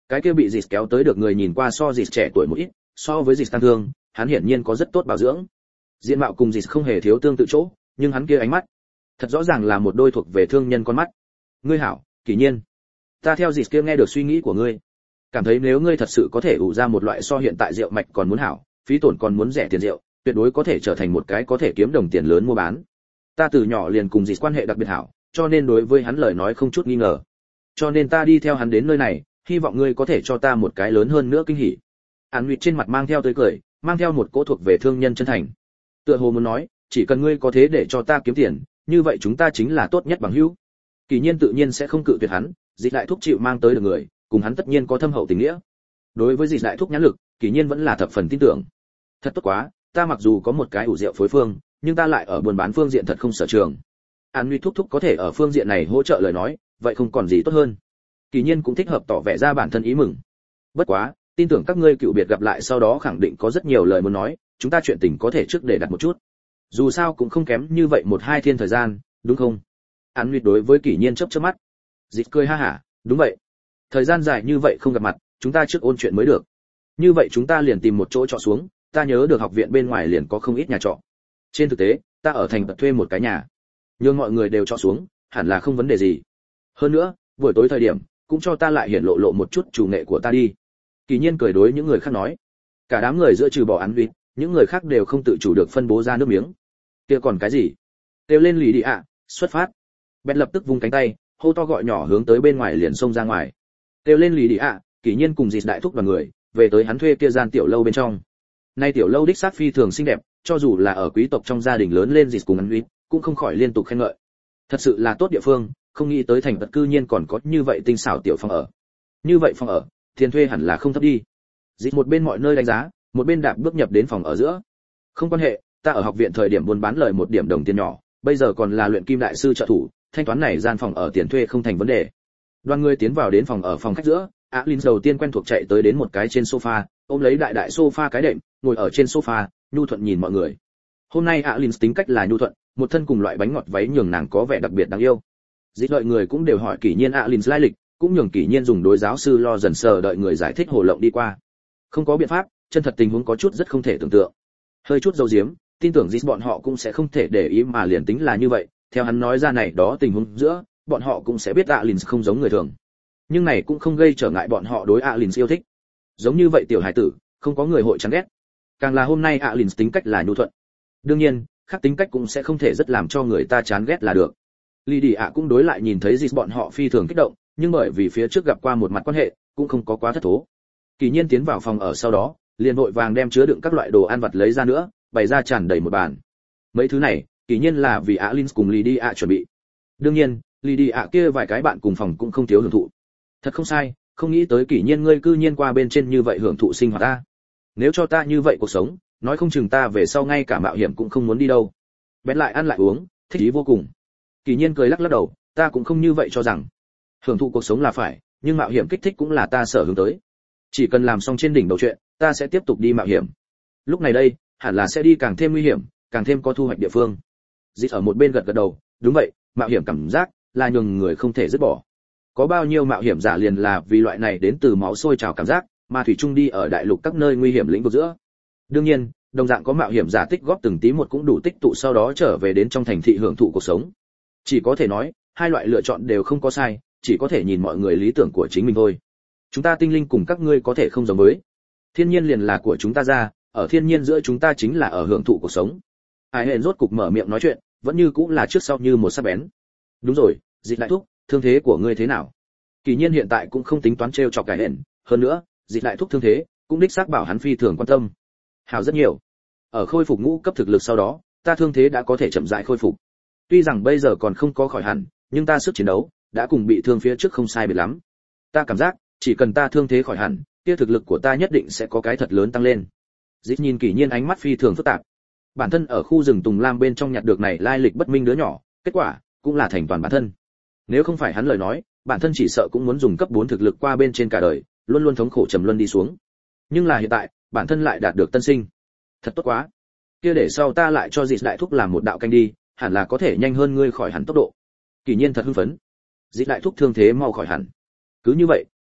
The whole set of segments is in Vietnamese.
Cái kia bị Dịch kéo tới được người nhìn qua so Dịch trẻ tuổi một ít, so với Dịch tăng thương, hắn hiển nhiên có rất tốt bảo dưỡng. Diện mạo cùng Dịch không hề thiếu tương tự chỗ, nhưng hắn kia ánh mắt, thật rõ ràng là một đôi thuộc về thương nhân con mắt. Ngươi hảo, Kỷ Nhiên. Ta theo Dịch kia nghe được suy nghĩ của ngươi, cảm thấy nếu ngươi thật sự có thể ủ ra một loại so hiện tại rượu mạch còn muốn hảo, phí tổn còn muốn rẻ tiền rượu, tuyệt đối có thể trở thành một cái có thể kiếm đồng tiền lớn mua bán. Ta từ nhỏ liền cùng Dịch quan hệ đặc biệt hảo, cho nên đối với hắn lời nói không chút nghi ngờ. Cho nên ta đi theo hắn đến nơi này, hy vọng ngươi có thể cho ta một cái lớn hơn nữa kinh hỉ. Án Nguyệt trên mặt mang theo tươi cười, mang theo một cỗ thuộc về thương nhân chân thành. Tựa hồ muốn nói, chỉ cần ngươi có thế để cho ta kiếm tiền, như vậy chúng ta chính là tốt nhất bằng hữu. Kỷ Nhiên tự nhiên sẽ không cự tuyệt hắn, Dịch đại thúc chịu mang tới được người, cùng hắn tất nhiên có thâm hậu tình nghĩa. Đối với Dịch đại thúc nhãn lực, Kỷ Nhiên vẫn là thập phần tin tưởng. Thật tốt quá, ta mặc dù có một cái ủ rượu phối phương, nhưng ta lại ở buôn bán phương diện thật không sở trường. An Nguy thúc thúc có thể ở phương diện này hỗ trợ lời nói, vậy không còn gì tốt hơn. Kỷ Nhiên cũng thích hợp tỏ vẻ ra bản thân ý mừng. Bất quá, tin tưởng các ngươi cựu biệt gặp lại sau đó khẳng định có rất nhiều lời muốn nói, chúng ta chuyện tình có thể trước để đặt một chút. Dù sao cũng không kém như vậy một hai thiên thời gian, đúng không? An Nguy đối với Kỷ Nhiên chớp chớp mắt. Dịch cười ha hả, đúng vậy. Thời gian dài như vậy không gặp mặt, chúng ta trước ôn chuyện mới được. Như vậy chúng ta liền tìm một chỗ trọ xuống, ta nhớ được học viện bên ngoài liền có không ít nhà trọ. Trên thực tế, ta ở thành thuê một cái nhà. Nhưng mọi người đều trọ xuống, hẳn là không vấn đề gì. Hơn nữa, buổi tối thời điểm, cũng cho ta lại hiển lộ một chút chủ nghệ của ta đi. Kỷ Nhiên cười đối những người khác nói. Cả đám người giữa trừ bỏ Án Vịt, những người khác đều không tự chủ được phân bố ra nước miếng. Kia còn cái gì? Kêu lên lì đi ạ, xuất phát. Bét lập tức vung cánh tay, hô to gọi nhỏ hướng tới bên ngoài liền xông ra ngoài. Kêu lên lì đi ạ, Kỷ Nhiên cùng Dịch đại thúc đoàn người, về tới hắn thuê kia gian tiểu lâu bên trong. Nay tiểu lâu đích xác phi thường xinh đẹp, cho dù là ở quý tộc trong gia đình lớn lên Dịch cùng Án Vịt, cũng không khỏi liên tục khen ngợi. Thật sự là tốt địa phương, không nghĩ tới thành vật cư nhiên còn có như vậy tinh xảo tiểu phòng ở. Như vậy phòng ở, tiền thuê hẳn là không thấp đi. Dịch một bên mọi nơi đánh giá, một bên đạp bước nhập đến phòng ở giữa. Không quan hệ, ta ở học viện thời điểm buôn bán lời một điểm đồng tiền nhỏ, bây giờ còn là luyện kim đại sư trợ thủ, thanh toán này gian phòng ở tiền thuê không thành vấn đề. Đoàn người tiến vào đến phòng ở phòng khách giữa, Alin đầu tiên quen thuộc chạy tới đến một cái trên sofa, ôm lấy đại sofa cái đệm, ngồi ở trên sofa, nhu thuận nhìn mọi người. Hôm nay Alin tính cách là nhu thuận, một thân cùng loại bánh ngọt váy nhường nàng có vẻ đặc biệt đáng yêu. Dịch đợi người cũng đều hỏi Kỷ Nhiên Alin lai lịch, cũng nhường Kỷ Nhiên dùng đối giáo sư lo dần sờ đợi người giải thích hồ lộng đi qua. Không có biện pháp, chân thật tình huống có chút rất không thể tưởng tượng. Hơi chút dấu diếm, tin tưởng Dịch bọn họ cũng sẽ không thể để ý mà liền tính là như vậy, theo hắn nói ra này đó tình huống giữa, bọn họ cũng sẽ biết Alin không giống người thường. Nhưng này cũng không gây trở ngại bọn họ đối Alin yêu thích. Giống như vậy tiểu hải tử, không có người hội chán ghét. Càng là hôm nay Alin tính cách là nhu thuận. Đương nhiên, khác tính cách cũng sẽ không thể rất làm cho người ta chán ghét là được. Lydia cũng đối lại nhìn thấy Dịch bọn họ phi thường kích động, nhưng bởi vì phía trước gặp qua một mặt quan hệ, cũng không có quá thất thố. Kỷ Nhiên tiến vào phòng ở sau đó, liền vội vàng đem chứa đựng các loại đồ ăn vặt lấy ra nữa, bày ra tràn đầy một bàn. Mấy thứ này, Kỷ Nhiên là vì Alin cùng Lydia chuẩn bị. Đương nhiên, Lydia kia vài cái bạn cùng phòng cũng không thiếu hưởng thụ. Thật không sai, không nghĩ tới Kỷ Nhiên ngươi cư nhiên qua bên trên như vậy hưởng thụ sinh hoạt ta. Nếu cho ta như vậy cuộc sống, nói không chừng ta về sau ngay cả mạo hiểm cũng không muốn đi đâu. Bét lại ăn lại uống, thích ý vô cùng. Kỷ Nhiên cười lắc lắc đầu, ta cũng không như vậy cho rằng. Hưởng thụ cuộc sống là phải, nhưng mạo hiểm kích thích cũng là ta sở hướng tới. Chỉ cần làm xong trên đỉnh đầu chuyện, ta sẽ tiếp tục đi mạo hiểm. Lúc này đây, hẳn là sẽ đi càng thêm nguy hiểm, càng thêm có thu hoạch địa phương. Dịch ở một bên gật gật đầu, đúng vậy, mạo hiểm cảm giác là nhường người không thể dứt bỏ. Có bao nhiêu mạo hiểm giả liền là vì loại này đến từ máu sôi trào cảm giác, mà thủy chung đi ở đại lục các nơi nguy hiểm lĩnh vực giữa. Đương nhiên, đồng dạng có mạo hiểm giả tích góp từng tí một cũng đủ tích tụ sau đó trở về đến trong thành thị hưởng thụ cuộc sống. Chỉ có thể nói, hai loại lựa chọn đều không có sai, chỉ có thể nhìn mọi người lý tưởng của chính mình thôi. Chúng ta tinh linh cùng các ngươi có thể không giống với. Thiên nhiên liền là của chúng ta ra, ở thiên nhiên giữa chúng ta chính là ở hưởng thụ cuộc sống. Ai hẹn rốt cục mở miệng nói chuyện, vẫn như cũng là trước sau như một sắc bén. Đúng rồi, Dịch đại thúc, thương thế của ngươi thế nào? Kỷ Nhiên hiện tại cũng không tính toán trêu chọc Ai hẹn, hơn nữa, Dịch đại thúc thương thế, cũng đích xác bảo hắn phi thường quan tâm. Hảo rất nhiều. Ở khôi phục ngũ cấp thực lực sau đó, ta thương thế đã có thể chậm rãi khôi phục. Tuy rằng bây giờ còn không có khỏi hẳn, nhưng ta sức chiến đấu đã cùng bị thương phía trước không sai biệt lắm. Ta cảm giác, chỉ cần ta thương thế khỏi hẳn, kia thực lực của ta nhất định sẽ có cái thật lớn tăng lên. Dịch nhìn Kỷ Nhiên ánh mắt phi thường phức tạp. Bản thân ở khu rừng Tùng Lam bên trong nhặt được này lai lịch bất minh đứa nhỏ, kết quả cũng là thành toàn bản thân. Nếu không phải hắn lời nói, bản thân chỉ sợ cũng muốn dùng cấp 4 thực lực qua bên trên cả đời, luôn luôn thống khổ trầm luân đi xuống. Nhưng là hiện tại, bản thân lại đạt được tân sinh. Thật tốt quá. Kia để sau ta lại cho Dịch đại thúc làm một đạo canh đi, hẳn là có thể nhanh hơn ngươi khỏi hẳn tốc độ. Kỷ Nhiên thật hưng phấn. Dịch đại thúc thương thế mau khỏi hẳn. Cứ như vậy,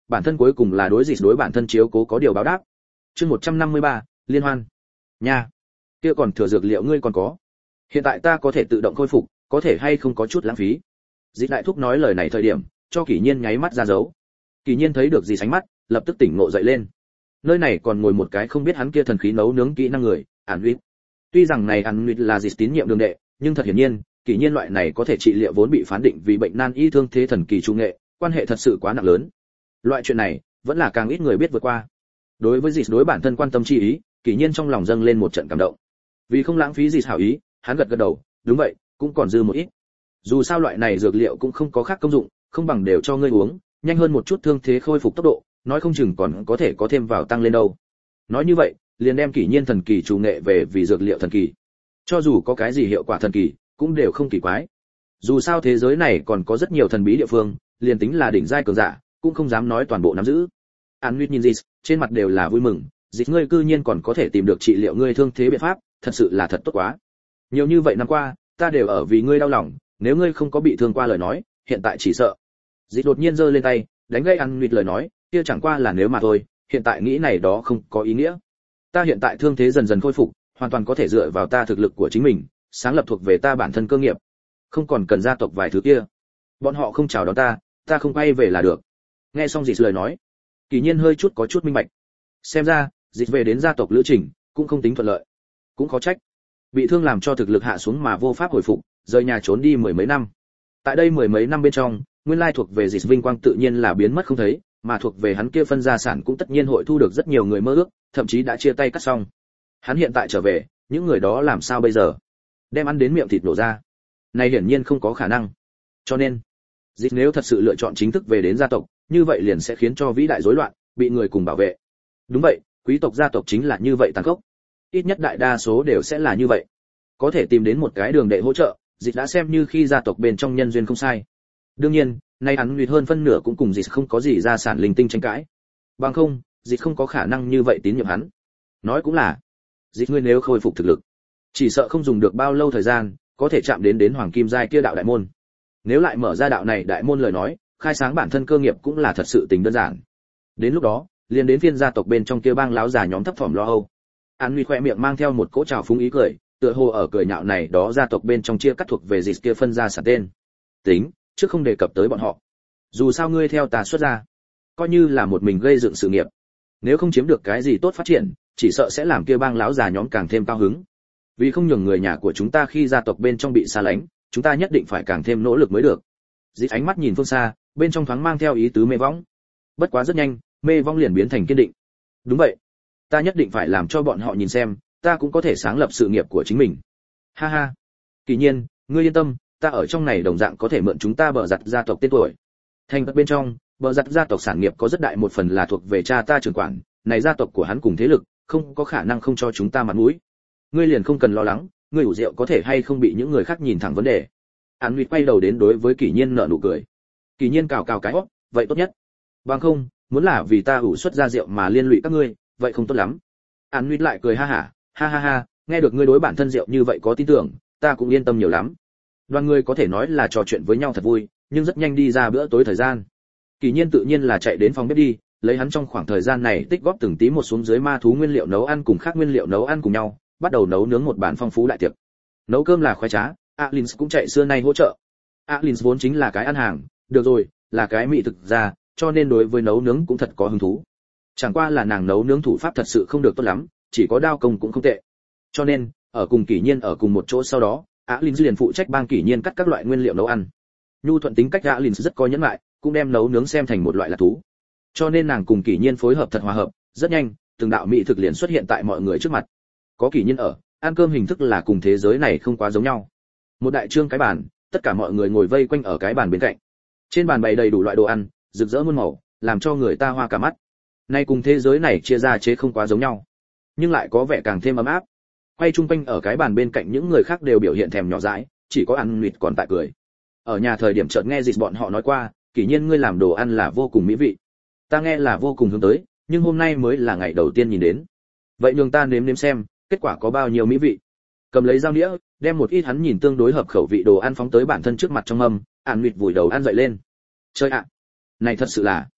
bản thân cuối cùng là đối dịch đối bản thân chiếu cố có điều báo đáp. Chương 153, liên hoan. Nha, kia còn thừa dược liệu ngươi còn có. Hiện tại ta có thể tự động khôi phục, có thể hay không có chút lãng phí. Dịch đại thúc nói lời này thời điểm, cho Kỷ Nhiên nháy mắt ra dấu. Kỷ Nhiên thấy được gì sánh mắt, lập tức tỉnh ngộ dậy lên. Nơi này còn ngồi một cái không biết hắn kia thần khí nấu nướng kỹ năng người, An Uy. Tuy rằng này An Uy là dịch tín nhiệm đường đệ, nhưng thật hiển nhiên, Kỷ Nhiên loại này có thể trị liệu vốn bị phán định vì bệnh nan y thương thế thần kỳ trung nghệ, quan hệ thật sự quá nặng lớn. Loại chuyện này, vẫn là càng ít người biết vượt qua. Đối với dịch đối bản thân quan tâm chi ý, Kỷ Nhiên trong lòng dâng lên một trận cảm động. Vì không lãng phí gì hảo ý, hắn gật gật đầu, đúng vậy, cũng còn dư một ít. Dù sao loại này dược liệu cũng không có khác công dụng, không bằng đều cho ngươi uống, nhanh hơn một chút thương thế khôi phục tốc độ, nói không chừng còn có thể có thêm vào tăng lên đâu. Nói như vậy, liền đem Kỷ Nhiên thần kỳ chủ nghệ về vì dược liệu thần kỳ. Cho dù có cái gì hiệu quả thần kỳ, cũng đều không kỳ quái. Dù sao thế giới này còn có rất nhiều thần bí địa phương, liền tính là đỉnh giai cường giả, cũng không dám nói toàn bộ nắm giữ. An Nguyệt nhìn Dịch, trên mặt đều là vui mừng, Dịch ngươi cư nhiên còn có thể tìm được trị liệu ngươi thương thế biện pháp, thật sự là thật tốt quá. Nhiều như vậy năm qua, ta đều ở vì ngươi đau lòng, nếu ngươi không có bị thương qua lời nói, hiện tại chỉ sợ. Dịch đột nhiên giơ lên tay, đánh gây An Nguyệt lời nói, kia chẳng qua là nếu mà thôi, hiện tại nghĩ này đó không có ý nghĩa. Ta hiện tại thương thế dần dần khôi phục, hoàn toàn có thể dựa vào ta thực lực của chính mình, sáng lập thuộc về ta bản thân cơ nghiệp, không còn cần gia tộc vài thứ kia. Bọn họ không chào đón ta không quay về là được. Nghe xong Dịch lời nói, Kỷ Nhiên hơi chút có chút minh bạch. Xem ra, Dịch về đến gia tộc lữ trình cũng không tính thuận lợi, cũng khó trách. Bị thương làm cho thực lực hạ xuống mà vô pháp hồi phục, rời nhà trốn đi mười mấy năm. Tại đây mười mấy năm bên trong, nguyên lai thuộc về Dịch vinh quang tự nhiên là biến mất không thấy, mà thuộc về hắn kia phân gia sản cũng tất nhiên hội thu được rất nhiều người mơ ước, thậm chí đã chia tay cắt xong. Hắn hiện tại trở về, những người đó làm sao bây giờ? Đem ăn đến miệng thịt nổ ra. Này hiển nhiên không có khả năng. Cho nên, Dịch nếu thật sự lựa chọn chính thức về đến gia tộc, như vậy liền sẽ khiến cho vĩ đại rối loạn, bị người cùng bảo vệ. Đúng vậy, quý tộc gia tộc chính là như vậy tàn khốc. Ít nhất đại đa số đều sẽ là như vậy. Có thể tìm đến một cái đường để hỗ trợ, Dịch đã xem như khi gia tộc bên trong nhân duyên không sai. Đương nhiên, nay hắn nguyệt hơn phân nửa cũng cùng Dịch không có gì gia sản linh tinh tranh cãi. Bằng không, Dịch không có khả năng như vậy tín nhiệm hắn. Nói cũng là, Dịch ngươi nếu khôi phục thực lực, chỉ sợ không dùng được bao lâu thời gian, có thể chạm đến hoàng kim giai kia đạo đại môn. Nếu lại mở ra đạo này đại môn lời nói, khai sáng bản thân cơ nghiệp cũng là thật sự tình đơn giản. Đến lúc đó, liền đến phiên gia tộc bên trong kia bang láo già nhóm thấp thỏm lo âu. An Nguy khoe miệng mang theo một cỗ trào phúng ý cười, tựa hồ ở cười nhạo này đó gia tộc bên trong chia cắt thuộc về Dịch kia phân ra sản tên. Tính, trước không đề cập tới bọn họ. Dù sao ngươi theo ta xuất ra, coi như là một mình gây dựng sự nghiệp. Nếu không chiếm được cái gì tốt phát triển, chỉ sợ sẽ làm kia bang láo già nhóm càng thêm cao hứng. Vì không nhường người nhà của chúng ta khi gia tộc bên trong bị xa lánh, chúng ta nhất định phải càng thêm nỗ lực mới được. Dịch ánh mắt nhìn phương xa, bên trong thoáng mang theo ý tứ mê võng. Bất quá rất nhanh, mê võng liền biến thành kiên định. Đúng vậy, ta nhất định phải làm cho bọn họ nhìn xem, ta cũng có thể sáng lập sự nghiệp của chính mình. Ha ha. Kỷ Nhiên, ngươi yên tâm, ta ở trong này đồng dạng có thể mượn chúng ta bờ giặt gia tộc tên tuổi. Thành bên trong, bờ giặt gia tộc sản nghiệp có rất đại một phần là thuộc về cha ta trưởng quản, này gia tộc của hắn cùng thế lực, không có khả năng không cho chúng ta mặt mũi. Ngươi liền không cần lo lắng, ngươi ủ rượu có thể hay không bị những người khác nhìn thẳng vấn đề. An Nguyệt quay đầu đến đối với Kỷ Nhiên nở nụ cười. Kỷ Nhiên cào cào cái hót, vậy tốt nhất. Bằng không, muốn là vì ta ủ xuất ra rượu mà liên lụy các ngươi, vậy không tốt lắm. An Nguyệt lại cười ha ha, nghe được ngươi đối bản thân rượu như vậy có tin tưởng, ta cũng yên tâm nhiều lắm. Đoàn người có thể nói là trò chuyện với nhau thật vui, nhưng rất nhanh đi ra bữa tối thời gian. Kỷ Nhiên tự nhiên là chạy đến phòng bếp đi, lấy hắn trong khoảng thời gian này tích góp từng tí một xuống dưới ma thú nguyên liệu nấu ăn cùng khác nguyên liệu nấu ăn cùng nhau, bắt đầu nấu nướng một bàn phong phú đại tiệc. Nấu cơm là khoái trá, Alins cũng chạy xưa nay hỗ trợ. Alins vốn chính là cái ăn hàng, được rồi, là cái mỹ thực ra, cho nên đối với nấu nướng cũng thật có hứng thú. Chẳng qua là nàng nấu nướng thủ pháp thật sự không được tốt lắm, chỉ có đao công cũng không tệ. Cho nên, ở cùng Kỷ Nhiên ở cùng một chỗ sau đó, Alins liền phụ trách bang Kỷ Nhiên cắt các loại nguyên liệu nấu ăn. Nhu thuận tính cách Alins rất có nhẫn nại, cũng đem nấu nướng xem thành một loại là thú. Cho nên nàng cùng Kỷ Nhiên phối hợp thật hòa hợp, rất nhanh, từng đạo mỹ thực liền xuất hiện tại mọi người trước mặt. Có Kỷ Nhiên ở, ăn cơm hình thức là cùng thế giới này không quá giống nhau. Một đại trương cái bàn, tất cả mọi người ngồi vây quanh ở cái bàn bên cạnh. Trên bàn bày đầy đủ loại đồ ăn, rực rỡ muôn màu, làm cho người ta hoa cả mắt. Nay cùng thế giới này chia ra chế không quá giống nhau, nhưng lại có vẻ càng thêm ấm áp. Quay chung quanh ở cái bàn bên cạnh những người khác đều biểu hiện thèm nhỏ dãi, chỉ có An Nguyệt còn tại cười. Ở nhà thời điểm chợt nghe Dịch bọn họ nói qua, Kỷ Nhiên ngươi làm đồ ăn là vô cùng mỹ vị. Ta nghe là vô cùng hướng tới, nhưng hôm nay mới là ngày đầu tiên nhìn đến. Vậy nhường ta nếm nếm xem, kết quả có bao nhiêu mỹ vị. Cầm lấy dao đĩa, đem một ít hắn nhìn tương đối hợp khẩu vị đồ ăn phóng tới bản thân trước mặt trong mâm, An Nguyệt vùi đầu ăn dậy lên. Chơi ạ, này thật sự là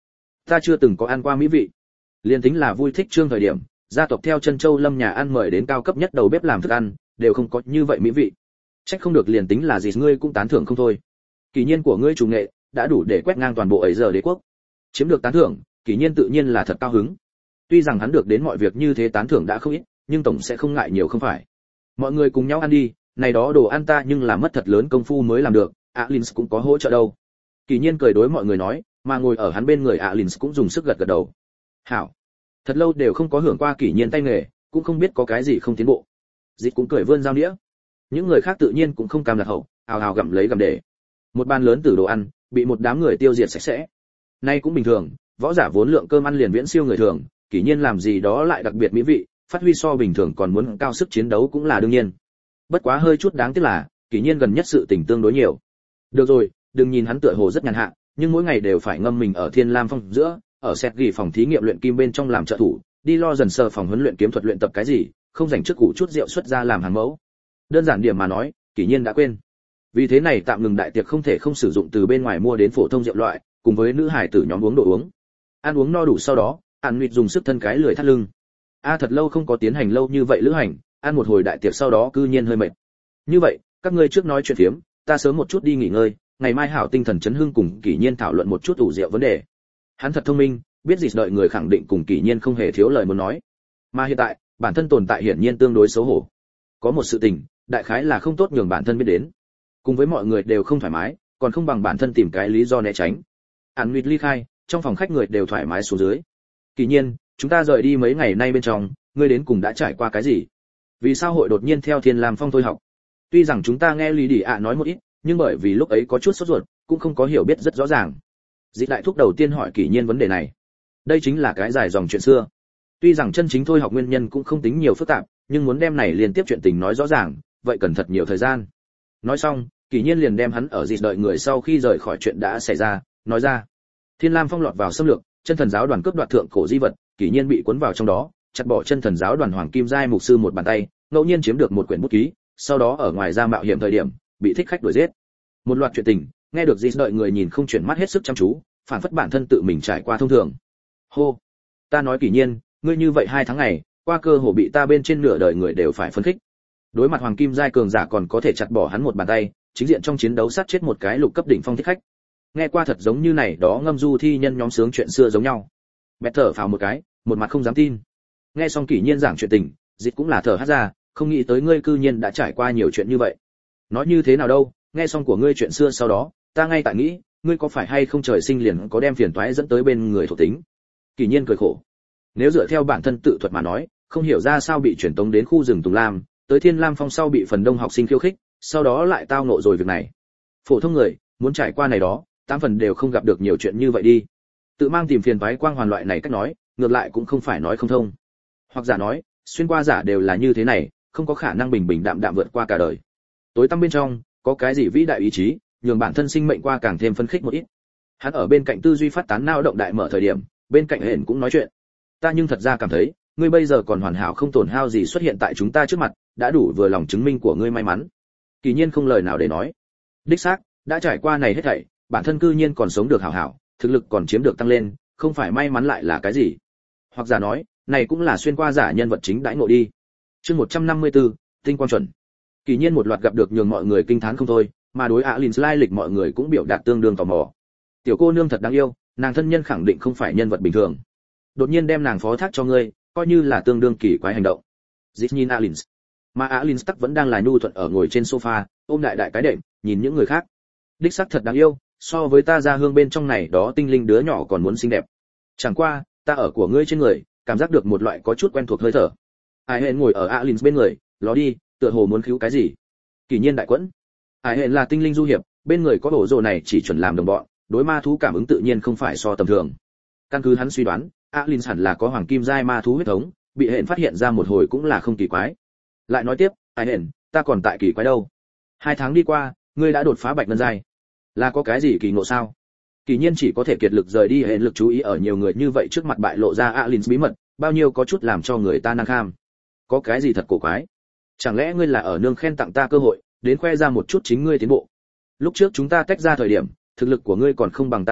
Ta chưa từng có ăn qua mỹ vị. Liên tính là vui thích trương thời điểm, gia tộc theo chân châu Lâm nhà ăn mời đến cao cấp nhất đầu bếp làm thức ăn, đều không có như vậy mỹ vị. Trách không được liền tính là gì ngươi cũng tán thưởng không thôi. Kỳ nhiên của ngươi chủ nghệ đã đủ để quét ngang toàn bộ ấy giờ đế quốc. Chiếm được tán thưởng, Kỳ nhiên tự nhiên là thật cao hứng. Tuy rằng hắn được đến mọi việc như thế tán thưởng đã không ít, nhưng tổng sẽ không ngại nhiều không phải. Mọi người cùng nhau ăn đi, này đó đồ ăn ta nhưng là mất thật lớn công phu mới làm được, Alins cũng có hỗ trợ đâu. Kỳ nhiên cười đối mọi người nói, mà ngồi ở hắn bên người Alins cũng dùng sức gật gật đầu. Hảo. Thật lâu đều không có hưởng qua Kỳ nhiên tay nghề, cũng không biết có cái gì không tiến bộ. Dịch cũng cười vươn dao đĩa. Những người khác tự nhiên cũng không cam lạc hậu, ào ào gặm lấy gặm để. Một bàn lớn từ đồ ăn, bị một đám người tiêu diệt sạch sẽ. Nay cũng bình thường, võ giả vốn lượng cơm ăn liền viễn siêu người thường, Kỳ nhiên làm gì đó lại đặc biệt mỹ vị, phát huy so bình thường còn muốn cao sức chiến đấu cũng là đương nhiên. Bất quá hơi chút đáng tiếc là, Kỳ nhiên gần nhất sự tình tương đối nhiều. Được rồi, đừng nhìn hắn tựa hồ rất nhàn hạ, nhưng mỗi ngày đều phải ngâm mình ở Thiên Lam Phong giữa, ở xét ghi phòng thí nghiệm luyện kim bên trong làm trợ thủ, đi lo dần sờ phòng huấn luyện kiếm thuật luyện tập cái gì, không dành trước củ chút rượu xuất ra làm hàng mẫu. Đơn giản điểm mà nói, Kỳ nhiên đã quên. Vì thế này tạm ngừng đại tiệc không thể không sử dụng từ bên ngoài mua đến phổ thông rượu loại, cùng với nữ hải tử nhóm uống đồ uống. Ăn uống no đủ sau đó, An Nguyệt dùng sức thân cái lười thắt lưng. Thật lâu không có tiến hành lâu như vậy lữ hành, ăn một hồi đại tiệc sau đó cư nhiên hơi mệt. Như vậy, các ngươi trước nói chuyện phiếm, ta sớm một chút đi nghỉ ngơi, ngày mai hảo tinh thần chấn hưng cùng Kỳ nhiên thảo luận một chút ủ rượu vấn đề. Hắn thật thông minh, biết gì đợi người khẳng định cùng Kỳ nhiên không hề thiếu lời muốn nói. Mà hiện tại, bản thân tồn tại hiển nhiên tương đối xấu hổ. Có một sự tình, đại khái là không tốt nhường bản thân biết đến. Cùng với mọi người đều không thoải mái, còn không bằng bản thân tìm cái lý do né tránh. An Nguyệt ly khai, trong phòng khách người đều thoải mái xuống dưới. Kỳ nhiên, chúng ta rời đi mấy ngày nay bên trong, ngươi đến cùng đã trải qua cái gì? Vì sao hội đột nhiên theo Thiên Lam Phong thôi học? Tuy rằng chúng ta nghe Lý Đi ạ nói một ít, nhưng bởi vì lúc ấy có chút sốt ruột, cũng không có hiểu biết rất rõ ràng. Dịch đại thúc đầu tiên hỏi Kỳ nhiên vấn đề này. Đây chính là cái dài dòng chuyện xưa. Tuy rằng chân chính thôi học nguyên nhân cũng không tính nhiều phức tạp, nhưng muốn đem này liên tiếp chuyện tình nói rõ ràng, vậy cần thật nhiều thời gian. Nói xong, Kỳ nhiên liền đem hắn ở dịch đợi người sau khi rời khỏi chuyện đã xảy ra, nói ra. Thiên Lam Phong lọt vào xâm lược, chân thần giáo đoàn cướp đoạt thượng cổ di vật, Kỳ nhiên bị cuốn vào trong đó, chặt bỏ chân thần giáo đoàn hoàng kim giai mục sư một bàn tay, ngẫu nhiên chiếm được một quyển bút ký, sau đó ở ngoài ra mạo hiểm thời điểm, bị thích khách đuổi giết. Một loạt chuyện tình, nghe được dịch đợi người nhìn không chuyển mắt hết sức chăm chú, phản phất bản thân tự mình trải qua thông thường. Hô, ta nói Kỳ nhiên, ngươi như vậy 2 tháng ngày, qua cơ hồ bị ta bên trên nửa đời người đều phải phấn khích. Đối mặt hoàng kim giai cường giả còn có thể chặt bỏ hắn một bàn tay, chính diện trong chiến đấu sát chết một cái lục cấp đỉnh phong thích khách. Nghe qua thật giống như này đó ngâm du thi nhân nhóm sướng chuyện xưa giống nhau. Bẹt thở phào một cái, một mặt không dám tin. Nghe xong Kỳ nhiên giảng chuyện tình, dịch cũng là thở hắt ra, không nghĩ tới ngươi cư nhiên đã trải qua nhiều chuyện như vậy. Nói như thế nào đâu, nghe xong của ngươi chuyện xưa sau đó, ta ngay tại nghĩ, ngươi có phải hay không trời sinh liền có đem phiền toái dẫn tới bên người thuộc tính. Kỳ nhiên cười khổ. Nếu dựa theo bản thân tự thuật mà nói, không hiểu ra sao bị chuyển tống đến khu rừng Tùng Lam, tới Thiên Lam Phong sau bị phần đông học sinh khiêu khích, sau đó lại tao nộ rồi việc này. Phổ thông người, muốn trải qua này đó, 8 phần đều không gặp được nhiều chuyện như vậy đi. Tự mang tìm phiền toái quang hoàn loại này cách nói, ngược lại cũng không phải nói không thông. Hoặc giả nói, xuyên qua giả đều là như thế này, không có khả năng bình bình đạm đạm vượt qua cả đời. Tối tăm bên trong, có cái gì vĩ đại ý chí, nhường bản thân sinh mệnh qua càng thêm phấn khích một ít. Hắn ở bên cạnh tư duy phát tán não động đại mở thời điểm, bên cạnh hển cũng nói chuyện. Ta nhưng thật ra cảm thấy, ngươi bây giờ còn hoàn hảo không tổn hao gì xuất hiện tại chúng ta trước mặt, đã đủ vừa lòng chứng minh của ngươi may mắn. Kỳ nhiên không lời nào để nói. Đích xác, đã trải qua này hết thảy, bản thân cư nhiên còn sống được hảo hảo, thực lực còn chiếm được tăng lên, không phải may mắn lại là cái gì? Hoặc giả nói, này cũng là xuyên qua giả nhân vật chính đãi ngộ đi. Chương 154, tinh quang chuẩn. Kỳ nhiên một loạt gặp được nhường mọi người kinh thán không thôi, mà đối Alins lai lịch mọi người cũng biểu đạt tương đương tò mò. Tiểu cô nương thật đáng yêu, nàng thân nhân khẳng định không phải nhân vật bình thường. Đột nhiên đem nàng phó thác cho ngươi, coi như là tương đương kỳ quái hành động. Dịch nhìn Alins, mà Alins tắc vẫn đang là nhu thuận ở ngồi trên sofa, ôm đại đại cái đệm, nhìn những người khác. Đích xác thật đáng yêu, so với ta ra hương bên trong này đó tinh linh đứa nhỏ còn muốn xinh đẹp. Chẳng qua, ta ở của ngươi trên người, cảm giác được một loại có chút quen thuộc hơi thở. Ai hẹn ngồi ở Alins bên người, ló đi, tựa hồ muốn cứu cái gì. Kỳ nhiên đại quẫn. Ai hẹn là tinh linh du hiệp, bên người có bộ rồ này chỉ chuẩn làm đồng bọn, đối ma thú cảm ứng tự nhiên không phải so tầm thường. Căn cứ hắn suy đoán, Alins hẳn là có hoàng kim giai ma thú huyết thống, bị hẹn phát hiện ra một hồi cũng là không kỳ quái. Lại nói tiếp, ai hẹn, ta còn tại kỳ quái đâu. 2 tháng đi qua, ngươi đã đột phá bạch ngân giai. Là có cái gì kỳ ngộ sao? Kỳ nhiên chỉ có thể kiệt lực rời đi hẹn lực chú ý ở nhiều người như vậy trước mặt bại lộ ra Alins bí mật, bao nhiêu có chút làm cho người ta năng kham. Có cái gì thật cổ quái? Chẳng lẽ ngươi là ở nương khen tặng ta cơ hội, đến khoe ra một chút chính ngươi tiến bộ? Lúc trước chúng ta tách ra thời điểm, thực lực của ngươi còn không bằng ta đâu,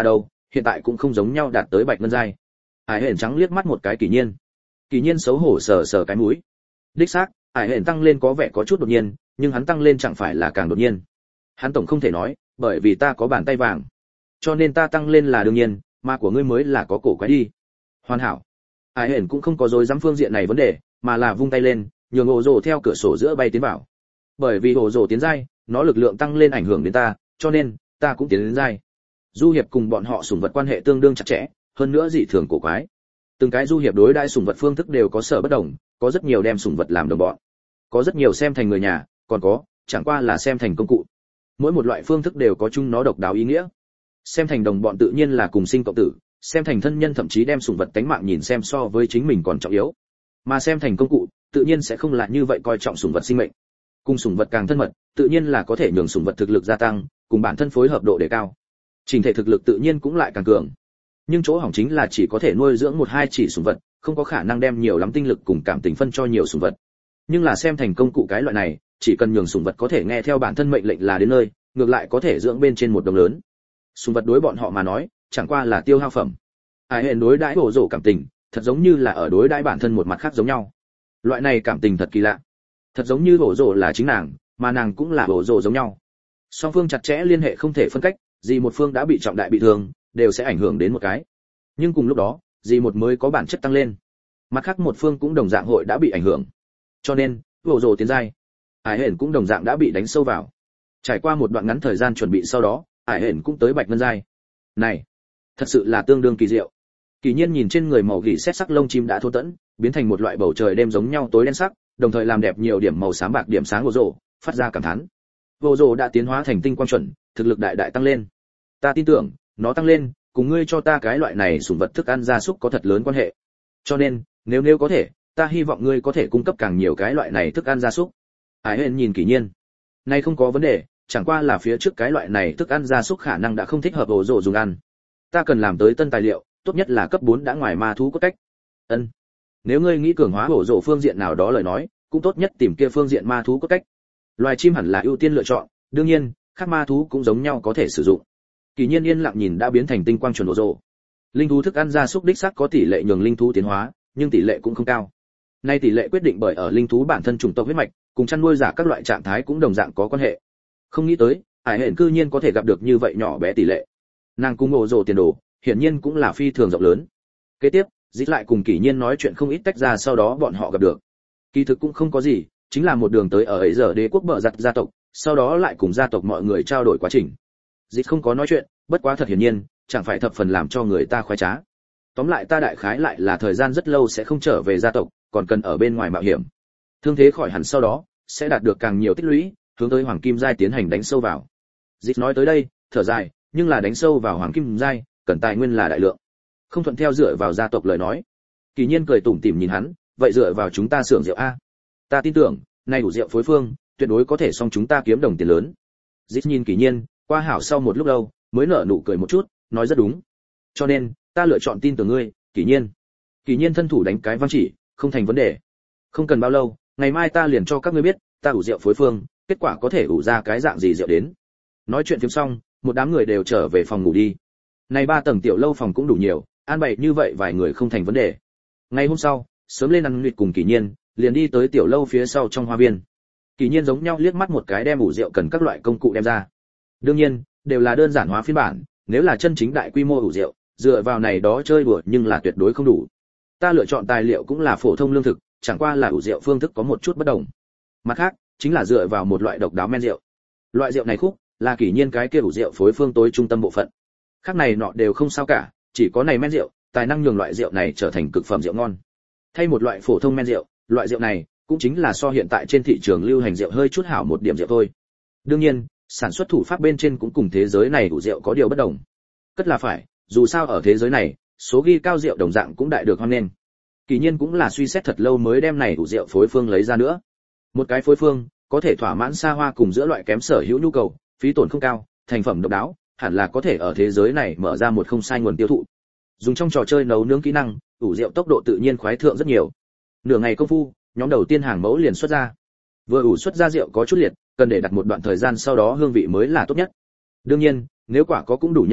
hiện tại cũng không giống nhau đạt tới bạch ngân giai. Hải Hển trắng liếc mắt một cái Kỷ Nhiên. Kỷ Nhiên xấu hổ sờ sờ cái mũi. Đích xác, Hải Hển tăng lên có vẻ có chút đột nhiên, nhưng hắn tăng lên chẳng phải là càng đột nhiên. Hắn tổng không thể nói, bởi vì ta có bàn tay vàng, cho nên ta tăng lên là đương nhiên, mà của ngươi mới là có cổ quái đi. Hoàn hảo. Hải Hển cũng không có dối dám phương diện này vấn đề, mà là vung tay lên, nhường ổ rồ theo cửa sổ giữa bay tiến vào. Bởi vì ổ rồ tiến giai, nó lực lượng tăng lên ảnh hưởng đến ta, cho nên ta cũng tiến đến giai. Du hiệp cùng bọn họ sủng vật quan hệ tương đương chặt chẽ, hơn nữa dị thường cổ quái. Từng cái du hiệp đối đãi sủng vật phương thức đều có sở bất đồng, có rất nhiều đem sủng vật làm đồng bọn, có rất nhiều xem thành người nhà, còn có chẳng qua là xem thành công cụ. Mỗi một loại phương thức đều có chung nó độc đáo ý nghĩa. Xem thành đồng bọn tự nhiên là cùng sinh cộng tử, xem thành thân nhân thậm chí đem sủng vật tánh mạng nhìn xem so với chính mình còn trọng yếu. Mà xem thành công cụ, tự nhiên sẽ không là như vậy coi trọng sủng vật sinh mệnh. Cùng sủng vật càng thân mật, tự nhiên là có thể nhường sủng vật thực lực gia tăng, cùng bản thân phối hợp độ đề cao. Trình thể thực lực tự nhiên cũng lại càng cường. Nhưng chỗ hỏng chính là chỉ có thể nuôi dưỡng một hai chỉ sủng vật, không có khả năng đem nhiều lắm tinh lực cùng cảm tình phân cho nhiều sủng vật. Nhưng là xem thành công cụ cái loại này, chỉ cần nhường sủng vật có thể nghe theo bản thân mệnh lệnh là đến nơi, ngược lại có thể dưỡng bên trên một đồng lớn. Sủng vật đối bọn họ mà nói, chẳng qua là tiêu hao phẩm. Ai hẹn đối đãi bổ rổ cảm tình, thật giống như là ở đối đãi bản thân một mặt khác giống nhau. Loại này cảm tình thật kỳ lạ. Thật giống như bổ rổ là chính nàng, mà nàng cũng là bổ rổ giống nhau. Song phương chặt chẽ liên hệ không thể phân cách, gì một phương đã bị trọng đại bị thương, đều sẽ ảnh hưởng đến một cái. Nhưng cùng lúc đó, gì một mới có bản chất tăng lên. Mặt khác một phương cũng đồng dạng hội đã bị ảnh hưởng. Cho nên, bổ rổ tiến giai, Ai hẹn cũng đồng dạng đã bị đánh sâu vào. Trải qua một đoạn ngắn thời gian chuẩn bị sau đó, Ai hẹn cũng tới bạch ngân giai. Này, thật sự là tương đương kỳ diệu. Kỳ Nhiên nhìn trên người màu gỉ sét sắc lông chim đã thô tẫn, biến thành một loại bầu trời đêm giống nhau tối đen sắc, đồng thời làm đẹp nhiều điểm màu xám bạc điểm sáng vô rổ, phát ra cảm thán. Vô rổ đã tiến hóa thành tinh quang chuẩn, thực lực đại đại tăng lên. Ta tin tưởng, nó tăng lên, cùng ngươi cho ta cái loại này sủng vật thức ăn gia súc có thật lớn quan hệ. Cho nên, nếu có thể, ta hy vọng ngươi có thể cung cấp càng nhiều cái loại này thức ăn gia súc. Ái hẹn nhìn Kỳ Nhiên. Nay không có vấn đề, chẳng qua là phía trước cái loại này thức ăn gia súc khả năng đã không thích hợp ổ rổ dùng ăn. Ta cần làm tới tân tài liệu, tốt nhất là cấp 4 đã ngoài ma thú cốt cách. Ân. Nếu ngươi nghĩ cường hóa ổ rổ phương diện nào đó lời nói, cũng tốt nhất tìm kia phương diện ma thú cốt cách. Loài chim hẳn là ưu tiên lựa chọn, đương nhiên, khác ma thú cũng giống nhau có thể sử dụng. Kỳ Nhiên yên lặng nhìn đã biến thành tinh quang chuẩn ổ rổ. Linh thú thức ăn gia súc đích xác có tỷ lệ nhường linh thú tiến hóa, nhưng tỷ lệ cũng không cao. Nay tỷ lệ quyết định bởi ở linh thú bản thân chủng tộc huyết mạch, cùng chăn nuôi giả các loại trạng thái cũng đồng dạng có quan hệ. Không nghĩ tới, Hải Hện cư nhiên có thể gặp được như vậy nhỏ bé tỷ lệ. Nàng cung ổ rổ tiền đồ, hiển nhiên cũng là phi thường rộng lớn. Kế tiếp, Dít lại cùng Kỷ Nhiên nói chuyện không ít tách ra, sau đó bọn họ gặp được. Kỳ thực cũng không có gì, chính là một đường tới ở ấy giờ đế quốc bợ giặt gia tộc, sau đó lại cùng gia tộc mọi người trao đổi quá trình. Dít không có nói chuyện, bất quá thật hiển nhiên, chẳng phải thập phần làm cho người ta khoái trá. Tóm lại ta đại khái lại là thời gian rất lâu sẽ không trở về gia tộc, còn cần ở bên ngoài mạo hiểm. Thương thế khỏi hẳn sau đó, sẽ đạt được càng nhiều tích lũy, hướng tới hoàng kim giai tiến hành đánh sâu vào. Dít nói tới đây, thở dài, nhưng là đánh sâu vào hoàng kim giai, cần tài nguyên là đại lượng. Không thuận theo dựa vào gia tộc lời nói. Kỳ Nhiên cười tủm tỉm nhìn hắn, vậy dựa vào chúng ta xưởng rượu a. Ta tin tưởng, nay đủ rượu phối phương, tuyệt đối có thể xong chúng ta kiếm đồng tiền lớn. Dít nhìn Kỳ Nhiên, qua hảo sau một lúc lâu, mới nở nụ cười một chút, nói rất đúng. Cho nên, ta lựa chọn tin tưởng ngươi, Kỳ Nhiên. Kỳ Nhiên thân thủ đánh cái văng chỉ, không thành vấn đề. Không cần bao lâu, ngày mai ta liền cho các ngươi biết, ta ủ rượu phối phương, kết quả có thể ủ ra cái dạng gì rượu đến. Nói chuyện phiếm xong, một đám người đều trở về phòng ngủ đi. Này 3 tầng tiểu lâu phòng cũng đủ nhiều, an bày như vậy vài người không thành vấn đề. Ngày hôm sau, sớm lên ăn nguyệt cùng Kỳ Nhiên, liền đi tới tiểu lâu phía sau trong hoa viên. Kỳ Nhiên giống nhau liếc mắt một cái đem ủ rượu cần các loại công cụ đem ra. Đương nhiên, đều là đơn giản hóa phiên bản, nếu là chân chính đại quy mô ủ rượu, dựa vào này đó chơi đùa nhưng là tuyệt đối không đủ. Ta lựa chọn tài liệu cũng là phổ thông lương thực, chẳng qua là ủ rượu phương thức có một chút bất đồng. Mặt khác, chính là dựa vào một loại độc đáo men rượu. Loại rượu này khúc là Kỳ Nhiên cái kia ủ rượu phối phương tối trung tâm bộ phận. Khác này nọ đều không sao cả, chỉ có này men rượu, tài năng nhường loại rượu này trở thành cực phẩm rượu ngon. Thay một loại phổ thông men rượu, loại rượu này cũng chính là so hiện tại trên thị trường lưu hành rượu hơi chút hảo một điểm rượu thôi. Đương nhiên, sản xuất thủ pháp bên trên cũng cùng thế giới này ủ rượu có điều bất đồng. Cất là phải, dù sao ở thế giới này, số ghi cao rượu đồng dạng cũng đại được hoan nghênh. Kỳ Nhiên cũng là suy xét thật lâu mới đem này ủ rượu phối phương lấy ra nữa. Một cái phối phương có thể thỏa mãn xa hoa cùng giữa loại kém sở hữu nhu cầu, phí tổn không cao, thành phẩm độc đáo, hẳn là có thể ở thế giới này mở ra một không sai nguồn tiêu thụ. Dùng trong trò chơi nấu nướng kỹ năng, ủ rượu tốc độ tự nhiên khoái thượng rất nhiều. Nửa ngày công phu, nhóm đầu tiên hàng mẫu liền xuất ra. Vừa ủ xuất ra rượu có chút liệt, cần để đặt một đoạn thời gian sau đó hương vị mới là tốt nhất. Đương nhiên, nếu quả có cũng đủ nhẫn lại,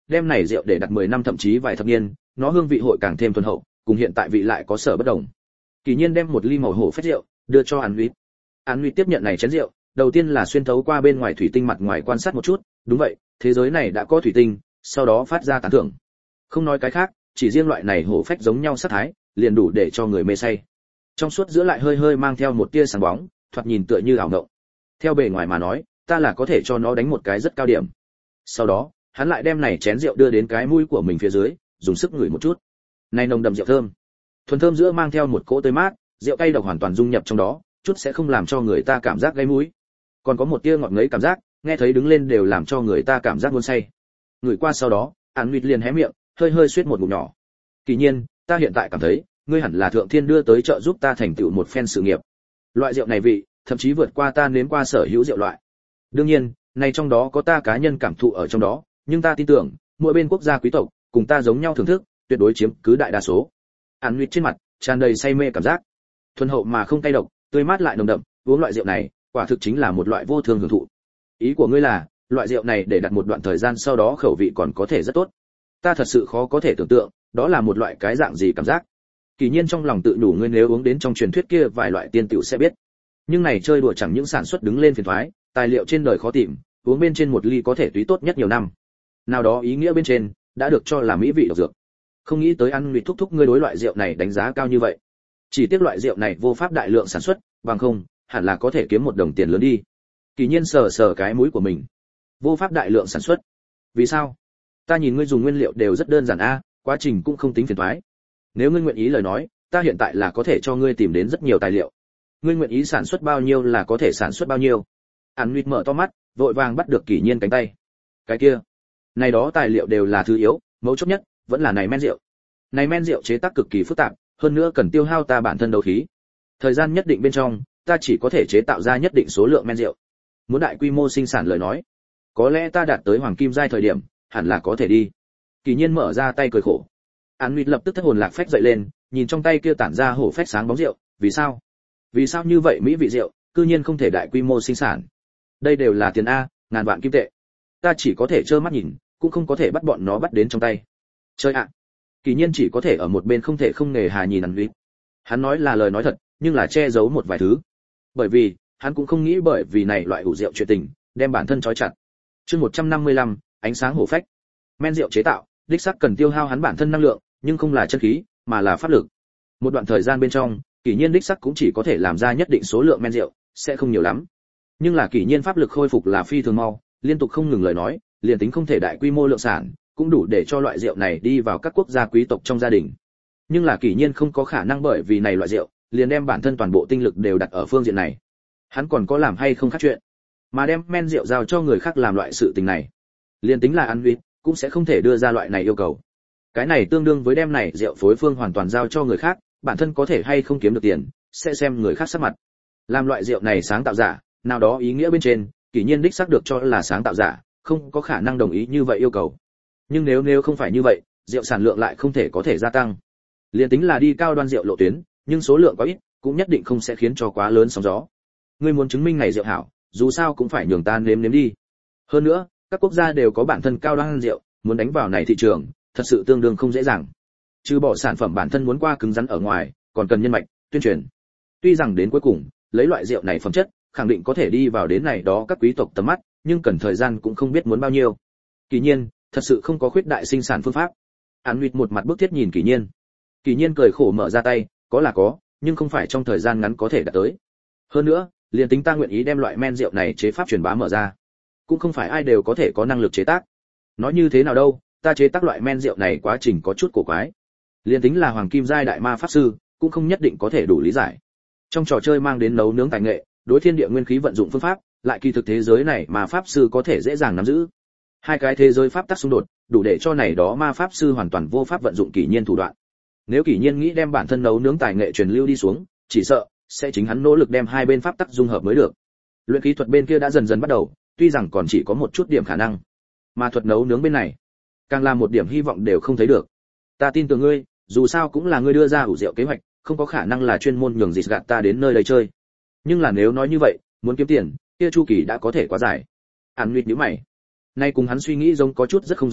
đem này rượu để đặt 10 năm thậm chí vài thập niên, nó hương vị hội càng thêm thuần hậu, cùng hiện tại vị lại có sở bất đồng. Kỳ Nhiên đem một ly màu hổ phách rượu đưa cho An Uy. An Uy tiếp nhận này chén rượu, đầu tiên là xuyên thấu qua bên ngoài thủy tinh mặt ngoài quan sát một chút, đúng vậy, thế giới này đã có thủy tinh, sau đó phát ra tán thưởng. Không nói cái khác, chỉ riêng loại này hổ phách giống nhau sắc thái, liền đủ để cho người mê say. Trong suốt giữa lại hơi hơi mang theo một tia sáng bóng, thoạt nhìn tựa như ảo ngộng. Theo bề ngoài mà nói, ta là có thể cho nó đánh một cái rất cao điểm. Sau đó, hắn lại đem này chén rượu đưa đến cái mũi của mình phía dưới, dùng sức ngửi một chút. Này nồng đậm rượu thơm, thuần thơm giữa mang theo một cỗ tươi mát, rượu cay độc hoàn toàn dung nhập trong đó, chút sẽ không làm cho người ta cảm giác gây mũi. Còn có một tia ngọt ngấy cảm giác, nghe thấy đứng lên đều làm cho người ta cảm giác muốn say. Ngửi qua sau đó, An Nguyệt liền hé miệng, hơi hơi suýt một ngụm nhỏ. Kỳ Nhiên, ta hiện tại cảm thấy, ngươi hẳn là thượng thiên đưa tới trợ giúp ta thành tựu một phen sự nghiệp. Loại rượu này vị, thậm chí vượt qua ta nếm qua sở hữu rượu loại. Đương nhiên, này trong đó có ta cá nhân cảm thụ ở trong đó, nhưng ta tin tưởng, mỗi bên quốc gia quý tộc, cùng ta giống nhau thưởng thức, tuyệt đối chiếm cứ đại đa số. An Nguyệt trên mặt tràn đầy say mê cảm giác, thuần hậu mà không cay độc, tươi mát lại nồng đậm, uống loại rượu này, quả thực chính là một loại vô thường hưởng thụ. Ý của ngươi là, loại rượu này để đặt một đoạn thời gian sau đó khẩu vị còn có thể rất tốt. Ta thật sự khó có thể tưởng tượng, đó là một loại cái dạng gì cảm giác. Kỳ Nhiên trong lòng tự nhủ, ngươi nếu uống đến trong truyền thuyết kia vài loại tiên tiểu sẽ biết. Nhưng này chơi đùa chẳng những sản xuất đứng lên phiền toái, tài liệu trên đời khó tìm, uống bên trên một ly có thể túy tốt nhất nhiều năm. Nào đó ý nghĩa bên trên đã được cho là mỹ vị độc dược. Không nghĩ tới ăn Nguyệt thúc thúc ngươi đối loại rượu này đánh giá cao như vậy. Chỉ tiếc loại rượu này vô pháp đại lượng sản xuất, bằng không, hẳn là có thể kiếm một đồng tiền lớn đi. Kỳ Nhiên sờ sờ cái mũi của mình. Vô pháp đại lượng sản xuất? Vì sao? Ta nhìn ngươi dùng nguyên liệu đều rất đơn giản a, quá trình cũng không tính phiền toái. Nếu ngươi nguyện ý lời nói, ta hiện tại là có thể cho ngươi tìm đến rất nhiều tài liệu. Ngươi nguyện ý sản xuất bao nhiêu là có thể sản xuất bao nhiêu. An Nguyệt mở to mắt, vội vàng bắt được Kỳ Nhiên cánh tay. Cái kia, này đó tài liệu đều là thứ yếu, mấu chốt nhất vẫn là này men rượu. Này men rượu chế tác cực kỳ phức tạp, hơn nữa cần tiêu hao ta bản thân đấu khí. Thời gian nhất định bên trong, ta chỉ có thể chế tạo ra nhất định số lượng men rượu. Muốn đại quy mô sinh sản lời nói, có lẽ ta đạt tới hoàng kim giai thời điểm, hẳn là có thể đi. Kỳ Nhiên mở ra tay cười khổ. An Nguyệt lập tức thất hồn lạc phách dậy lên, nhìn trong tay kia tản ra hổ phách sáng bóng rượu, vì sao? Vì sao như vậy mỹ vị rượu, cư nhiên không thể đại quy mô sinh sản? Đây đều là tiền a, ngàn vạn kim tệ. Ta chỉ có thể trơ mắt nhìn, cũng không có thể bắt bọn nó bắt đến trong tay. Chơi ạ. Kỳ Nhiên chỉ có thể ở một bên không thể không nề hà nhìn An Nguyệt. Hắn nói là lời nói thật, nhưng là che giấu một vài thứ. Bởi vì, hắn cũng không nghĩ bởi vì này loại ủ rượu chuyện tình, đem bản thân trói chặt. Chương 155, ánh sáng hổ phách. Men rượu chế tạo, đích xác cần tiêu hao hắn bản thân năng lượng, nhưng không là chân khí, mà là pháp lực. Một đoạn thời gian bên trong, Kỳ Nhiên đích xác cũng chỉ có thể làm ra nhất định số lượng men rượu, sẽ không nhiều lắm. Nhưng là Kỳ Nhiên pháp lực khôi phục là phi thường mau, liên tục không ngừng lời nói, liền tính không thể đại quy mô lượng sản, cũng đủ để cho loại rượu này đi vào các quốc gia quý tộc trong gia đình. Nhưng là Kỳ Nhiên không có khả năng bởi vì này loại rượu, liền đem bản thân toàn bộ tinh lực đều đặt ở phương diện này. Hắn còn có làm hay không khác chuyện, mà đem men rượu giao cho người khác làm loại sự tình này, liền tính là An Nguyệt cũng sẽ không thể đưa ra loại này yêu cầu. Cái này tương đương với đem này rượu phối phương hoàn toàn giao cho người khác, bản thân có thể hay không kiếm được tiền, sẽ xem người khác sắc mặt. Làm loại rượu này sáng tạo giả, nào đó ý nghĩa bên trên, Kỳ Nhiên đích xác được cho là sáng tạo giả, không có khả năng đồng ý như vậy yêu cầu. Nhưng nếu không phải như vậy, rượu sản lượng lại không thể có thể gia tăng. Liền tính là đi cao đoan rượu lộ tuyến, nhưng số lượng quá ít, cũng nhất định không sẽ khiến cho quá lớn sóng gió. Ngươi muốn chứng minh này rượu hảo, dù sao cũng phải nhường ta nếm đi. Hơn nữa, các quốc gia đều có bản thân cao đoan rượu, muốn đánh vào này thị trường, thật sự tương đương không dễ dàng. Trừ bỏ sản phẩm bản thân muốn qua cứng rắn ở ngoài, còn cần nhân mạch, tuyên truyền. Tuy rằng đến cuối cùng, lấy loại rượu này phẩm chất, khẳng định có thể đi vào đến này đó các quý tộc tầm mắt, nhưng cần thời gian cũng không biết muốn bao nhiêu. Kỳ Nhiên, thật sự không có khuyết đại sinh sản phương pháp. An Nguyệt một mặt bức thiết nhìn Kỳ Nhiên. Kỳ Nhiên cười khổ mở ra tay, có là có, nhưng không phải trong thời gian ngắn có thể đạt tới. Hơn nữa, liền tính ta nguyện ý đem loại men rượu này chế pháp truyền bá mở ra, cũng không phải ai đều có thể có năng lực chế tác. Nói như thế nào đâu, ta chế tác loại men rượu này quá trình có chút cổ quái. Liền tính là hoàng kim giai đại ma pháp sư, cũng không nhất định có thể đủ lý giải. Trong trò chơi mang đến nấu nướng tài nghệ, đối thiên địa nguyên khí vận dụng phương pháp, lại kỳ thực thế giới này mà pháp sư có thể dễ dàng nắm giữ. Hai cái thế giới pháp tắc xung đột, đủ để cho này đó ma pháp sư hoàn toàn vô pháp vận dụng Kỳ Nhiên thủ đoạn. Nếu Kỳ Nhiên nghĩ đem bản thân nấu nướng tài nghệ truyền lưu đi xuống, chỉ sợ sẽ chính hắn nỗ lực đem hai bên pháp tắc dung hợp mới được. Luyện khí thuật bên kia đã dần dần bắt đầu, tuy rằng còn chỉ có một chút điểm khả năng, mà thuật nấu nướng bên này, càng là một điểm hy vọng đều không thấy được. Ta tin tưởng ngươi, dù sao cũng là ngươi đưa ra ủ rượu kế hoạch, không có khả năng là chuyên môn nhường dịch gạt ta đến nơi đây chơi. Nhưng là nếu nói như vậy, muốn kiếm tiền, kia chu kỳ đã có thể quá dài. An Nguyệt nhíu mày. Nay cùng hắn suy nghĩ giống có chút rất không giống với,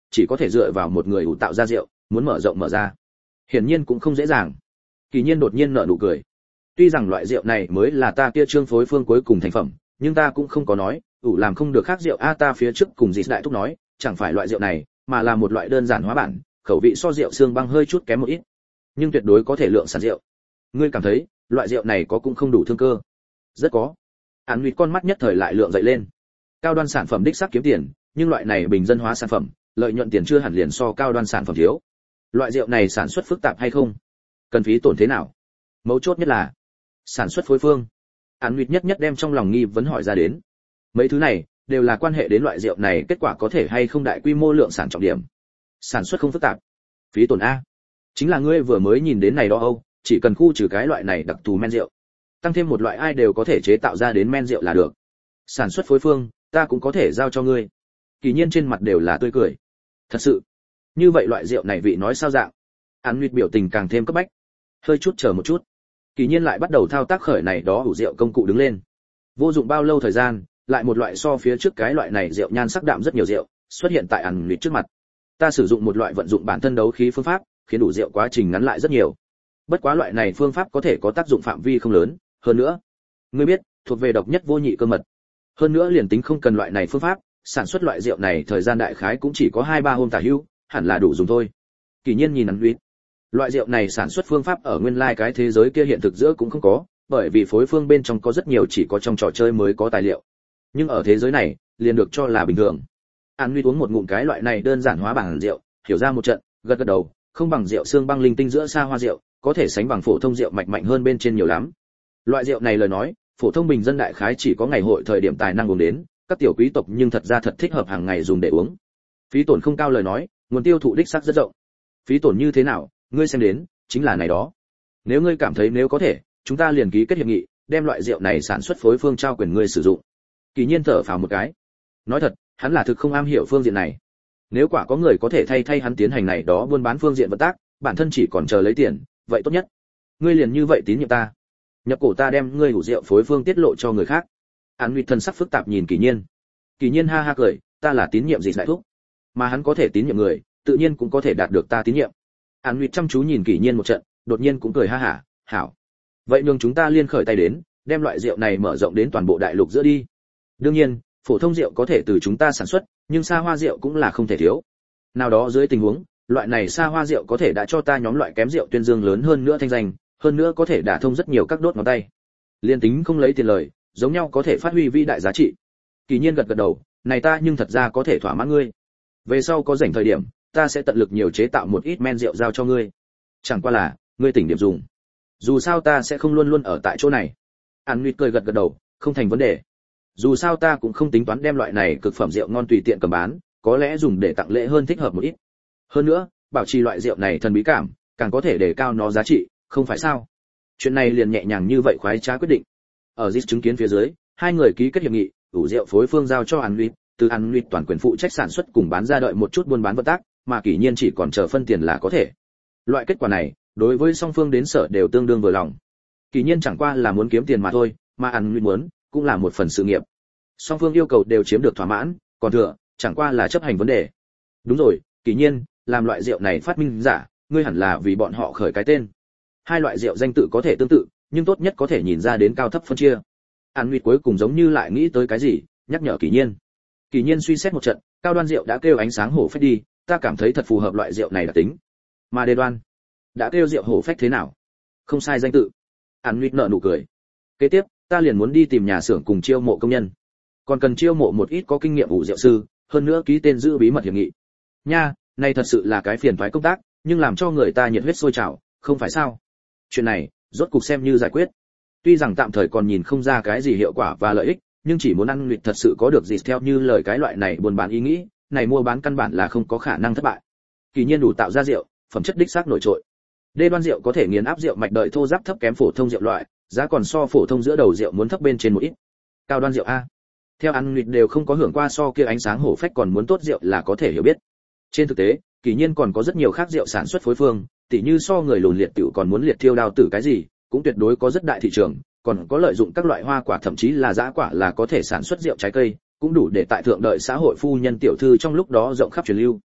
chỉ có thể dựa vào một người ủ tạo ra rượu, muốn mở rộng mở ra, hiển nhiên cũng không dễ dàng. Kỳ Nhiên đột nhiên nở nụ cười. Tuy rằng loại rượu này mới là ta kia trương phối phương cuối cùng thành phẩm, nhưng ta cũng không có nói, ủ làm không được khác rượu a, ta phía trước cùng Dịch đại thúc nói, chẳng phải loại rượu này, mà là một loại đơn giản hóa bản, khẩu vị so rượu xương băng hơi chút kém một ít, nhưng tuyệt đối có thể lượng sản rượu. Ngươi cảm thấy, loại rượu này có cũng không đủ thương cơ? Rất có. Án Nguyệt con mắt nhất thời lại lượng dậy lên. Cao đoan sản phẩm đích xác kiếm tiền, nhưng loại này bình dân hóa sản phẩm, lợi nhuận tiền chưa hẳn liền so cao đoan sản phẩm thiếu. Loại rượu này sản xuất phức tạp hay không? Cần phí tổn thế nào? Mấu chốt nhất là sản xuất phối phương. Án Nguyệt nhất nhất đem trong lòng nghi vấn hỏi ra đến. Mấy thứ này đều là quan hệ đến loại rượu này kết quả có thể hay không đại quy mô lượng sản trọng điểm. Sản xuất không phức tạp. Phí tổn a. Chính là ngươi vừa mới nhìn đến này đó Âu, chỉ cần khu trừ cái loại này đặc thù men rượu, tăng thêm một loại ai đều có thể chế tạo ra đến men rượu là được. Sản xuất phối phương, ta cũng có thể giao cho ngươi. Kỳ Nhiên trên mặt đều là tươi cười. Thật sự? Như vậy loại rượu này vị nói sao dạng? Án Nguyệt biểu tình càng thêm cấp bách. Hơi chút chờ một chút. Kỳ Nhiên lại bắt đầu thao tác khởi này đó ủ rượu công cụ đứng lên. Vô dụng bao lâu thời gian, lại một loại so phía trước cái loại này rượu nhan sắc đạm rất nhiều rượu xuất hiện tại Án Nguyệt trước mặt. Ta sử dụng một loại vận dụng bản thân đấu khí phương pháp, khiến đủ rượu quá trình ngắn lại rất nhiều. Bất quá loại này phương pháp có thể có tác dụng phạm vi không lớn, hơn nữa, ngươi biết, thuộc về độc nhất vô nhị cơ mật. Hơn nữa liền tính không cần loại này phương pháp, sản xuất loại rượu này thời gian đại khái cũng chỉ có 2-3 hôm tả hữu, hẳn là đủ dùng thôi. Kỳ Nhiên nhìn Án Nguyệt. Loại rượu này sản xuất phương pháp ở nguyên lai cái thế giới kia hiện thực giữa cũng không có, bởi vì phối phương bên trong có rất nhiều chỉ có trong trò chơi mới có tài liệu. Nhưng ở thế giới này, liền được cho là bình thường. Án Nguyệt uống một ngụm cái loại này đơn giản hóa bản rượu, hiểu ra một trận, gật gật đầu, không bằng rượu xương băng linh tinh giữa xa hoa rượu, có thể sánh bằng phổ thông rượu mạch mạnh hơn bên trên nhiều lắm. Loại rượu này lời nói, phổ thông bình dân đại khái chỉ có ngày hội thời điểm tài năng uống đến, các tiểu quý tộc nhưng thật ra thật thích hợp hàng ngày dùng để uống. Phí tổn không cao lời nói, nguồn tiêu thụ đích xác rất rộng. Phí tổn như thế nào, ngươi xem đến, chính là này đó. Nếu ngươi cảm thấy nếu có thể, chúng ta liền ký kết hiệp nghị, đem loại rượu này sản xuất phối phương trao quyền ngươi sử dụng. Kỳ Nhiên thở phào một cái. Nói thật, hắn là thực không am hiểu phương diện này. Nếu quả có người có thể thay hắn tiến hành này đó buôn bán phương diện vận tác, bản thân chỉ còn chờ lấy tiền, vậy tốt nhất. Ngươi liền như vậy tín nhiệm ta. Nhập cổ ta đem ngươi đủ rượu phối phương tiết lộ cho người khác. Án Nguyệt thần sắc phức tạp nhìn Kỳ Nhiên. Kỳ Nhiên ha ha cười, ta là tín nhiệm gì đại thúc, mà hắn có thể tín nhiệm người, tự nhiên cũng có thể đạt được ta tín nhiệm. Án Nguyệt chăm chú nhìn Kỳ Nhiên một trận, đột nhiên cũng cười ha hả, hảo. Vậy nhường chúng ta liên khởi tay đến, đem loại rượu này mở rộng đến toàn bộ đại lục giữa đi. Đương nhiên, phổ thông rượu có thể từ chúng ta sản xuất, nhưng xa hoa rượu cũng là không thể thiếu. Nào đó dưới tình huống, loại này xa hoa rượu có thể đã cho ta nhóm loại kém rượu tuyên dương lớn hơn nữa thanh danh, hơn nữa có thể đả thông rất nhiều các đốt ngón tay. Liên tính không lấy tiền lời, giống nhau có thể phát huy vĩ đại giá trị. Kỳ Nhiên gật gật đầu, này ta nhưng thật ra có thể thỏa mãn ngươi. Về sau có rảnh thời điểm, ta sẽ tận lực nhiều chế tạo một ít men rượu giao cho ngươi. Chẳng qua là, ngươi tỉnh điểm dùng. Dù sao ta sẽ không luôn luôn ở tại chỗ này. Án Nguyệt cười gật gật đầu, không thành vấn đề. Dù sao ta cũng không tính toán đem loại này cực phẩm rượu ngon tùy tiện cầm bán, có lẽ dùng để tặng lễ hơn thích hợp một ít. Hơn nữa, bảo trì loại rượu này thần bí cảm, càng có thể đề cao nó giá trị, không phải sao? Chuyện này liền nhẹ nhàng như vậy khoái trá quyết định. Ở Dịch chứng kiến phía dưới, hai người ký kết hiệp nghị, đủ rượu phối phương giao cho Án Nguyệt, từ Án Nguyệt toàn quyền phụ trách sản xuất cùng bán ra đợi một chút buôn bán vận tác, mà Kỳ Nhiên chỉ còn chờ phân tiền là có thể. Loại kết quả này, đối với song phương đến sở đều tương đương vừa lòng. Kỳ Nhiên chẳng qua là muốn kiếm tiền mà thôi, mà Án Nguyệt muốn, cũng là một phần sự nghiệp. Song phương yêu cầu đều chiếm được thỏa mãn, còn thừa, chẳng qua là chấp hành vấn đề. Đúng rồi, Kỳ Nhiên, làm loại rượu này phát minh giả, ngươi hẳn là vì bọn họ khởi cái tên. Hai loại rượu danh tự có thể tương tự, nhưng tốt nhất có thể nhìn ra đến cao thấp phân chia. Án Nguyệt cuối cùng giống như lại nghĩ tới cái gì, nhắc nhở Kỳ Nhiên. Kỳ Nhiên suy xét một trận, cao đoan rượu đã kêu ánh sáng hổ phách đi, ta cảm thấy thật phù hợp loại rượu này đặc tính. Mà Đê Đoan, đã kêu rượu hổ phách thế nào? Không sai danh tự. Án Nguyệt nở nụ cười. Kế tiếp, ta liền muốn đi tìm nhà xưởng cùng chiêu mộ công nhân. Còn cần chiêu mộ một ít có kinh nghiệm ủ rượu sư, hơn nữa ký tên giữ bí mật hiệp nghị. Nha, này thật sự là cái phiền toái công tác, nhưng làm cho người ta nhiệt huyết sôi trào, không phải sao? Chuyện này, rốt cục xem như giải quyết. Tuy rằng tạm thời còn nhìn không ra cái gì hiệu quả và lợi ích, nhưng chỉ muốn ăn Nguyệt thật sự có được gì theo như lời cái loại này buôn bán ý nghĩ, này mua bán căn bản là không có khả năng thất bại. Kỳ Nhiên đủ tạo ra rượu, phẩm chất đích xác nổi trội. Đê Đoan rượu có thể nghiền áp rượu mạch đợi thô ráp thấp kém phổ thông rượu loại, giá còn so phổ thông giữa đầu rượu muốn thấp bên trên một ít. Cao đoan rượu a. Theo Án Nguyệt đều không có hưởng qua so kia ánh sáng hổ phách còn muốn tốt rượu là có thể hiểu biết. Trên thực tế, Kỳ Nhiên còn có rất nhiều khác rượu sản xuất phối phương, tỉ như so người lùn liệt tiểu còn muốn liệt thiêu đao tử cái gì, cũng tuyệt đối có rất đại thị trường, còn có lợi dụng các loại hoa quả thậm chí là dã quả là có thể sản xuất rượu trái cây, cũng đủ để tại thượng đợi xã hội phu nhân tiểu thư trong lúc đó rộng khắp truyền lưu.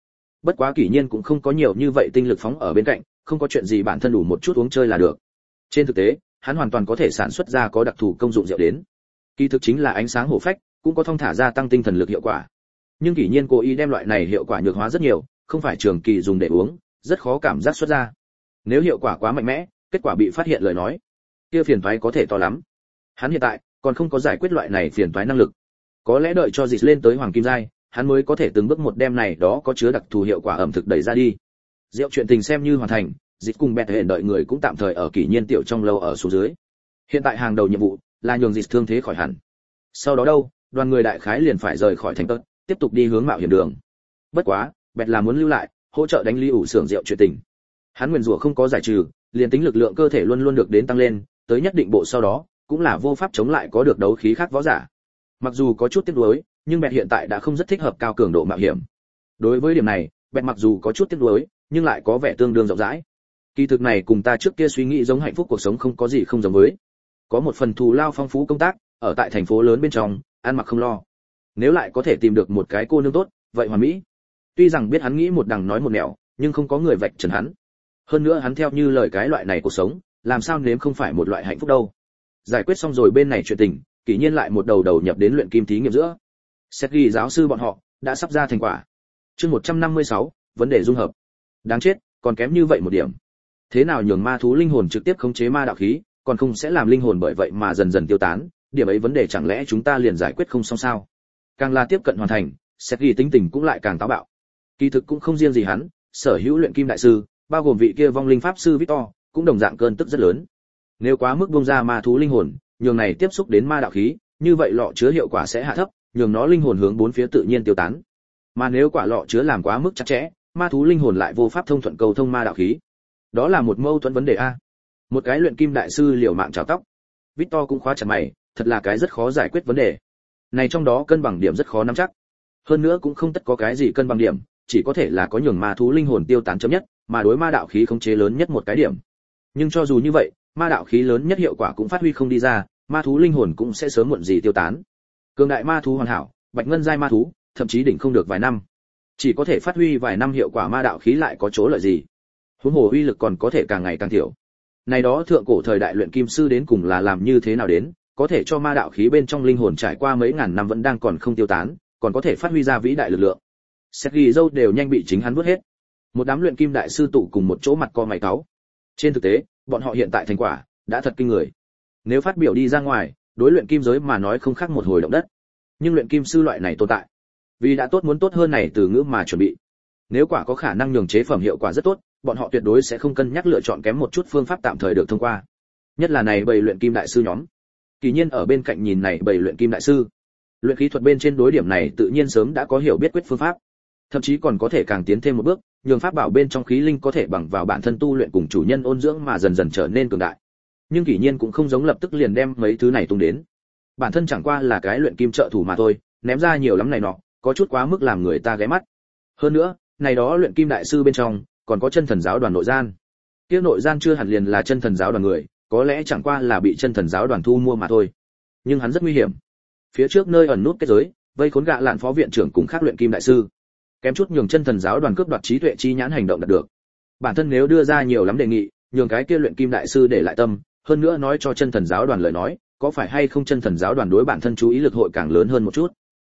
Bất quá Kỷ Nhiên cũng không có nhiều như vậy tinh lực phóng ở bên cạnh, không có chuyện gì bản thân đủ một chút uống chơi là được. Trên thực tế, hắn hoàn toàn có thể sản xuất ra có đặc thù công dụng rượu đến. Kỳ thực chính là ánh sáng hổ phách, cũng có thông thả gia tăng tinh thần lực hiệu quả. Nhưng Kỷ Nhiên cố ý đem loại này hiệu quả nhược hóa rất nhiều, không phải trường kỳ dùng để uống, rất khó cảm giác xuất ra. Nếu hiệu quả quá mạnh mẽ, kết quả bị phát hiện lời nói, kia phiền toái có thể to lắm. Hắn hiện tại còn không có giải quyết loại này phiền toái năng lực. Có lẽ đợi cho dịch lên tới hoàng kim giai, hắn mới có thể từng bước một đem này đó có chứa đặc thù hiệu quả ẩm thực đẩy ra đi. Rượu chuyện tình xem như hoàn thành, dịch cùng bẹt hẹn đợi người cũng tạm thời ở Kỷ Nhiên tiểu trong lâu ở xuống dưới. Hiện tại hàng đầu nhiệm vụ là nhường dịch thương thế khỏi hẳn. Sau đó đâu, đoàn người đại khái liền phải rời khỏi thành tớt, tiếp tục đi hướng mạo hiểm đường. Bất quá, bẹt là muốn lưu lại, hỗ trợ đánh lý ủ xưởng rượu chuyện tình. Hắn nguyên rủa không có giải trừ, liền tính lực lượng cơ thể luôn luôn được đến tăng lên, tới nhất định bộ sau đó, cũng là vô pháp chống lại có được đấu khí khác võ giả. Mặc dù có chút tiếc nuối, nhưng bẹt hiện tại đã không rất thích hợp cao cường độ mạo hiểm. Đối với điểm này, bẹt mặc dù có chút tiếc nuối, nhưng lại có vẻ tương đương rộng rãi. Kỳ thực này cùng ta trước kia suy nghĩ giống hạnh phúc cuộc sống không có gì không giống với. Có một phần thù lao phong phú công tác, ở tại thành phố lớn bên trong, ăn mặc không lo. Nếu lại có thể tìm được một cái cô nương tốt, vậy hoàn mỹ. Tuy rằng biết hắn nghĩ một đằng nói một nẻo, nhưng không có người vạch trần hắn. Hơn nữa hắn theo như lời cái loại này cuộc sống, làm sao nếm không phải một loại hạnh phúc đâu. Giải quyết xong rồi bên này chuyện tình, Kỷ Nhiên lại một đầu nhập đến luyện kim thí nghiệm giữa. Sergei giáo sư bọn họ đã sắp ra thành quả. Chương 156, vấn đề dung hợp. Đáng chết, còn kém như vậy một điểm. Thế nào nhường ma thú linh hồn trực tiếp khống chế ma đạo khí, còn không sẽ làm linh hồn bởi vậy mà dần dần tiêu tán, điểm ấy vấn đề chẳng lẽ chúng ta liền giải quyết không xong sao? Càng là tiếp cận hoàn thành, Sergei tính tình cũng lại càng táo bạo. Kỳ thực cũng không riêng gì hắn, sở hữu luyện kim đại sư, bao gồm vị kia vong linh pháp sư Victor, cũng đồng dạng cơn tức rất lớn. Nếu quá mức buông ra ma thú linh hồn, nhường này tiếp xúc đến ma đạo khí, như vậy lọ chứa hiệu quả sẽ hạ thấp, nhường nó linh hồn hướng bốn phía tự nhiên tiêu tán. Mà nếu quả lọ chứa làm quá mức chặt chẽ, ma thú linh hồn lại vô pháp thông thuận cầu thông ma đạo khí. Đó là một mâu thuẫn vấn đề a. Một cái luyện kim đại sư liều mạng chảo tóc. Victor cũng khóa chặt mày, thật là cái rất khó giải quyết vấn đề. Này trong đó cân bằng điểm rất khó nắm chắc. Hơn nữa cũng không tất có cái gì cân bằng điểm, chỉ có thể là có nhường ma thú linh hồn tiêu tán chấm nhất, mà đối ma đạo khí khống chế lớn nhất một cái điểm. Nhưng cho dù như vậy, ma đạo khí lớn nhất hiệu quả cũng phát huy không đi ra, ma thú linh hồn cũng sẽ sớm muộn gì tiêu tán. Cường đại ma thú hoàn hảo, bạch ngân giai ma thú, thậm chí đỉnh không được vài năm. Chỉ có thể phát huy vài năm hiệu quả ma đạo khí lại có chỗ lợi gì? Huống hồ uy lực còn có thể càng ngày càng thiểu. Này đó thượng cổ thời đại luyện kim sư đến cùng là làm như thế nào đến, có thể cho ma đạo khí bên trong linh hồn trải qua mấy ngàn năm vẫn đang còn không tiêu tán, còn có thể phát huy ra vĩ đại lực lượng. Sergei dâu đều nhanh bị chính hắn vứt hết. Một đám luyện kim đại sư tụ cùng một chỗ mặt co mày cáu. Trên thực tế, bọn họ hiện tại thành quả đã thật kinh người. Nếu phát biểu đi ra ngoài, đối luyện kim giới mà nói không khác một hồi động đất. Nhưng luyện kim sư loại này tồn tại, vì đã tốt muốn tốt hơn này từ ngữ mà chuẩn bị. Nếu quả có khả năng nhường chế phẩm hiệu quả rất tốt, bọn họ tuyệt đối sẽ không cân nhắc lựa chọn kém một chút phương pháp tạm thời được thông qua. Nhất là này bầy luyện kim đại sư nhóm. Kỳ Nhiên ở bên cạnh nhìn này bầy luyện kim đại sư. Luyện khí thuật bên trên đối điểm này tự nhiên sớm đã có hiểu biết quyết phương pháp. Thậm chí còn có thể càng tiến thêm một bước, nhường pháp bảo bên trong khí linh có thể bằng vào bản thân tu luyện cùng chủ nhân ôn dưỡng mà dần dần trở nên cường đại. Nhưng Kỷ Nhiên cũng không giống lập tức liền đem mấy thứ này tung đến. Bản thân chẳng qua là cái luyện kim trợ thủ mà thôi, ném ra nhiều lắm này nọ, có chút quá mức làm người ta ghé mắt. Hơn nữa, này đó luyện kim đại sư bên trong, còn có chân thần giáo đoàn nội gian. Kia nội gian chưa hẳn liền là chân thần giáo đoàn người, có lẽ chẳng qua là bị chân thần giáo đoàn thu mua mà thôi. Nhưng hắn rất nguy hiểm. Phía trước nơi ẩn nút kết giới, vây khốn gạ lạn phó viện trưởng cùng khác luyện kim đại sư. Kém chút nhường chân thần giáo đoàn cướp đoạt trí tuệ chi nhãn hành động đạt được. Bản thân nếu đưa ra nhiều lắm đề nghị, nhường cái kia luyện kim đại sư để lại tâm, hơn nữa nói cho chân thần giáo đoàn lời nói, có phải hay không chân thần giáo đoàn đối bản thân chú ý lực hội càng lớn hơn một chút.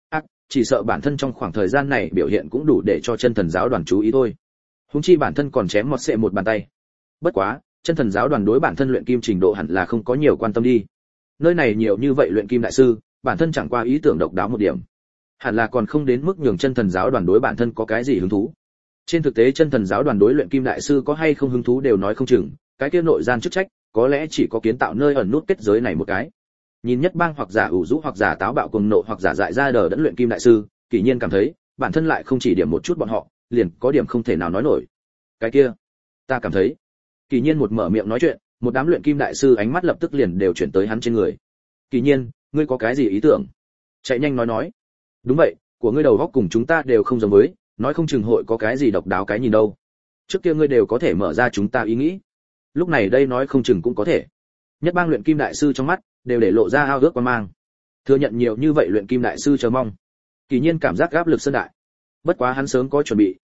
Chỉ sợ bản thân trong khoảng thời gian này biểu hiện cũng đủ để cho chân thần giáo đoàn chú ý thôi. Huống chi bản thân còn chém một sệ một bàn tay. Bất quá, chân thần giáo đoàn đối bản thân luyện kim trình độ hẳn là không có nhiều quan tâm đi. Nơi này nhiều như vậy luyện kim đại sư, bản thân chẳng qua ý tưởng độc đáo một điểm. Hẳn là còn không đến mức nhường chân thần giáo đoàn đối bản thân có cái gì hứng thú. Trên thực tế chân thần giáo đoàn đối luyện kim đại sư có hay không hứng thú đều nói không chừng, cái kia nội gian chức trách, có lẽ chỉ có kiến tạo nơi ẩn nút kết giới này một cái. Nhìn nhất bang hoặc giả ủ rũ hoặc giả táo bạo cuồng nộ hoặc giả dại ra đờ đẫn luyện kim đại sư, Kỷ Nhiên cảm thấy, bản thân lại không chỉ điểm một chút bọn họ, liền có điểm không thể nào nói nổi. Cái kia, ta cảm thấy. Kỷ Nhiên một mở miệng nói chuyện, một đám luyện kim đại sư ánh mắt lập tức liền đều chuyển tới hắn trên người. Kỷ Nhiên, ngươi có cái gì ý tưởng? Chạy nhanh nói. Đúng vậy, của ngươi đầu óc cùng chúng ta đều không giống với, nói không chừng hội có cái gì độc đáo cái nhìn đâu. Trước kia ngươi đều có thể mở ra chúng ta ý nghĩ. Lúc này đây nói không chừng cũng có thể. Nhất bang luyện kim đại sư trong mắt đều để lộ ra ao ước quan mang. Thừa nhận nhiều như vậy luyện kim đại sư chờ mong. Kỷ Nhiên cảm giác áp lực sơn đại. Bất quá hắn sớm có chuẩn bị,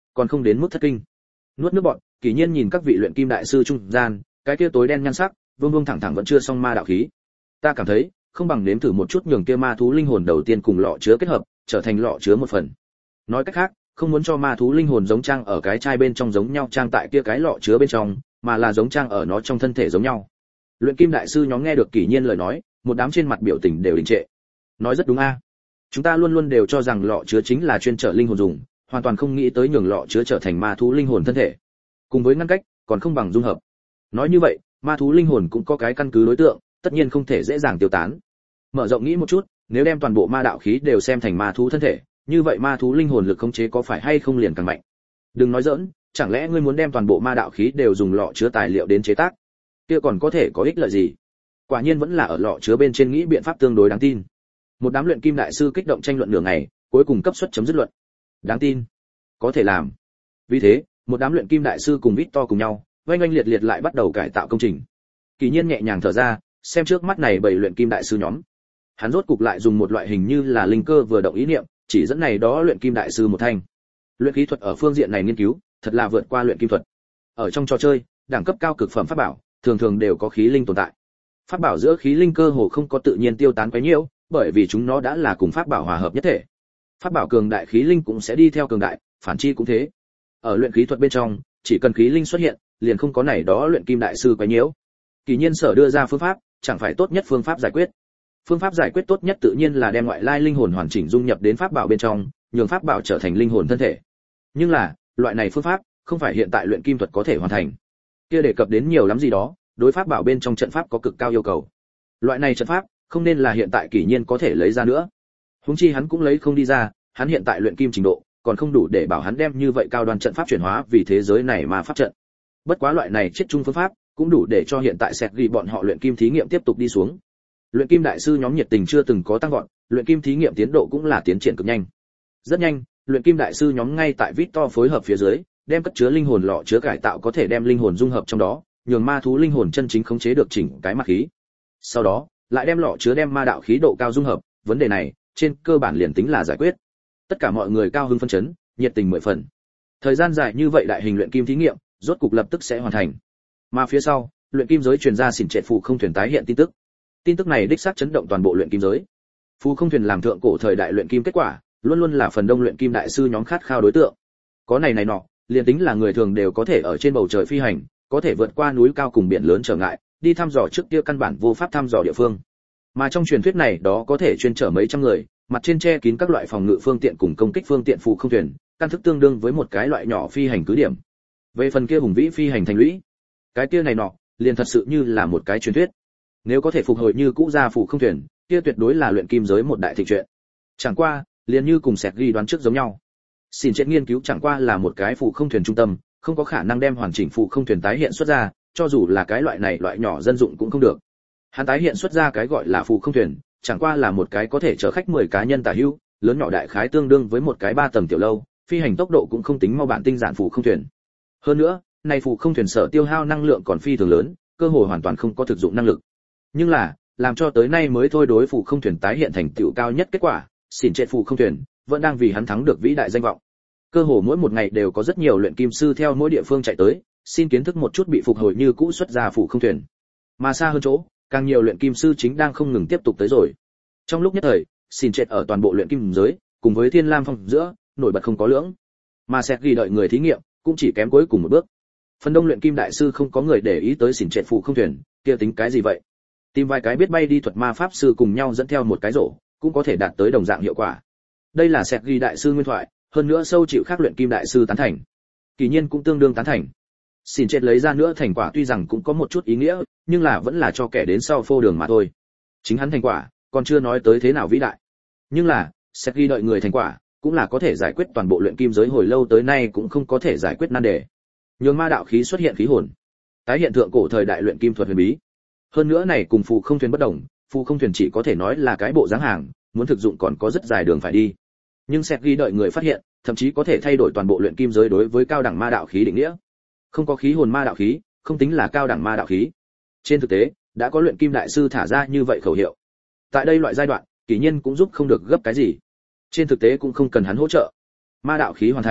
còn không đến mức thất kinh. Nuốt nước bọt, Kỷ Nhiên nhìn các vị luyện kim đại sư trung gian, cái kia tối đen nhan sắc, vương vương thẳng thẳng vẫn chưa xong ma đạo khí. Ta cảm thấy, không bằng nếm thử một chút nhường kia ma thú linh hồn đầu tiên cùng lọ chứa kết hợp, trở thành lọ chứa một phần. Nói cách khác, không muốn cho ma thú linh hồn giống trang ở cái chai bên trong giống nhau trang tại kia cái lọ chứa bên trong, mà là giống trang ở nó trong thân thể giống nhau. Luyện kim đại sư nhóm nghe được Kỷ Nhiên lời nói, một đám trên mặt biểu tình đều đình trệ. Nói rất đúng a. Chúng ta luôn luôn đều cho rằng lọ chứa chính là chuyên trở linh hồn dùng, hoàn toàn không nghĩ tới nhường lọ chứa trở thành ma thú linh hồn thân thể. Cùng với ngăn cách, còn không bằng dung hợp. Nói như vậy, ma thú linh hồn cũng có cái căn cứ đối tượng, tất nhiên không thể dễ dàng tiêu tán. Mở rộng nghĩ một chút, nếu đem toàn bộ ma đạo khí đều xem thành ma thú thân thể, như vậy ma thú linh hồn lực khống chế có phải hay không liền càng mạnh? Đừng nói giỡn, chẳng lẽ ngươi muốn đem toàn bộ ma đạo khí đều dùng lọ chứa tài liệu đến chế tác? Kia còn có thể có ích lợi gì? Quả nhiên vẫn là ở lọ chứa bên trên nghĩ biện pháp tương đối đáng tin. Một đám luyện kim đại sư kích động tranh luận nửa ngày, cuối cùng cấp suất chấm dứt luận. Đáng tin, có thể làm. Vì thế, một đám luyện kim đại sư cùng Victor cùng nhau, oanh oanh liệt liệt lại bắt đầu cải tạo công trình. Kỷ Nhiên nhẹ nhàng thở ra, xem trước mắt này bảy luyện kim đại sư nhóm. Hắn rốt cục lại dùng một loại hình như là linh cơ vừa động ý niệm, chỉ dẫn này đó luyện kim đại sư một thanh. Luyện khí thuật ở phương diện này nghiên cứu, thật là vượt qua luyện kim thuật. Ở trong trò chơi, đẳng cấp cao cực phẩm pháp bảo, thường thường đều có khí linh tồn tại. Pháp bảo giữa khí linh cơ hồ không có tự nhiên tiêu tán quá nhiều, bởi vì chúng nó đã là cùng pháp bảo hòa hợp nhất thể. Pháp bảo cường đại khí linh cũng sẽ đi theo cường đại, phản chi cũng thế. Ở luyện khí thuật bên trong, chỉ cần khí linh xuất hiện, liền không có này đó luyện kim đại sư quá nhiễu. Kỷ Nhiên sở đưa ra phương pháp, chẳng phải tốt nhất phương pháp giải quyết. Phương pháp giải quyết tốt nhất tự nhiên là đem ngoại lai linh hồn hoàn chỉnh dung nhập đến pháp bảo bên trong, nhường pháp bảo trở thành linh hồn thân thể. Nhưng là, loại này phương pháp không phải hiện tại luyện kim thuật có thể hoàn thành. Kia đề cập đến nhiều lắm gì đó, đối pháp bảo bên trong trận pháp có cực cao yêu cầu. Loại này trận pháp không nên là hiện tại Kỷ Nhiên có thể lấy ra nữa. Huống chi hắn cũng lấy không đi ra, hắn hiện tại luyện kim trình độ còn không đủ để bảo hắn đem như vậy cao đoan trận pháp chuyển hóa vì thế giới này mà pháp trận. Bất quá loại này chiết chung phương pháp cũng đủ để cho hiện tại sẹt ghi bọn họ luyện kim thí nghiệm tiếp tục đi xuống. Luyện kim đại sư nhóm nhiệt tình chưa từng có tăng vọt, luyện kim thí nghiệm tiến độ cũng là tiến triển cực nhanh. Rất nhanh, luyện kim đại sư nhóm ngay tại Victor phối hợp phía dưới, đem cất chứa linh hồn lọ chứa cải tạo có thể đem linh hồn dung hợp trong đó, nhường ma thú linh hồn chân chính khống chế được chỉnh cái ma khí. Sau đó, lại đem lọ chứa đem ma đạo khí độ cao dung hợp, vấn đề này trên cơ bản liền tính là giải quyết. Tất cả mọi người cao hứng phấn chấn, nhiệt tình mười phần. Thời gian dài như vậy đại hình luyện kim thí nghiệm, rốt cục lập tức sẽ hoàn thành. Mà phía sau, luyện kim giới truyền ra xỉn trệ phù không thuyền tái hiện tin tức. Tin tức này đích xác chấn động toàn bộ luyện kim giới. Phù không thuyền làm thượng cổ thời đại luyện kim kết quả, luôn luôn là phần đông luyện kim đại sư nhóm khát khao đối tượng. Có này nọ, liền tính là người thường đều có thể ở trên bầu trời phi hành, có thể vượt qua núi cao cùng biển lớn trở ngại, đi thăm dò trước kia căn bản vô pháp thăm dò địa phương. Mà trong truyền thuyết này đó có thể chuyên chở mấy trăm người, mặt trên che kín các loại phòng ngự phương tiện cùng công kích phương tiện phù không thuyền, căn thức tương đương với một cái loại nhỏ phi hành cứ điểm. Về phần kia hùng vĩ phi hành thành lũy, cái kia này nọ, liền thật sự như là một cái truyền thuyết. Nếu có thể phục hồi như cũ ra phù không thuyền, kia tuyệt đối là luyện kim giới một đại thịnh chuyện. Chẳng qua, liền như cùng sẹt ghi đoán trước giống nhau. Xin chết nghiên cứu chẳng qua là một cái phù không thuyền trung tâm, không có khả năng đem hoàn chỉnh phù không thuyền tái hiện xuất ra, cho dù là cái loại này loại nhỏ dân dụng cũng không được. Hắn tái hiện xuất ra cái gọi là phù không thuyền, chẳng qua là một cái có thể chở khách 10 cá nhân tả hữu, lớn nhỏ đại khái tương đương với một cái 3 tầng tiểu lâu, phi hành tốc độ cũng không tính mau bản tinh giản phù không thuyền. Hơn nữa, này phù không thuyền sở tiêu hao năng lượng còn phi thường lớn, cơ hội hoàn toàn không có thực dụng năng lực. Nhưng là, làm cho tới nay mới thôi đối phù không thuyền tái hiện thành tựu cao nhất kết quả, xỉn chết phù không thuyền vẫn đang vì hắn thắng được vĩ đại danh vọng. Cơ hồ mỗi một ngày đều có rất nhiều luyện kim sư theo mỗi địa phương chạy tới, xin kiến thức một chút bị phục hồi như cũ xuất ra phù không thuyền. Mà xa hơn chỗ, càng nhiều luyện kim sư chính đang không ngừng tiếp tục tới rồi. Trong lúc nhất thời, xỉn chết ở toàn bộ luyện kim giới, cùng với Thiên Lam Phong giữa, nổi bật không có lưỡng. Mà xét ghi đợi người thí nghiệm, cũng chỉ kém cuối cùng một bước. Phần đông luyện kim đại sư không có người để ý tới xỉn chết phù không thuyền, kia tính cái gì vậy? Tìm vài cái biết bay đi thuật ma pháp sư cùng nhau dẫn theo một cái rổ, cũng có thể đạt tới đồng dạng hiệu quả. Đây là xét ghi đại sư nguyên thoại, hơn nữa sâu chịu khác luyện kim đại sư tán thành. Kỳ nhiên cũng tương đương tán thành. Xin chết lấy ra nữa thành quả tuy rằng cũng có một chút ý nghĩa, nhưng là vẫn là cho kẻ đến sau phô đường mà thôi. Chính hắn thành quả, còn chưa nói tới thế nào vĩ đại. Nhưng là, xét ghi đợi người thành quả, cũng là có thể giải quyết toàn bộ luyện kim giới hồi lâu tới nay cũng không có thể giải quyết nan đề. Nhường ma đạo khí xuất hiện khí hồn, tái hiện thượng cổ thời đại luyện kim thuật huyền bí. Hơn nữa này cùng phù không thuyền bất đồng, phù không thuyền chỉ có thể nói là cái bộ dáng hàng, muốn thực dụng còn có rất dài đường phải đi. Nhưng xét ghi đợi người phát hiện, thậm chí có thể thay đổi toàn bộ luyện kim giới đối với cao đẳng ma đạo khí định nghĩa. Không có khí hồn ma đạo khí, không tính là cao đẳng ma đạo khí. Trên thực tế, đã có luyện kim đại sư thả ra như vậy khẩu hiệu. Tại đây loại giai đoạn, Kỷ Nhiên cũng giúp không được gấp cái gì. Trên thực tế cũng không cần hắn hỗ trợ. Ma đạo khí hoàn thành,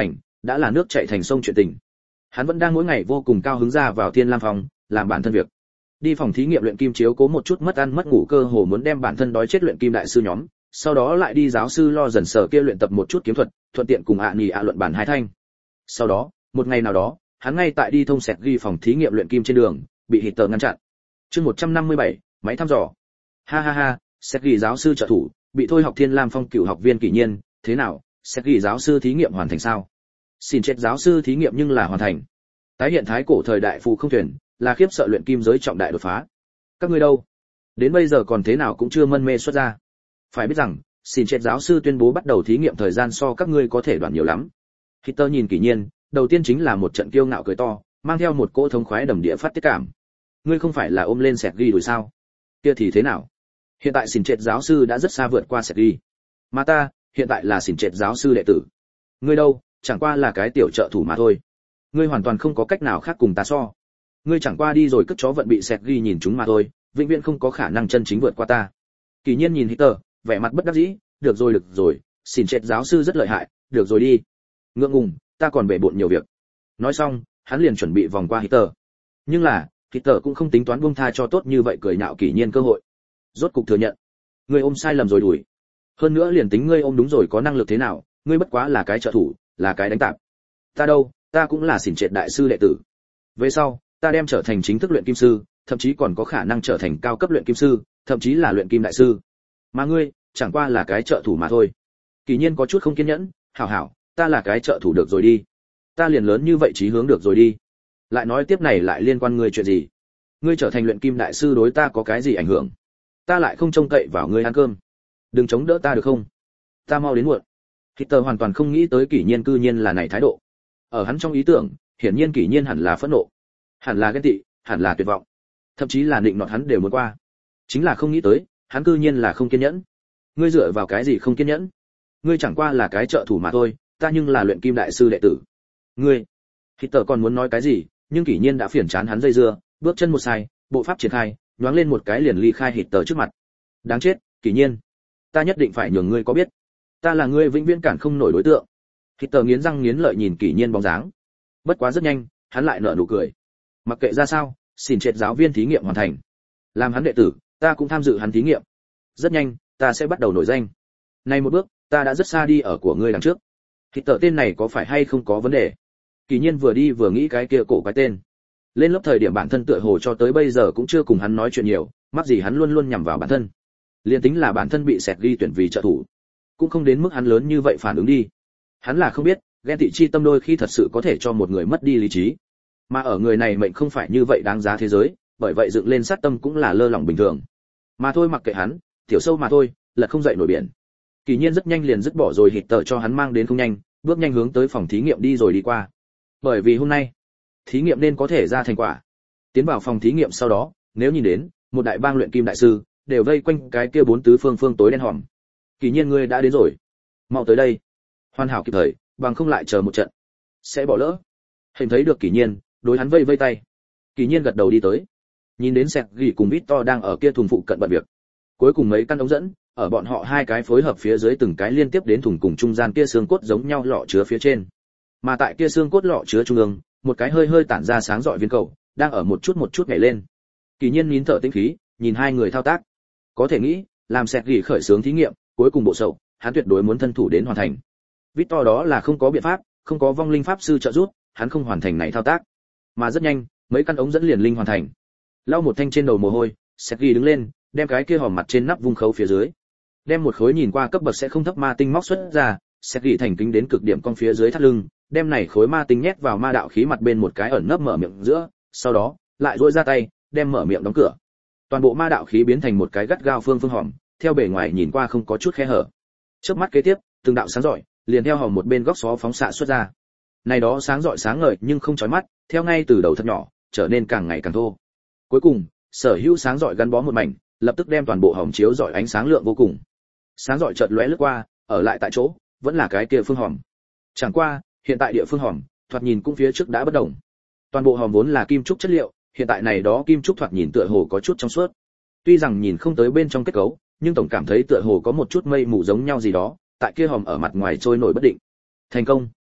đã là nước chảy thành sông chuyện tình. Hắn vẫn đang mỗi ngày vô cùng cao hứng ra vào Thiên Lam phòng, làm bản thân việc. Đi phòng thí nghiệm luyện kim chiếu cố một chút mất ăn mất ngủ cơ hồ muốn đem bản thân đói chết luyện kim đại sư nhóm, sau đó lại đi giáo sư lo dần sở kia luyện tập một chút kiếm thuật, thuận tiện cùng nhì luận bản hai thanh. Sau đó, một ngày nào đó, hắn ngay tại đi thông sẹt ghi phòng thí nghiệm luyện kim trên đường, bị Hitler ngăn chặn. Chương 157, máy thăm dò. Ha ha ha, sẹt ghi giáo sư trợ thủ, bị thôi học Thiên Lam Phong cửu học viên kỷ nhiên, thế nào, sẹt ghi giáo sư thí nghiệm hoàn thành sao? Xin chết giáo sư thí nghiệm nhưng là hoàn thành. Tái hiện thái cổ thời đại phù không thuyền, là khiếp sợ luyện kim giới trọng đại đột phá. Các ngươi đâu? Đến bây giờ còn thế nào cũng chưa mân mê xuất ra. Phải biết rằng, xin chết giáo sư tuyên bố bắt đầu thí nghiệm thời gian so các ngươi có thể đoạn nhiều lắm. Hitler nhìn kỷ nhiên, đầu tiên chính là một trận kiêu ngạo cười to, mang theo một cỗ thống khoái đầm địa phát tiết cảm. Ngươi không phải là ôm lên sẹt ghi đuổi sao? Kia thì thế nào? Hiện tại xin chết giáo sư đã rất xa vượt qua sẹt ghi. Mà ta, hiện tại là xin chết giáo sư đệ tử. Ngươi đâu, chẳng qua là cái tiểu trợ thủ mà thôi. Ngươi hoàn toàn không có cách nào khác cùng ta so. Ngươi chẳng qua đi rồi cất chó vận bị sẹt ghi nhìn chúng mà thôi, vĩnh viễn không có khả năng chân chính vượt qua ta. Kỳ nhiên nhìn Hitler, vẻ mặt bất đắc dĩ, được rồi, xin chết giáo sư rất lợi hại, được rồi đi. Ngượng ngùng, ta còn bể bộn nhiều việc. Nói xong, hắn liền chuẩn bị vòng qua Hitler. Nhưng là, Hitler cũng không tính toán buông tha cho tốt như vậy cười nhạo Kỳ nhiên cơ hội. Rốt cục thừa nhận, ngươi ôm sai lầm rồi đuổi. Hơn nữa liền tính ngươi ôm đúng rồi có năng lực thế nào, ngươi bất quá là cái trợ thủ, là cái đánh tạp. Ta đâu, ta cũng là xỉn triệt đại sư đệ tử. Về sau, ta đem trở thành chính thức luyện kim sư, thậm chí còn có khả năng trở thành cao cấp luyện kim sư, thậm chí là luyện kim đại sư. Mà ngươi, chẳng qua là cái trợ thủ mà thôi. Kỳ nhiên có chút không kiên nhẫn, hảo, ta là cái trợ thủ được rồi đi. Ta liền lớn như vậy chí hướng được rồi đi. Lại nói tiếp này lại liên quan ngươi chuyện gì? Ngươi trở thành luyện kim đại sư đối ta có cái gì ảnh hưởng? Ta lại không trông cậy vào ngươi ăn cơm. Đừng chống đỡ ta được không? Ta mau đến muộn. Hitler hoàn toàn không nghĩ tới Kỷ Nhiên cư nhiên là này thái độ. Ở hắn trong ý tưởng, hiển nhiên Kỷ Nhiên hẳn là phẫn nộ, hẳn là ghen tị, hẳn là tuyệt vọng, thậm chí là định nọt hắn đều muốn qua. Chính là không nghĩ tới, hắn cư nhiên là không kiên nhẫn. Ngươi dựa vào cái gì không kiên nhẫn? Ngươi chẳng qua là cái trợ thủ mà thôi, ta nhưng là luyện kim đại sư đệ tử. Ngươi. Hitler còn muốn nói cái gì, nhưng Kỷ Nhiên đã phiền chán hắn dây dưa, bước chân một sai, bộ pháp triển khai, nhoáng lên một cái liền ly khai Hitler trước mặt. Đáng chết, Kỷ Nhiên, ta nhất định phải nhường ngươi có biết, ta là ngươi vĩnh viễn cản không nổi đối tượng. Hitler nghiến răng nghiến lợi nhìn Kỷ Nhiên bóng dáng. Bất quá rất nhanh, hắn lại nở nụ cười. Mặc kệ ra sao, xin triệt giáo viên thí nghiệm hoàn thành. Làm hắn đệ tử, ta cũng tham dự hắn thí nghiệm. Rất nhanh, ta sẽ bắt đầu nổi danh. Này một bước, ta đã rất xa đi ở của ngươi đằng trước. Hitler tên này có phải hay không có vấn đề? Kỷ Nhiên vừa đi vừa nghĩ cái kia cổ cái tên. Lên lớp thời điểm bản thân tựa hồ cho tới bây giờ cũng chưa cùng hắn nói chuyện nhiều, mắc gì hắn luôn luôn nhằm vào bản thân. Liên tính là bản thân bị sẹt ghi tuyển vì trợ thủ, cũng không đến mức hắn lớn như vậy phản ứng đi. Hắn là không biết, ghen tị chi tâm đôi khi thật sự có thể cho một người mất đi lý trí. Mà ở người này mệnh không phải như vậy đáng giá thế giới, bởi vậy dựng lên sát tâm cũng là lơ lỏng bình thường. Mà thôi mặc kệ hắn, tiểu sâu mà thôi, lật không dậy nổi biển. Kỳ nhiên rất nhanh liền dứt bỏ rồi Hitler cho hắn mang đến không nhanh, bước nhanh hướng tới phòng thí nghiệm đi rồi đi qua. Bởi vì hôm nay, thí nghiệm nên có thể ra thành quả. Tiến vào phòng thí nghiệm sau đó, nếu nhìn đến một đại bang luyện kim đại sư đều vây quanh cái kia bốn tứ phương tối đen hòm. Kỳ nhiên ngươi đã đến rồi, mau tới đây. Hoàn hảo kịp thời, bằng không lại chờ một trận sẽ bỏ lỡ. Hình thấy được Kỳ nhiên, đối hắn vây vây tay. Kỳ nhiên gật đầu đi tới, nhìn đến sẹt gỉ cùng Victor đang ở kia thùng phụ cận bận việc. Cuối cùng mấy căn ống dẫn ở bọn họ hai cái phối hợp phía dưới từng cái liên tiếp đến thùng cùng trung gian kia xương cốt giống nhau lọ chứa phía trên. Mà tại kia xương cốt lọ chứa trung ương, một cái hơi hơi tản ra sáng rọi viên cầu đang ở một chút nhảy lên. Kỳ nhiên nín thở tĩnh khí, nhìn hai người thao tác. Có thể nghĩ, làm sẹt gỉ khởi xướng thí nghiệm, cuối cùng bộ sậu, hắn tuyệt đối muốn thân thủ đến hoàn thành. Victor đó là không có biện pháp, không có vong linh pháp sư trợ giúp, hắn không hoàn thành này thao tác. Mà rất nhanh, mấy căn ống dẫn liền linh hoàn thành. Lau một thanh trên đầu mồ hôi, sẹt gỉ đứng lên, đem cái kia hòm mặt trên nắp vung khấu phía dưới. Đem một khối nhìn qua cấp bậc sẽ không thấp ma tinh móc xuất ra, sẹt gỉ thành kính đến cực điểm con phía dưới thắt lưng, đem này khối ma tinh nhét vào ma đạo khí mặt bên một cái ẩn nấp mở miệng giữa, sau đó lại duỗi ra tay, đem mở miệng đóng cửa. Toàn bộ ma đạo khí biến thành một cái gắt gao phương hòm, theo bề ngoài nhìn qua không có chút khe hở. Chớp mắt kế tiếp, từng đạo sáng rọi, liền theo hòm một bên góc xó phóng xạ xuất ra. Này đó sáng rọi sáng ngời nhưng không chói mắt, theo ngay từ đầu thật nhỏ, trở nên càng ngày càng thô. Cuối cùng, sở hữu sáng rọi gắn bó một mảnh, lập tức đem toàn bộ hòm chiếu rọi ánh sáng lượng vô cùng. Sáng rọi chợt lóe lướt qua, ở lại tại chỗ, vẫn là cái kia phương hòm. Chẳng qua, hiện tại địa phương hòm, thoạt nhìn cũng phía trước đã bất động. Toàn bộ hòm vốn là kim trúc chất liệu, hiện tại này đó kim trúc thoạt nhìn tựa hồ có chút trong suốt. Tuy rằng nhìn không tới bên trong kết cấu, nhưng tổng cảm thấy tựa hồ có một chút mây mù giống nhau gì đó, tại kia hòm ở mặt ngoài trôi nổi bất định. Thành công.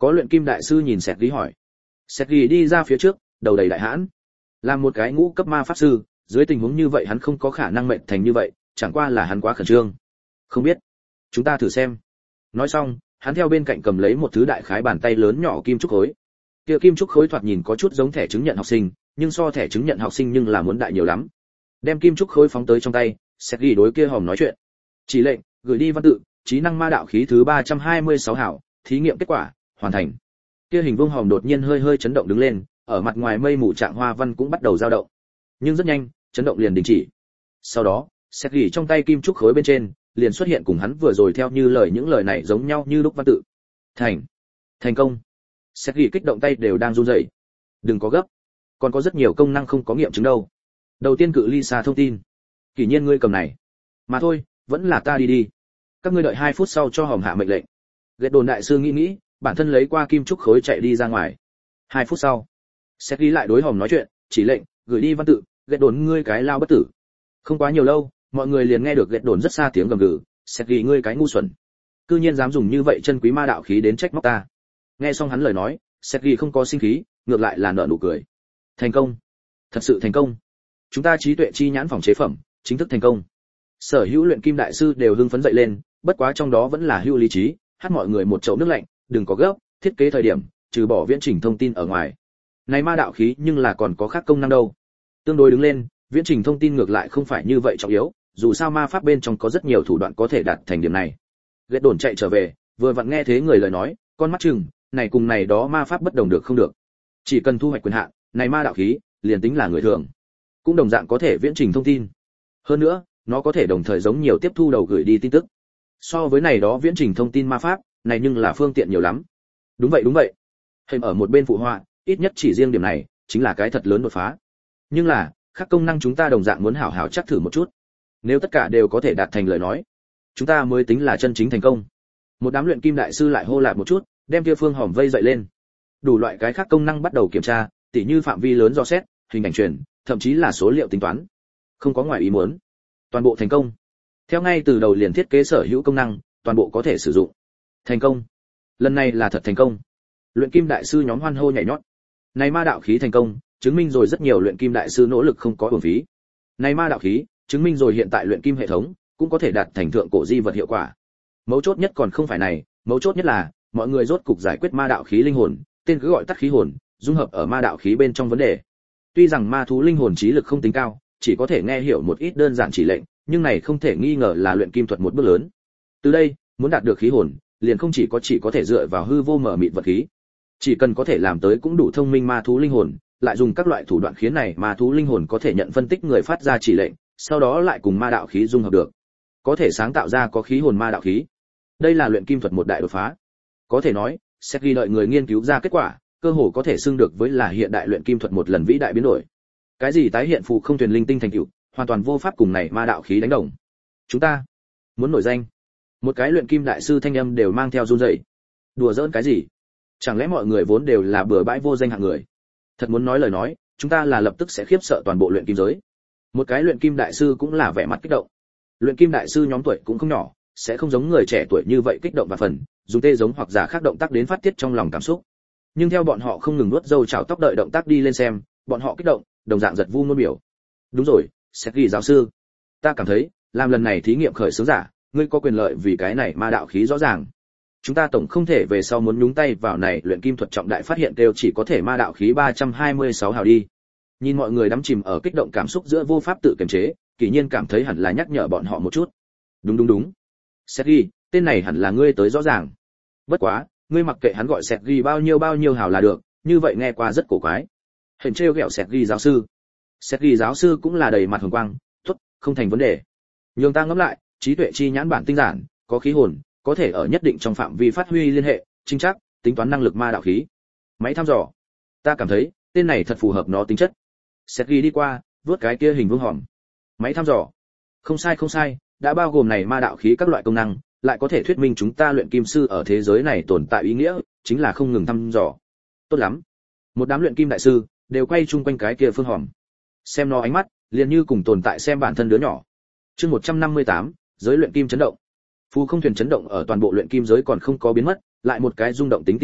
Có luyện kim đại sư nhìn Sergei hỏi. Sergei đi ra phía trước, đầu đầy đại hãn. Làm một cái ngũ cấp ma pháp sư, dưới tình huống như vậy hắn không có khả năng mệnh thành như vậy, chẳng qua là hắn quá khẩn trương. Không biết, chúng ta thử xem. Nói xong, hắn theo bên cạnh cầm lấy một thứ đại khái bàn tay lớn nhỏ kim trúc khối. Kia kim trúc khối thoạt nhìn có chút giống thẻ chứng nhận học sinh, nhưng so thẻ chứng nhận học sinh nhưng là muốn đại nhiều lắm. Đem kim trúc khối phóng tới trong tay, Sergei đối kia hòm nói chuyện. Chỉ lệnh, gửi đi văn tự, trí năng ma đạo khí thứ 326 hảo, thí nghiệm kết quả, hoàn thành. Kia hình vuông hòm đột nhiên hơi hơi chấn động đứng lên, ở mặt ngoài mây mù trạng hoa văn cũng bắt đầu dao động. Nhưng rất nhanh, chấn động liền đình chỉ. Sau đó, Sergei trong tay kim trúc khối bên trên, liền xuất hiện cùng hắn vừa rồi theo như lời những lời này giống nhau như lúc văn tự. Thành công. Sergei kích động tay đều đang run rẩy. Đừng có gấp, còn có rất nhiều công năng không có nghiệm chứng đâu. Đầu tiên cự ly xa thông tin. Kỷ nhiên ngươi cầm này. Mà thôi, vẫn là ta đi. Các ngươi đợi 2 phút sau cho hòm hạ mệnh lệnh. Ghét đồn đại sư nghĩ, bản thân lấy qua kim trúc khối chạy đi ra ngoài. 2 phút sau, Sergei lại đối hòm nói chuyện, chỉ lệnh, gửi đi văn tự, ghét đồn ngươi cái lao bất tử. Không quá nhiều lâu, mọi người liền nghe được ghét đồn rất xa tiếng gầm gừ, Sergei ngươi cái ngu xuẩn. Cư nhiên dám dùng như vậy chân quý ma đạo khí đến trách móc ta. Nghe xong hắn lời nói, Sergei không có sinh khí, ngược lại là nở nụ cười. Thành công, thật sự thành công. Chúng ta trí tuệ chi nhãn phòng chế phẩm, chính thức thành công. Sở hữu luyện kim đại sư đều hưng phấn dậy lên, bất quá trong đó vẫn là hữu lý trí, hát mọi người một chậu nước lạnh, đừng có gấp, thiết kế thời điểm, trừ bỏ viễn trình thông tin ở ngoài. Này ma đạo khí nhưng là còn có khác công năng đâu. Tương đối đứng lên, viễn trình thông tin ngược lại không phải như vậy trọng yếu, dù sao ma pháp bên trong có rất nhiều thủ đoạn có thể đạt thành điểm này. Ghét đồn chạy trở về, vừa vặn nghe thế người lời nói, con mắt chừng, này cùng này đó ma pháp bất đồng được không được. Chỉ cần thu hoạch quyền hạn, này ma đạo khí, liền tính là người thường, cũng đồng dạng có thể viễn trình thông tin. Hơn nữa, nó có thể đồng thời giống nhiều tiếp thu đầu gửi đi tin tức. So với này đó viễn trình thông tin ma pháp, này nhưng là phương tiện nhiều lắm. Đúng vậy. Hình ở một bên phụ họa, ít nhất chỉ riêng điểm này, chính là cái thật lớn đột phá. Nhưng là, các công năng chúng ta đồng dạng muốn hảo hảo chắc thử một chút. Nếu tất cả đều có thể đạt thành lời nói, chúng ta mới tính là chân chính thành công. Một đám luyện kim đại sư lại hô lại một chút, đem kia phương hòm vây dậy lên. Đủ loại cái khác công năng bắt đầu kiểm tra, tỉ như phạm vi lớn dò xét, hình ảnh truyền, thậm chí là số liệu tính toán. Không có ngoài ý muốn, toàn bộ thành công. Theo ngay từ đầu liền thiết kế sở hữu công năng, toàn bộ có thể sử dụng. Thành công. Lần này là thật thành công. Luyện kim đại sư nhóm hoan hô nhảy nhót. Này ma đạo khí thành công, chứng minh rồi rất nhiều luyện kim đại sư nỗ lực không có uổng phí. Này ma đạo khí, chứng minh rồi hiện tại luyện kim hệ thống cũng có thể đạt thành thượng cổ di vật hiệu quả. Mấu chốt nhất còn không phải này, mấu chốt nhất là mọi người rốt cục giải quyết ma đạo khí linh hồn, tên cứ gọi tắt khí hồn, dung hợp ở ma đạo khí bên trong vấn đề. Tuy rằng ma thú linh hồn trí lực không tính cao, chỉ có thể nghe hiểu một ít đơn giản chỉ lệnh, nhưng này không thể nghi ngờ là luyện kim thuật một bước lớn. Từ đây, muốn đạt được khí hồn, liền không chỉ có thể dựa vào hư vô mở mịt vật khí. Chỉ cần có thể làm tới cũng đủ thông minh ma thú linh hồn, lại dùng các loại thủ đoạn khiến này ma thú linh hồn có thể nhận phân tích người phát ra chỉ lệnh, sau đó lại cùng ma đạo khí dung hợp được, có thể sáng tạo ra có khí hồn ma đạo khí. Đây là luyện kim thuật một đại đột phá. Có thể nói, Sergei đợi người nghiên cứu ra kết quả, cơ hồ có thể xưng được với là hiện đại luyện kim thuật một lần vĩ đại biến đổi. Cái gì tái hiện phù không thuyền linh tinh thành tựu, hoàn toàn vô pháp cùng này ma đạo khí đánh đồng. Chúng ta muốn nổi danh. Một cái luyện kim đại sư thanh âm đều mang theo run rẩy. Đùa giỡn cái gì? Chẳng lẽ mọi người vốn đều là bừa bãi vô danh hạng người? Thật muốn nói lời nói, chúng ta là lập tức sẽ khiếp sợ toàn bộ luyện kim giới. Một cái luyện kim đại sư cũng là vẻ mặt kích động. Luyện kim đại sư nhóm tuổi cũng không nhỏ, sẽ không giống người trẻ tuổi như vậy kích động và phần, dùng tê giống hoặc giả khác động tác đến phát tiết trong lòng cảm xúc. Nhưng theo bọn họ không ngừng nuốt dâu chảo tóc đợi động tác đi lên xem, bọn họ kích động, đồng dạng giật vu ngôn biểu. Đúng rồi, Sergei giáo sư, ta cảm thấy, làm lần này thí nghiệm khởi xướng giả, ngươi có quyền lợi vì cái này ma đạo khí rõ ràng. Chúng ta tổng không thể về sau muốn nhúng tay vào này luyện kim thuật trọng đại phát hiện đều chỉ có thể ma đạo khí 326 hào đi. Nhìn mọi người đắm chìm ở kích động cảm xúc giữa vô pháp tự kiềm chế, Kỷ Nhiên cảm thấy hẳn là nhắc nhở bọn họ một chút. Đúng. Sergei, tên này hẳn là ngươi tới rõ ràng. Bất quá, ngươi mặc kệ hắn gọi Sergei bao nhiêu hào là được, như vậy nghe qua rất cổ quái. Hình trêu ghẹo Sergei giáo sư. Sergei giáo sư cũng là đầy mặt hồng quang, tốt, không thành vấn đề. Nhường ta ngẫm lại, trí tuệ chi nhãn bản tinh giản, có khí hồn, có thể ở nhất định trong phạm vi phát huy liên hệ, chính xác, tính toán năng lực ma đạo khí. Máy thăm dò. Ta cảm thấy, tên này thật phù hợp nó tính chất. Sergei đi qua, vuốt cái kia hình vuông hòm. Máy thăm dò. Không sai, đã bao gồm này ma đạo khí các loại công năng, lại có thể thuyết minh chúng ta luyện kim sư ở thế giới này tồn tại ý nghĩa, chính là không ngừng thăm dò. Tốt lắm. Một đám luyện kim đại sư đều quay chung quanh cái kia phương hòm. Xem nó ánh mắt, liền như cùng tồn tại xem bản thân đứa nhỏ. Chương 158, giới luyện kim chấn động. Phù không thuyền chấn động ở toàn bộ luyện kim giới còn không có biến mất, lại một cái rung động tính tin tức,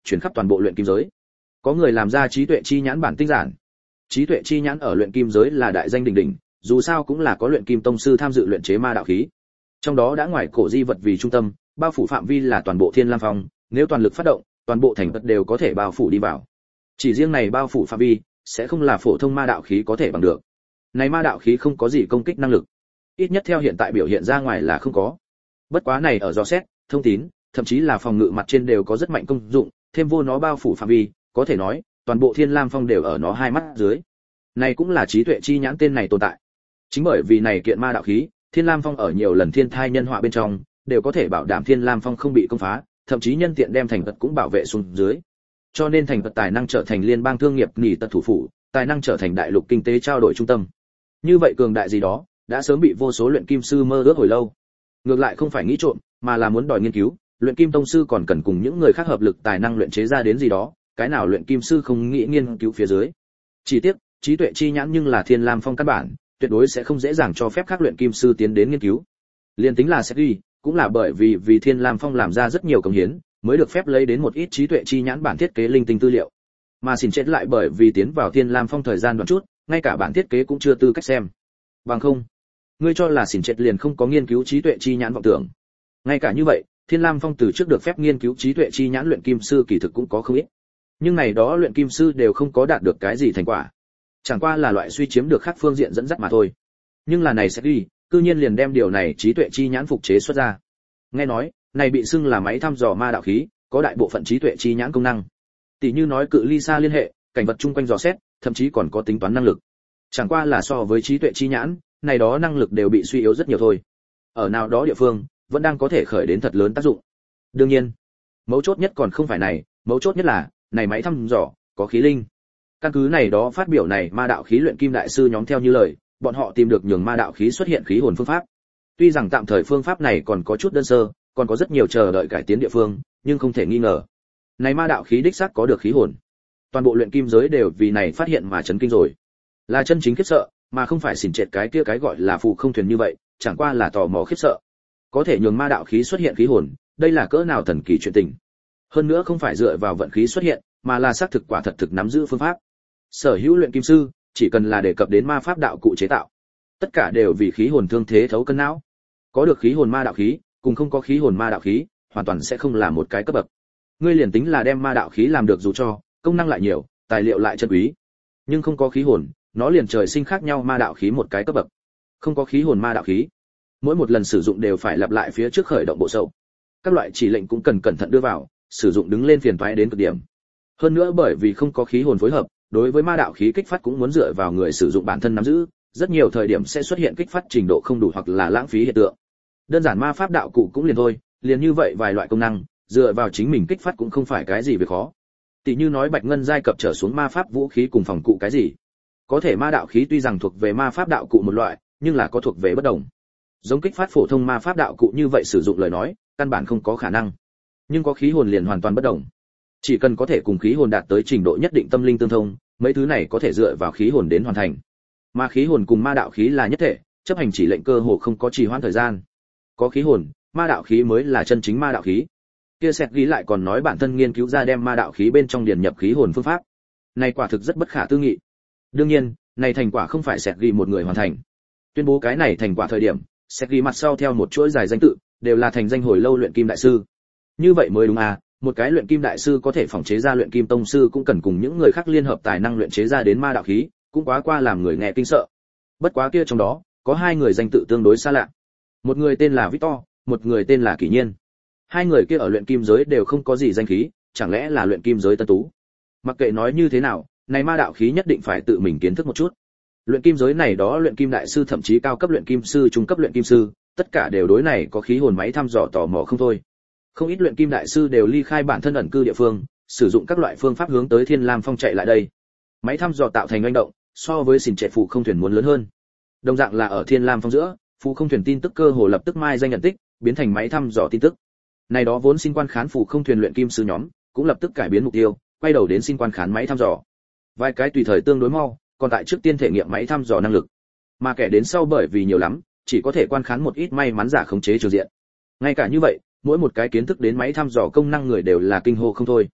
chuyển khắp toàn bộ luyện kim giới. Có người làm ra trí tuệ chi nhãn bản tinh giản. Trí tuệ chi nhãn ở luyện kim giới là đại danh đỉnh đỉnh, dù sao cũng là có luyện kim tông sư tham dự luyện chế ma đạo khí. Trong đó đã ngoài cổ di vật vì trung tâm, bao phủ phạm vi là toàn bộ Thiên Lam Phong, nếu toàn lực phát động, toàn bộ thành vật đều có thể bao phủ đi vào. Chỉ riêng này bao phủ phạm vi, sẽ không là phổ thông ma đạo khí có thể bằng được. Này ma đạo khí không có gì công kích năng lực, ít nhất theo hiện tại biểu hiện ra ngoài là không có. Bất quá này ở dò xét, thông tín, thậm chí là phòng ngự mặt trên đều có rất mạnh công dụng, thêm vô nó bao phủ phạm vi, có thể nói, toàn bộ Thiên Lam Phong đều ở nó hai mắt dưới. Này cũng là trí tuệ chi nhãn tên này tồn tại. Chính bởi vì này kiện ma đạo khí, Thiên Lam Phong ở nhiều lần thiên thai nhân họa bên trong, đều có thể bảo đảm Thiên Lam Phong không bị công phá, thậm chí nhân tiện đem thành vật cũng bảo vệ xuống dưới. Cho nên thành vật tài năng trở thành liên bang thương nghiệp nghỉ tật thủ phủ, tài năng trở thành đại lục kinh tế trao đổi trung tâm. Như vậy cường đại gì đó, đã sớm bị vô số luyện kim sư mơ ước hồi lâu. Ngược lại không phải nghĩ trộm, mà là muốn đòi nghiên cứu, luyện kim tông sư còn cần cùng những người khác hợp lực tài năng luyện chế ra đến gì đó, cái nào luyện kim sư không nghĩ nghiên cứu phía dưới. Chỉ tiếc, trí tuệ chi nhãn nhưng là Thiên Lam Phong căn bản, tuyệt đối sẽ không dễ dàng cho phép các luyện kim sư tiến đến nghiên cứu. Liên tính là Sergi, cũng là bởi vì Thiên Lam Phong làm ra rất nhiều công hiến, mới được phép lấy đến một ít trí tuệ chi nhãn bản thiết kế linh tinh tư liệu. Mà xin chết lại bởi vì tiến vào Thiên Lam Phong thời gian đoạn chút, ngay cả bản thiết kế cũng chưa tư cách xem. Bằng không, ngươi cho là xin chết liền không có nghiên cứu trí tuệ chi nhãn vọng tưởng. Ngay cả như vậy, Thiên Lam Phong từ trước được phép nghiên cứu trí tuệ chi nhãn luyện kim sư kỳ thực cũng có không ít. Nhưng này đó luyện kim sư đều không có đạt được cái gì thành quả. Chẳng qua là loại suy chiếm được khác phương diện dẫn dắt mà thôi. Nhưng là này sẽ đi, cư nhiên liền đem điều này trí tuệ chi nhãn phục chế xuất ra. Nghe nói, này bị xưng là máy thăm dò ma đạo khí, có đại bộ phận trí tuệ chi nhãn công năng. Tỷ như nói cự ly xa liên hệ, cảnh vật chung quanh dò xét, thậm chí còn có tính toán năng lực. Chẳng qua là so với trí tuệ chi nhãn, này đó năng lực đều bị suy yếu rất nhiều thôi. Ở nào đó địa phương, vẫn đang có thể khởi đến thật lớn tác dụng. Đương nhiên, mấu chốt nhất còn không phải này, mấu chốt nhất là, này máy thăm dò có khí linh. Căn cứ này đó phát biểu này ma đạo khí luyện kim đại sư nhóm theo như lời, bọn họ tìm được nhường ma đạo khí xuất hiện khí hồn phương pháp. Tuy rằng tạm thời phương pháp này còn có chút đơn sơ, còn có rất nhiều chờ đợi cải tiến địa phương, nhưng không thể nghi ngờ. Này ma đạo khí đích xác có được khí hồn. Toàn bộ luyện kim giới đều vì này phát hiện mà chấn kinh rồi. Là chân chính khiếp sợ, mà không phải xỉn trệt cái kia cái gọi là phù không thuyền như vậy, chẳng qua là tò mò khiếp sợ. Có thể nhường ma đạo khí xuất hiện khí hồn, đây là cỡ nào thần kỳ chuyện tình. Hơn nữa không phải dựa vào vận khí xuất hiện, mà là xác thực quả thật thực nắm giữ phương pháp. Sở hữu luyện kim sư, chỉ cần là đề cập đến ma pháp đạo cụ chế tạo, tất cả đều vì khí hồn thương thế thấu cân não. Có được khí hồn ma đạo khí, cùng không có khí hồn ma đạo khí, hoàn toàn sẽ không là một cái cấp bậc. Ngươi liền tính là đem ma đạo khí làm được dù cho công năng lại nhiều, tài liệu lại chân quý, nhưng không có khí hồn, nó liền trời sinh khác nhau ma đạo khí một cái cấp bậc. Không có khí hồn ma đạo khí, mỗi một lần sử dụng đều phải lặp lại phía trước khởi động bộ sâu. Các loại chỉ lệnh cũng cần cẩn thận đưa vào, sử dụng đứng lên phiền toái đến cực điểm. Hơn nữa bởi vì không có khí hồn phối hợp, đối với ma đạo khí kích phát cũng muốn dựa vào người sử dụng bản thân nắm giữ, rất nhiều thời điểm sẽ xuất hiện kích phát trình độ không đủ hoặc là lãng phí hiện tượng. Đơn giản ma pháp đạo cụ cũng liền thôi, liền như vậy vài loại công năng, dựa vào chính mình kích phát cũng không phải cái gì việc khó. Tỷ như nói bạch ngân giai cập trở xuống ma pháp vũ khí cùng phòng cụ cái gì. Có thể ma đạo khí tuy rằng thuộc về ma pháp đạo cụ một loại, nhưng là có thuộc về bất đồng. Giống kích phát phổ thông ma pháp đạo cụ như vậy sử dụng lời nói, căn bản không có khả năng. Nhưng có khí hồn liền hoàn toàn bất đồng. Chỉ cần có thể cùng khí hồn đạt tới trình độ nhất định tâm linh tương thông, mấy thứ này có thể dựa vào khí hồn đến hoàn thành. Mà khí hồn cùng ma đạo khí là nhất thể, chấp hành chỉ lệnh cơ hồ không có trì hoãn thời gian. Có khí hồn, ma đạo khí mới là chân chính ma đạo khí. Kia Sẹt ghi lại còn nói bản thân nghiên cứu ra đem ma đạo khí bên trong điền nhập khí hồn phương pháp. Này quả thực rất bất khả tư nghị. Đương nhiên, này thành quả không phải Sẹt ghi một người hoàn thành. Tuyên bố cái này thành quả thời điểm, Sẹt ghi mặt sau theo một chuỗi dài danh tự, đều là thành danh hồi lâu luyện kim đại sư. Như vậy mới đúng à, một cái luyện kim đại sư có thể phòng chế ra luyện kim tông sư cũng cần cùng những người khác liên hợp tài năng luyện chế ra đến ma đạo khí, cũng quá qua làm người nghe kinh sợ. Bất quá kia trong đó, có hai người danh tự tương đối xa lạ. Một người tên là Victor, một người tên là Kỷ Nhiên. Hai người kia ở luyện kim giới đều không có gì danh khí, chẳng lẽ là luyện kim giới tân tú. Mặc kệ nói như thế nào, này ma đạo khí nhất định phải tự mình kiến thức một chút. Luyện kim giới này đó luyện kim đại sư thậm chí cao cấp luyện kim sư, trung cấp luyện kim sư, tất cả đều đối này có khí hồn máy thăm dò tò mò không thôi. Không ít luyện kim đại sư đều ly khai bản thân ẩn cư địa phương, sử dụng các loại phương pháp hướng tới Thiên Lam Phong chạy lại đây. Máy thăm dò tạo thành hành động, so với xỉn trệ phù không thuyền muốn lớn hơn. Đồng dạng là ở Thiên Lam Phong giữa, phù không thuyền tin tức cơ hồ lập tức mai danh nhận tích, biến thành máy thăm dò tin tức. Này đó vốn xin quan khán phù không thuyền luyện kim sư nhóm, cũng lập tức cải biến mục tiêu, quay đầu đến xin quan khán máy thăm dò. Vài cái tùy thời tương đối mau, còn tại trước tiên thể nghiệm máy thăm dò năng lực. Mà kẻ đến sau bởi vì nhiều lắm, chỉ có thể quan khán một ít may mắn giả khống chế trường diện. Ngay cả như vậy, mỗi một cái kiến thức đến máy thăm dò công năng người đều là kinh hô không thôi.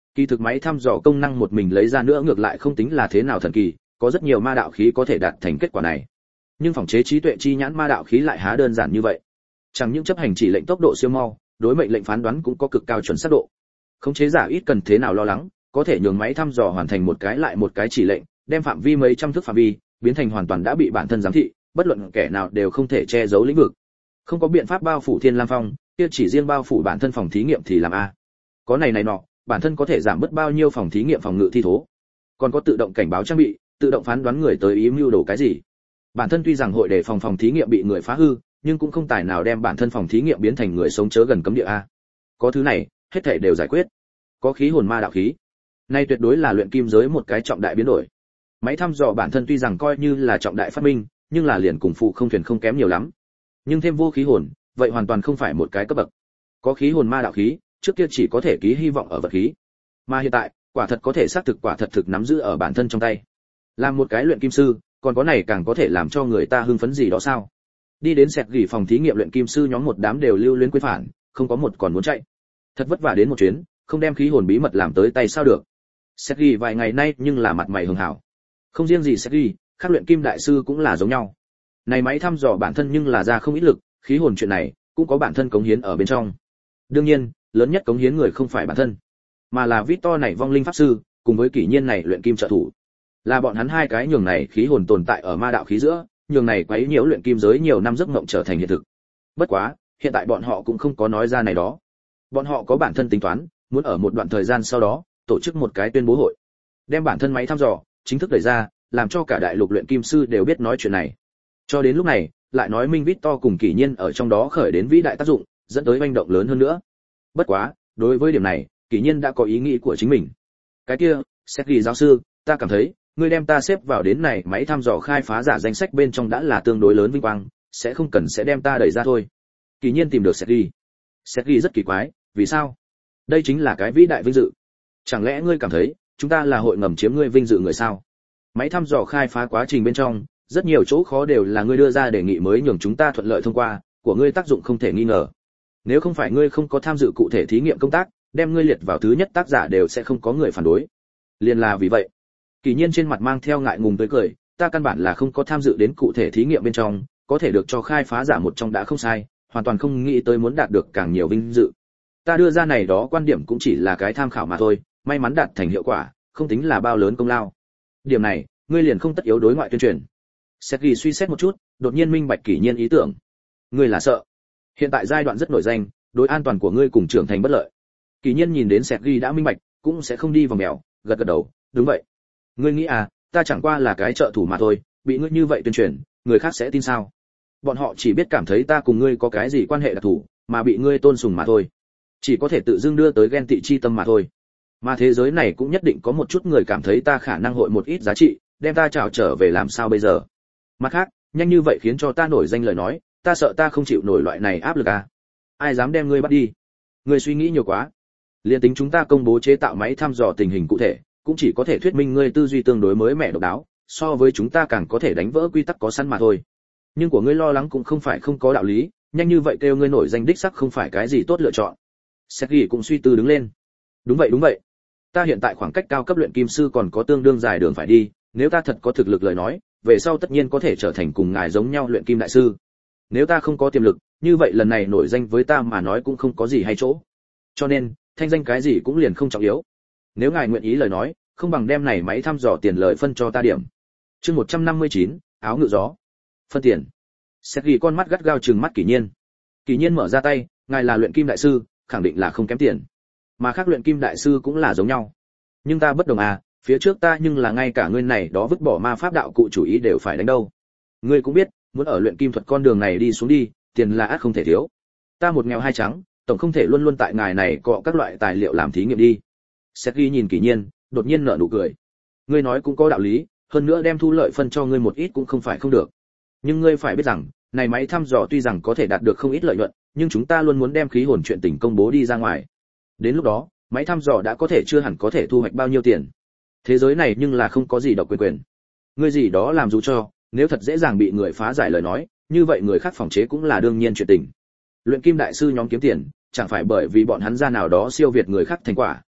Kỳ thực máy thăm dò công năng một mình lấy ra nữa ngược lại không tính là thế nào thần kỳ, có rất nhiều ma đạo khí có thể đạt thành kết quả này. Nhưng phòng chế trí tuệ chi nhãn ma đạo khí lại há đơn giản như vậy. Chẳng những chấp hành chỉ lệnh tốc độ siêu mau, đối mệnh lệnh phán đoán cũng có cực cao chuẩn xác độ. Khống chế giả ít cần thế nào lo lắng, có thể nhường máy thăm dò hoàn thành một cái lại một cái chỉ lệnh, đem phạm vi mấy trăm thước phạm vi biến thành hoàn toàn đã bị bản thân giám thị, bất luận kẻ nào đều không thể che giấu lĩnh vực. Không có biện pháp bao phủ Thiên Lam Phong, kia chỉ riêng bao phủ bản thân phòng thí nghiệm thì làm a. Có này nọ, bản thân có thể giảm bớt bao nhiêu phòng thí nghiệm phòng ngự thi thố. Còn có tự động cảnh báo trang bị, tự động phán đoán người tới ý mưu đồ cái gì. Bản thân tuy rằng hội để phòng thí nghiệm bị người phá hư, nhưng cũng không tài nào đem bản thân phòng thí nghiệm biến thành người sống chớ gần cấm địa a. Có thứ này, hết thảy đều giải quyết. Có khí hồn ma đạo khí. Nay tuyệt đối là luyện kim giới một cái trọng đại biến đổi. Máy thăm dò bản thân tuy rằng coi như là trọng đại phát minh, nhưng là liền cùng phụ không thuyền không kém nhiều lắm. Nhưng thêm vô khí hồn, vậy hoàn toàn không phải một cái cấp bậc. Có khí hồn ma đạo khí, trước kia chỉ có thể ký hy vọng ở vật khí, mà hiện tại, quả thật có thể xác thực quả thật thực nắm giữ ở bản thân trong tay. Làm một cái luyện kim sư, còn có này càng có thể làm cho người ta hưng phấn gì đó sao? Đi đến sẹt gỉ phòng thí nghiệm luyện kim sư nhóm một đám đều lưu luyến quên phản, không có một còn muốn chạy. Thật vất vả đến một chuyến, không đem khí hồn bí mật làm tới tay sao được? Sẹt gỉ vài ngày nay nhưng là mặt mày hường hảo. Không riêng gì sẹt gỉ, các luyện kim đại sư cũng là giống nhau. Này máy thăm dò bản thân nhưng là ra không ít lực, khí hồn chuyện này cũng có bản thân cống hiến ở bên trong. Đương nhiên, lớn nhất cống hiến người không phải bản thân, mà là Victor này vong linh pháp sư, cùng với kỷ nhiên này luyện kim trợ thủ. Là bọn hắn hai cái nhường này khí hồn tồn tại ở ma đạo khí giữa, nhường này quấy nhiễu luyện kim giới nhiều năm giấc mộng trở thành hiện thực. Bất quá, hiện tại bọn họ cũng không có nói ra này đó. Bọn họ có bản thân tính toán, muốn ở một đoạn thời gian sau đó, tổ chức một cái tuyên bố hội. Đem bản thân máy thăm dò, chính thức đẩy ra, làm cho cả đại lục luyện kim sư đều biết nói chuyện này. Cho đến lúc này, lại nói minh Victor cùng kỷ nhiên ở trong đó khởi đến vĩ đại tác dụng, dẫn tới manh động lớn hơn nữa. Bất quá, đối với điểm này, kỷ nhiên đã có ý nghĩ của chính mình. Cái kia, Sergei giáo sư, ta cảm thấy, ngươi đem ta xếp vào đến này máy thăm dò khai phá giả danh sách bên trong đã là tương đối lớn vinh quang, sẽ không cần sẽ đem ta đẩy ra thôi. Kỷ nhiên tìm được Sergei. Sergei rất kỳ quái, vì sao? Đây chính là cái vĩ đại vinh dự. Chẳng lẽ ngươi cảm thấy, chúng ta là hội ngầm chiếm ngươi vinh dự người sao? Máy thăm dò khai phá quá trình bên trong, rất nhiều chỗ khó đều là ngươi đưa ra đề nghị mới nhường chúng ta thuận lợi thông qua, của ngươi tác dụng không thể nghi ngờ. Nếu không phải ngươi không có tham dự cụ thể thí nghiệm công tác, đem ngươi liệt vào thứ nhất tác giả đều sẽ không có người phản đối. Liên là vì vậy, Kỷ nhiên trên mặt mang theo ngại ngùng tới cười, ta căn bản là không có tham dự đến cụ thể thí nghiệm bên trong, có thể được cho khai phá giả một trong đã không sai, hoàn toàn không nghĩ tới muốn đạt được càng nhiều vinh dự. Ta đưa ra này đó quan điểm cũng chỉ là cái tham khảo mà thôi, may mắn đạt thành hiệu quả, không tính là bao lớn công lao. Điểm này, ngươi liền không tất yếu đối ngoại tuyên truyền. Sergei suy xét một chút, đột nhiên minh bạch Kỷ nhiên ý tưởng. Ngươi là sợ? Hiện tại giai đoạn rất nổi danh, đối an toàn của ngươi cùng trưởng thành bất lợi. Kỷ nhiên nhìn đến Sergei đã minh bạch, cũng sẽ không đi vào mèo, gật gật đầu, đúng vậy. Ngươi nghĩ à, ta chẳng qua là cái trợ thủ mà thôi, bị ngươi như vậy tuyên truyền, người khác sẽ tin sao? Bọn họ chỉ biết cảm thấy ta cùng ngươi có cái gì quan hệ đặc thù, mà bị ngươi tôn sùng mà thôi. Chỉ có thể tự dưng đưa tới ghen tị chi tâm mà thôi. Mà thế giới này cũng nhất định có một chút người cảm thấy ta khả năng hội một ít giá trị, đem ta trảo trở về làm sao bây giờ? Mặt khác, nhanh như vậy khiến cho ta nổi danh lời nói, ta sợ ta không chịu nổi loại này áp lực à? Ai dám đem ngươi bắt đi? Ngươi suy nghĩ nhiều quá. Liên tính chúng ta công bố chế tạo máy thăm dò tình hình cụ thể, cũng chỉ có thể thuyết minh ngươi tư duy tương đối mới mẻ độc đáo, so với chúng ta càng có thể đánh vỡ quy tắc có sẵn mà thôi. Nhưng của ngươi lo lắng cũng không phải không có đạo lý, nhanh như vậy kêu ngươi nổi danh đích sắc không phải cái gì tốt lựa chọn. Sergei cũng suy tư đứng lên. Đúng vậy. Ta hiện tại khoảng cách cao cấp luyện kim sư còn có tương đương dài đường phải đi, nếu ta thật có thực lực lời nói, về sau tất nhiên có thể trở thành cùng ngài giống nhau luyện kim đại sư. Nếu ta không có tiềm lực, như vậy lần này nổi danh với ta mà nói cũng không có gì hay chỗ. Cho nên, thanh danh cái gì cũng liền không trọng yếu. Nếu ngài nguyện ý lời nói, không bằng đem này máy thăm dò tiền lời phân cho ta điểm. Chương 159, áo ngự gió. Phân tiền. Sergei con mắt gắt gao trừng mắt Kỷ nhiên. Kỷ nhiên mở ra tay, ngài là luyện kim đại sư, khẳng định là không kém tiền. Mà khác luyện kim đại sư cũng là giống nhau. Nhưng ta bất đồng à, phía trước ta nhưng là ngay cả ngươi này đó vứt bỏ ma pháp đạo cụ chủ ý đều phải đánh đâu. Ngươi cũng biết, muốn ở luyện kim thuật con đường này đi xuống đi, tiền là ắt không thể thiếu. Ta một nghèo hai trắng, tổng không thể luôn luôn tại ngài này cọ các loại tài liệu làm thí nghiệm đi. Sergei nhìn Kỷ nhiên, đột nhiên nở nụ cười. Ngươi nói cũng có đạo lý, hơn nữa đem thu lợi phân cho ngươi một ít cũng không phải không được. Nhưng ngươi phải biết rằng, này máy thăm dò tuy rằng có thể đạt được không ít lợi nhuận, nhưng chúng ta luôn muốn đem khí hồn chuyện tình công bố đi ra ngoài. Đến lúc đó, máy thăm dò đã có thể chưa hẳn có thể thu hoạch bao nhiêu tiền. Thế giới này nhưng là không có gì độc quyền. Ngươi gì đó làm dù cho, nếu thật dễ dàng bị người phá giải lời nói, như vậy người khác phòng chế cũng là đương nhiên chuyện tình. Luyện kim đại sư nhóm kiếm tiền, chẳng phải bởi vì bọn hắn ra nào đó siêu việt người khác thành quả,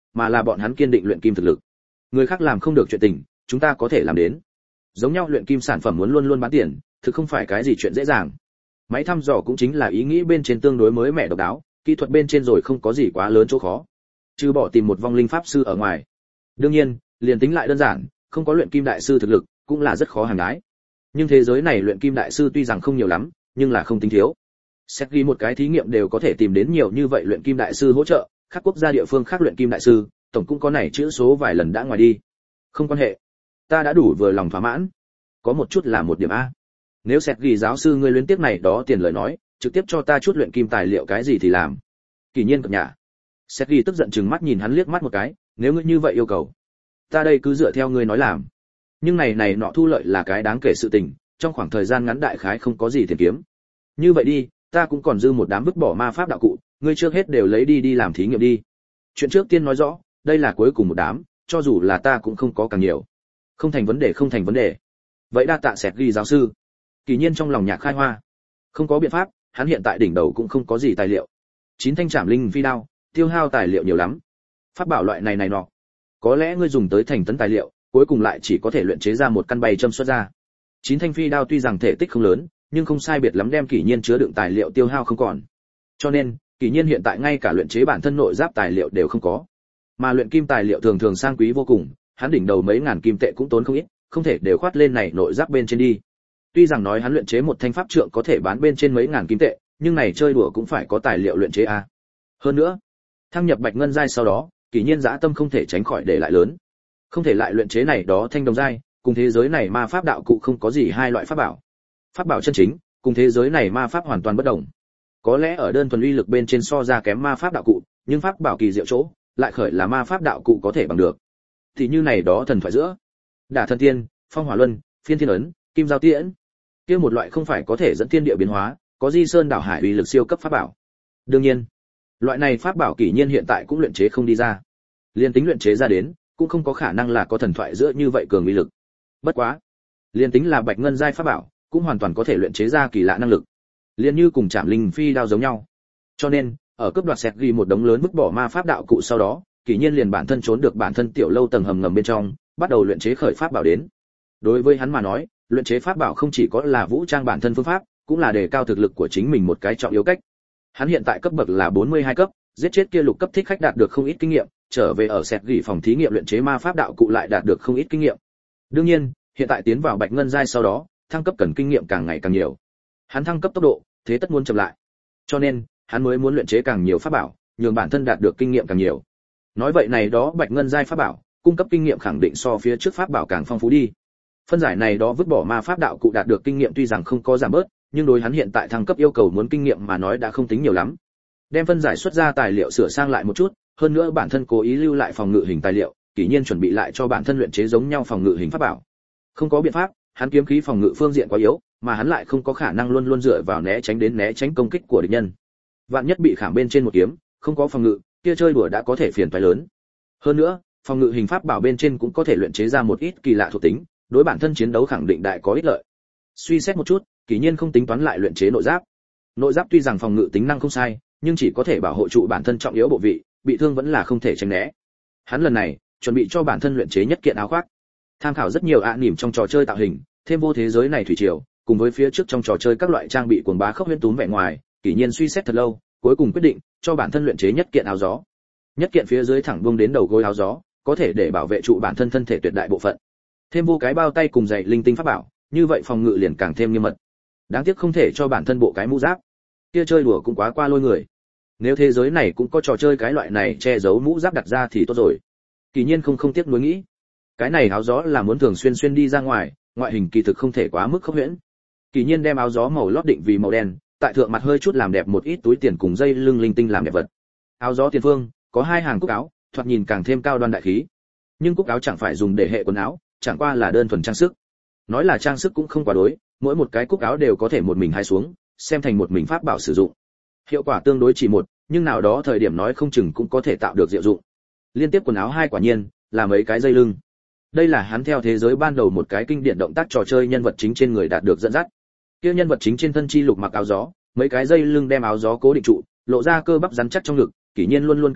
mà là bọn hắn kiên định luyện kim thực lực. Người khác làm không được chuyện tình, chúng ta có thể làm đến. Giống nhau luyện kim sản phẩm muốn luôn luôn bán tiền, thực không phải cái gì chuyện dễ dàng. Máy thăm dò cũng chính là ý nghĩ bên trên tương đối mới mẻ độc đáo, kỹ thuật bên trên rồi không có gì quá lớn chỗ khó. Trừ bỏ tìm một vong linh pháp sư ở ngoài. Đương nhiên, liền tính lại đơn giản, không có luyện kim đại sư thực lực, cũng là rất khó hàng gái. Nhưng thế giới này luyện kim đại sư tuy rằng không nhiều lắm, nhưng là không tính thiếu. Xét ghi một cái thí nghiệm đều có thể tìm đến nhiều như vậy luyện kim đại sư hỗ trợ, các quốc gia địa phương khác luyện kim đại sư, tổng cũng có này chữ số vài lần đã ngoài đi. Không quan hệ, ta đã đủ vừa lòng thỏa mãn. Có một chút là một điểm a. Nếu xét ghi giáo sư ngươi luyến tiếc này đó tiền lời nói, trực tiếp cho ta chút luyện kim tài liệu cái gì thì làm. Kỳ nhiên cập nhà. Xét ghi tức giận chừng mắt nhìn hắn liếc mắt một cái, nếu ngươi như vậy yêu cầu, ta đây cứ dựa theo ngươi nói làm. Nhưng này nọ thu lợi là cái đáng kể sự tình, trong khoảng thời gian ngắn đại khái không có gì tiền kiếm. Như vậy đi, ta cũng còn dư một đám vứt bỏ ma pháp đạo cụ, ngươi trước hết đều lấy đi làm thí nghiệm đi. Chuyện trước tiên nói rõ, đây là cuối cùng một đám, cho dù là ta cũng không có càng nhiều. Không thành vấn đề, không thành vấn đề. Vậy đa tạ Sẹt ghi giáo sư. Kỳ nhiên trong lòng nhạc khai hoa. Không có biện pháp, hắn hiện tại đỉnh đầu cũng không có gì tài liệu. 9 thanh trảm linh phi đao, tiêu hao tài liệu nhiều lắm. Pháp bảo loại này nọ, có lẽ ngươi dùng tới thành tấn tài liệu, cuối cùng lại chỉ có thể luyện chế ra một căn bay châm xuất ra. 9 thanh phi đao tuy rằng thể tích không lớn, nhưng không sai biệt lắm đem Kỷ Nhiên chứa đựng tài liệu tiêu hao không còn. Cho nên, Kỷ Nhiên hiện tại ngay cả luyện chế bản thân nội giáp tài liệu đều không có. Mà luyện kim tài liệu thường thường sang quý vô cùng, hắn đỉnh đầu mấy ngàn kim tệ cũng tốn không ít, không thể đều khoát lên này nội giáp bên trên đi. Tuy rằng nói hắn luyện chế một thanh pháp trượng có thể bán bên trên mấy ngàn kim tệ, nhưng này chơi đùa cũng phải có tài liệu luyện chế a. Hơn nữa, thăng nhập bạch ngân giai sau đó, Kỷ Nhiên dã tâm không thể tránh khỏi để lại lớn. Không thể lại luyện chế này đó thanh đồng giai, cùng thế giới này ma pháp đạo cụ không có gì hai loại pháp bảo. Pháp bảo chân chính, cùng thế giới này ma pháp hoàn toàn bất đồng. Có lẽ ở đơn thuần uy lực bên trên so ra kém ma pháp đạo cụ, nhưng pháp bảo kỳ diệu chỗ, lại khởi là ma pháp đạo cụ có thể bằng được. Thì như này đó thần thoại giữa, Đả Thần Tiên, Phong Hỏa Luân, Phiên Thiên Ấn, Kim Giao Tiễn, kia một loại không phải có thể dẫn thiên địa biến hóa, có di sơn đảo hải uy lực siêu cấp pháp bảo. Đương nhiên, loại này pháp bảo Kỷ Nhiên hiện tại cũng luyện chế không đi ra. Liên tính luyện chế ra đến, cũng không có khả năng là có thần thoại giữa như vậy cường uy lực. Bất quá, liên tính là bạch ngân giai pháp bảo, cũng hoàn toàn có thể luyện chế ra kỳ lạ năng lực. Liên như cùng Trảm Linh phi đao giống nhau. Cho nên, ở cấp đoạt Sẹt ghi một đống lớn vứt bỏ ma pháp đạo cụ sau đó, Kỷ Nhiên liền bản thân trốn được bản thân tiểu lâu tầng hầm ngầm bên trong, bắt đầu luyện chế khởi pháp bảo đến. Đối với hắn mà nói, luyện chế pháp bảo không chỉ có là vũ trang bản thân phương pháp, cũng là đề cao thực lực của chính mình một cái trọng yếu cách. Hắn hiện tại cấp bậc là 42 cấp, giết chết kia lục cấp thích khách đạt được không ít kinh nghiệm, trở về ở Sẹt gỉ phòng thí nghiệm luyện chế ma pháp đạo cụ lại đạt được không ít kinh nghiệm. Đương nhiên, hiện tại tiến vào bạch ngân giai sau đó, thăng cấp cần kinh nghiệm càng ngày càng nhiều. Hắn thăng cấp tốc độ, thế tất muốn chậm lại. Cho nên, hắn mới muốn luyện chế càng nhiều pháp bảo, nhường bản thân đạt được kinh nghiệm càng nhiều. Nói vậy này đó bạch ngân giai pháp bảo, cung cấp kinh nghiệm khẳng định so phía trước pháp bảo càng phong phú đi. Phân giải này đó vứt bỏ ma pháp đạo cụ đạt được kinh nghiệm tuy rằng không có giảm bớt, nhưng đối hắn hiện tại thăng cấp yêu cầu muốn kinh nghiệm mà nói đã không tính nhiều lắm. Đem phân giải xuất ra tài liệu sửa sang lại một chút, hơn nữa bản thân cố ý lưu lại phòng ngự hình tài liệu, Kỷ Nhiên chuẩn bị lại cho bản thân luyện chế giống nhau phòng ngự hình pháp bảo. Không có biện pháp, hắn kiếm khí phòng ngự phương diện quá yếu, mà hắn lại không có khả năng luôn luôn dựa vào né tránh công kích của địch nhân. Vạn nhất bị khảm bên trên một kiếm, không có phòng ngự, kia chơi đùa đã có thể phiền toái lớn. Hơn nữa, phòng ngự hình pháp bảo bên trên cũng có thể luyện chế ra một ít kỳ lạ thuộc tính, đối bản thân chiến đấu khẳng định đại có ích lợi. Suy xét một chút, Kỷ Nhiên không tính toán lại luyện chế nội giáp. Nội giáp tuy rằng phòng ngự tính năng không sai, nhưng chỉ có thể bảo hộ trụ bản thân trọng yếu bộ vị, bị thương vẫn là không thể tránh né. Hắn lần này chuẩn bị cho bản thân luyện chế nhất kiện áo khoác. Tham khảo rất nhiều nỉm trong trò chơi tạo hình, thêm vô thế giới này thủy triều, cùng với phía trước trong trò chơi các loại trang bị cuồng bá khốc huyễn túm vẻ ngoài, Kỷ Nhiên suy xét thật lâu, cuối cùng quyết định cho bản thân luyện chế nhất kiện áo gió. Nhất kiện phía dưới thẳng buông đến đầu gối áo gió, có thể để bảo vệ trụ bản thân thân thể tuyệt đại bộ phận. Thêm vô cái bao tay cùng giày linh tinh pháp bảo, như vậy phòng ngự liền càng thêm nghiêm mật. Đáng tiếc không thể cho bản thân bộ cái mũ giáp. Kia chơi đùa cũng quá qua lôi người. Nếu thế giới này cũng có trò chơi cái loại này che giấu mũ giáp đặt ra thì tốt rồi. Kỷ Nhiên không tiếc nuối nghĩ. Cái này áo gió là muốn thường xuyên đi ra ngoài, ngoại hình kỳ thực không thể quá mức khốc huyễn. Kỷ Nhiên đem áo gió màu lót định vì màu đen, tại thượng mặt hơi chút làm đẹp một ít túi tiền cùng dây lưng linh tinh làm đẹp vật. Áo gió tiền phương có 2 hàng cúc áo, thoạt nhìn càng thêm cao đoan đại khí. Nhưng cúc áo chẳng phải dùng để hệ quần áo, chẳng qua là đơn thuần trang sức. Nói là trang sức cũng không quá đối, mỗi một cái cúc áo đều có thể một mình hái xuống, xem thành một mình pháp bảo sử dụng. Hiệu quả tương đối chỉ một, nhưng nào đó thời điểm nói không chừng cũng có thể tạo được diệu dụng. Liên tiếp quần áo 2 quả nhiên là mấy cái dây lưng. Đây là hắn theo thế giới ban đầu một cái kinh điển động tác trò chơi nhân vật chính trên người đạt được dẫn dắt. Kia nhân vật chính trên thân chi lục mặc áo gió, mấy cái dây lưng đem áo gió cố định trụ, lộ ra cơ bắp rắn chắc trong ngực, Kỷ Nhiên luôn luôn cảm thấy,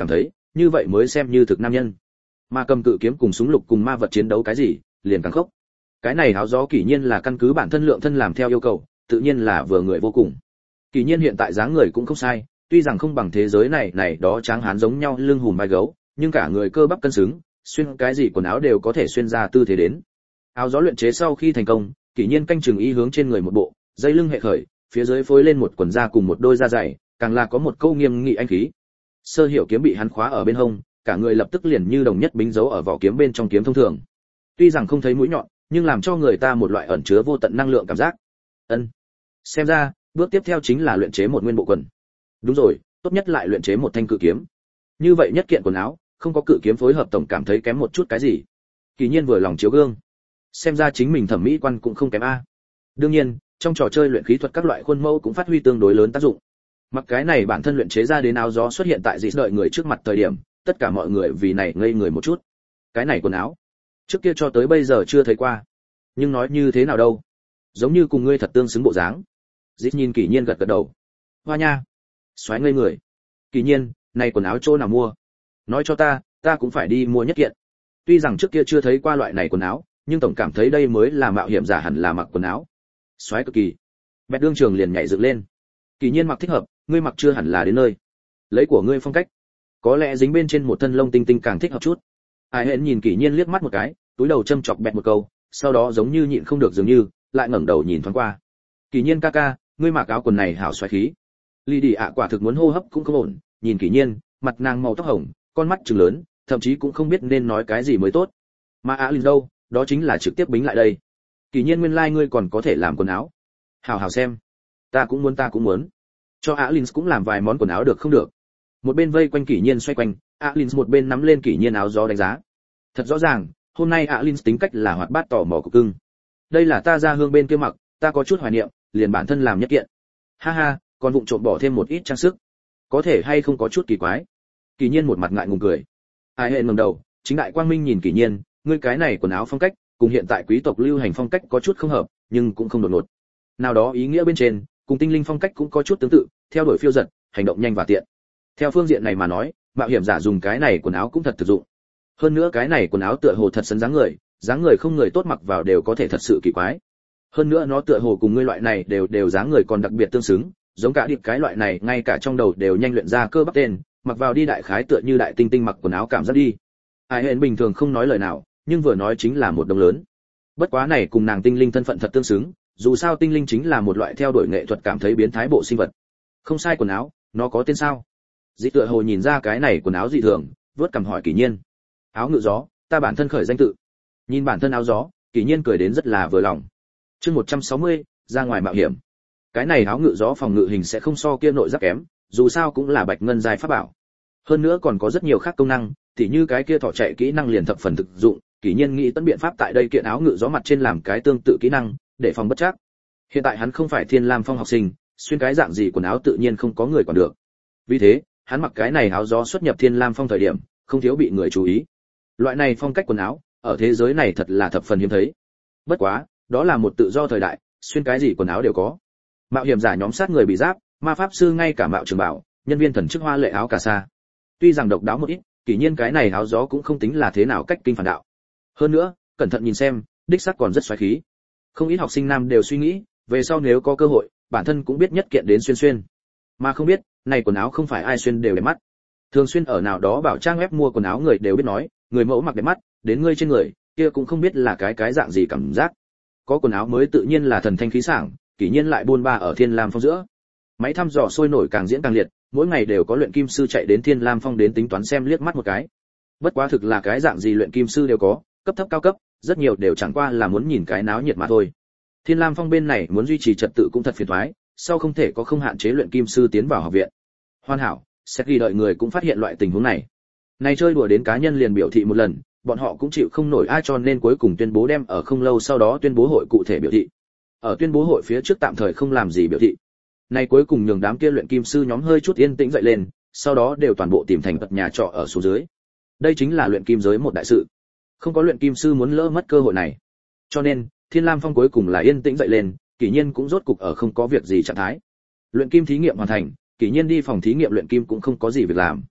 như vậy mới xem như thực nam nhân. Mà cầm cự kiếm cùng súng lục cùng ma vật chiến đấu cái gì, liền càng khốc. Cái này áo gió Kỷ Nhiên là căn cứ bản thân lượng thân làm theo yêu cầu, tự nhiên là vừa người vô cùng. Kỷ Nhiên hiện tại dáng người cũng không sai, tuy rằng không bằng thế giới này đó tráng hán giống nhau lưng hùm vai gấu, nhưng cả người cơ bắp cân xứng, xuyên cái gì quần áo đều có thể xuyên ra tư thế đến. Áo gió luyện chế sau khi thành công, Kỷ Nhiên canh chừng y hướng trên người một bộ, dây lưng hệ khởi, phía dưới phối lên một quần da cùng một đôi da dày, càng là có một câu nghiêm nghị anh khí. Sơ hiểu kiếm bị hắn khóa ở bên hông, cả người lập tức liền như đồng nhất bính dấu ở vỏ kiếm bên trong kiếm thông thường. Tuy rằng không thấy mũi nhọn, nhưng làm cho người ta một loại ẩn chứa vô tận năng lượng cảm giác. Ân. Xem ra, bước tiếp theo chính là luyện chế một nguyên bộ quần. Đúng rồi, tốt nhất lại luyện chế một thanh cự kiếm. Như vậy nhất kiện quần áo, không có cự kiếm phối hợp tổng cảm thấy kém một chút cái gì. Kỳ Nhiên vừa lòng chiếu gương. Xem ra chính mình thẩm mỹ quan cũng không kém a. Đương nhiên, trong trò chơi luyện khí thuật các loại khuôn mẫu cũng phát huy tương đối lớn tác dụng. Mặc cái này bản thân luyện chế ra đến áo gió xuất hiện tại dị đợi người trước mặt thời điểm, tất cả mọi người vì này ngây người một chút. Cái này quần áo, trước kia cho tới bây giờ chưa thấy qua. Nhưng nói như thế nào đâu, giống như cùng ngươi thật tương xứng bộ dáng. Dít nhìn Kỷ Nhiên gật gật đầu. Hoa nha, xoáy ngây người. Kỷ Nhiên, này quần áo chỗ nào mua? Nói cho ta cũng phải đi mua nhất kiện. Tuy rằng trước kia chưa thấy qua loại này quần áo, nhưng tổng cảm thấy đây mới là mạo hiểm giả hẳn là mặc quần áo. Xoáy cực kỳ. Bẹt đương trường liền nhảy dựng lên. Kỷ Nhiên mặc thích hợp, ngươi mặc chưa hẳn là đến nơi. Lấy của ngươi phong cách, có lẽ dính bên trên một thân lông tinh tinh càng thích hợp chút. Ai hẹn nhìn Kỷ Nhiên liếc mắt một cái, túi đầu châm chọc bẹt một câu, sau đó giống như nhịn không được dường như, lại ngẩng đầu nhìn thoáng qua. Kỷ Nhiên ca ca, ngươi mặc áo quần này hảo xoáy khí. Lý Đi ạ quả thực muốn hô hấp cũng không ổn, nhìn Kỷ Nhiên, mặt nàng màu tóc hồng, con mắt trừng lớn, thậm chí cũng không biết nên nói cái gì mới tốt. Mà Alin đâu, đó chính là trực tiếp bính lại đây. Kỷ Nhiên nguyên lai like ngươi còn có thể làm quần áo. Hảo hảo xem. Ta cũng muốn. Cho Alin cũng làm vài món quần áo được không được. Một bên vây quanh Kỷ Nhiên xoay quanh, Alin một bên nắm lên Kỷ Nhiên áo gió đánh giá. Thật rõ ràng, hôm nay Alin tính cách là hoạt bát tò mò của cưng. Đây là ta ra hương bên kia mặc, ta có chút hoài niệm, liền bản thân làm nhất kiện. Ha ha, còn vụng trộm bỏ thêm một ít trang sức. Có thể hay không có chút kỳ quái. Kỷ Nhiên một mặt ngại ngùng cười. Ai hẹn ngẩng đầu, chính đại quang minh nhìn Kỷ Nhiên, ngươi cái này quần áo phong cách, cùng hiện tại quý tộc lưu hành phong cách có chút không hợp, nhưng cũng không đột ngột. Nào đó ý nghĩa bên trên, cùng tinh linh phong cách cũng có chút tương tự, theo đuổi phiêu dật, hành động nhanh và tiện. Theo phương diện này mà nói, mạo hiểm giả dùng cái này quần áo cũng thật thực dụng. Hơn nữa cái này quần áo tựa hồ thật sấn dáng người không người tốt mặc vào đều có thể thật sự kỳ quái. Hơn nữa nó tựa hồ cùng ngươi loại này đều dáng người còn đặc biệt tương xứng, giống cả điệp cái loại này ngay cả trong đầu đều nhanh luyện ra cơ bắp tên, mặc vào đi đại khái tựa như đại tinh tinh mặc quần áo cảm giác đi. Ai hẹn bình thường không nói lời nào, nhưng vừa nói chính là một đồng lớn. Bất quá này cùng nàng tinh linh thân phận thật tương xứng, dù sao tinh linh chính là một loại theo đuổi nghệ thuật cảm thấy biến thái bộ sinh vật. Không sai quần áo, nó có tên sao? Dị tựa hồ nhìn ra cái này quần áo dị thường, vớt cằm hỏi Kỷ Nhiên. Áo ngự gió, ta bản thân khởi danh tự. Nhìn bản thân áo gió, Kỷ Nhiên cười đến rất là vừa lòng. Chương 160, ra ngoài mạo hiểm. Cái này áo ngự gió phòng ngự hình sẽ không so kia nội giáp kém, dù sao cũng là bạch ngân giai pháp bảo. Hơn nữa còn có rất nhiều khác công năng, tỉ như cái kia thỏ chạy kỹ năng liền thập phần thực dụng, Kỷ Nhiên nghĩ tận biện pháp tại đây kiện áo ngự gió mặt trên làm cái tương tự kỹ năng, để phòng bất trắc. Hiện tại hắn không phải Thiên Lam Phong học sinh, xuyên cái dạng gì quần áo tự nhiên không có người quản được. Vì thế, hắn mặc cái này áo gió xuất nhập Thiên Lam Phong thời điểm, không thiếu bị người chú ý. Loại này phong cách quần áo, ở thế giới này thật là thập phần hiếm thấy. Bất quá, đó là một tự do thời đại, xuyên cái gì quần áo đều có. Mạo hiểm giả nhóm sát người bị giáp, ma pháp sư ngay cả mạo trường bảo, nhân viên thần chức hoa lệ áo cà sa. Tuy rằng độc đáo một ít, Kỷ Nhiên cái này áo gió cũng không tính là thế nào cách kinh phản đạo. Hơn nữa, cẩn thận nhìn xem, đích xác còn rất xoáy khí. Không ít học sinh nam đều suy nghĩ, về sau nếu có cơ hội, bản thân cũng biết nhất kiện đến xuyên. Mà không biết, này quần áo không phải ai xuyên đều đẹp mắt. Thường xuyên ở nào đó bảo trang web mua quần áo người đều biết nói, người mẫu mặc đẹp mắt, đến ngươi trên người, kia cũng không biết là cái dạng gì cảm giác. Có quần áo mới tự nhiên là thần thanh khí sảng, Kỷ Nhiên lại buôn ba ở Thiên Lam Phong giữa. Máy thăm dò sôi nổi càng diễn càng liệt, mỗi ngày đều có luyện kim sư chạy đến Thiên Lam Phong đến tính toán xem liếc mắt một cái. Bất quá thực là cái dạng gì luyện kim sư đều có, cấp thấp cao cấp, rất nhiều đều chẳng qua là muốn nhìn cái náo nhiệt mà thôi. Thiên Lam Phong bên này muốn duy trì trật tự cũng thật phiền toái, sau không thể có không hạn chế luyện kim sư tiến vào học viện. Hoàn hảo, sẽ ghi đợi người cũng phát hiện loại tình huống này. Này chơi đùa đến cá nhân liền biểu thị một lần, bọn họ cũng chịu không nổi ai cho nên cuối cùng tuyên bố đem ở không lâu sau đó tuyên bố hội cụ thể biểu thị. Ở tuyên bố hội phía trước tạm thời không làm gì biểu thị. Này cuối cùng nhường đám kia luyện kim sư nhóm hơi chút yên tĩnh dậy lên, sau đó đều toàn bộ tìm thành tật nhà trọ ở số dưới. Đây chính là luyện kim giới một đại sự. Không có luyện kim sư muốn lỡ mất cơ hội này. Cho nên, Thiên Lam Phong cuối cùng là yên tĩnh dậy lên, Kỷ Nhiên cũng rốt cục ở không có việc gì trạng thái. Luyện kim thí nghiệm hoàn thành, Kỷ Nhiên đi phòng thí nghiệm luyện kim cũng không có gì việc làm.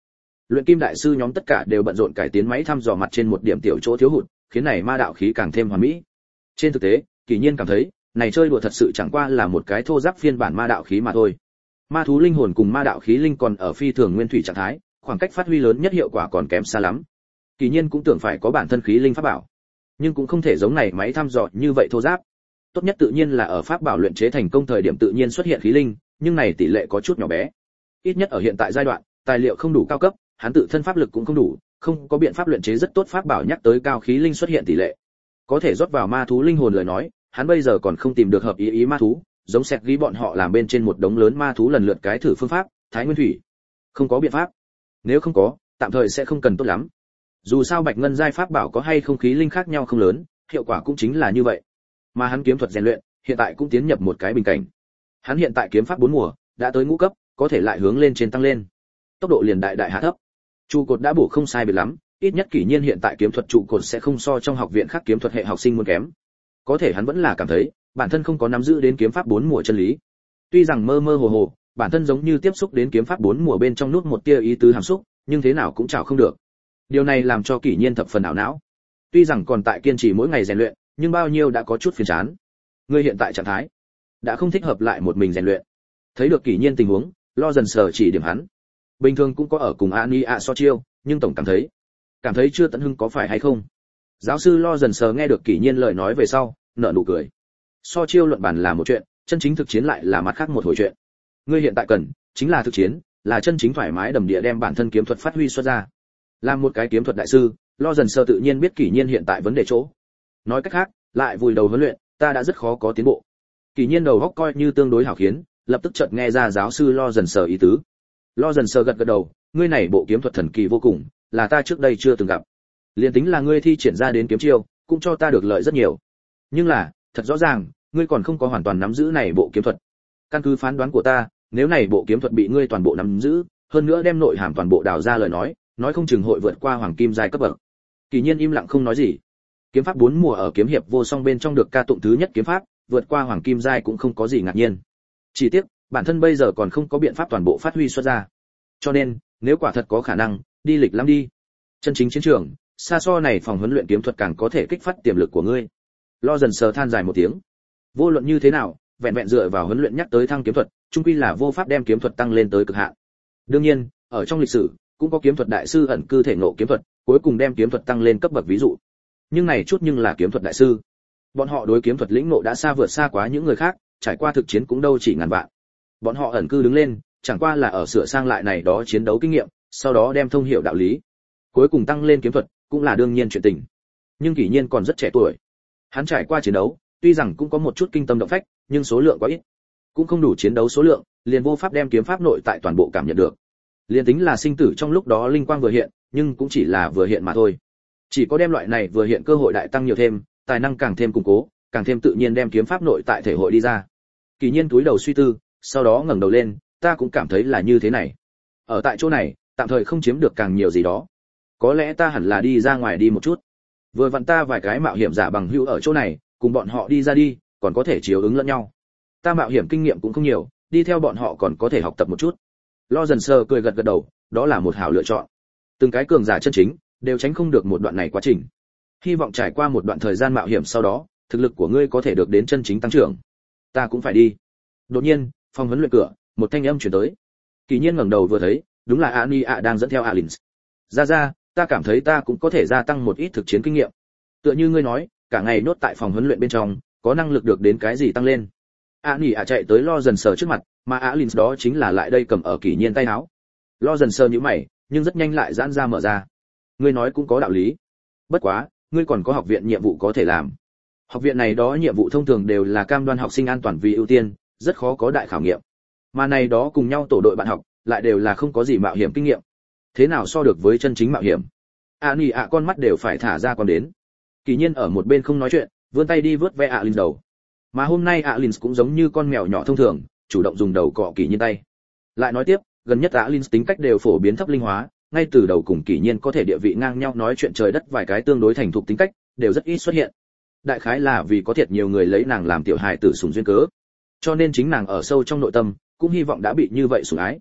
Luyện kim đại sư nhóm tất cả đều bận rộn cải tiến máy thăm dò mặt trên một điểm tiểu chỗ thiếu hụt, khiến này ma đạo khí càng thêm hoàn mỹ. Trên thực tế, Kỷ Nhiên cảm thấy, này chơi đùa thật sự chẳng qua là một cái thô ráp phiên bản ma đạo khí mà thôi. Ma thú linh hồn cùng ma đạo khí linh còn ở phi thường nguyên thủy trạng thái, khoảng cách phát huy lớn nhất hiệu quả còn kém xa lắm. Kỷ Nhiên cũng tưởng phải có bản thân khí linh pháp bảo, nhưng cũng không thể giống này máy thăm dò như vậy thô ráp. Tốt nhất tự nhiên là ở pháp bảo luyện chế thành công thời điểm tự nhiên xuất hiện khí linh, nhưng này tỷ lệ có chút nhỏ bé. Ít nhất ở hiện tại giai đoạn, tài liệu không đủ cao cấp, hắn tự thân pháp lực cũng không đủ, không có biện pháp luyện chế rất tốt pháp bảo nhắc tới cao khí linh xuất hiện tỷ lệ. Có thể rót vào ma thú linh hồn lời nói, hắn bây giờ còn không tìm được hợp ý ma thú, giống sẹt ghi bọn họ làm bên trên một đống lớn ma thú lần lượt cái thử phương pháp, thái nguyên thủy. Không có biện pháp. Nếu không có, tạm thời sẽ không cần tốt lắm. Dù sao bạch ngân giai pháp bảo có hay không khí linh khác nhau không lớn, hiệu quả cũng chính là như vậy. Mà hắn kiếm thuật rèn luyện, hiện tại cũng tiến nhập một cái bình cảnh. Hắn hiện tại kiếm pháp 4 mùa, đã tới ngũ cấp, có thể lại hướng lên trên tăng lên. Tốc độ liền đại đại hạ thấp. Trụ cột đã bổ không sai biệt lắm, ít nhất Kỷ Nhiên hiện tại kiếm thuật trụ cột sẽ không so trong học viện khác kiếm thuật hệ học sinh muốn kém. Có thể hắn vẫn là cảm thấy, bản thân không có nắm giữ đến kiếm pháp 4 mùa chân lý. Tuy rằng mơ mơ hồ hồ, bản thân giống như tiếp xúc đến kiếm pháp 4 mùa bên trong nút một tia ý tứ hàm xúc, nhưng thế nào cũng chảo không được. Điều này làm cho Kỷ Nhiên thập phần ảo não. Tuy rằng còn tại kiên trì mỗi ngày rèn luyện, nhưng bao nhiêu đã có chút phiền chán. Ngươi hiện tại trạng thái đã không thích hợp lại một mình rèn luyện. Thấy được Kỷ Nhiên tình huống, Lo dần sờ chỉ điểm hắn. Bình thường cũng có ở cùng Ani ạ so chiêu, nhưng tổng cảm thấy chưa tận hứng có phải hay không? Giáo sư Lo dần sờ nghe được Kỷ Nhiên lời nói về sau, nở nụ cười. So chiêu luận bàn là một chuyện, chân chính thực chiến lại là mặt khác một hồi chuyện. Ngươi hiện tại cần chính là thực chiến, là chân chính thoải mái đầm địa đem bản thân kiếm thuật phát huy xuất ra. Làm một cái kiếm thuật đại sư, Lo dần sờ tự nhiên biết Kỷ Nhiên hiện tại vấn đề chỗ. Nói cách khác, lại vùi đầu huấn luyện, ta đã rất khó có tiến bộ. Kỷ Nhiên đầu óc coi như tương đối hảo khiến, lập tức chợt nghe ra giáo sư Lo dần sờ ý tứ. Lo dần sờ gật gật đầu, ngươi này bộ kiếm thuật thần kỳ vô cùng, là ta trước đây chưa từng gặp. Liên tính là ngươi thi triển ra đến kiếm chiêu, cũng cho ta được lợi rất nhiều. Nhưng là, thật rõ ràng, ngươi còn không có hoàn toàn nắm giữ này bộ kiếm thuật. Căn cứ phán đoán của ta, nếu này bộ kiếm thuật bị ngươi toàn bộ nắm giữ, hơn nữa đem nội hàm toàn bộ đào ra lời nói không chừng hội vượt qua hoàng kim giai cấp bậc. Kỷ Nhiên im lặng không nói gì. Kiếm pháp 4 mùa ở kiếm hiệp vô song bên trong được ca tụng thứ nhất kiếm pháp, vượt qua hoàng kim giai cũng không có gì ngạc nhiên. Chỉ tiếc, bản thân bây giờ còn không có biện pháp toàn bộ phát huy xuất ra. Cho nên, nếu quả thật có khả năng, đi lịch lắm đi. Chân chính chiến trường, xa so này phòng huấn luyện kiếm thuật càng có thể kích phát tiềm lực của ngươi. Lo dần sờ than dài một tiếng. Vô luận như thế nào, vẹn vẹn dựa vào huấn luyện nhắc tới thăng kiếm thuật, chung quy là vô pháp đem kiếm thuật tăng lên tới cực hạn. Đương nhiên, ở trong lịch sử, cũng có kiếm thuật đại sư ẩn cư thể ngộ kiếm thuật, cuối cùng đem kiếm thuật tăng lên cấp bậc ví dụ. Nhưng này chút nhưng là kiếm thuật đại sư. Bọn họ đối kiếm thuật lĩnh ngộ đã xa vượt xa quá những người khác, trải qua thực chiến cũng đâu chỉ ngàn vạn. Bọn họ ẩn cư đứng lên, chẳng qua là ở sửa sang lại này đó chiến đấu kinh nghiệm, sau đó đem thông hiểu đạo lý, cuối cùng tăng lên kiếm thuật, cũng là đương nhiên chuyện tình. Nhưng Kỷ Nhiên còn rất trẻ tuổi, hắn trải qua chiến đấu, tuy rằng cũng có một chút kinh tâm động phách, nhưng số lượng quá ít, cũng không đủ chiến đấu số lượng, liền vô pháp đem kiếm pháp nội tại toàn bộ cảm nhận được. Liền tính là sinh tử trong lúc đó linh quang vừa hiện, nhưng cũng chỉ là vừa hiện mà thôi. Chỉ có đem loại này vừa hiện cơ hội đại tăng nhiều thêm, tài năng càng thêm củng cố, càng thêm tự nhiên đem kiếm pháp nội tại thể hội đi ra. Kỷ Nhiên túi đầu suy tư, sau đó ngẩng đầu lên, ta cũng cảm thấy là như thế này. Ở tại chỗ này, tạm thời không chiếm được càng nhiều gì đó. Có lẽ ta hẳn là đi ra ngoài đi một chút. Vừa vặn ta vài cái mạo hiểm giả bằng hữu ở chỗ này, cùng bọn họ đi ra đi, còn có thể chiếu ứng lẫn nhau. Ta mạo hiểm kinh nghiệm cũng không nhiều, đi theo bọn họ còn có thể học tập một chút. Lo dần sờ cười gật gật đầu, đó là một hảo lựa chọn. Từng cái cường giả chân chính đều tránh không được một đoạn này quá trình. Hy vọng trải qua một đoạn thời gian mạo hiểm sau đó, thực lực của ngươi có thể được đến chân chính tăng trưởng. Ta cũng phải đi. Đột nhiên, phòng huấn luyện cửa, một thanh âm truyền tới. Kỷ Nhiên ngẩng đầu vừa thấy, đúng là Ani ạ đang dẫn theo Alins. Ra, ta cảm thấy ta cũng có thể gia tăng một ít thực chiến kinh nghiệm. Tựa như ngươi nói, cả ngày nốt tại phòng huấn luyện bên trong, có năng lực được đến cái gì tăng lên. Ani ạ chạy tới Lo dần sờ trước mặt, mà Alins đó chính là lại đây cầm ở Kỷ Nhiên tay áo. Lo dần sờ nhíu mày, nhưng rất nhanh lại giãn ra mở ra. Ngươi nói cũng có đạo lý. Bất quá, ngươi còn có học viện nhiệm vụ có thể làm. Học viện này đó nhiệm vụ thông thường đều là cam đoan học sinh an toàn vì ưu tiên, rất khó có đại khảo nghiệm. Mà này đó cùng nhau tổ đội bạn học, lại đều là không có gì mạo hiểm kinh nghiệm. Thế nào so được với chân chính mạo hiểm? Ani ạ con mắt đều phải thả ra con đến. Kỷ Nhiên ở một bên không nói chuyện, vươn tay đi vớt ve Alins đầu. Mà hôm nay Alins cũng giống như con mèo nhỏ thông thường, chủ động dùng đầu cọ Kỷ Nhiên tay. Lại nói tiếp, gần nhất Alins tính cách đều phổ biến thấp linh hóa, ngay từ đầu cùng Kỷ Nhiên có thể địa vị ngang nhau nói chuyện trời đất vài cái tương đối thành thục tính cách, đều rất ít xuất hiện. Đại khái là vì có thiệt nhiều người lấy nàng làm tiểu hài tử sủng duyên cớ. Cho nên chính nàng ở sâu trong nội tâm, cũng hy vọng đã bị như vậy sủng ái.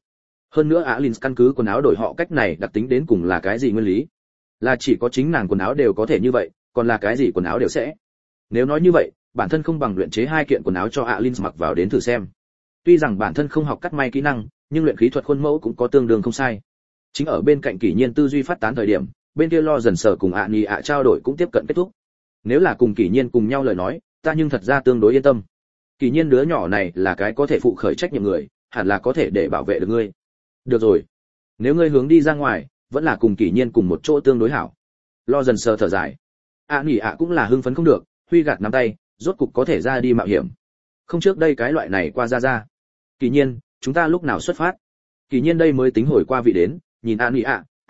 Hơn nữa Alin căn cứ quần áo đổi họ cách này đặc tính đến cùng là cái gì nguyên lý? Là chỉ có chính nàng quần áo đều có thể như vậy, còn là cái gì quần áo đều sẽ? Nếu nói như vậy, bản thân không bằng luyện chế 2 kiện quần áo cho Alin mặc vào đến thử xem. Tuy rằng bản thân không học cắt may kỹ năng, nhưng luyện khí thuật khuôn mẫu cũng có tương đương không sai. Chính ở bên cạnh Kỷ Nhiên tư duy phát tán thời điểm, bên kia lo dần sở cùng Nhi trao đổi cũng tiếp cận kết thúc. Nếu là cùng Kỷ Nhiên cùng nhau lời nói, ta nhưng thật ra tương đối yên tâm. Kỷ Nhiên đứa nhỏ này là cái có thể phụ khởi trách nhiệm người, hẳn là có thể để bảo vệ được ngươi. Được rồi, nếu ngươi hướng đi ra ngoài, vẫn là cùng Kỷ Nhiên cùng một chỗ tương đối hảo. Lo dần sờ thở dài. Nhi cũng là hưng phấn không được, huy gạt nắm tay, rốt cục có thể ra đi mạo hiểm. Không trước đây cái loại này qua ra. Kỷ Nhiên, chúng ta lúc nào xuất phát? Kỷ Nhiên đây mới tính hồi qua vị đến, nhìn Nhi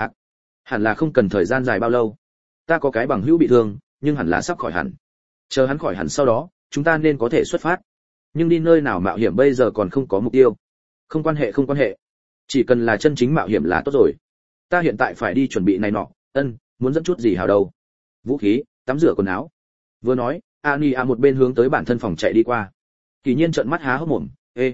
hẳn là không cần thời gian dài bao lâu. Ta có cái bằng hữu bị thương, nhưng hẳn là sắp khỏi hẳn. Chờ hắn khỏi hẳn sau đó, chúng ta nên có thể xuất phát. Nhưng đi nơi nào mạo hiểm bây giờ còn không có mục tiêu. Không quan hệ. Chỉ cần là chân chính mạo hiểm là tốt rồi. Ta hiện tại phải đi chuẩn bị này nọ, muốn dẫn chút gì hào đâu. Vũ khí, tắm rửa quần áo. Vừa nói, Ania một bên hướng tới bản thân phòng chạy đi qua. Kỷ Nhiên trợn mắt há hốc mồm,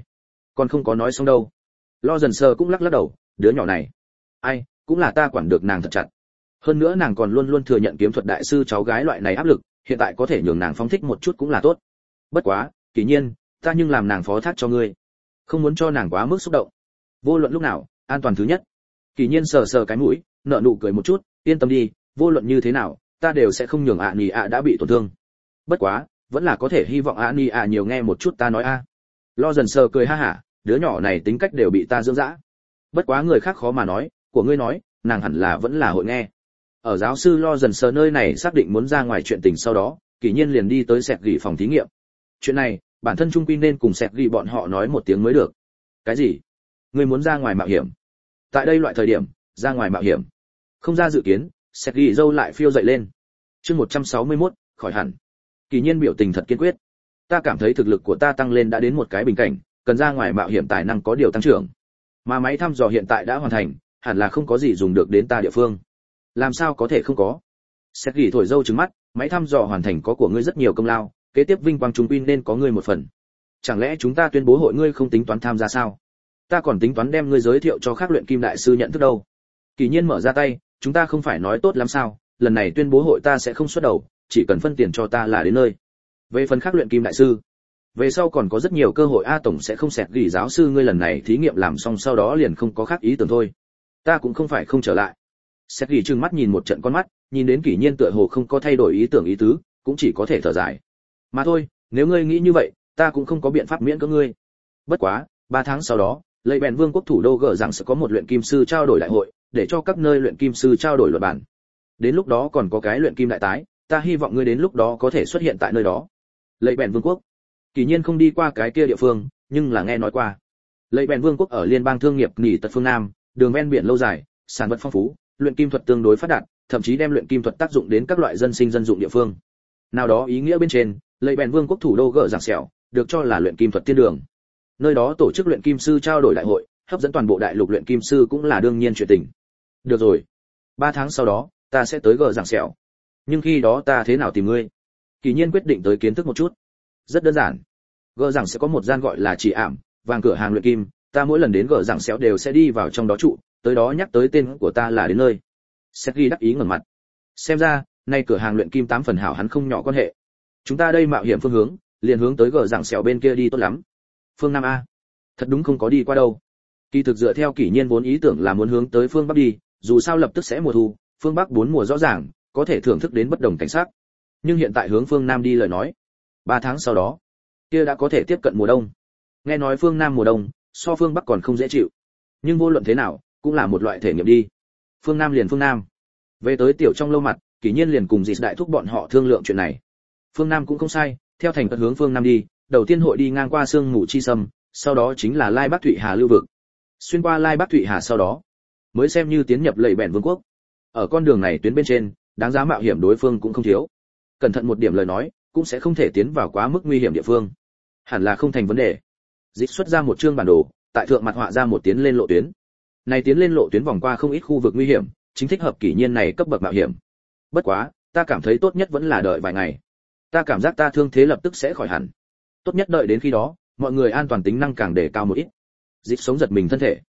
còn không có nói xong đâu. Lo dần sờ cũng lắc đầu, đứa nhỏ này, cũng là ta quản được nàng thật chặt. Hơn nữa nàng còn luôn luôn thừa nhận kiếm thuật đại sư cháu gái loại này áp lực, hiện tại có thể nhường nàng phóng thích một chút cũng là tốt. Bất quá, Kỷ Nhiên, ta nhưng làm nàng phó thác cho ngươi, không muốn cho nàng quá mức xúc động. Vô luận lúc nào, an toàn thứ nhất. Kỷ Nhiên sờ cái mũi, nở nụ cười một chút, yên tâm đi, vô luận như thế nào, ta đều sẽ không nhường Ania đã bị tổn thương. Bất quá, vẫn là có thể hy vọng Ania nhiều nghe một chút ta nói a. Lo dần sờ cười ha hả, đứa nhỏ này tính cách đều bị ta dưỡng dã. Bất quá người khác khó mà nói, của ngươi nói, nàng hẳn là vẫn là hội nghe. Ở giáo sư Lo dần sờ nơi này xác định muốn ra ngoài chuyện tình sau đó, Kỷ Nhiên liền đi tới Sẹt Gỉ phòng thí nghiệm. Chuyện này, bản thân trung quy nên cùng Sẹt Gỉ bọn họ nói một tiếng mới được. Cái gì? Ngươi muốn ra ngoài mạo hiểm? Tại đây loại thời điểm, ra ngoài mạo hiểm. Không ra dự kiến, Sẹt Gỉ dâu lại phiêu dậy lên. Chương 161, khỏi hẳn. Kỷ Nhiên biểu tình thật kiên quyết. Ta cảm thấy thực lực của ta tăng lên đã đến một cái bình cảnh, cần ra ngoài mạo hiểm tài năng có điều tăng trưởng. Mà máy thăm dò hiện tại đã hoàn thành, hẳn là không có gì dùng được đến ta địa phương. Làm sao có thể không có? Sẹt Gỉ thổi dâu trừng mắt, máy thăm dò hoàn thành có của ngươi rất nhiều công lao, kế tiếp vinh quang trung quy nên có ngươi một phần. Chẳng lẽ chúng ta tuyên bố hội ngươi không tính toán tham gia sao? Ta còn tính toán đem ngươi giới thiệu cho khác luyện kim đại sư nhận thức đâu. Kỷ Nhiên mở ra tay, chúng ta không phải nói tốt lắm sao? Lần này tuyên bố hội ta sẽ không xuất đầu, chỉ cần phân tiền cho ta là đến nơi. Về phần khác luyện kim đại sư, về sau còn có rất nhiều cơ hội. Tổng sẽ không. Sẹt Gỉ giáo sư ngươi lần này thí nghiệm làm xong sau đó liền không có khác ý tưởng thôi. Ta cũng không phải không trở lại. Sẹt Gỉ trừng mắt nhìn một trận con mắt, nhìn đến Kỷ Nhiên tựa hồ không có thay đổi ý tưởng ý tứ, cũng chỉ có thể thở dài. Mà thôi, nếu ngươi nghĩ như vậy, ta cũng không có biện pháp miễn cưỡng ngươi. Bất quá, 3 tháng sau đó, Lệ Bèn Vương quốc thủ đô gỡ rằng sẽ có một luyện kim sư trao đổi đại hội, để cho các nơi luyện kim sư trao đổi luật bản. Đến lúc đó còn có cái luyện kim đại tái, ta hy vọng ngươi đến lúc đó có thể xuất hiện tại nơi đó. Lệ Bèn Vương quốc. Kỷ Nhiên không đi qua cái kia địa phương, nhưng là nghe nói qua. Lệ Bèn Vương quốc ở liên bang thương nghiệp nghỉ tật phương Nam, đường ven biển lâu dài, sản vật phong phú, luyện kim thuật tương đối phát đạt, thậm chí đem luyện kim thuật tác dụng đến các loại dân sinh dân dụng địa phương. Nào đó ý nghĩa bên trên, Lệ Bèn Vương quốc thủ đô gỡ giảng xẻo, được cho là luyện kim thuật tiên đường. Nơi đó tổ chức luyện kim sư trao đổi đại hội, hấp dẫn toàn bộ đại lục luyện kim sư cũng là đương nhiên chuyện tình. Được rồi, 3 tháng sau đó, ta sẽ tới gỡ giảng xẻo. Nhưng khi đó ta thế nào tìm ngươi? Kỷ Nhiên quyết định tới kiến thức một chút. Rất đơn giản. Gỡ giảng sẽ có một gian gọi là Chỉ Ảm, vàng cửa hàng luyện kim, ta mỗi lần đến gỡ giảng xẻo đều sẽ đi vào trong đó trụ, tới đó nhắc tới tên của ta là đến nơi. Sẹt Gỉ đắc ý ngẩng mặt. Xem ra, nay cửa hàng luyện kim 8 phần hảo hắn không nhỏ quan hệ. Chúng ta đây mạo hiểm phương hướng, liền hướng tới gờ giảng xẻo bên kia đi tốt lắm. Phương Nam a. Thật đúng không có đi qua đâu. Kỳ thực dựa theo Kỷ Nhiên vốn ý tưởng là muốn hướng tới phương Bắc đi, dù sao lập tức sẽ mùa thu, phương Bắc 4 mùa rõ ràng, có thể thưởng thức đến bất đồng cảnh sắc. Nhưng hiện tại hướng phương Nam đi lời nói, 3 tháng sau đó, kia đã có thể tiếp cận mùa đông. Nghe nói phương Nam mùa đông, so phương Bắc còn không dễ chịu. Nhưng vô luận thế nào, cũng là một loại thể nghiệm đi. Phương Nam liền phương Nam. Về tới tiểu trong lâu mặt, Kỷ Nhiên liền cùng Dịt đại thúc bọn họ thương lượng chuyện này. Phương Nam cũng không sai, theo thành tật hướng phương Nam đi, đầu tiên hội đi ngang qua sương mù chi sâm, sau đó chính là Lai Bắc Thụy Hà lưu vực. Xuyên qua Lai Bắc Thụy Hà sau đó, mới xem như tiến nhập Lệ Bèn Vương quốc. Ở con đường này tuyến bên trên, đáng giá mạo hiểm đối phương cũng không thiếu. Cẩn thận một điểm lời nói, cũng sẽ không thể tiến vào quá mức nguy hiểm địa phương. Hẳn là không thành vấn đề. Dịt xuất ra một chương bản đồ, tại thượng mặt họa ra một tiến lên lộ tuyến. Này tiến lên lộ tuyến vòng qua không ít khu vực nguy hiểm, chính thích hợp Kỷ Nhiên này cấp bậc mạo hiểm. Bất quá, ta cảm thấy tốt nhất vẫn là đợi vài ngày. Ta cảm giác ta thương thế lập tức sẽ khỏi hẳn. Tốt nhất đợi đến khi đó, mọi người an toàn tính năng càng đề cao một ít. Dịp sống giật mình thân thể.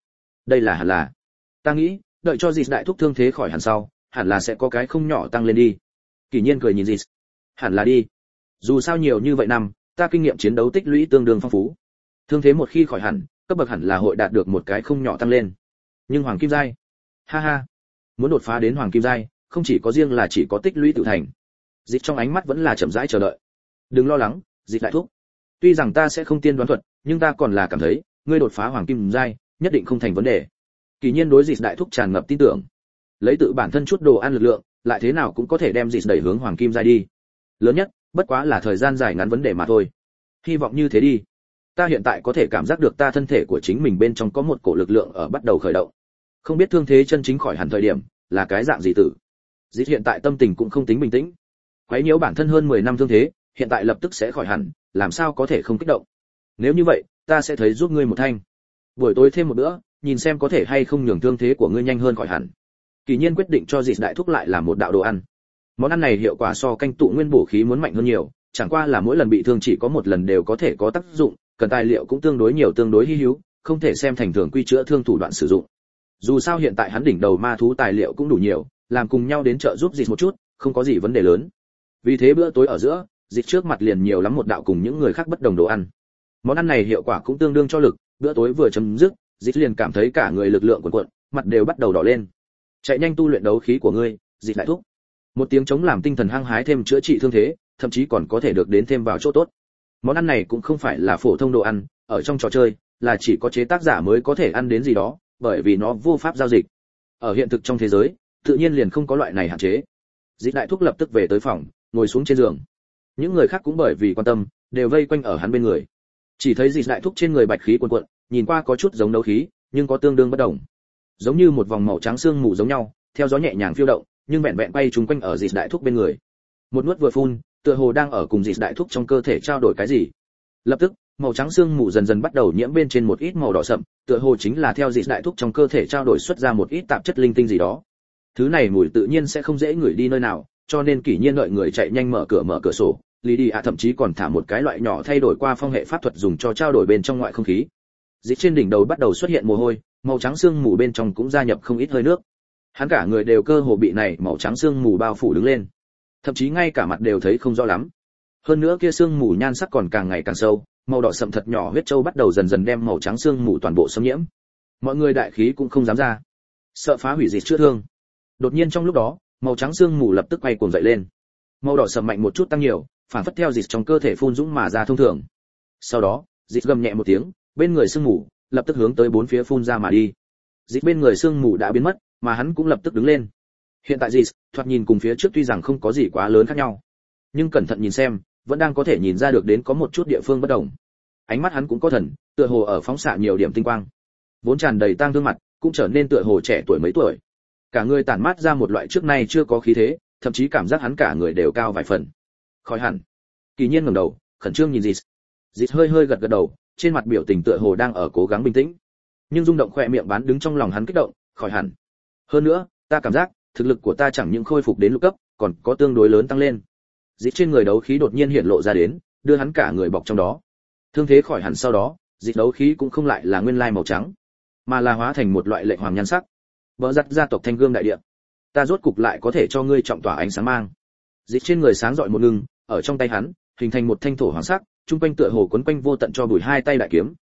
Đây là hẳn là. Ta nghĩ, đợi cho Dịch đại thúc thương thế khỏi hẳn sau, hẳn là sẽ có cái không nhỏ tăng lên đi. Kỷ Nhiên cười nhìn Dịch. Hẳn là đi. Dù sao nhiều như vậy năm, ta kinh nghiệm chiến đấu tích lũy tương đương phong phú. Thương thế một khi khỏi hẳn, cấp bậc hẳn là hội đạt được một cái không nhỏ tăng lên. Nhưng hoàng kim giai, ha ha, muốn đột phá đến hoàng kim giai, không chỉ có riêng là chỉ có tích lũy tự thành. Dịch trong ánh mắt vẫn là chậm rãi chờ đợi. Đừng lo lắng, Dịch đại thúc. Tuy rằng ta sẽ không tiên đoán thuật, nhưng ta còn là cảm thấy, ngươi đột phá hoàng kim giai, nhất định không thành vấn đề. Kỳ Nhiên đối Dịch đại thúc tràn ngập tin tưởng. Lấy tự bản thân chút đồ ăn lực lượng, lại thế nào cũng có thể đem Dịch đẩy hướng hoàng kim giai đi. Lớn nhất, bất quá là thời gian dài ngắn vấn đề mà thôi. Hy vọng như thế đi. Ta hiện tại có thể cảm giác được ta thân thể của chính mình bên trong có một cổ lực lượng ở bắt đầu khởi động. Không biết thương thế chân chính khỏi hẳn thời điểm là cái dạng gì tử. Dịch hiện tại tâm tình cũng không tính bình tĩnh. Quấy nhiễu bản thân hơn 10 năm thương thế, hiện tại lập tức sẽ khỏi hẳn, làm sao có thể không kích động. Nếu như vậy, ta sẽ thấy giúp ngươi một thanh. Buổi tối thêm một bữa, nhìn xem có thể hay không nhường thương thế của ngươi nhanh hơn khỏi hẳn. Kỳ Nhiên quyết định cho Dịch đại thúc lại làm một đạo đồ ăn. Món ăn này hiệu quả so canh tụ nguyên bổ khí muốn mạnh hơn nhiều, chẳng qua là mỗi lần bị thương chỉ có một lần đều có thể có tác dụng, cần tài liệu cũng tương đối nhiều tương đối hi hữu, không thể xem thành thường quy chữa thương thủ đoạn sử dụng. Dù sao hiện tại hắn đỉnh đầu ma thú tài liệu cũng đủ nhiều, làm cùng nhau đến chợ giúp Dịch một chút, không có gì vấn đề lớn. Vì thế bữa tối ở giữa, Dịch trước mặt liền nhiều lắm một đạo cùng những người khác bất đồng đồ ăn. Món ăn này hiệu quả cũng tương đương cho lực, bữa tối vừa chấm dứt, Dịch liền cảm thấy cả người lực lượng cuồn cuộn, mặt đều bắt đầu đỏ lên. Chạy nhanh tu luyện đấu khí của ngươi, Dịch đại thúc. Một tiếng chống làm tinh thần hăng hái thêm chữa trị thương thế, thậm chí còn có thể được đến thêm vào chỗ tốt. Món ăn này cũng không phải là phổ thông đồ ăn, ở trong trò chơi là chỉ có chế tác giả mới có thể ăn đến gì đó, bởi vì nó vô pháp giao dịch. Ở hiện thực trong thế giới, tự nhiên liền không có loại này hạn chế. Dịch đại thúc lập tức về tới phòng, ngồi xuống trên giường. Những người khác cũng bởi vì quan tâm, đều vây quanh ở hắn bên người. Chỉ thấy Dịch đại thúc trên người bạch khí cuồn cuộn, nhìn qua có chút giống đấu khí, nhưng có tương đương bất đồng. Giống như một vòng màu trắng sương mù giống nhau, theo gió nhẹ nhàng phiêu động, nhưng vẹn vẹn bay trúng quanh ở Dịch đại thúc bên người. Một nuốt vừa phun, tựa hồ đang ở cùng Dịch đại thúc trong cơ thể trao đổi cái gì. Lập tức, màu trắng sương mù dần dần bắt đầu nhiễm bên trên một ít màu đỏ sậm, tựa hồ chính là theo Dịch đại thúc trong cơ thể trao đổi xuất ra một ít tạp chất linh tinh gì đó. Thứ này mùi tự nhiên sẽ không dễ ngửi đi nơi nào, cho nên Kỷ Nhiên đợi người chạy nhanh mở cửa sổ, Lý đi thậm chí còn thả một cái loại nhỏ thay đổi qua phong hệ pháp thuật dùng cho trao đổi bên trong ngoại không khí. Dịch trên đỉnh đầu bắt đầu xuất hiện mồ hôi, màu trắng sương mù bên trong cũng gia nhập không ít hơi nước. Hắn cả người đều cơ hồ bị này màu trắng sương mù bao phủ đứng lên, thậm chí ngay cả mặt đều thấy không rõ lắm. Hơn nữa kia sương mù nhan sắc còn càng ngày càng sâu, màu đỏ sậm thật nhỏ huyết châu bắt đầu dần dần đem màu trắng sương mù toàn bộ xâm nhiễm. Mọi người đại khí cũng không dám ra, sợ phá hủy Dịch chữa thương. Đột nhiên trong lúc đó, màu trắng sương mù lập tức quay cuồng dậy lên. Màu đỏ sậm mạnh một chút tăng nhiều, phản phất theo Dịch trong cơ thể phun dũng mà ra thông thường. Sau đó, Dịch gầm nhẹ một tiếng, bên người sương mù lập tức hướng tới bốn phía phun ra mà đi. Dịch bên người sương mù đã biến mất, mà hắn cũng lập tức đứng lên. Hiện tại Dịch thoạt nhìn cùng phía trước tuy rằng không có gì quá lớn khác nhau, nhưng cẩn thận nhìn xem, vẫn đang có thể nhìn ra được đến có một chút địa phương bất đồng. Ánh mắt hắn cũng có thần, tựa hồ ở phóng xạ nhiều điểm tinh quang. Vốn tràn đầy tang thương mặt, cũng trở nên tựa hồ trẻ tuổi mấy tuổi. Cả người tản mát ra một loại trước nay chưa có khí thế, thậm chí cảm giác hắn cả người đều cao vài phần. Khỏi hẳn. Kỳ Nhiên ngẩng đầu, khẩn trương nhìn Dịch. Dịch hơi hơi gật gật đầu, trên mặt biểu tình tựa hồ đang ở cố gắng bình tĩnh. Nhưng rung động khỏe miệng bán đứng trong lòng hắn kích động, khỏi hẳn. Hơn nữa, ta cảm giác, thực lực của ta chẳng những khôi phục đến lục cấp, còn có tương đối lớn tăng lên. Dịch trên người đấu khí đột nhiên hiện lộ ra đến, đưa hắn cả người bọc trong đó. Thương thế khỏi hẳn sau đó, Dịch đấu khí cũng không lại là nguyên lai màu trắng, mà là hóa thành một loại lệnh hoàng nhan sắc. Bỡ giặt gia tộc Thanh Gương đại địa, ta rốt cục lại có thể cho ngươi trọng tỏa ánh sáng mang. Dịch trên người sáng rọi một ngưng, ở trong tay hắn, hình thành một thanh thổ hoàng sắc, trung quanh tựa hồ quấn quanh vô tận cho bùi hai tay đại kiếm.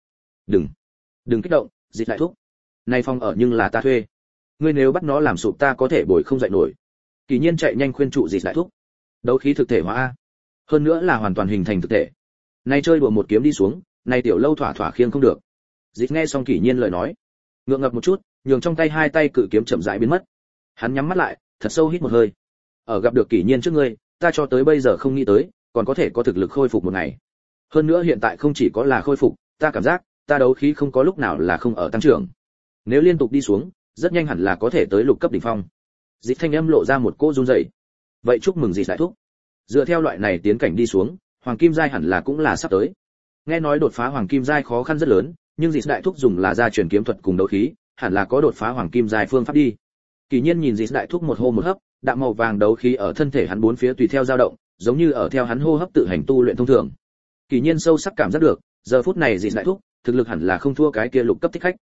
Đừng kích động, Dịch đại thúc. Này phòng ở nhưng là ta thuê. Ngươi nếu bắt nó làm sụp ta có thể bồi không dậy nổi. Kỳ Nhiên chạy nhanh khuyên trụ Dịch đại thúc. Đấu khí thực thể hóa a, hơn nữa là hoàn toàn hình thành thực thể. Nay chơi đùa một kiếm đi xuống, nay tiểu lâu thỏa thỏa khiêng không được. Dịch nghe xong Kỷ Nhiên lời nói, ngượng ngập một chút, nhường trong tay hai tay cự kiếm chậm rãi biến mất. Hắn nhắm mắt lại, thật sâu hít một hơi. Ở gặp được Kỷ Nhiên trước ngươi, ta cho tới bây giờ không nghĩ tới, còn có thể có thực lực khôi phục một ngày. Hơn nữa hiện tại không chỉ có là khôi phục, ta cảm giác, ta đấu khí không có lúc nào là không ở tăng trưởng. Nếu liên tục đi xuống, rất nhanh hẳn là có thể tới lục cấp đỉnh phong. Dịch thanh âm lộ ra một cỗ run rẩy. Vậy chúc mừng Dịch đại thúc. Dựa theo loại này tiến cảnh đi xuống, hoàng kim giai hẳn là cũng là sắp tới. Nghe nói đột phá hoàng kim giai khó khăn rất lớn, nhưng Dịch đại thúc dùng là gia truyền kiếm thuật cùng đấu khí, hẳn là có đột phá hoàng kim giai phương pháp đi. Kỳ Nhiên nhìn Dịch đại thúc một hô một hấp, đạm màu vàng đấu khí ở thân thể hắn bốn phía tùy theo dao động, giống như ở theo hắn hô hấp tự hành tu luyện thông thường. Kỳ Nhiên sâu sắc cảm giác được, giờ phút này Dịch đại thúc, thực lực hẳn là không thua cái kia lục cấp thích khách.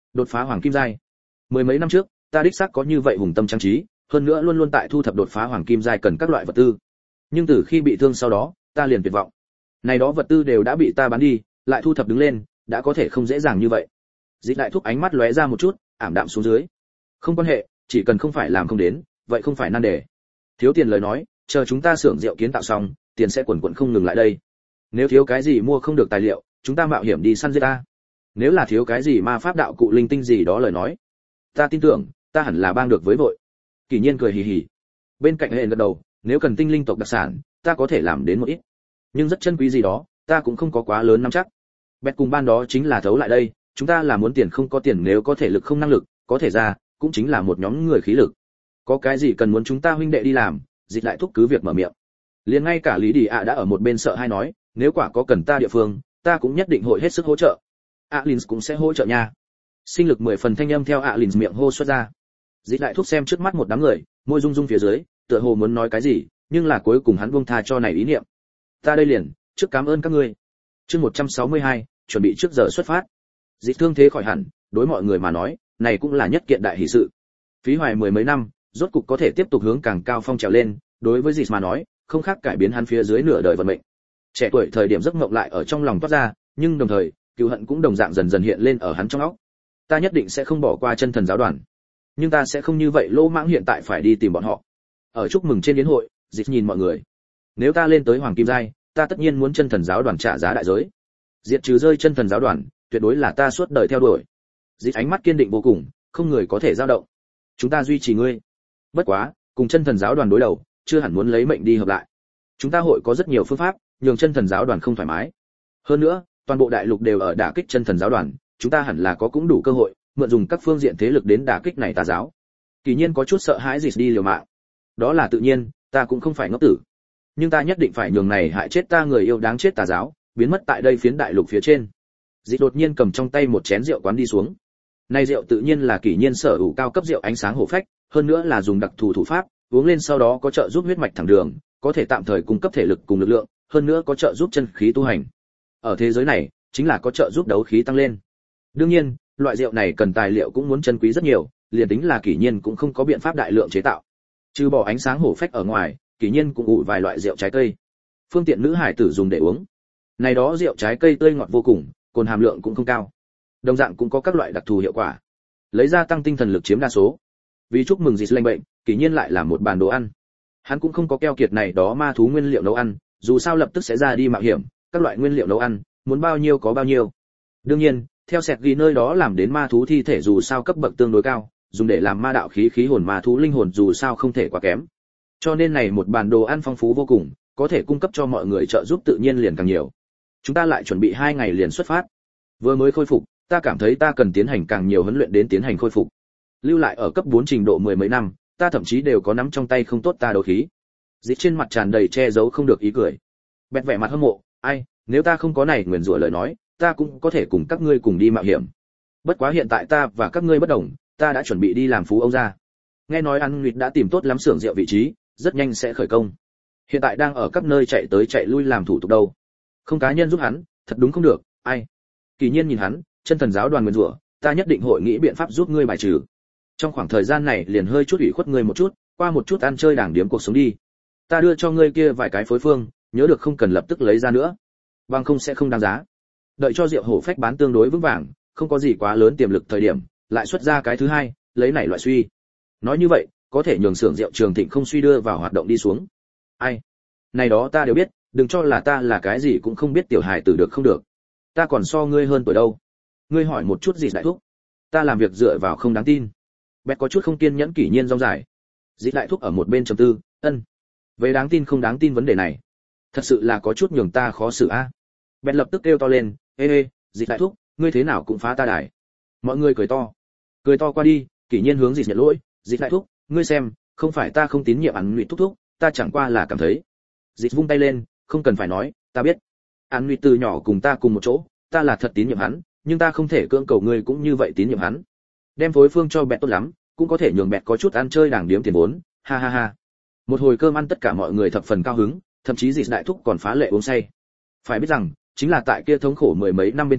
Đột phá hoàng kim giai. Mười mấy năm trước, ta đích xác có như vậy hùng tâm trang trí, hơn nữa luôn luôn tại thu thập đột phá hoàng kim giai cần các loại vật tư. Nhưng từ khi bị thương sau đó, ta liền tuyệt vọng. Này đó vật tư đều đã bị ta bán đi, lại thu thập đứng lên, đã có thể không dễ dàng như vậy. Dịch đại thúc ánh mắt lóe ra một chút, ảm đạm xuống dưới. Không quan hệ, chỉ cần không phải làm không đến, vậy không phải nan đề. Thiếu tiền lời nói, chờ chúng ta xưởng rượu kiến tạo xong, tiền sẽ quần quần không ngừng lại đây. Nếu thiếu cái gì mua không được tài liệu, chúng ta mạo hiểm đi săn giết ta. Nếu là thiếu cái gì ma pháp đạo cụ linh tinh gì đó lời nói, ta tin tưởng, ta hẳn là bang được với vội. Kỳ Nhiên cười hì hì. Bên cạnh Helen gật đầu, nếu cần tinh linh tộc đặc sản, ta có thể làm đến một ít. Nhưng rất chân quý gì đó, ta cũng không có quá lớn nắm chắc. Bẹt cùng ban đó chính là thấu lại đây, chúng ta là muốn tiền không có tiền, nếu có thể lực không năng lực, có thể ra, cũng chính là một nhóm người khí lực. Có cái gì cần muốn chúng ta huynh đệ đi làm, Dịch lại thúc cứ việc mở miệng. Liền ngay cả Lý Đi ạ đã ở một bên sợ hai nói, nếu quả có cần ta địa phương, ta cũng nhất định hội hết sức hỗ trợ. Alins cũng sẽ hỗ trợ nha. Sinh lực 10 phần thanh âm theo Alins miệng hô xuất ra. Dịch lại thúc xem trước mắt một đám người, môi rung rung phía dưới, tựa hồ muốn nói cái gì, nhưng là cuối cùng hắn buông tha cho này ý niệm. Ta đây liền, trước cảm ơn các ngươi. Chương 162, chuẩn bị trước giờ xuất phát. Dịch thương thế khỏi hẳn, đối mọi người mà nói, này cũng là nhất kiện đại hỷ sự. Phí hoài mười mấy năm, rốt cục có thể tiếp tục hướng càng cao phong trèo lên, đối với Dịch mà nói, không khác cải biến hắn phía dưới nửa đời vận mệnh. Trẻ tuổi thời điểm giấc mộng lại ở trong lòng toát ra, nhưng đồng thời, cừu hận cũng đồng dạng dần dần hiện lên ở hắn trong óc. Ta nhất định sẽ không bỏ qua chân thần giáo đoàn, nhưng ta sẽ không như vậy lỗ mãng hiện tại phải đi tìm bọn họ. Ở chúc mừng trên yến hội, Dịch nhìn mọi người. Nếu ta lên tới hoàng kim giai, ta tất nhiên muốn chân thần giáo đoàn trả giá đại giới. Diệt trừ rơi chân thần giáo đoàn, tuyệt đối là ta suốt đời theo đuổi. Dịch ánh mắt kiên định vô cùng, không người có thể dao động. Chúng ta duy trì ngươi. Bất quá, cùng chân thần giáo đoàn đối đầu, chưa hẳn muốn lấy mệnh đi hợp lại. Chúng ta hội có rất nhiều phương pháp, nhường chân thần giáo đoàn không thoải mái. Hơn nữa, toàn bộ đại lục đều ở đả kích chân thần giáo đoàn, chúng ta hẳn là có cũng đủ cơ hội, mượn dùng các phương diện thế lực đến đả kích này tà giáo. Kỳ Nhiên có chút sợ hãi Dịch đi liều mạng. Đó là tự nhiên, ta cũng không phải ngốc tử. Nhưng ta nhất định phải nhường này hại chết ta người yêu đáng chết tà giáo, biến mất tại đây phiến đại lục phía trên. Dịch đột nhiên cầm trong tay một chén rượu quán đi xuống. Này rượu tự nhiên là Kỳ Nhiên sở hữu cao cấp rượu ánh sáng hổ phách, hơn nữa là dùng đặc thù thủ pháp, uống lên sau đó có trợ giúp huyết mạch thẳng đường, có thể tạm thời cung cấp thể lực cùng lực lượng, hơn nữa có trợ giúp chân khí tu hành. Ở thế giới này, chính là có trợ giúp đấu khí tăng lên. Đương nhiên, loại rượu này cần tài liệu cũng muốn chân quý rất nhiều, liền tính là Kỳ Nhiên cũng không có biện pháp đại lượng chế tạo. Trừ bỏ ánh sáng hổ phách ở ngoài, Kỳ Nhiên cũng ủ vài loại rượu trái cây, phương tiện nữ hải tử dùng để uống. Này đó rượu trái cây tươi ngọt vô cùng, cồn hàm lượng cũng không cao. Đồng dạng cũng có các loại đặc thù hiệu quả, lấy ra tăng tinh thần lực chiếm đa số. Vì chúc mừng Dịch lành bệnh, Kỳ Nhiên lại làm một bàn đồ ăn. Hắn cũng không có keo kiệt này đó ma thú nguyên liệu nấu ăn, dù sao lập tức sẽ ra đi mạo hiểm, các loại nguyên liệu nấu ăn, muốn bao nhiêu có bao nhiêu. Đương nhiên, theo sẹt ghi nơi đó làm đến ma thú thi thể dù sao cấp bậc tương đối cao, dùng để làm ma đạo khí khí hồn ma thú linh hồn dù sao không thể quá kém. Cho nên này một bàn đồ ăn phong phú vô cùng, có thể cung cấp cho mọi người trợ giúp tự nhiên liền càng nhiều. Chúng ta lại chuẩn bị 2 ngày liền xuất phát. Vừa mới khôi phục, ta cảm thấy ta cần tiến hành càng nhiều huấn luyện đến tiến hành khôi phục. Lưu lại ở cấp 4 trình độ mười mấy năm, ta thậm chí đều có nắm trong tay không tốt ta đấu khí. Dịch trên mặt tràn đầy che giấu không được ý cười. Bẹt vẻ mặt hâm mộ, ai, nếu ta không có này nguyền rủa lời nói, ta cũng có thể cùng các ngươi cùng đi mạo hiểm. Bất quá hiện tại ta và các ngươi bất đồng, ta đã chuẩn bị đi làm phú ông gia. Nghe nói ăn nguyệt đã tìm tốt lắm xưởng rượu vị trí, rất nhanh sẽ khởi công. Hiện tại đang ở các nơi chạy tới chạy lui làm thủ tục đâu. Không cá nhân giúp hắn, thật đúng không được, ai. Kỳ Nhiên nhìn hắn, chân thần giáo đoàn nguyền rủa, ta nhất định hội nghĩ biện pháp giúp ngươi bài trừ. Trong khoảng thời gian này liền hơi chút ủy khuất ngươi một chút, qua một chút ăn chơi đàng điếm cuộc sống đi. Ta đưa cho ngươi kia vài cái phối phương, nhớ được không cần lập tức lấy ra nữa, bằng không sẽ không đáng giá. Đợi cho rượu hổ phách bán tương đối vững vàng, không có gì quá lớn tiềm lực thời điểm, lại xuất ra cái thứ hai, lấy này loại suy. Nói như vậy, có thể nhường xưởng rượu Trường Thịnh không suy đưa vào hoạt động đi xuống. Ai? Này đó ta đều biết, đừng cho là ta là cái gì cũng không biết tiểu hài tử được không được. Ta còn so ngươi hơn tuổi đâu. Ngươi hỏi một chút gì đại thúc. Ta làm việc dựa vào không đáng tin. Bẹt có chút không kiên nhẫn Kỷ Nhiên rong dài. Dịch đại thúc ở một bên trầm tư, ân. Về đáng tin không đáng tin vấn đề này, thật sự là có chút nhường ta khó xử a. Bẹt lập tức kêu to lên, ê, Dịch đại thúc, ngươi thế nào cũng phá ta đài. Mọi người cười to qua đi. Kỷ Nhiên hướng Dịch nhận lỗi, Dịch đại thúc, ngươi xem, không phải ta không tín nhiệm An Ngụy thúc thúc, ta chẳng qua là cảm thấy. Dịch vung tay lên, không cần phải nói, ta biết. An Ngụy từ nhỏ cùng ta cùng một chỗ, ta là thật tín nhiệm hắn, nhưng ta không thể cưỡng cầu ngươi cũng như vậy tín nhiệm hắn. Đem phối phương cho Bẹt tốt lắm, cũng có thể nhường Bẹt có chút ăn chơi đàng điếm tiền vốn, ha ha ha. Một hồi cơm ăn tất cả mọi người thập phần cao hứng, thậm chí Dịch đại thúc còn phá lệ uống say. Phải biết rằng, chính là tại kia thống khổ mười mấy năm bên trong,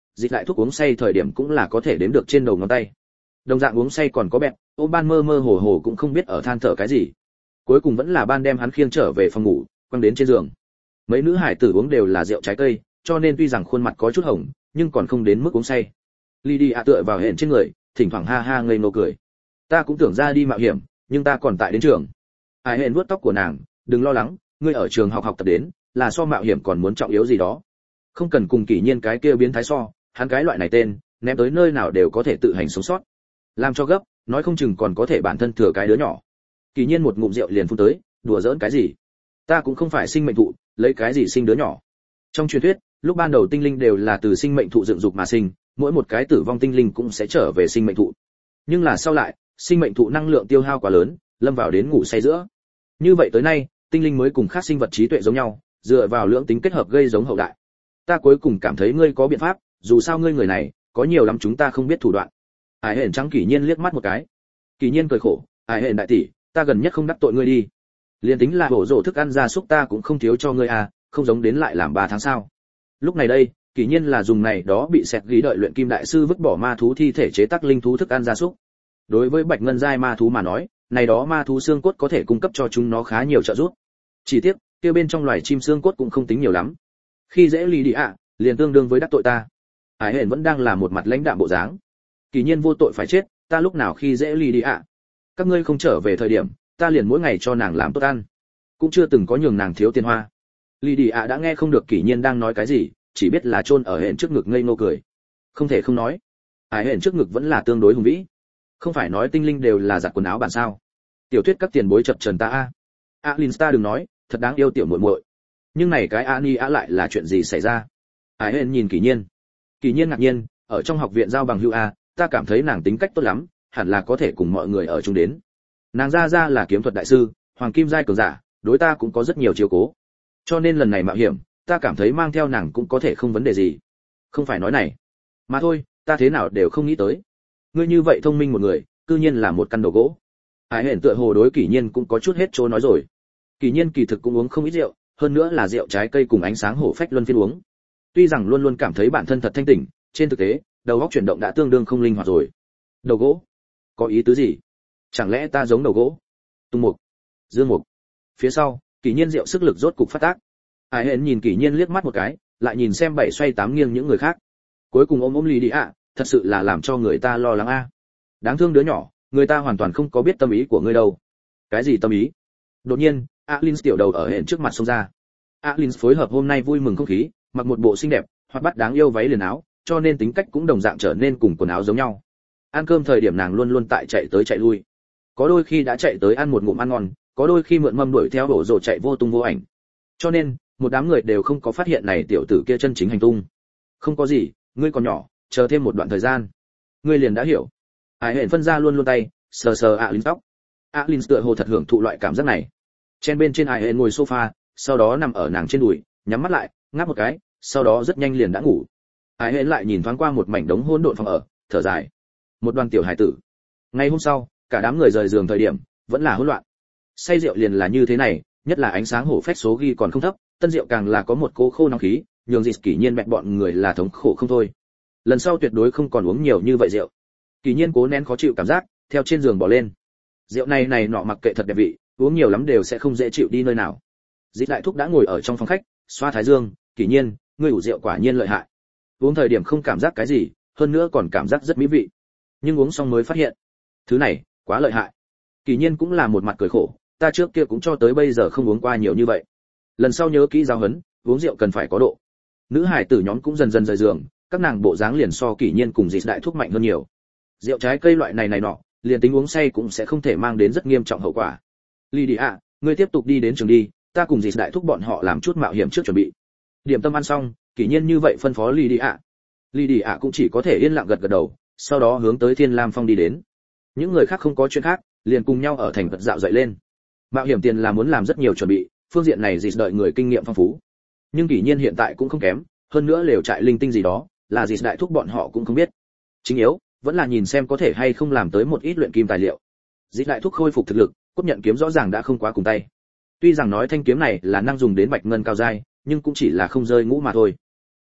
dịch lại thuốc uống say thời điểm cũng là có thể đếm được trên đầu ngón tay. Đồng dạng uống say còn có bẹt, ôm ban mơ mơ hồ hồ cũng không biết ở than thở cái gì. Cuối cùng vẫn là ban đem hắn khiêng trở về phòng ngủ, quăng đến trên giường. Mấy nữ hải tử uống đều là rượu trái cây, cho nên tuy rằng khuôn mặt có chút hồng, nhưng còn không đến mức uống say. Lydia tựa vào hẹn trên người, thỉnh thoảng ha ha ngây ngô cười. Ta cũng tưởng ra đi mạo hiểm, nhưng ta còn tại đến trường. Ai hẹn vuốt tóc của nàng, đừng lo lắng, ngươi ở trường học tập đến, là so mạo hiểm còn muốn trọng yếu gì đó. Không cần cùng Kỷ Nhiên cái kia biến thái so, hắn cái loại này tên, ném tới nơi nào đều có thể tự hành sống sót. Làm cho gấp, nói không chừng còn có thể bản thân thừa cái đứa nhỏ. Kỷ Nhiên một ngụm rượu liền phun tới, đùa giỡn cái gì? Ta cũng không phải sinh mệnh thụ, lấy cái gì sinh đứa nhỏ? Trong truyền thuyết, lúc ban đầu tinh linh đều là từ sinh mệnh thụ dựng dục mà sinh, mỗi một cái tử vong tinh linh cũng sẽ trở về sinh mệnh thụ. Nhưng là sau lại, sinh mệnh thụ năng lượng tiêu hao quá lớn, lâm vào đến ngủ say giữa. Như vậy tới nay, tinh linh mới cùng khác sinh vật trí tuệ giống nhau, dựa vào lưỡng tính kết hợp gây giống hậu đại. Ta cuối cùng cảm thấy ngươi có biện pháp, dù sao ngươi người này, có nhiều lắm chúng ta không biết thủ đoạn. Hải Hển trắng Kỷ Nhiên liếc mắt một cái. Kỷ Nhiên cười khổ, Hải Hển đại tỷ, ta gần nhất không đắc tội ngươi đi. Liên tính là bổ rổ thức ăn gia súc ta cũng không thiếu cho ngươi à, không giống đến lại làm 3 tháng sao? Lúc này đây, Kỷ Nhiên là dùng này đó bị sẹt ghi đợi luyện kim đại sư vứt bỏ ma thú thi thể chế tác linh thú thức ăn gia súc. Đối với bạch ngân giai ma thú mà nói, này đó ma thú xương cốt có thể cung cấp cho chúng nó khá nhiều trợ giúp. Chỉ tiếc, kia bên trong loài chim xương cốt cũng không tính nhiều lắm. Khi dễ lì đi ạ, liền tương đương với đắc tội ta. Hải Hển vẫn đang là một mặt lãnh đạm bộ dáng. Kỷ Nhiên vô tội phải chết, ta lúc nào khi dễ lì đi ạ? Các ngươi không trở về thời điểm, ta liền mỗi ngày cho nàng làm tốt ăn, cũng chưa từng có nhường nàng thiếu tiền hoa. Lì đi ạ đã nghe không được Kỷ Nhiên đang nói cái gì, chỉ biết là chôn ở Hển trước ngực ngây ngô cười. Không thể không nói, Hải Hển trước ngực vẫn là tương đối hùng vĩ. Không phải nói tinh linh đều là giặt quần áo bản sao? Tiểu thuyết các tiền bối chập trần ta a. Alinsta đừng nói, thật đáng yêu tiểu muội muội. Nhưng này cái Ani á lại là chuyện gì xảy ra? Hải Hển nhìn Kỷ Nhiên. Kỷ Nhiên ngạc nhiên, ở trong học viện giao bằng hữu a, ta cảm thấy nàng tính cách tốt lắm, hẳn là có thể cùng mọi người ở chung đến. Nàng ra là kiếm thuật đại sư, hoàng kim giai cường giả, đối ta cũng có rất nhiều chiếu cố. Cho nên lần này mạo hiểm, ta cảm thấy mang theo nàng cũng có thể không vấn đề gì. Không phải nói này, mà thôi, ta thế nào đều không nghĩ tới. Ngươi như vậy thông minh một người, cư nhiên là một căn đồ gỗ. Hải Hển tựa hồ đối Kỷ Nhiên cũng có chút hết chỗ nói rồi. Kỷ Nhiên kỳ thực cũng uống không ít rượu, hơn nữa là rượu trái cây cùng ánh sáng hổ phách luân phiên uống. Tuy rằng luôn luôn cảm thấy bản thân thật thanh tỉnh, trên thực tế, đầu óc chuyển động đã tương đương không linh hoạt rồi. Đầu gỗ? Có ý tứ gì? Chẳng lẽ ta giống đầu gỗ? Tung mục, dương mục. Phía sau, Kỷ Nhiên rượu sức lực rốt cục phát tác. Hải Hển nhìn Kỷ Nhiên liếc mắt một cái, lại nhìn xem bảy xoay tám nghiêng những người khác. Cuối cùng ôm Lý đi ạ, thật sự là làm cho người ta lo lắng a. Đáng thương đứa nhỏ, người ta hoàn toàn không có biết tâm ý của ngươi đâu. Cái gì tâm ý? Đột nhiên, Alin tiểu đầu ở Hển trước mặt xông ra. Alin phối hợp hôm nay vui mừng không khí, mặc một bộ xinh đẹp, hoạt bát đáng yêu váy liền áo, cho nên tính cách cũng đồng dạng trở nên cùng quần áo giống nhau. Ăn cơm thời điểm nàng luôn luôn tại chạy tới chạy lui. Có đôi khi đã chạy tới ăn một ngụm ăn ngon, có đôi khi mượn mâm đuổi theo đổ rồ chạy vô tung vô ảnh. Cho nên, một đám người đều không có phát hiện này tiểu tử kia chân chính hành tung. Không có gì, ngươi còn nhỏ, chờ thêm một đoạn thời gian, ngươi liền đã hiểu. Hải Hển phân ra luôn luôn tay, sờ sờ Alin tóc. Alin tựa hồ thật hưởng thụ loại cảm giác này. Trên bên trên Hải Hển ngồi sofa, sau đó nằm ở nàng trên đùi, nhắm mắt lại, ngáp một cái, sau đó rất nhanh liền đã ngủ. Hải Hển lại nhìn thoáng qua một mảnh đống hỗn độn phòng ở, thở dài. Một đoàn tiểu hải tử. Ngày hôm sau, cả đám người rời giường thời điểm, vẫn là hỗn loạn. Say rượu liền là như thế này, nhất là ánh sáng hổ phách số ghi còn không thấp, tân rượu càng là có một cô khô nóng khí, nhường dịch Kỷ Nhiên mẹ bọn người là thống khổ không thôi. Lần sau tuyệt đối không còn uống nhiều như vậy rượu. Kỷ Nhiên cố nén khó chịu cảm giác, theo trên giường bỏ lên. Rượu này nọ mặc kệ thật đẹp vị, uống nhiều lắm đều sẽ không dễ chịu đi nơi nào. Dịch Đại Thúc đã ngồi ở trong phòng khách, xoa thái dương, Kỷ Nhiên, ngươi ủ rượu quả nhiên lợi hại. Uống thời điểm không cảm giác cái gì, hơn nữa còn cảm giác rất mỹ vị. Nhưng uống xong mới phát hiện, thứ này quá lợi hại. Kỷ Nhiên cũng là một mặt cười khổ, ta trước kia cũng cho tới bây giờ không uống qua nhiều như vậy. Lần sau nhớ kỹ giáo huấn, uống rượu cần phải có độ. Nữ hải tử nhóm cũng dần dần rời giường, các nàng bộ dáng liền so Kỷ Nhiên cùng Dịch Đại Thúc mạnh hơn nhiều. Rượu trái cây loại này nọ, liền tính uống say cũng sẽ không thể mang đến rất nghiêm trọng hậu quả. Lydia, ngươi tiếp tục đi đến trường đi, ta cùng Dịch Đại Thúc bọn họ làm chút mạo hiểm trước chuẩn bị. Điểm tâm ăn xong, Kỷ Nhiên như vậy phân phó Lydia. Lydia cũng chỉ có thể yên lặng gật gật đầu, sau đó hướng tới Thiên Lam Phong đi đến. Những người khác không có chuyện khác, liền cùng nhau ở thành vật dạo dậy lên. Mạo hiểm tiền là muốn làm rất nhiều chuẩn bị, phương diện này Dịch đợi người kinh nghiệm phong phú. Nhưng Kỷ Nhiên hiện tại cũng không kém, hơn nữa lều trại linh tinh gì đó, là Dịch Đại Thúc bọn họ cũng không biết. Chính yếu vẫn là nhìn xem có thể hay không làm tới một ít luyện kim tài liệu. Dịch Đại Thúc khôi phục thực lực, cốt nhận kiếm rõ ràng đã không quá cùng tay. Tuy rằng nói thanh kiếm này là năng dùng đến bạch ngân cao giai, nhưng cũng chỉ là không rơi ngũ mà thôi.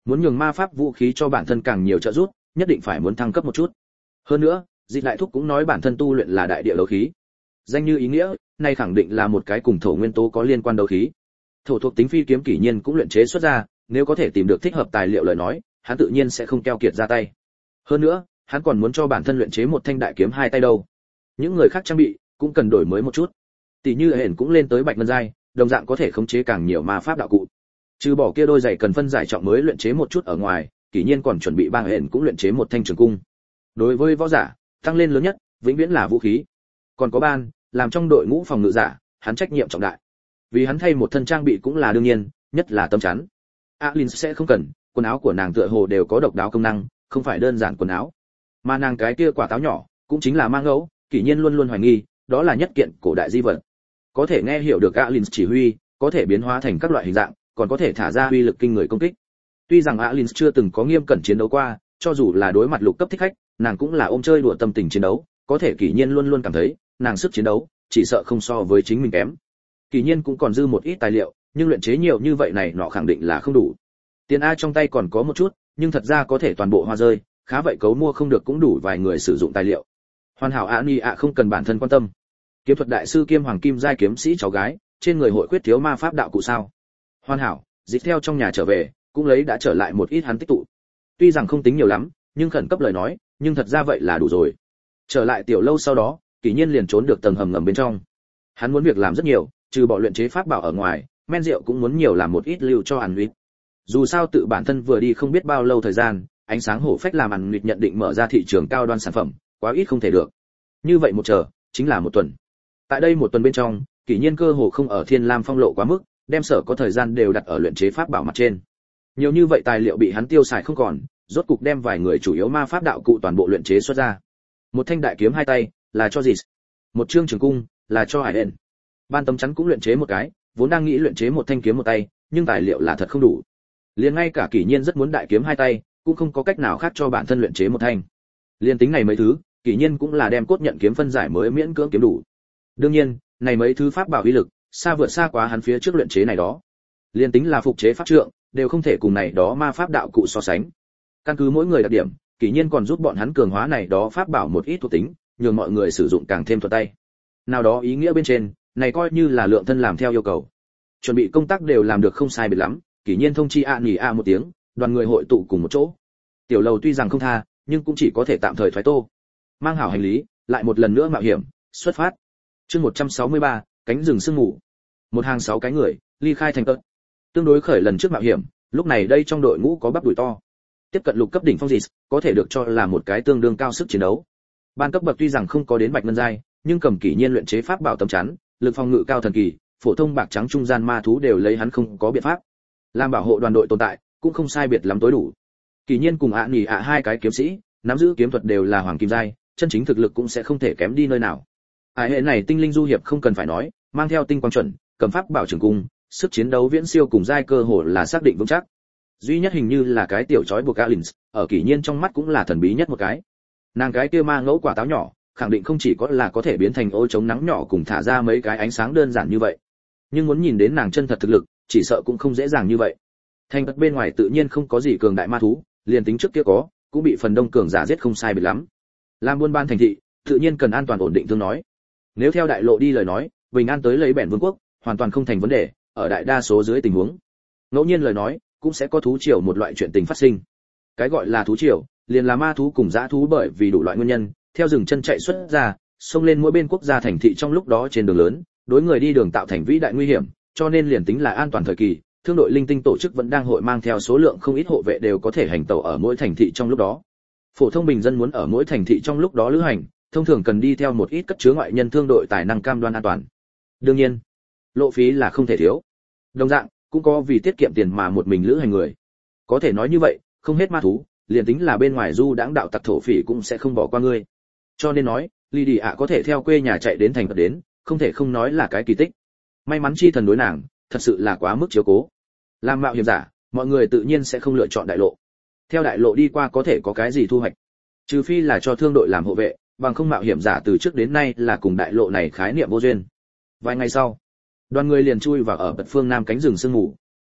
Muốn nhường ma pháp vũ khí cho bản thân càng nhiều trợ giúp, nhất định phải muốn thăng cấp một chút. Hơn nữa, Dịch Đại Thúc cũng nói bản thân tu luyện là đại địa đấu khí. Danh như ý nghĩa, này khẳng định là một cái cùng thổ nguyên tố có liên quan đấu khí. Thổ thuộc tính phi kiếm kỷ nhiên cũng luyện chế xuất ra, nếu có thể tìm được thích hợp tài liệu lời nói, hắn tự nhiên sẽ không keo kiệt ra tay. Hơn nữa, hắn còn muốn cho bản thân luyện chế một thanh đại kiếm hai tay đâu. Những người khác trang bị cũng cần đổi mới một chút. Tỷ như hển cũng lên tới bạch ngân giai, đồng dạng có thể khống chế càng nhiều ma pháp đạo cụ. Trừ bỏ kia đôi giày cần phân giải trọng mới luyện chế một chút ở ngoài, kỷ nhiên còn chuẩn bị ba hển cũng luyện chế một thanh trường cung. Đối với võ giả, tăng lên lớn nhất vĩnh viễn là vũ khí. Còn có ban, làm trong đội ngũ phòng ngự giả, hắn trách nhiệm trọng đại. Vì hắn thay một thân trang bị cũng là đương nhiên, nhất là tâm chắn. Alin sẽ không cần, quần áo của nàng tựa hồ đều có độc đáo công năng, không phải đơn giản quần áo. Mà nàng cái kia quả táo nhỏ, cũng chính là mang ngẫu, kỷ nhiên luôn luôn hoài nghi, đó là nhất kiện cổ đại di vật. Có thể nghe hiểu được Alin chỉ huy, có thể biến hóa thành các loại hình dạng, còn có thể thả ra uy lực kinh người công kích. Tuy rằng Alin chưa từng có nghiêm cẩn chiến đấu qua, cho dù là đối mặt lục cấp thích khách, nàng cũng là ôm chơi đùa tâm tình chiến đấu, có thể kỷ nhiên luôn luôn cảm thấy, nàng sức chiến đấu chỉ sợ không so với chính mình kém. Kỷ nhiên cũng còn dư một ít tài liệu, nhưng luyện chế nhiều như vậy này nọ khẳng định là không đủ. Tiền A trong tay còn có một chút, nhưng thật ra có thể toàn bộ hoa rơi, khá vậy cấu mua không được cũng đủ vài người sử dụng tài liệu. Hoàn hảo Ani ạ không cần bản thân quan tâm. Kiếm thuật đại sư kiêm hoàng kim giai kiếm sĩ cháu gái, trên người hội quyết thiếu ma pháp đạo cụ sao? Hoàn hảo, dịch theo trong nhà trở về, cũng lấy đã trở lại một ít hắn tích tụ. Tuy rằng không tính nhiều lắm, nhưng khẩn cấp lời nói, nhưng thật ra vậy là đủ rồi. Trở lại tiểu lâu sau đó, kỷ nhiên liền trốn được tầng hầm ngầm bên trong. Hắn muốn việc làm rất nhiều, trừ bỏ luyện chế pháp bảo ở ngoài, men rượu cũng muốn nhiều làm một ít lưu cho ăn luyện. Dù sao tự bản thân vừa đi không biết bao lâu thời gian, ánh sáng hổ phách làm ăn luyện nhận định mở ra thị trường cao đoan sản phẩm, quá ít không thể được. Như vậy một chờ, chính là một tuần. Tại đây một tuần bên trong, kỷ nhiên cơ hồ không ở Thiên Lam Phong lộ quá mức, đem sở có thời gian đều đặt ở luyện chế pháp bảo mặt trên. Nhiều như vậy tài liệu bị hắn tiêu xài không còn, rốt cục đem vài người chủ yếu ma pháp đạo cụ toàn bộ luyện chế xuất ra. Một thanh đại kiếm hai tay là cho Dịch, một chương trường cung là cho Hải Đen. Ban tấm chắn cũng luyện chế một cái, vốn đang nghĩ luyện chế một thanh kiếm một tay, nhưng tài liệu là thật không đủ. Liền ngay cả kỷ nhiên rất muốn đại kiếm hai tay, cũng không có cách nào khác cho bản thân luyện chế một thanh. Liên tính này mấy thứ, kỷ nhiên cũng là đem cốt nhận kiếm phân giải mới miễn cưỡng kiếm đủ. Đương nhiên, này mấy thứ pháp bảo uy lực, xa vượt xa quá hắn phía trước luyện chế này đó. Liên tính là phục chế pháp trượng, đều không thể cùng này đó ma pháp đạo cụ so sánh. Căn cứ mỗi người đặc điểm, kỷ nhiên còn giúp bọn hắn cường hóa này đó pháp bảo một ít thuộc tính, nhường mọi người sử dụng càng thêm thuận tay. Nào đó ý nghĩa bên trên, này coi như là lượng thân làm theo yêu cầu. Chuẩn bị công tác đều làm được không sai biệt lắm, kỷ nhiên thông chi nghỉ một tiếng, đoàn người hội tụ cùng một chỗ. Tiểu lầu tuy rằng không tha, nhưng cũng chỉ có thể tạm thời thoái tô. Mang hảo hành lý, lại một lần nữa mạo hiểm, xuất phát. Chương 163, cánh rừng sương ngủ. Một hàng 6 cái người, ly khai thành tớt. Tương đối khởi lần trước mạo hiểm, lúc này đây trong đội ngũ có bắp đùi to. Tiếp cận lục cấp đỉnh phong Dịch, có thể được cho là một cái tương đương cao sức chiến đấu. Ban cấp bậc tuy rằng không có đến bạch ngân giai, nhưng cầm kỷ nhiên luyện chế pháp bảo tấm chắn, lực phòng ngự cao thần kỳ, phổ thông bạc trắng trung gian ma thú đều lấy hắn không có biện pháp. Làm bảo hộ đoàn đội tồn tại, cũng không sai biệt lắm tối đủ. Kỷ nhiên cùng hai cái kiếm sĩ, nắm giữ kiếm thuật đều là hoàng kim giai, chân chính thực lực cũng sẽ không thể kém đi nơi nào. Hệ này tinh linh du hiệp không cần phải nói, mang theo tinh quang chuẩn, cầm pháp bảo trường cung, sức chiến đấu viễn siêu cùng giai cơ hội là xác định vững chắc. Duy nhất hình như là cái tiểu chói buộc Alins, ở kỷ nhiên trong mắt cũng là thần bí nhất một cái. Nàng cái kia ma ngẫu quả táo nhỏ, khẳng định không chỉ có là có thể biến thành ô chống nắng nhỏ cùng thả ra mấy cái ánh sáng đơn giản như vậy. Nhưng muốn nhìn đến nàng chân thật thực lực, chỉ sợ cũng không dễ dàng như vậy. Thành đất bên ngoài tự nhiên không có gì cường đại ma thú, liền tính trước kia có, cũng bị phần đông cường giả giết không sai biệt lắm. Làm buôn ban thành thị, tự nhiên cần an toàn ổn định tương nói. Nếu theo đại lộ đi lời nói, bình an tới lấy bẻn vương quốc, hoàn toàn không thành vấn đề, ở đại đa số dưới tình huống. Ngẫu nhiên lời nói, cũng sẽ có thú triều một loại chuyện tình phát sinh. Cái gọi là thú triều, liền là ma thú cùng dã thú bởi vì đủ loại nguyên nhân, theo rừng chân chạy xuất ra, xông lên mỗi bên quốc gia thành thị trong lúc đó trên đường lớn, đối người đi đường tạo thành vĩ đại nguy hiểm, cho nên liền tính là an toàn thời kỳ, thương đội linh tinh tổ chức vẫn đang hội mang theo số lượng không ít hộ vệ đều có thể hành tẩu ở mỗi thành thị trong lúc đó. Phổ thông bình dân muốn ở mỗi thành thị trong lúc đó lữ hành, thông thường cần đi theo một ít cất chứa ngoại nhân thương đội tài năng cam đoan an toàn. Đương nhiên, lộ phí là không thể thiếu. Đồng dạng, cũng có vì tiết kiệm tiền mà một mình lữ hành người. Có thể nói như vậy, không hết ma thú, liền tính là bên ngoài du đãng đạo tặc thổ phỉ cũng sẽ không bỏ qua ngươi. Cho nên nói, Lydia có thể theo quê nhà chạy đến thành Phật đến, không thể không nói là cái kỳ tích. May mắn chi thần đối nàng, thật sự là quá mức chiếu cố. Làm mạo hiểm giả, mọi người tự nhiên sẽ không lựa chọn đại lộ. Theo đại lộ đi qua có thể có cái gì thu hoạch? Trừ phi là cho thương đội làm hộ vệ, bằng không mạo hiểm giả từ trước đến nay là cùng đại lộ này khái niệm vô duyên. Vài ngày sau, đoàn người liền chui vào ở bật phương nam cánh rừng sương mù.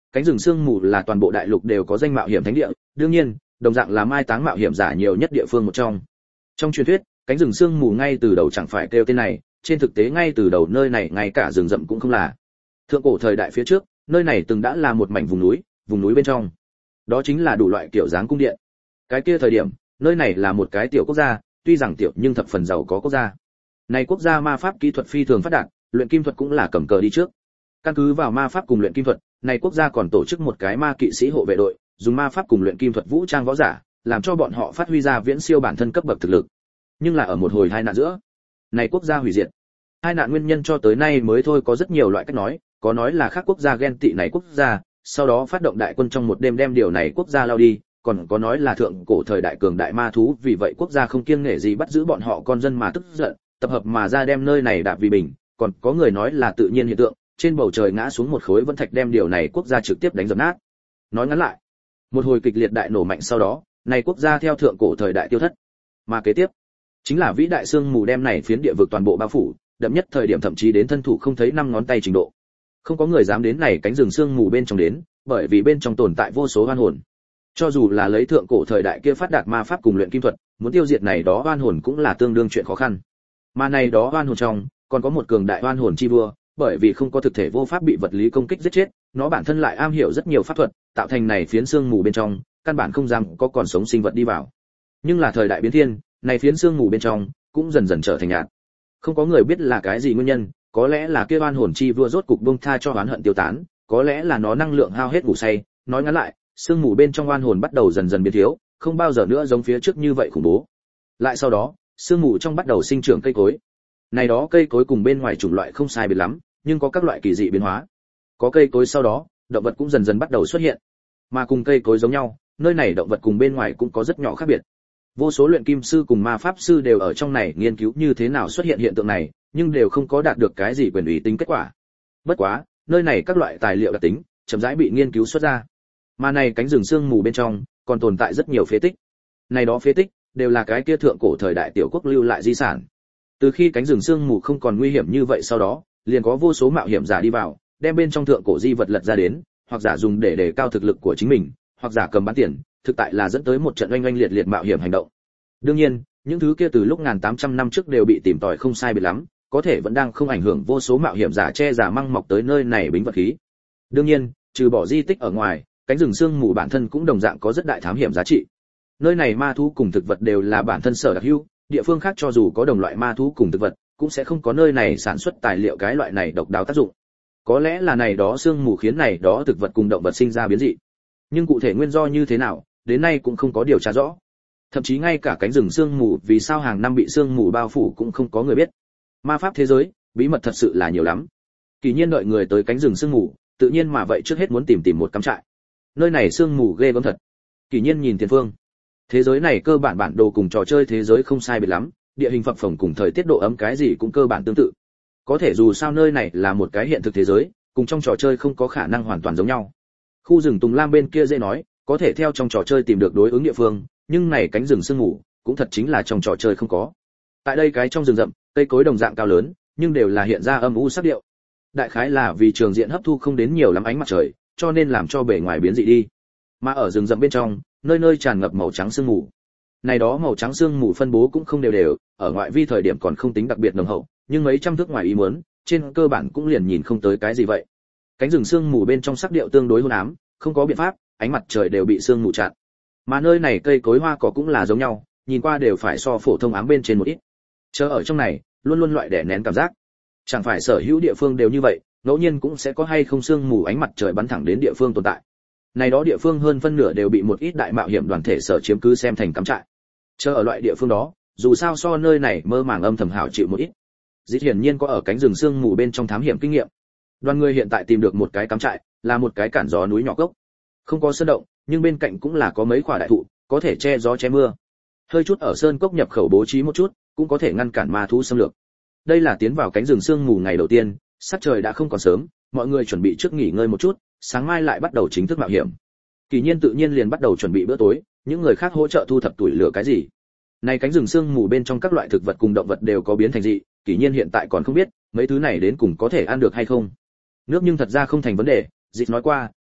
Cánh rừng sương mù là toàn bộ đại lục đều có danh mạo hiểm thánh địa, đương nhiên, đồng dạng là mai táng mạo hiểm giả nhiều nhất địa phương một trong. Trong truyền thuyết, cánh rừng sương mù ngay từ đầu chẳng phải kêu tên này, trên thực tế ngay từ đầu nơi này ngay cả rừng rậm cũng không là. Thượng cổ thời đại phía trước, nơi này từng đã là một mảnh vùng núi bên trong. Đó chính là đủ loại kiểu dáng cung điện. Cái kia thời điểm, nơi này là một cái tiểu quốc gia, tuy rằng tiểu nhưng thập phần giàu có quốc gia. Này quốc gia ma pháp kỹ thuật phi thường phát đạt, luyện kim thuật cũng là cầm cờ đi trước. Căn cứ vào ma pháp cùng luyện kim thuật, này quốc gia còn tổ chức một cái ma kỵ sĩ hộ vệ đội, dùng ma pháp cùng luyện kim thuật vũ trang võ giả, làm cho bọn họ phát huy ra viễn siêu bản thân cấp bậc thực lực. Nhưng là ở một hồi hai nạn giữa, này quốc gia hủy diệt. Hai nạn nguyên nhân cho tới nay mới thôi có rất nhiều loại cách nói, có nói là khác quốc gia ghen tị này quốc gia, sau đó phát động đại quân trong một đêm đem điều này quốc gia lao đi, còn có nói là thượng cổ thời đại cường đại ma thú, vì vậy quốc gia không kiêng nể gì bắt giữ bọn họ con dân mà tức giận, tập hợp mà ra đem nơi này đạp vì bình, còn có người nói là tự nhiên hiện tượng, trên bầu trời ngã xuống một khối vân thạch đem điều này quốc gia trực tiếp đánh dập nát. Nói ngắn lại, một hồi kịch liệt đại nổ mạnh sau đó, này quốc gia theo thượng cổ thời đại tiêu thất. Mà kế tiếp, chính là vĩ đại sương mù đem này phiến địa vực toàn bộ bao phủ, đậm nhất thời điểm thậm chí đến thân thủ không thấy năm ngón tay trình độ. Không có người dám đến này cánh rừng sương mù bên trong đến, bởi vì bên trong tồn tại vô số oan hồn. Cho dù là lấy thượng cổ thời đại kia phát đạt ma pháp cùng luyện kim thuật, muốn tiêu diệt này đó oan hồn cũng là tương đương chuyện khó khăn. Mà này đó oan hồn trong, còn có một cường đại oan hồn chi vua, bởi vì không có thực thể vô pháp bị vật lý công kích giết chết, nó bản thân lại am hiểu rất nhiều pháp thuật, tạo thành này phiến sương mù bên trong, căn bản không dám có còn sống sinh vật đi vào. Nhưng là thời đại biến thiên, này phiến sương mù bên trong cũng dần dần trở thành nhạt. Không có người biết là cái gì nguyên nhân, có lẽ là kia oan hồn chi vua rốt cục buông tha cho oán hận tiêu tán, có lẽ là nó năng lượng hao hết ngủ say, nói ngắn lại, sương mù bên trong oan hồn bắt đầu dần dần biến thiếu, không bao giờ nữa giống phía trước như vậy khủng bố. Lại sau đó, sương mù trong bắt đầu sinh trưởng cây cối. Này đó cây cối cùng bên ngoài chủng loại không sai biệt lắm, nhưng có các loại kỳ dị biến hóa. Có cây cối sau đó, động vật cũng dần dần bắt đầu xuất hiện. Mà cùng cây cối giống nhau, nơi này động vật cùng bên ngoài cũng có rất nhỏ khác biệt. Vô số luyện kim sư cùng ma pháp sư đều ở trong này nghiên cứu như thế nào xuất hiện hiện tượng này, nhưng đều không có đạt được cái gì quyền uy tính kết quả. Bất quá, nơi này các loại tài liệu đặc tính chậm rãi bị nghiên cứu xuất ra. Mà này cánh rừng sương mù bên trong còn tồn tại rất nhiều phế tích. Này đó phế tích đều là cái kia thượng cổ thời đại tiểu quốc lưu lại di sản. Từ khi cánh rừng sương mù không còn nguy hiểm như vậy sau đó, liền có vô số mạo hiểm giả đi vào, đem bên trong thượng cổ di vật lật ra đến, hoặc giả dùng để đề cao thực lực của chính mình, hoặc giả cầm bán tiền, thực tại là dẫn tới một trận oanh oanh liệt liệt mạo hiểm hành động. Đương nhiên, những thứ kia từ lúc 1800 năm trước đều bị tìm tòi không sai biệt lắm, có thể vẫn đang không ảnh hưởng vô số mạo hiểm giả che giả măng mọc tới nơi này bính vật khí. Đương nhiên, trừ bỏ di tích ở ngoài, cánh rừng sương mù bản thân cũng đồng dạng có rất đại thám hiểm giá trị. Nơi này ma thú cùng thực vật đều là bản thân sở đặc hữu, địa phương khác cho dù có đồng loại ma thú cùng thực vật, cũng sẽ không có nơi này sản xuất tài liệu cái loại này độc đáo tác dụng. Có lẽ là này đó sương mù khiến này đó thực vật cùng động vật sinh ra biến dị. Nhưng cụ thể nguyên do như thế nào, đến nay cũng không có điều tra rõ. Thậm chí ngay cả cánh rừng sương mù vì sao hàng năm bị sương mù bao phủ cũng không có người biết. Ma pháp thế giới, bí mật thật sự là nhiều lắm. Kỳ nhiên đợi người tới cánh rừng sương mù, tự nhiên mà vậy trước hết muốn tìm một cắm trại. Nơi này sương mù ghê gớm thật. Kỳ nhiên nhìn tiền phương. Thế giới này cơ bản bản đồ cùng trò chơi thế giới không sai biệt lắm, địa hình phập phồng cùng thời tiết độ ấm cái gì cũng cơ bản tương tự. Có thể dù sao nơi này là một cái hiện thực thế giới, cùng trong trò chơi không có khả năng hoàn toàn giống nhau. Khu rừng Tùng Lam bên kia dễ nói, có thể theo trong trò chơi tìm được đối ứng địa phương, nhưng này cánh rừng sương mù cũng thật chính là trong trò chơi không có. Tại đây cái trong rừng rậm, cây cối đồng dạng cao lớn, nhưng đều là hiện ra âm u sắc điệu. Đại khái là vì trường diện hấp thu không đến nhiều lắm ánh mặt trời, cho nên làm cho bề ngoài biến dị đi. Mà ở rừng rậm bên trong, nơi nơi tràn ngập màu trắng sương mù. Này đó màu trắng sương mù phân bố cũng không đều đều, ở ngoại vi thời điểm còn không tính đặc biệt nồng hậu, nhưng mấy trăm thước ngoài ý muốn, trên cơ bản cũng liền nhìn không tới cái gì vậy. Cánh rừng sương mù bên trong sắc điệu tương đối hôn ám, không có biện pháp, ánh mặt trời đều bị sương mù chặn. Mà nơi này cây cối hoa cỏ cũng là giống nhau, nhìn qua đều phải so phổ thông ám bên trên một ít. Chờ ở trong này, luôn luôn loại đè nén cảm giác. Chẳng phải sở hữu địa phương đều như vậy, ngẫu nhiên cũng sẽ có hay không sương mù ánh mặt trời bắn thẳng đến địa phương tồn tại. Này đó địa phương hơn phân nửa đều bị một ít đại mạo hiểm đoàn thể sở chiếm cứ xem thành cắm trại. Chờ ở loại địa phương đó, dù sao so nơi này mơ màng âm thầm hảo chịu một ít. Dĩ hiển nhiên có ở cánh rừng sương mù bên trong thám hiểm kinh nghiệm. Đoàn người hiện tại tìm được một cái cắm trại, là một cái cản gió núi nhỏ gốc. Không có sơn động, nhưng bên cạnh cũng là có mấy quả đại thụ, có thể che gió che mưa. Hơi chút ở sơn cốc nhập khẩu bố trí một chút, cũng có thể ngăn cản ma thú xâm lược. Đây là tiến vào cánh rừng sương mù ngày đầu tiên, sắc trời đã không còn sớm, mọi người chuẩn bị trước nghỉ ngơi một chút, sáng mai lại bắt đầu chính thức mạo hiểm. Kỳ nhiên tự nhiên liền bắt đầu chuẩn bị bữa tối, những người khác hỗ trợ thu thập tuổi lửa cái gì. Này cánh rừng sương mù bên trong các loại thực vật cùng động vật đều có biến thành dị, Kỳ nhiên hiện tại còn không biết mấy thứ này đến cùng có thể ăn được hay không. Nước nhưng thật ra không thành vấn đề, dịch nói qua,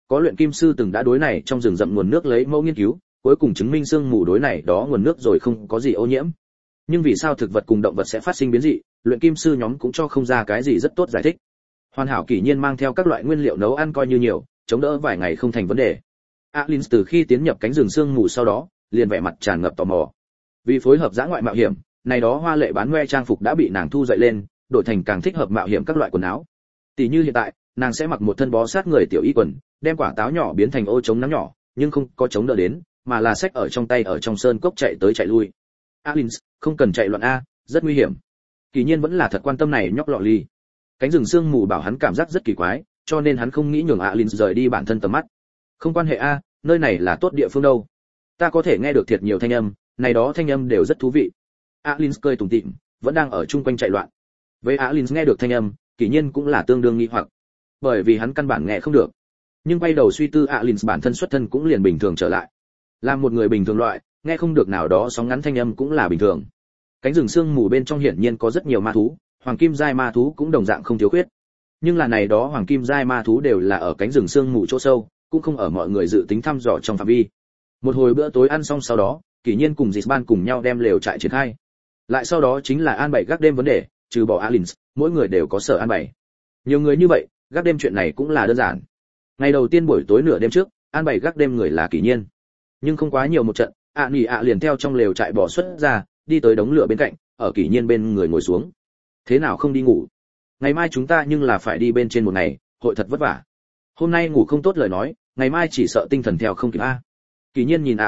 có luyện kim sư từng đã đối này trong rừng rậm nguồn nước lấy mẫu nghiên cứu, cuối cùng chứng minh sương mù đối này đó nguồn nước rồi không có gì ô nhiễm. Nhưng vì sao thực vật cùng động vật sẽ phát sinh biến dị, luyện kim sư nhóm cũng cho không ra cái gì rất tốt giải thích. Hoàn Hảo kỷ nhiên mang theo các loại nguyên liệu nấu ăn coi như nhiều, chống đỡ vài ngày không thành vấn đề. Alins từ khi tiến nhập cánh rừng sương mù sau đó, liền vẻ mặt tràn ngập tò mò. Vì phối hợp dã ngoại mạo hiểm, này đó hoa lệ bán ngoe trang phục đã bị nàng thu dậy lên, đổi thành càng thích hợp mạo hiểm các loại quần áo. Tỷ như hiện tại, nàng sẽ mặc một thân bó sát người tiểu y quần, đem quả táo nhỏ biến thành ô chống nắng nhỏ, nhưng không có chống đỡ đến, mà là xách ở trong tay ở trong sơn cốc chạy tới chạy lui. Alins, không cần chạy loạn a, rất nguy hiểm. Kỳ nhiên vẫn là thật quan tâm này nhóc lọ ly. Cánh rừng sương mù bảo hắn cảm giác rất kỳ quái, cho nên hắn không nghĩ nhường Alins rời đi bản thân tầm mắt. Không quan hệ a, nơi này là tốt địa phương đâu. Ta có thể nghe được thiệt nhiều thanh âm, này đó thanh âm đều rất thú vị. Alins cười tủm tỉm, vẫn đang ở chung quanh chạy loạn. Với Alins nghe được thanh âm, Kỳ nhiên cũng là tương đương nghi hoặc, bởi vì hắn căn bản nghe không được. Nhưng quay đầu suy tư Alins bản thân xuất thân cũng liền bình thường trở lại. Là một người bình thường loại, nghe không được nào đó sóng ngắn thanh âm cũng là bình thường. Cánh rừng sương mù bên trong hiển nhiên có rất nhiều ma thú, hoàng kim giai ma thú cũng đồng dạng không thiếu khuyết. Nhưng là này đó hoàng kim giai ma thú đều là ở cánh rừng sương mù chỗ sâu, cũng không ở mọi người dự tính thăm dò trong phạm vi. Một hồi bữa tối ăn xong sau đó, Kỷ Nhiên cùng Dịch-ban cùng nhau đem lều trại triển khai. Lại sau đó chính là an bày gác đêm vấn đề, trừ bỏ Alins, mỗi người đều có sở an bày. Nhiều người như vậy, gác đêm chuyện này cũng là đơn giản. Ngày đầu tiên buổi tối nửa đêm trước, an bày gác đêm người là Kỷ Nhiên. Nhưng không quá nhiều một trận, liền theo trong lều trại bỏ xuất ra, đi tới đống lửa bên cạnh, ở Kỷ Nhiên bên người ngồi xuống. Thế nào không đi ngủ? Ngày mai chúng ta nhưng là phải đi bên trên một ngày, hội thật vất vả. Hôm nay ngủ không tốt lời nói, ngày mai chỉ sợ tinh thần theo không kịp a. Kỷ Nhiên nhìn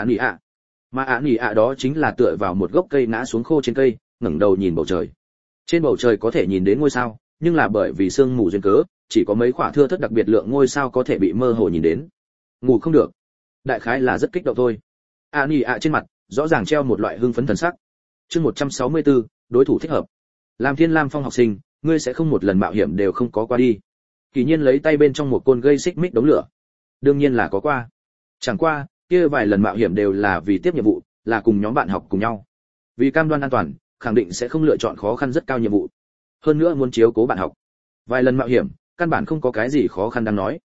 mà đó chính là tựa vào một gốc cây ngã xuống khô trên cây, ngẩng đầu nhìn bầu trời. Trên bầu trời có thể nhìn đến ngôi sao, nhưng là bởi vì sương mù duyên cớ, chỉ có mấy khỏa thưa thớt đặc biệt lượng ngôi sao có thể bị mơ hồ nhìn đến. Ngủ không được, đại khái là rất kích động thôi. Trên mặt rõ ràng treo một loại hưng phấn thần sắc. Chương 164, đối thủ thích hợp. Làm Thiên Lam Phong học sinh, ngươi sẽ không một lần mạo hiểm đều không có qua đi. Kỳ nhiên lấy tay bên trong một côn gây xích mích đống lửa. Đương nhiên là có qua. Chẳng qua, kia vài lần mạo hiểm đều là vì tiếp nhiệm vụ, là cùng nhóm bạn học cùng nhau. Vì cam đoan an toàn, khẳng định sẽ không lựa chọn khó khăn rất cao nhiệm vụ. Hơn nữa muốn chiếu cố bạn học. Vài lần mạo hiểm, căn bản không có cái gì khó khăn đang nói.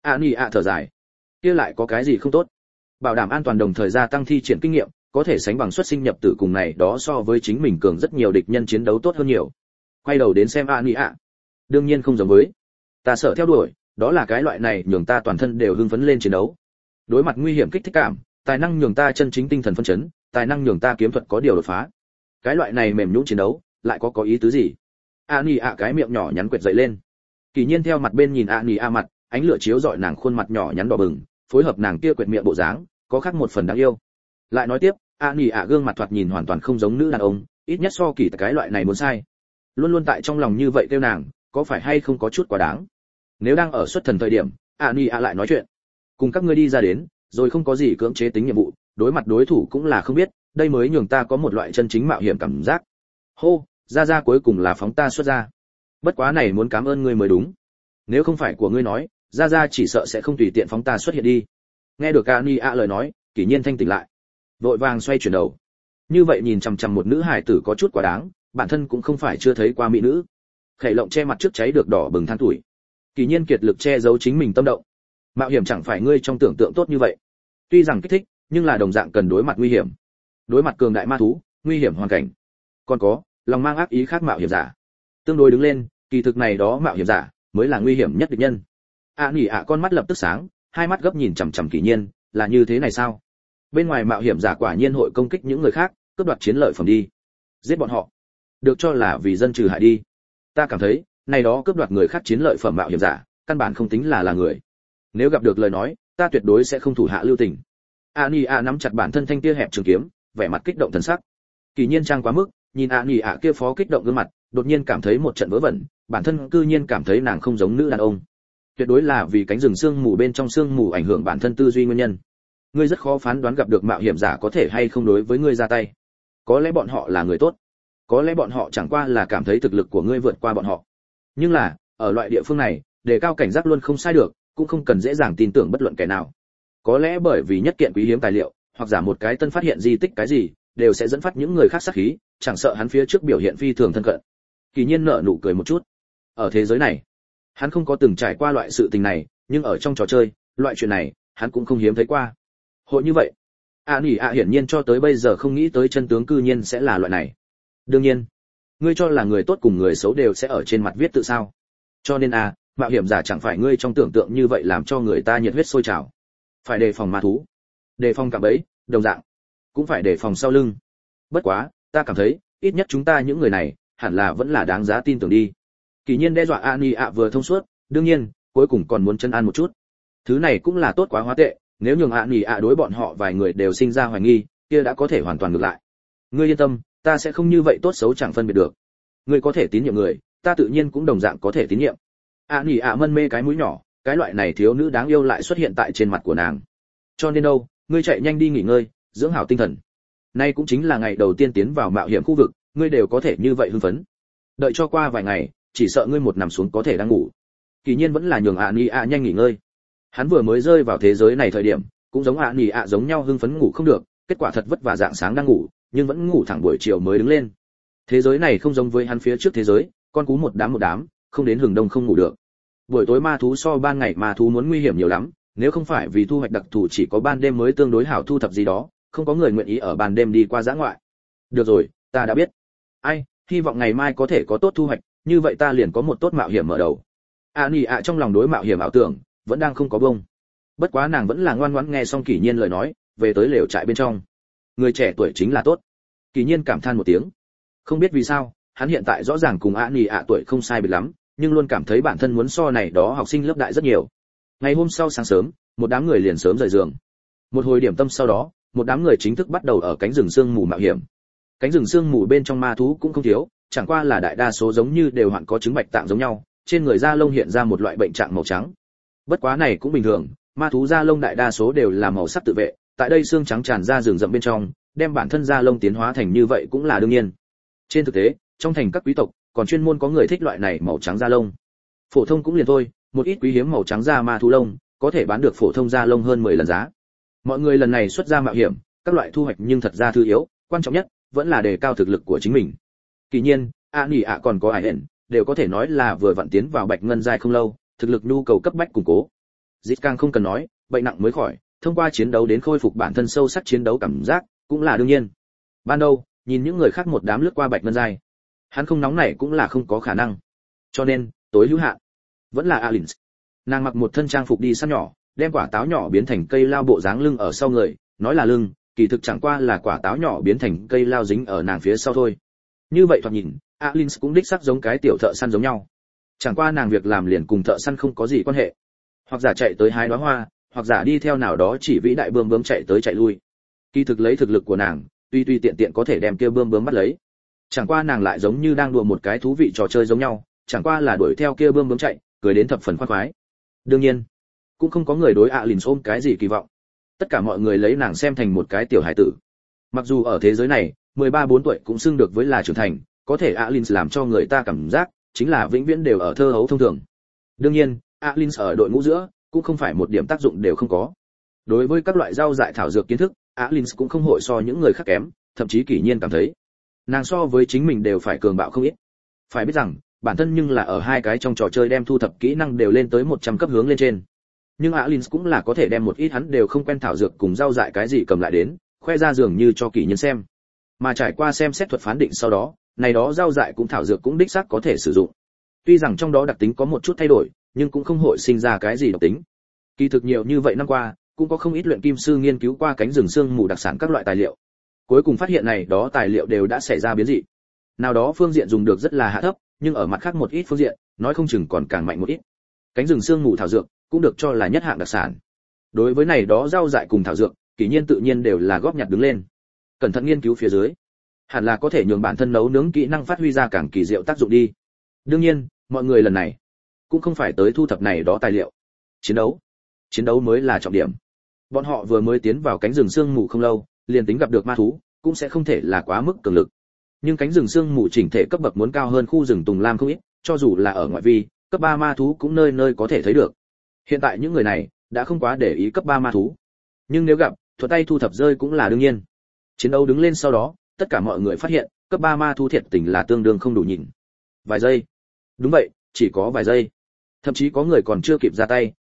Thở dài. Kia lại có cái gì không tốt? Bảo đảm an toàn đồng thời gia tăng thi triển kinh nghiệm, có thể sánh bằng xuất sinh nhập tử cùng này đó so với chính mình cường rất nhiều địch nhân chiến đấu tốt hơn nhiều. Quay đầu đến xem đương nhiên không giống với. Ta sợ theo đuổi, đó là cái loại này nhường ta toàn thân đều hưng phấn lên chiến đấu. Đối mặt nguy hiểm kích thích cảm, tài năng nhường ta chân chính tinh thần phấn chấn, tài năng nhường ta kiếm thuật có điều đột phá. Cái loại này mềm nhũn chiến đấu, lại có ý tứ gì? Cái miệng nhỏ nhắn quệt dậy lên. Kỳ nhiên theo mặt bên nhìn mặt, ánh lửa chiếu rọi nàng khuôn mặt nhỏ nhắn đỏ bừng, phối hợp nàng kia quệt miệng bộ dáng, có khác một phần đáng yêu. Lại nói tiếp, gương mặt thoạt nhìn hoàn toàn không giống nữ đàn ông, ít nhất so Kỳ cái loại này muốn sai. Luôn luôn tại trong lòng như vậy kêu nàng, có phải hay không có chút quá đáng? Nếu đang ở xuất thần thời điểm, lại nói chuyện, cùng các ngươi đi ra đến, rồi không có gì cưỡng chế tính nhiệm vụ, đối mặt đối thủ cũng là không biết, đây mới nhường ta có một loại chân chính mạo hiểm cảm giác. Hô, ra cuối cùng là phóng ta xuất ra. Bất quá này muốn cảm ơn ngươi mới đúng. Nếu không phải của ngươi nói, ra chỉ sợ sẽ không tùy tiện phóng ta xuất hiện đi. Nghe được lời nói, Kỷ Nhiên thanh tỉnh lại, vội vàng xoay chuyển đầu. Như vậy nhìn chằm chằm một nữ hải tử có chút quá đáng, bản thân cũng không phải chưa thấy qua mỹ nữ. Khẩy lộng che mặt trước cháy được đỏ bừng than tuổi. Kỷ Nhiên kiệt lực che giấu chính mình tâm động. Mạo hiểm chẳng phải ngươi trong tưởng tượng tốt như vậy. Tuy rằng kích thích, nhưng là đồng dạng cần đối mặt nguy hiểm. Đối mặt cường đại ma thú, nguy hiểm hoàn cảnh. Còn có, lòng mang ác ý khác mạo hiểm giả. Tương đối đứng lên, kỳ thực này đó mạo hiểm giả mới là nguy hiểm nhất địch nhân. Con mắt lập tức sáng, hai mắt gấp nhìn chằm chằm Kỷ Nhiên, là như thế này sao? Bên ngoài mạo hiểm giả quả nhiên hội công kích những người khác, cướp đoạt chiến lợi phẩm đi. Giết bọn họ, được cho là vì dân trừ hại đi. Ta cảm thấy, này đó cướp đoạt người khác chiến lợi phẩm mạo hiểm giả, căn bản không tính là người. Nếu gặp được lời nói, ta tuyệt đối sẽ không thủ hạ lưu tình. Nắm chặt bản thân thanh kia hẹp trường kiếm, vẻ mặt kích động thần sắc. Kỳ nhiên trang quá mức, nhìn kia phó kích động gương mặt, đột nhiên cảm thấy một trận vớ vẩn, bản thân cư nhiên cảm thấy nàng không giống nữ đàn ông. Tuyệt đối là vì cánh rừng sương mù bên trong sương mù ảnh hưởng bản thân tư duy nguyên nhân. Ngươi rất khó phán đoán gặp được mạo hiểm giả có thể hay không đối với ngươi ra tay. Có lẽ bọn họ là người tốt, có lẽ bọn họ chẳng qua là cảm thấy thực lực của ngươi vượt qua bọn họ. Nhưng là, ở loại địa phương này, đề cao cảnh giác luôn không sai được, cũng không cần dễ dàng tin tưởng bất luận kẻ nào. Có lẽ bởi vì nhất kiện quý hiếm tài liệu, hoặc giả một cái tân phát hiện di tích cái gì, đều sẽ dẫn phát những người khác sát khí, chẳng sợ hắn phía trước biểu hiện phi thường thân cận. Kỳ nhiên nở nụ cười một chút. Ở thế giới này, hắn không có từng trải qua loại sự tình này, nhưng ở trong trò chơi, Loại chuyện này hắn cũng không hiếm thấy qua. Hội như vậy, Nỉ ạ hiển nhiên cho tới bây giờ không nghĩ tới chân tướng cư nhiên sẽ là loại này. Đương nhiên, ngươi cho là người tốt cùng người xấu đều sẽ ở trên mặt viết tự sao? Cho nên mạo hiểm giả chẳng phải ngươi trong tưởng tượng như vậy làm cho người ta nhiệt huyết sôi trào. Phải đề phòng ma thú, đề phòng cạm bẫy, đồng dạng cũng phải đề phòng sau lưng. Bất quá, ta cảm thấy, ít nhất chúng ta những người này, hẳn là vẫn là đáng giá tin tưởng đi. Kỳ nhiên đe dọa Nỉ ạ vừa thông suốt, đương nhiên, cuối cùng còn muốn chân an một chút. Thứ này cũng là tốt quá hóa tệ, nếu nhường Nỉ ạ đối bọn họ vài người đều sinh ra hoài nghi, kia đã có thể hoàn toàn ngược lại. Ngươi yên tâm, ta sẽ không như vậy tốt xấu chẳng phân biệt được. Ngươi có thể tín nhiệm người, ta tự nhiên cũng đồng dạng có thể tín nhiệm. Nỉ ạ mân mê cái mũi nhỏ, cái loại này thiếu nữ đáng yêu lại xuất hiện tại trên mặt của nàng. Cho nên đâu, ngươi chạy nhanh đi nghỉ ngơi, dưỡng hảo tinh thần. Nay cũng chính là ngày đầu tiên tiến vào mạo hiểm khu vực, ngươi đều có thể như vậy hưng phấn. Đợi cho qua vài ngày, chỉ sợ ngươi một nằm xuống có thể đang ngủ. Kỳ nhiên vẫn là nhường Nỉ ạ nhanh nghỉ ngơi. Hắn vừa mới rơi vào thế giới này thời điểm, cũng giống Nỉ ạ giống nhau hưng phấn ngủ không được, kết quả thật vất vả dạng sáng đang ngủ, nhưng vẫn ngủ thẳng buổi chiều mới đứng lên. Thế giới này không giống với hắn phía trước thế giới, con cú một đám, không đến hừng đông không ngủ được. Buổi tối ma thú so ban ngày ma thú muốn nguy hiểm nhiều lắm, nếu không phải vì thu hoạch đặc thù chỉ có ban đêm mới tương đối hảo thu thập gì đó, không có người nguyện ý ở ban đêm đi qua dã ngoại. Được rồi, ta đã biết. Ai, hy vọng ngày mai có thể có tốt thu hoạch, như vậy ta liền có một tốt mạo hiểm mở đầu. Nỉ ạ trong lòng đối mạo hiểm ảo tưởng vẫn đang không có bông. Bất quá nàng vẫn là ngoan ngoãn nghe xong Kỷ Nhiên lời nói, về tới lều trại bên trong. Người trẻ tuổi chính là tốt. Kỷ Nhiên cảm than một tiếng. Không biết vì sao, hắn hiện tại rõ ràng cùng Nỉ ạ tuổi không sai biệt lắm, nhưng luôn cảm thấy bản thân muốn so này đó học sinh lớp đại rất nhiều. Ngày hôm sau sáng sớm, một đám người liền sớm rời giường. Một hồi điểm tâm sau đó, một đám người chính thức bắt đầu ở cánh rừng sương mù mạo hiểm. Cánh rừng sương mù bên trong ma thú cũng không thiếu, chẳng qua là đại đa số giống như đều hoạn có chứng bạch tạng giống nhau, trên người da lông hiện ra một loại bệnh trạng màu trắng. Bất quá này cũng bình thường, ma thú da lông đại đa số đều là màu sắc tự vệ, tại đây xương trắng tràn ra rừng rậm bên trong, đem bản thân da lông tiến hóa thành như vậy cũng là đương nhiên. Trên thực tế, trong thành các quý tộc, còn chuyên môn có người thích loại này màu trắng da lông. Phổ thông cũng liền thôi, một ít quý hiếm màu trắng da ma thú lông, có thể bán được phổ thông da lông hơn 10 lần giá. Mọi người lần này xuất ra mạo hiểm, các loại thu hoạch nhưng thật ra thứ yếu, quan trọng nhất vẫn là đề cao thực lực của chính mình. Kỳ nhiên, Nỉ ạ còn có ai hẹn, đều có thể nói là vừa vặn tiến vào bạch ngân giai không lâu, thực lực nhu cầu cấp bách củng cố. Dịch càng không cần nói, bệnh nặng mới khỏi, thông qua chiến đấu đến khôi phục bản thân sâu sắc chiến đấu cảm giác, cũng là đương nhiên. Ban đầu, nhìn những người khác một đám lướt qua bạch ngân giai, hắn không nóng nảy cũng là không có khả năng. Cho nên, tối hữu hạn vẫn là Alins. Nàng mặc một thân trang phục đi săn nhỏ, đem quả táo nhỏ biến thành cây lao bộ dáng lưng ở sau người, nói là lưng, kỳ thực chẳng qua là quả táo nhỏ biến thành cây lao dính ở nàng phía sau thôi. Như vậy thoạt nhìn, Alins cũng đích xác giống cái tiểu thợ săn giống nhau. Chẳng qua nàng việc làm liền cùng thợ săn không có gì quan hệ. Hoặc giả chạy tới hái đóa hoa, hoặc giả đi theo nào đó chỉ vĩ đại bươm bướm chạy tới chạy lui. Kỳ thực lấy thực lực của nàng, tuy tiện tiện có thể đem kia bươm bướm bắt lấy. Chẳng qua nàng lại giống như đang đùa một cái thú vị trò chơi giống nhau, chẳng qua là đuổi theo kia bươm bướm chạy, cười đến thập phần khoái khoái. Đương nhiên, cũng không có người đối Alins ôm cái gì kỳ vọng. Tất cả mọi người lấy nàng xem thành một cái tiểu hải tử. Mặc dù ở thế giới này, 13-14 tuổi cũng xưng được với là trưởng thành, có thể Alins làm cho người ta cảm giác chính là vĩnh viễn đều ở thơ hấu thông thường. Đương nhiên, Alins ở đội ngũ giữa cũng không phải một điểm tác dụng đều không có. Đối với các loại rau dại thảo dược kiến thức, Alins cũng không hội so những người khác kém, thậm chí Kỷ Nhiên cảm thấy nàng so với chính mình đều phải cường bạo không ít. Phải biết rằng, bản thân nhưng là ở hai cái trong trò chơi đem thu thập kỹ năng đều lên tới 100 cấp hướng lên trên. Nhưng Alins cũng là có thể đem một ít hắn đều không quen thảo dược cùng rau dại cái gì cầm lại đến, khoe ra dường như cho Kỷ Nhiên xem. Mà trải qua xem xét thuật phán định sau đó, này đó rau dại cũng thảo dược cũng đích xác có thể sử dụng. Tuy rằng trong đó đặc tính có một chút thay đổi, nhưng cũng không hội sinh ra cái gì độc tính. Kỳ thực nhiều như vậy năm qua, cũng có không ít luyện kim sư nghiên cứu qua cánh rừng sương mù đặc sản các loại tài liệu. Cuối cùng phát hiện này đó tài liệu đều đã xảy ra biến dị. Nào đó phương diện dùng được rất là hạ thấp, nhưng ở mặt khác một ít phương diện, nói không chừng còn càng mạnh một ít. Cánh rừng sương mù thảo dược cũng được cho là nhất hạng đặc sản. Đối với này đó rau dại cùng thảo dược, Kỷ Nhiên tự nhiên đều là góp nhặt đứng lên. Cẩn thận nghiên cứu phía dưới, hẳn là có thể nhường bản thân nấu nướng kỹ năng phát huy ra càng kỳ diệu tác dụng đi. Đương nhiên, mọi người lần này cũng không phải tới thu thập này đó tài liệu. Chiến đấu mới là trọng điểm. Bọn họ vừa mới tiến vào cánh rừng sương mù không lâu, liền tính gặp được ma thú, cũng sẽ không thể là quá mức cường lực. Nhưng cánh rừng sương mù chỉnh thể cấp bậc muốn cao hơn khu rừng Tùng Lam không ít, cho dù là ở ngoại vi, cấp 3 ma thú cũng nơi nơi có thể thấy được. Hiện tại những người này đã không quá để ý cấp 3 ma thú, nhưng nếu gặp, thuận tay thu thập rơi cũng là đương nhiên. Chiến đấu đứng lên sau đó, tất cả mọi người phát hiện, cấp 3 ma thú thiệt tình là tương đương không đủ nhìn. Vài giây. Đúng vậy, chỉ có vài giây. Thậm chí có người còn chưa kịp ra tay,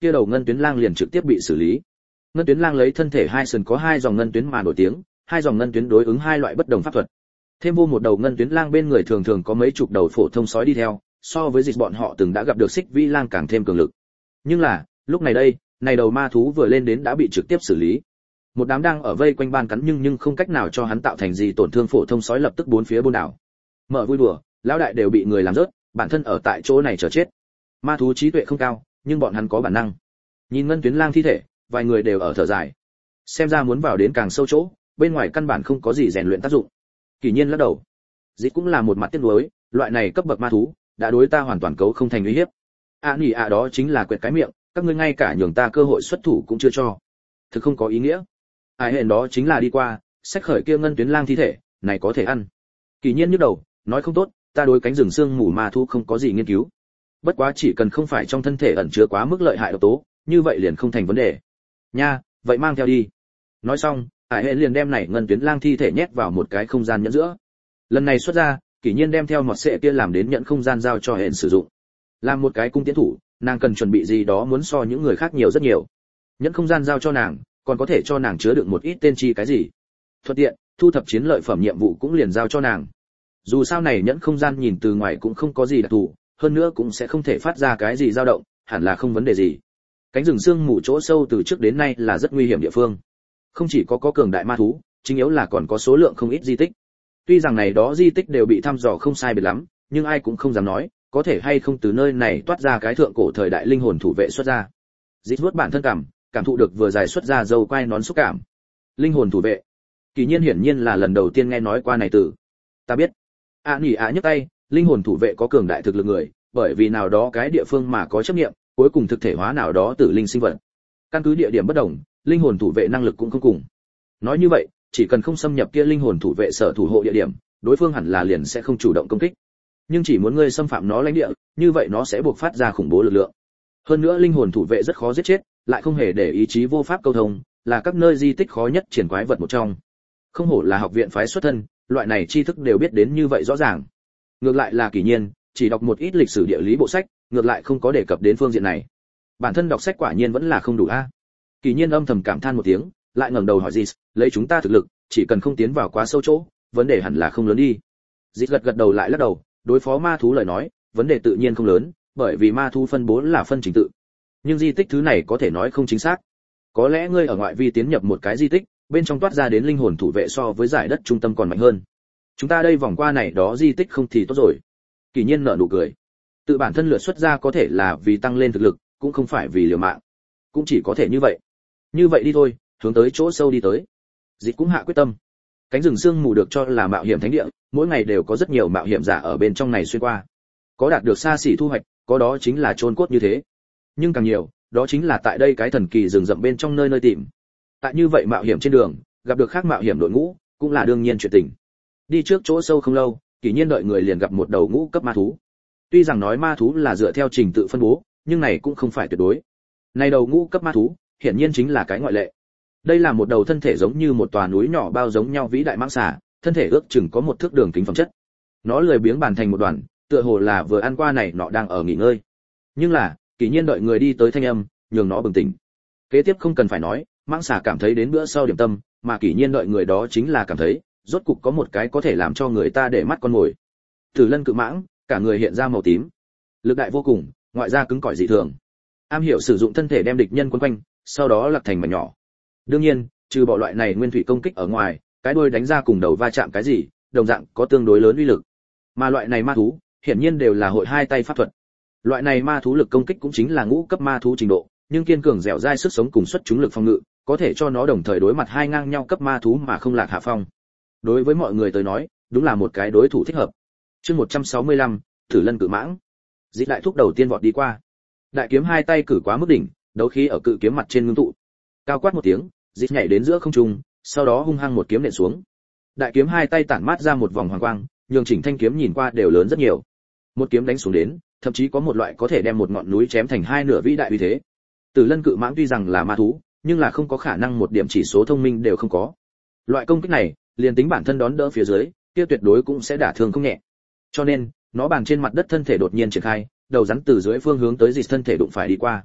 kia đầu ngân tuyến lang liền trực tiếp bị xử lý. Ngân tuyến lang lấy thân thể hai sừng có hai dòng ngân tuyến mà nổi tiếng, hai dòng ngân tuyến đối ứng hai loại bất đồng pháp thuật. Thêm vô một đầu ngân tuyến lang bên người thường thường có mấy chục đầu phổ thông sói đi theo, so với dịch bọn họ từng đã gặp được xích vĩ lang càng thêm cường lực. Nhưng là, lúc này đây, này đầu ma thú vừa lên đến đã bị trực tiếp xử lý. Một đám đang ở vây quanh ban cắn nhưng không cách nào cho hắn tạo thành gì tổn thương phổ thông sói lập tức bốn phía buôn đảo. Mở vui đùa, lão đại đều bị người làm rớt, bản thân ở tại chỗ này chờ chết. Ma thú trí tuệ không cao, nhưng bọn hắn có bản năng. Nhìn ngân tuyến lang thi thể, vài người đều ở thở dài. Xem ra muốn vào đến càng sâu chỗ, bên ngoài căn bản không có gì rèn luyện tác dụng. Kỳ nhiên lắc đầu. Dịch cũng là một mặt tiếc nuối, loại này cấp bậc ma thú đã đối ta hoàn toàn cấu không thành uy hiếp. Nhỉ đó chính là quẹt cái miệng, các ngươi ngay cả nhường ta cơ hội xuất thủ cũng chưa cho. Thực không có ý nghĩa. Ai hẹn đó chính là đi qua, sách khởi kia ngân tuyến lang thi thể, này có thể ăn. Kỳ nhiên nhức đầu, nói không tốt, ta đối cánh rừng xương mù ma thú không có gì nghiên cứu. Bất quá chỉ cần không phải trong thân thể ẩn chứa quá mức lợi hại độc tố, như vậy liền không thành vấn đề. Nha, vậy mang theo đi. Nói xong, Hải Hệ liền đem này ngân tuyến lang thi thể nhét vào một cái không gian nhẫn giữa. Lần này xuất ra, Kỷ Nhiên đem theo một sệ kia làm đến nhận không gian giao cho Hẹn sử dụng. Làm một cái cung tiến thủ, nàng cần chuẩn bị gì đó muốn so những người khác nhiều rất nhiều. Nhẫn không gian giao cho nàng, còn có thể cho nàng chứa đựng một ít tên chi cái gì. Thuận tiện, thu thập chiến lợi phẩm nhiệm vụ cũng liền giao cho nàng. Dù sao này nhẫn không gian nhìn từ ngoài cũng không có gì đặc thù, hơn nữa cũng sẽ không thể phát ra cái gì dao động, hẳn là không vấn đề gì. Cánh rừng xương mù chỗ sâu từ trước đến nay là rất nguy hiểm địa phương. Không chỉ có cường đại ma thú, chính yếu là còn có số lượng không ít di tích. Tuy rằng này đó di tích đều bị thăm dò không sai biệt lắm, nhưng ai cũng không dám nói, có thể hay không từ nơi này toát ra cái thượng cổ thời đại linh hồn thủ vệ xuất ra. Dịch vuốt bản thân cảm thụ được vừa dài xuất ra dâu quai nón xúc cảm. Linh hồn thủ vệ. Kỳ nhiên hiển nhiên là lần đầu tiên nghe nói qua này từ. Ta biết. Nhỉ nhấc tay, linh hồn thủ vệ có cường đại thực lực người, bởi vì nào đó cái địa phương mà có chấp niệm, cuối cùng thực thể hóa nào đó tử linh sinh vật. Căn cứ địa điểm bất đồng, linh hồn thủ vệ năng lực cũng không cùng. Nói như vậy, chỉ cần không xâm nhập kia linh hồn thủ vệ sở thủ hộ địa điểm, đối phương hẳn là liền sẽ không chủ động công kích. Nhưng chỉ muốn ngươi xâm phạm nó lãnh địa, như vậy nó sẽ buộc phát ra khủng bố lực lượng. Hơn nữa linh hồn thủ vệ rất khó giết chết, lại không hề để ý chí vô pháp câu thông, là các nơi di tích khó nhất triển quái vật một trong. Không hổ là học viện phái xuất thân, loại này tri thức đều biết đến như vậy rõ ràng. Ngược lại là Kỷ Nhiên, chỉ đọc một ít lịch sử địa lý bộ sách, ngược lại không có đề cập đến phương diện này. Bản thân đọc sách quả nhiên vẫn là không đủ a. Kỷ Nhiên âm thầm cảm than một tiếng, lại ngẩng đầu hỏi Dịch, lấy chúng ta thực lực, chỉ cần không tiến vào quá sâu chỗ, vấn đề hẳn là không lớn đi. Dịch gật đầu lại lắc đầu, đối phó ma thú lời nói, vấn đề tự nhiên không lớn, bởi vì ma thú phân bố là phân trình tự. Nhưng di tích thứ này có thể nói không chính xác. Có lẽ ngươi ở ngoại vi tiến nhập một cái di tích, bên trong toát ra đến linh hồn thủ vệ so với giải đất trung tâm còn mạnh hơn. Chúng ta đây vòng qua này đó di tích không thì tốt rồi. Kỷ Nhiên nở nụ cười. Tự bản thân lựa xuất ra có thể là vì tăng lên thực lực, cũng không phải vì liều mạng. Cũng chỉ có thể như vậy. Như vậy đi thôi, hướng tới chỗ sâu đi tới. Dịch cũng hạ quyết tâm. Cánh rừng sương mù được cho là mạo hiểm thánh địa, mỗi ngày đều có rất nhiều mạo hiểm giả ở bên trong này xuyên qua. Có đạt được xa xỉ thu hoạch, có đó chính là chôn cốt như thế. Nhưng càng nhiều, đó chính là tại đây cái thần kỳ rừng rậm bên trong nơi nơi tìm. Tại như vậy mạo hiểm trên đường, gặp được khác mạo hiểm đội ngũ, cũng là đương nhiên chuyện tình. Đi trước chỗ sâu không lâu, Kỷ Nhiên đợi người liền gặp một đầu ngũ cấp ma thú. Tuy rằng nói ma thú là dựa theo trình tự phân bố, nhưng này cũng không phải tuyệt đối. Này đầu ngũ cấp ma thú, hiển nhiên chính là cái ngoại lệ. Đây là một đầu thân thể giống như một tòa núi nhỏ bao giống nhau vĩ đại mãng xà, thân thể ước chừng có một thước đường kính phẩm chất. Nó lười biếng bàn thành một đoàn, tựa hồ là vừa ăn qua này nọ đang ở nghỉ ngơi. Nhưng là, Kỷ Nhiên đợi người đi tới thanh âm, nhường nó bừng tỉnh. Kế tiếp không cần phải nói, mãng xà cảm thấy đến bữa sau điểm tâm, mà Kỷ Nhiên đợi người đó chính là cảm thấy, rốt cục có một cái có thể làm cho người ta để mắt con mồi. Tử lân cự mãng, cả người hiện ra màu tím, lực đại vô cùng, ngoại ra cứng cỏi dị thường. Am hiểu sử dụng thân thể đem địch nhân quấn quanh, sau đó lật thành mảnh nhỏ. Đương nhiên, trừ bỏ loại này nguyên thủy công kích ở ngoài, cái đuôi đánh ra cùng đầu va chạm cái gì, đồng dạng có tương đối lớn uy lực. Mà loại này ma thú, hiển nhiên đều là hội hai tay pháp thuật. Loại này ma thú lực công kích cũng chính là ngũ cấp ma thú trình độ, nhưng kiên cường dẻo dai sức sống cùng xuất chúng lực phòng ngự, có thể cho nó đồng thời đối mặt hai ngang nhau cấp ma thú mà không lạc hạ phong. Đối với mọi người tới nói, đúng là một cái đối thủ thích hợp. Chương 165, Tử Lân cự mãng. Dịch đại thúc đầu tiên vọt đi qua. Đại kiếm hai tay cử quá mức đỉnh, đấu khí ở cự kiếm mặt trên ngưng tụ. Cao quát một tiếng, Dịch nhảy đến giữa không trung, sau đó hung hăng một kiếm nện xuống. Đại kiếm hai tay tản mát ra một vòng hoàng quang, nhường chỉnh thanh kiếm nhìn qua đều lớn rất nhiều. Một kiếm đánh xuống đến, thậm chí có một loại có thể đem một ngọn núi chém thành hai nửa vĩ đại uy thế. Tử Lân cự mãng tuy rằng là ma thú, nhưng là không có khả năng một điểm chỉ số thông minh đều không có. Loại công kích này, liền tính bản thân đón đỡ phía dưới, kia tuyệt đối cũng sẽ đả thương không nhẹ. Cho nên, nó bàn trên mặt đất thân thể đột nhiên triển khai, đầu rắn từ dưới phương hướng tới Dịch thân thể đụng phải đi qua.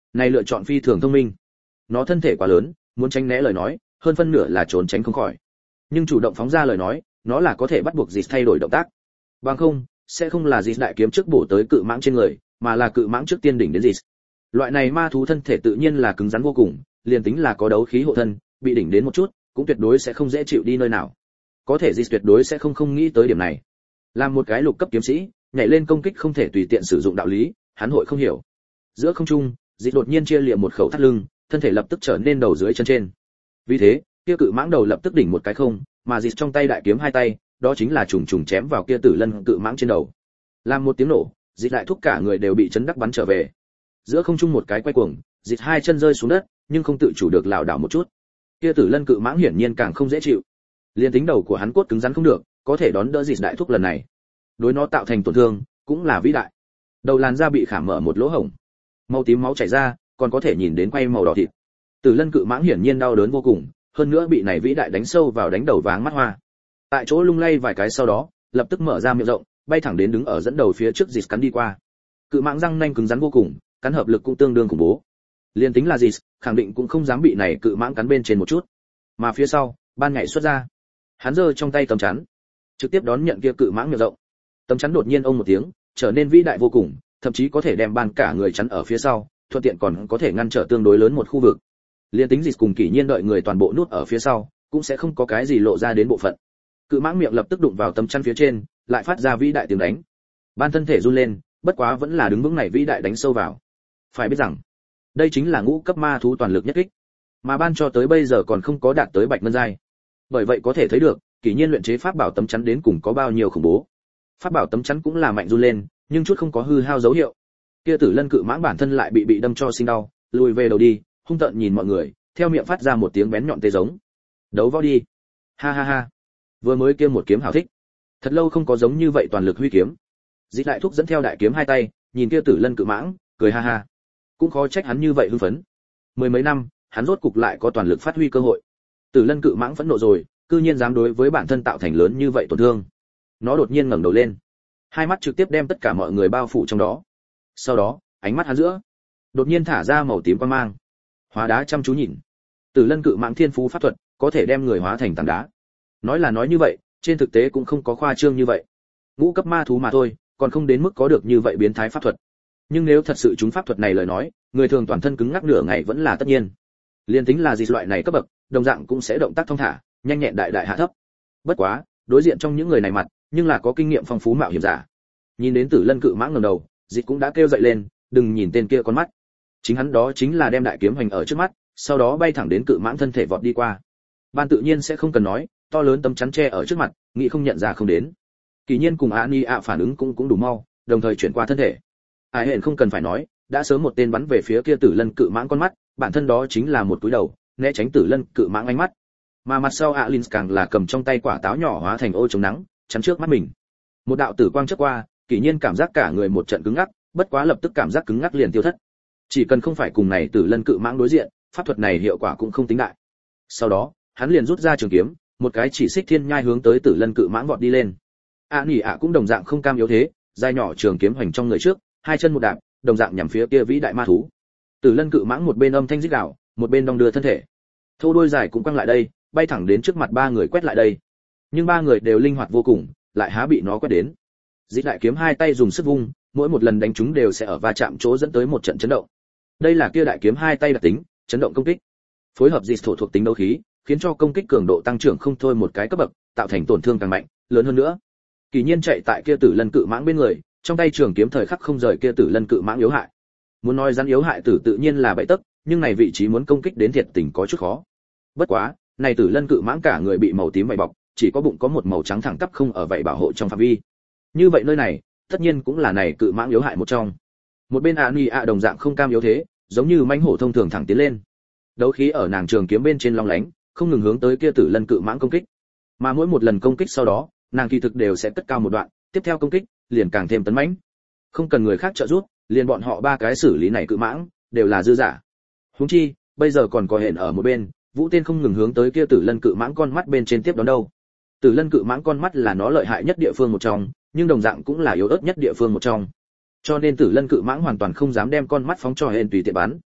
Này lựa chọn phi thường thông minh. Nó thân thể quá lớn, muốn tránh né lời nói, hơn phân nửa là trốn tránh không khỏi. Nhưng chủ động phóng ra lời nói, nó là có thể bắt buộc Dịch thay đổi động tác. Bằng không, sẽ không là Dịch đại kiếm trước bổ tới cự mãng trên người, mà là cự mãng trước tiên đỉnh đến Dịch. Loại này ma thú thân thể tự nhiên là cứng rắn vô cùng, liền tính là có đấu khí hộ thân, bị đỉnh đến một chút, cũng tuyệt đối sẽ không dễ chịu đi nơi nào. Có thể Dịch tuyệt đối sẽ không nghĩ tới điểm này. Làm một cái lục cấp kiếm sĩ, nhảy lên công kích không thể tùy tiện sử dụng đạo lý, hắn hội không hiểu. Giữa không trung, Dịch đột nhiên chia liệm một khẩu thắt lưng, thân thể lập tức trở nên đầu dưới chân trên. Vì thế, kia cự mãng đầu lập tức đỉnh một cái không, mà Dịch trong tay đại kiếm hai tay, đó chính là trùng trùng chém vào kia tử lân cự mãng trên đầu. Làm một tiếng nổ, Dịch đại thúc cả người đều bị chấn đắc bắn trở về. Giữa không trung một cái quay cuồng, Dịch hai chân rơi xuống đất, nhưng không tự chủ được lảo đảo một chút. Kia tử lân cự mãng hiển nhiên càng không dễ chịu. Liên tính đầu của hắn cốt cứng rắn không được, có thể đón đỡ Dịch đại thúc lần này. Đối nó tạo thành tổn thương, cũng là vĩ đại. Đầu làn da bị khảm mở một lỗ hổng, màu tím máu chảy ra, còn có thể nhìn đến quay màu đỏ thịt. Tử lân cự mãng hiển nhiên đau đớn vô cùng, hơn nữa bị này vĩ đại đánh sâu vào đánh đầu váng mắt hoa. Tại chỗ lung lay vài cái sau đó, lập tức mở ra miệng rộng, bay thẳng đến đứng ở dẫn đầu phía trước Dịch cắn đi qua. Cự mãng răng nanh cứng rắn vô cùng, cắn hợp lực cũng tương đương khủng bố. Liên tính là Dịch, khẳng định cũng không dám bị này cự mãng cắn bên trên một chút. Mà phía sau, ban nhảy xuất ra. Hắn giơ trong tay tấm chắn, trực tiếp đón nhận kia cự mãng miệng rộng. Tấm chắn đột nhiên ông một tiếng, trở nên vĩ đại vô cùng, thậm chí có thể đem ban cả người chắn ở phía sau, thuận tiện còn có thể ngăn trở tương đối lớn một khu vực. Liên tính Dịch cùng Kỷ Nhiên đợi người toàn bộ nút ở phía sau, cũng sẽ không có cái gì lộ ra đến bộ phận. Cự mãng miệng lập tức đụng vào tấm chắn phía trên, lại phát ra vĩ đại tiếng đánh. Ban thân thể run lên, bất quá vẫn là đứng vững này vĩ đại đánh sâu vào. Phải biết rằng, đây chính là ngũ cấp ma thú toàn lực nhất kích, mà ban cho tới bây giờ còn không có đạt tới bạch ngân giai. Bởi vậy có thể thấy được, Kỷ Nhiên luyện chế pháp bảo tấm chắn đến cùng có bao nhiêu khủng bố. Pháp bảo tấm chắn cũng là mạnh run lên, nhưng chút không có hư hao dấu hiệu. Kia tử lân cự mãng bản thân lại bị đâm cho sinh đau, lùi về đầu đi, hung tợn nhìn mọi người, theo miệng phát ra một tiếng bén nhọn tê giống. Đấu võ đi. Ha ha ha. Vừa mới kia một kiếm hảo thích. Thật lâu không có giống như vậy toàn lực huy kiếm. Dịch đại thúc dẫn theo đại kiếm hai tay, nhìn kia tử lân cự mãng, cười ha ha. Cũng khó trách hắn như vậy hưng phấn. Mười mấy năm, hắn rốt cục lại có toàn lực phát huy cơ hội. Tử lân cự mãng phẫn nộ rồi, cư nhiên dám đối với bản thân tạo thành lớn như vậy tổn thương. Nó đột nhiên ngẩng đầu lên, hai mắt trực tiếp đem tất cả mọi người bao phủ trong đó. Sau đó, ánh mắt hắn giữa đột nhiên thả ra màu tím quang mang. Hóa đá chăm chú nhìn. Tử lân cự mãng thiên phú pháp thuật, có thể đem người hóa thành tảng đá. Nói là nói như vậy, trên thực tế cũng không có khoa trương như vậy. Ngũ cấp ma thú mà thôi, còn không đến mức có được như vậy biến thái pháp thuật. Nhưng nếu thật sự chúng pháp thuật này lời nói, người thường toàn thân cứng ngắc nửa ngày vẫn là tất nhiên. Liên tính là gì loại này cấp bậc, đồng dạng cũng sẽ động tác thông thả, nhanh nhẹn đại đại hạ thấp. Bất quá, đối diện trong những người này mặt, nhưng là có kinh nghiệm phong phú mạo hiểm giả. Nhìn đến Tử lân cự mãng ngẩng đầu, Dịch cũng đã kêu dậy lên, đừng nhìn tên kia con mắt. Chính hắn đó chính là đem đại kiếm hoành ở trước mắt, sau đó bay thẳng đến cự mãng thân thể vọt đi qua. Ban tự nhiên sẽ không cần nói, to lớn tấm chắn che ở trước mặt, nghĩ không nhận ra không đến. Kỳ nhiên cùng Ani ạ phản ứng cũng đủ mau, đồng thời chuyển qua thân thể. Ai hẹn không cần phải nói, đã sớm một tên bắn về phía kia Tử lân cự mãng con mắt, bản thân đó chính là một túi đầu, né tránh Tử lân cự mãng ánh mắt. Mà mặt sau Alin càng là cầm trong tay quả táo nhỏ hóa thành ô chống nắng, chắn trước mắt mình. Một đạo tử quang chớp qua, Kỳ nhiên cảm giác cả người một trận cứng ngắc, bất quá lập tức cảm giác cứng ngắc liền tiêu thất. Chỉ cần không phải cùng này Tử lân cự mãng đối diện, pháp thuật này hiệu quả cũng không tính đại. Sau đó, hắn liền rút ra trường kiếm, một cái chỉ xích thiên nhai hướng tới Tử lân cự mãng vọt đi lên. Nỉ ạ cũng đồng dạng không cam yếu thế, dài nhỏ trường kiếm hoành trong người trước, hai chân một đạp, đồng dạng nhằm phía kia vĩ đại ma thú. Tử lân cự mãng một bên âm thanh rít gào, một bên đong đưa thân thể. Thô đuôi dài cũng quăng lại đây, bay thẳng đến trước mặt ba người quét lại đây. Nhưng ba người đều linh hoạt vô cùng, lại há bị nó quét đến. Dịch đại kiếm hai tay dùng sức vung, mỗi một lần đánh chúng đều sẽ ở va chạm chỗ dẫn tới một trận chấn động. Đây là kia đại kiếm hai tay đặc tính, chấn động công kích. Phối hợp dịch thổ thuộc tính đấu khí, khiến cho công kích cường độ tăng trưởng không thôi một cái cấp bậc, tạo thành tổn thương càng mạnh, lớn hơn nữa. Kỳ nhiên chạy tại kia Tử lân cự mãng bên người, trong tay trường kiếm thời khắc không rời kia Tử lân cự mãng yếu hại. Muốn nói rắn yếu hại tử tự nhiên là bậy tấc, nhưng này vị trí muốn công kích đến thiệt tình có chút khó. Bất quá, này Tử lân cự mãng cả người bị màu tím vảy bọc, chỉ có bụng có một màu trắng thẳng tắp không ở vậy bảo hộ trong phạm vi. Như vậy nơi này, tất nhiên cũng là này cự mãng yếu hại một trong. Một bên Ani ạ đồng dạng không cam yếu thế, giống như mãnh hổ thông thường thẳng tiến lên. Đấu khí ở nàng trường kiếm bên trên long lánh, không ngừng hướng tới kia Tử lân cự mãng công kích. Mà mỗi một lần công kích sau đó, nàng kỳ thực đều sẽ cất cao một đoạn, tiếp theo công kích liền càng thêm tấn mãnh. Không cần người khác trợ giúp, liền bọn họ ba cái xử lý này cự mãng đều là dư giả. Huống chi, bây giờ còn có hẹn ở một bên, vũ tên không ngừng hướng tới kia Tử lân cự mãng con mắt bên trên tiếp đón đâu. Tử lân cự mãng con mắt là nó lợi hại nhất địa phương một trong, nhưng đồng dạng cũng là yếu ớt nhất địa phương một trong. Cho nên Tử lân cự mãng hoàn toàn không dám đem con mắt phóng cho hẹn tùy tiện bắn,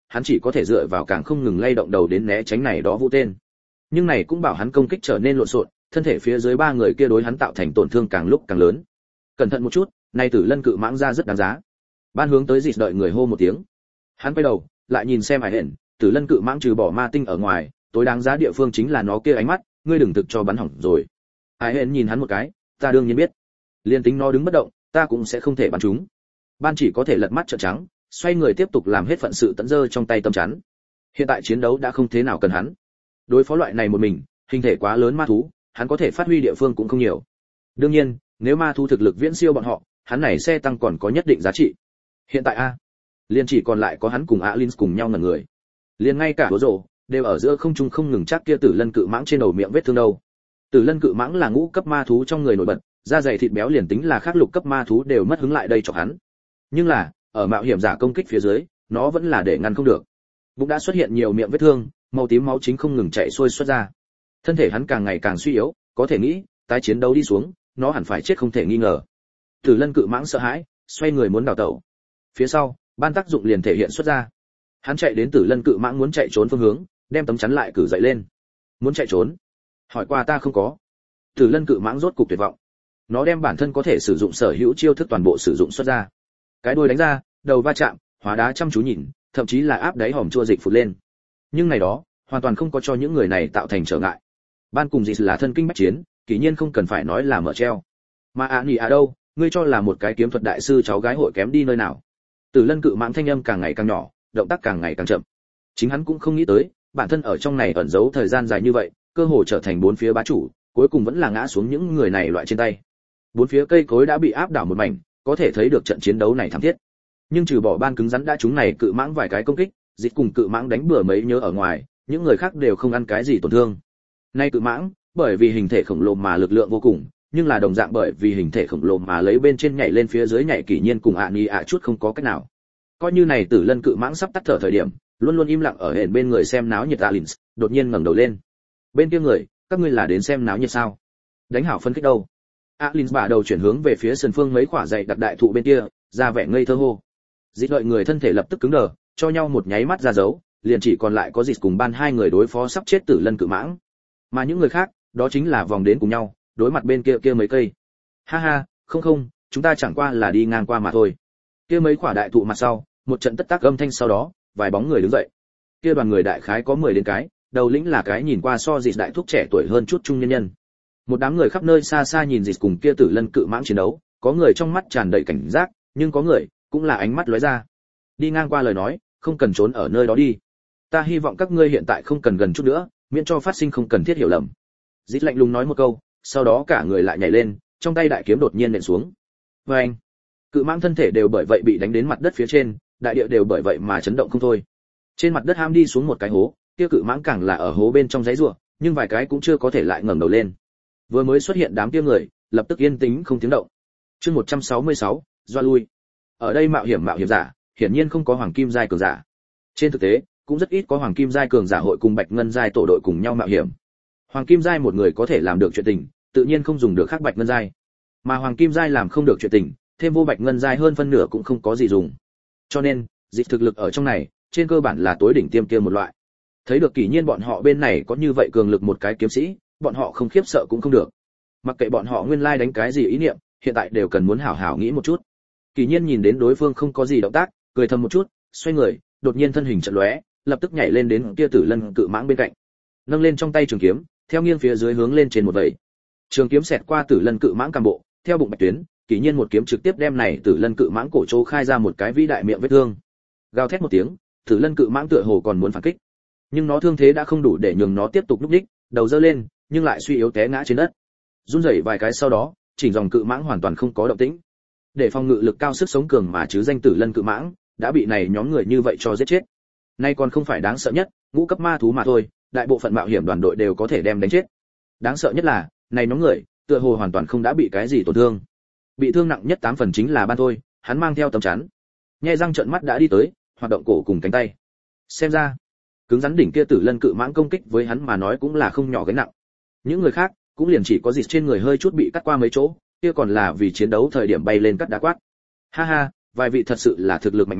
hắn chỉ có thể dựa vào càng không ngừng lay động đầu đến né tránh này đó vũ tên. Nhưng này cũng bảo hắn công kích trở nên lộn xộn, thân thể phía dưới ba người kia đối hắn tạo thành tổn thương càng lúc càng lớn. Cẩn thận một chút, này Tử Lân cự mãng ra rất đáng giá. Ban hướng tới Dịch đợi người hô một tiếng. Hắn quay đầu, lại nhìn xem Hải Hển, Tử Lân cự mãng trừ bỏ ma tinh ở ngoài, tối đáng giá địa phương chính là nó kia ánh mắt, ngươi đừng thực cho bắn hỏng rồi. Hải Hển nhìn hắn một cái, ta đương nhiên biết. Liên tính nó đứng bất động, ta cũng sẽ không thể bắn chúng. Ban chỉ có thể lật mắt trợn trắng, xoay người tiếp tục làm hết phận sự tận dơ trong tay tâm chắn. Hiện tại chiến đấu đã không thế nào cần hắn. Đối phó loại này một mình, hình thể quá lớn ma thú, hắn có thể phát huy địa phương cũng không nhiều. Đương nhiên, nếu ma thú thực lực viễn siêu bọn họ, hắn này xe tăng còn có nhất định giá trị. Hiện tại liền chỉ còn lại có hắn cùng Alin cùng nhau ngẩn người. Liền ngay cả Bố Rồ đều ở giữa không trung không ngừng chắc kia Tử Lân cự mãng trên đầu miệng vết thương đâu. Tử Lân cự mãng là ngũ cấp ma thú trong người nổi bật, da dày thịt béo liền tính là khác lục cấp ma thú đều mất hứng lại đây chọc hắn. Nhưng là, ở mạo hiểm giả công kích phía dưới, nó vẫn là để ngăn không được. Bụng đã xuất hiện nhiều miệng vết thương, màu tím máu chính không ngừng chảy xuôi xuất ra. Thân thể hắn càng ngày càng suy yếu, có thể nghĩ, tái chiến đấu đi xuống, nó hẳn phải chết không thể nghi ngờ. Tử Lân cự mãng sợ hãi, xoay người muốn đào tẩu. Phía sau, ban tác dụng liền thể hiện xuất ra. Hắn chạy đến Tử Lân cự mãng muốn chạy trốn phương hướng, đem tấm chắn lại cử dậy lên. Muốn chạy trốn? Hỏi qua ta không có. Tử Lân cự mãng rốt cục tuyệt vọng. Nó đem bản thân có thể sử dụng sở hữu chiêu thức toàn bộ sử dụng xuất ra. Cái đuôi đánh ra, đầu va chạm, hóa đá chăm chú nhìn, thậm chí là áp đáy hòm chua dịch phụt lên. Nhưng này đó, hoàn toàn không có cho những người này tạo thành trở ngại. Ban cùng dịch là thân kinh bách chiến, kỳ nhiên không cần phải nói là mở treo. Mà nhỉ đâu, ngươi cho là một cái kiếm thuật đại sư cháu gái hội kém đi nơi nào? Tử Lân cự mãng thanh âm càng ngày càng nhỏ, động tác càng ngày càng chậm. Chính hắn cũng không nghĩ tới, bản thân ở trong này ẩn giấu thời gian dài như vậy, cơ hồ trở thành bốn phía bá chủ, cuối cùng vẫn là ngã xuống những người này loại trên tay. Bốn phía cây cối đã bị áp đảo một mảnh, có thể thấy được trận chiến đấu này thảm thiết. Nhưng trừ bỏ ban cứng rắn đã chúng này cự mãng vài cái công kích, dịch cùng cự mãng đánh bừa mấy nhớ ở ngoài, những người khác đều không ăn cái gì tổn thương. Nay cự mãng, bởi vì hình thể khổng lồ mà lực lượng vô cùng, nhưng là đồng dạng bởi vì hình thể khổng lồ mà lấy bên trên nhảy lên phía dưới nhảy kỳ nhiên cùng chút không có cách nào. Coi như này Tử Lân cự mãng sắp tắt thở thời điểm, luôn luôn im lặng ở hển bên người xem náo nhiệt Alins, đột nhiên ngẩng đầu lên. Bên kia người, các ngươi là đến xem náo nhiệt sao? Đánh hảo phân kích đâu? Alins bả đầu chuyển hướng về phía sân phương mấy quả dày đặc đại thụ bên kia, ra vẻ ngây thơ hô. Dịch đợi người thân thể lập tức cứng đờ, cho nhau một nháy mắt ra dấu, liền chỉ còn lại có Dịch cùng ban hai người đối phó sắp chết Tử Lân cự mãng. Mà những người khác, đó chính là vòng đến cùng nhau, đối mặt bên kia mấy cây. Ha ha, không, chúng ta chẳng qua là đi ngang qua mà thôi. Kia mấy quả đại thụ mặt sau, một trận tất tác âm thanh sau đó, vài bóng người đứng dậy. Kia đoàn người đại khái có 10 đến cái, đầu lĩnh là cái nhìn qua so Dịch đại thúc trẻ tuổi hơn chút trung nhân nhân. Một đám người khắp nơi xa xa nhìn Dịch cùng kia Tử Lân cự mãng chiến đấu, có người trong mắt tràn đầy cảnh giác, nhưng có người cũng là ánh mắt lóe ra. Đi ngang qua lời nói, không cần trốn ở nơi đó đi. Ta hy vọng các ngươi hiện tại không cần gần chút nữa, miễn cho phát sinh không cần thiết hiểu lầm. Dịch lạnh lùng nói một câu, sau đó cả người lại nhảy lên, trong tay đại kiếm đột nhiên nện xuống. Oeng! Cự mãng thân thể đều bởi vậy bị đánh đến mặt đất phía trên, đại địa đều bởi vậy mà chấn động không thôi. Trên mặt đất ham đi xuống một cái hố, kia cự mãng càng là ở hố bên trong giấy rùa, nhưng vài cái cũng chưa có thể lại ngẩng đầu lên. Vừa mới xuất hiện đám kia người, lập tức yên tĩnh không tiếng động. Chương 166, doa lui. Ở đây mạo hiểm giả, hiển nhiên không có hoàng kim giai cường giả. Trên thực tế, cũng rất ít có hoàng kim giai cường giả hội cùng bạch ngân giai tổ đội cùng nhau mạo hiểm. Hoàng kim giai một người có thể làm được chuyện tình, tự nhiên không dùng được khác bạch ngân giai. Mà hoàng kim giai làm không được chuyện tình, thêm vô bạch ngân giai hơn phân nửa cũng không có gì dùng. Cho nên, Dịch thực lực ở trong này, trên cơ bản là tối đỉnh tiêm kia một loại. Thấy được kỳ nhiên bọn họ bên này có như vậy cường lực một cái kiếm sĩ, bọn họ không khiếp sợ cũng không được. Mặc kệ bọn họ nguyên lai đánh cái gì ý niệm, hiện tại đều cần muốn hảo hảo nghĩ một chút. Kỳ nhiên nhìn đến đối phương không có gì động tác, cười thầm một chút, xoay người, đột nhiên thân hình chợt lóe, lập tức nhảy lên đến kia Tử Lân cự mãng bên cạnh. Nâng lên trong tay trường kiếm, theo nghiêng phía dưới hướng lên trên một vẩy. Trường kiếm xẹt qua Tử Lân cự mãng cằm bộ, theo bụng bạch tuyến, kỳ nhiên một kiếm trực tiếp đem này Tử Lân cự mãng cổ chỗ khai ra một cái vĩ đại miệng vết thương. Gào thét một tiếng, Tử Lân cự mãng tựa hồ còn muốn phản kích, nhưng nó thương thế đã không đủ để nhường nó tiếp tục lúc đích, đầu giơ lên, nhưng lại suy yếu té ngã trên đất. Run rẩy vài cái sau đó, chỉnh dòng cự mãng hoàn toàn không có động tĩnh. Để phòng ngự lực cao sức sống cường mà chứ danh Tử Lân cự mãng, đã bị này nhóm người như vậy cho giết chết. Nay còn không phải đáng sợ nhất, ngũ cấp ma thú mà thôi, đại bộ phận mạo hiểm đoàn đội đều có thể đem đánh chết. Đáng sợ nhất là, này nhóm người, tựa hồ hoàn toàn không đã bị cái gì tổn thương. Bị thương nặng nhất 8 phần chính là ban thôi, hắn mang theo tấm chắn. Nhe răng trợn mắt đã đi tới, hoạt động cổ cùng cánh tay. Xem ra, cứng rắn đỉnh kia Tử Lân cự mãng công kích với hắn mà nói cũng là không nhỏ gánh nặng. Những người khác, cũng liền chỉ có Dịch trên người hơi chút bị cắt qua mấy chỗ, kia còn là vì chiến đấu thời điểm bay lên cắt đá quát. Ha ha, vài vị thật sự là thực lực mạnh mẽ,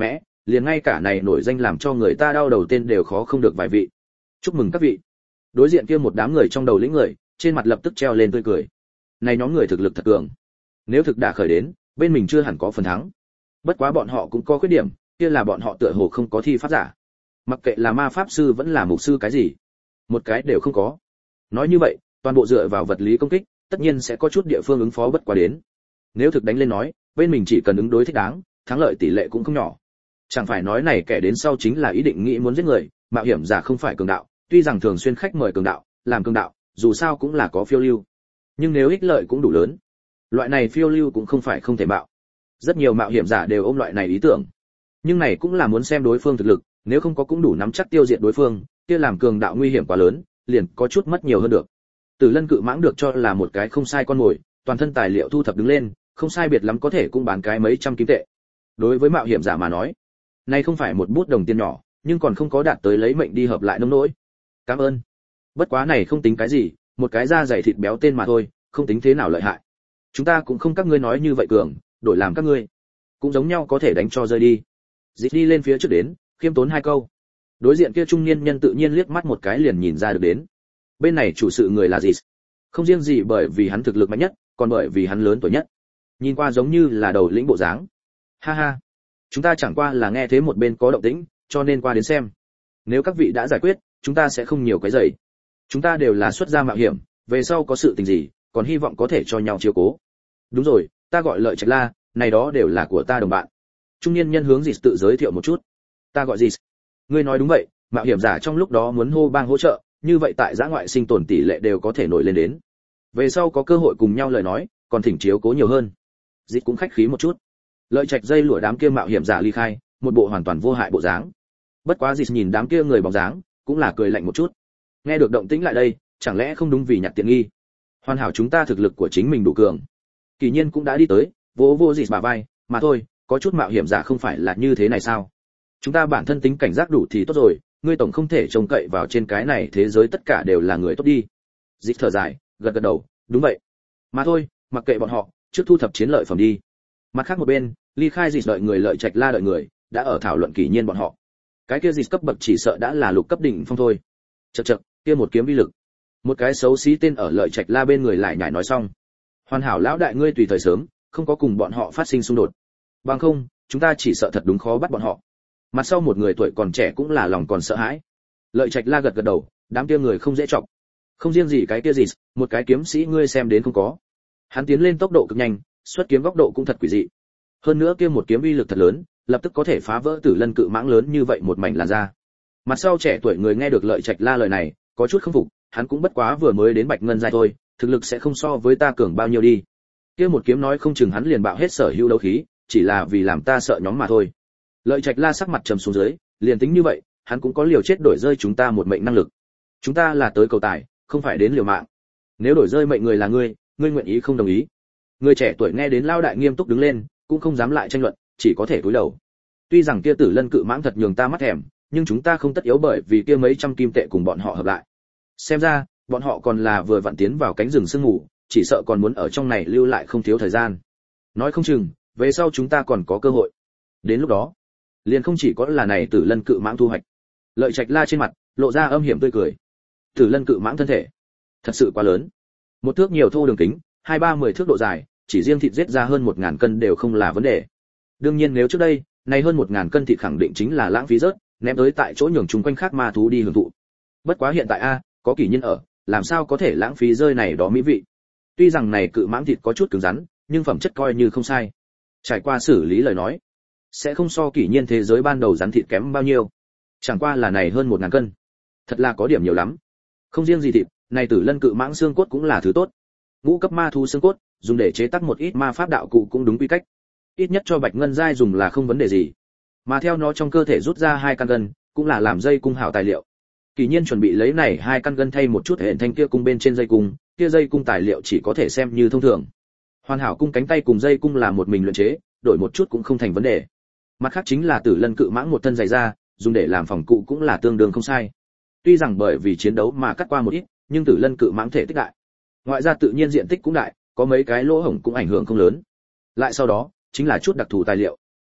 liền ngay cả này nổi danh làm cho người ta đau đầu tên đều khó không được vài vị. Chúc mừng các vị. Đối diện kia một đám người trong đầu lĩnh người, trên mặt lập tức treo lên tươi cười. Này nhóm người thực lực thật cường. Nếu thực đã khởi đến, bên mình chưa hẳn có phần thắng. Bất quá bọn họ cũng có khuyết điểm, kia là bọn họ tựa hồ không có thi pháp giả. Mặc kệ là ma pháp sư vẫn là mục sư cái gì, một cái đều không có. Nói như vậy, toàn bộ dựa vào vật lý công kích, tất nhiên sẽ có chút địa phương ứng phó bất quá đến. Nếu thực đánh lên nói, bên mình chỉ cần ứng đối thích đáng, thắng lợi tỷ lệ cũng không nhỏ. Chẳng phải nói này kẻ đến sau chính là ý định nghĩ muốn giết người, mạo hiểm giả không phải cường đạo, tuy rằng thường xuyên khách mời cường đạo, làm cường đạo, dù sao cũng là có phiêu lưu. Nhưng nếu ích lợi cũng đủ lớn, loại này phiêu lưu cũng không phải không thể mạo. Rất nhiều mạo hiểm giả đều ôm loại này ý tưởng. Nhưng này cũng là muốn xem đối phương thực lực, nếu không có cũng đủ nắm chắc tiêu diệt đối phương, kia làm cường đạo nguy hiểm quá lớn, liền có chút mất nhiều hơn được. Tử Lân cự mãng được cho là một cái không sai con mồi, toàn thân tài liệu thu thập đứng lên, không sai biệt lắm có thể cũng bán cái mấy trăm kim tệ. Đối với mạo hiểm giả mà nói, này không phải một bút đồng tiền nhỏ, nhưng còn không có đạt tới lấy mệnh đi hợp lại nông nỗi. Cảm ơn. Bất quá này không tính cái gì, một cái da dày thịt béo tên mà thôi, không tính thế nào lợi hại. Chúng ta cũng không các ngươi nói như vậy cường, đổi làm các ngươi, cũng giống nhau có thể đánh cho rơi đi. Dịch đi lên phía trước đến, khiêm tốn hai câu. Đối diện kia trung niên nhân tự nhiên liếc mắt một cái liền nhìn ra được đến. Bên này chủ sự người là gì? Không riêng gì bởi vì hắn thực lực mạnh nhất, còn bởi vì hắn lớn tuổi nhất. Nhìn qua giống như là đầu lĩnh bộ dáng. Ha ha, chúng ta chẳng qua là nghe thế một bên có động tĩnh, cho nên qua đến xem. Nếu các vị đã giải quyết, chúng ta sẽ không nhiều cái rầy. Chúng ta đều là xuất gia mạo hiểm, về sau có sự tình gì, còn hy vọng có thể cho nhau chiếu cố. Đúng rồi, ta gọi Lợi Trạch La, này đó đều là của ta đồng bạn. Trung niên nhân hướng Dịch tự giới thiệu một chút. Ta gọi Dịch. Ngươi nói đúng vậy, mạo hiểm giả trong lúc đó muốn hô bang hỗ trợ, như vậy tại giã ngoại sinh tồn tỷ lệ đều có thể nổi lên đến. Về sau có cơ hội cùng nhau lời nói, còn thỉnh chiếu cố nhiều hơn. Dịch cũng khách khí một chút. Lợi Trạch dây lụa đám kia mạo hiểm giả ly khai, một bộ hoàn toàn vô hại bộ dáng. Bất quá Dịch nhìn đám kia người bóng dáng, cũng là cười lạnh một chút. Nghe được động tĩnh lại đây, chẳng lẽ không đúng vì nhặt tiện nghi? Hoàn hảo chúng ta thực lực của chính mình đủ cường. Kỳ nhiên cũng đã đi tới, vỗ vỗ Dịch bả vai, mà thôi, có chút mạo hiểm giả không phải là như thế này sao? Chúng ta bản thân tính cảnh giác đủ thì tốt rồi, ngươi tổng không thể trông cậy vào trên cái này thế giới tất cả đều là người tốt đi. Dịch thở dài, gật gật đầu, đúng vậy. Mà thôi, mặc kệ bọn họ, trước thu thập chiến lợi phẩm đi. Mặt khác một bên, ly khai Dịch đợi người Lợi Trạch La đợi người, đã ở thảo luận kỳ nhiên bọn họ. Cái kia Dịch cấp bậc chỉ sợ đã là lục cấp đỉnh phong thôi. Chậc chậc, kia một kiếm vi lực. Một cái xấu xí tên ở Lợi Trạch La bên người lại nhảy nói xong. Hoàn hảo lão đại ngươi tùy thời sớm, không có cùng bọn họ phát sinh xung đột. Bằng không, chúng ta chỉ sợ thật đúng khó bắt bọn họ. Mặt sau một người tuổi còn trẻ cũng là lòng còn sợ hãi. Lợi Trạch La gật gật đầu, đám kia người không dễ chọc. Không riêng gì cái kia gì, một cái kiếm sĩ ngươi xem đến không có. Hắn tiến lên tốc độ cực nhanh, xuất kiếm góc độ cũng thật quỷ dị. Hơn nữa kia một kiếm uy lực thật lớn, lập tức có thể phá vỡ Tử Lân cự mãng lớn như vậy một mảnh làn da. Mặt sau trẻ tuổi người nghe được Lợi Trạch La lời này, có chút không phục, hắn cũng bất quá vừa mới đến Bạch Ngân giai thôi, thực lực sẽ không so với ta cường bao nhiêu đi. Kia một kiếm nói không chừng hắn liền bạo hết sở hữu đấu khí, chỉ là vì làm ta sợ nhóm mà thôi. Lợi Trạch La sắc mặt trầm xuống dưới, liền tính như vậy, hắn cũng có liều chết đổi rơi chúng ta một mệnh năng lực. Chúng ta là tới cầu tài, không phải đến liều mạng. Nếu đổi rơi mệnh người là ngươi nguyện ý không đồng ý? Người trẻ tuổi nghe đến lao đại nghiêm túc đứng lên, cũng không dám lại tranh luận, chỉ có thể cúi đầu. Tuy rằng kia Tử Lân cự mãng thật nhường ta mắt thèm, nhưng chúng ta không tất yếu bởi vì kia mấy trăm kim tệ cùng bọn họ hợp lại. Xem ra, bọn họ còn là vừa vặn tiến vào cánh rừng sương mù, chỉ sợ còn muốn ở trong này lưu lại không thiếu thời gian. Nói không chừng, về sau chúng ta còn có cơ hội. Đến lúc đó, liền không chỉ có là này Tử Lân cự mãng thu hoạch. Lợi Trạch La trên mặt lộ ra âm hiểm tươi cười. Tử Lân cự mãng thân thể thật sự quá lớn, một thước nhiều thô đường kính, 2-3-10 thước độ dài, chỉ riêng thịt giết ra hơn 1000 cân đều không là vấn đề. Đương nhiên nếu trước đây, này hơn 1000 cân thịt khẳng định chính là lãng phí rớt, ném tới tại chỗ nhường chúng quanh khác ma thú đi hưởng thụ. Bất quá hiện tại có kỷ nhân ở, làm sao có thể lãng phí rơi này đó mỹ vị. Tuy rằng này cự mãng thịt có chút cứng rắn, nhưng phẩm chất coi như không sai. Trải qua xử lý lời nói, sẽ không so kỷ nhiên thế giới ban đầu rắn thịt kém bao nhiêu. Chẳng qua là này hơn 1000 cân, thật là có điểm nhiều lắm. Không riêng gì thịt, này Tử Lân cự mãng xương cốt cũng là thứ tốt. Ngũ cấp ma thú xương cốt, dùng để chế tác một ít ma pháp đạo cụ cũng đúng quy cách. Ít nhất cho Bạch Ngân giai dùng là không vấn đề gì. Mà theo nó trong cơ thể rút ra 2 căn gân, cũng là làm dây cung hảo tài liệu. Kỳ nhiên chuẩn bị lấy này 2 căn gân thay một chút hệ thanh kia cung bên trên dây cung, kia dây cung tài liệu chỉ có thể xem như thông thường. Hoàn hảo cung cánh tay cùng dây cung là một mình luyện chế, đổi một chút cũng không thành vấn đề. Mặt khác chính là Tử Lân cự mãng một thân dày da, dùng để làm phòng cụ cũng là tương đương không sai. Tuy rằng bởi vì chiến đấu mà cắt qua một ít, nhưng Tử Lân cự mãng thể tích đại. Ngoại ra tự nhiên diện tích cũng đại, có mấy cái lỗ hổng cũng ảnh hưởng không lớn. Lại sau đó, chính là chút đặc thù tài liệu.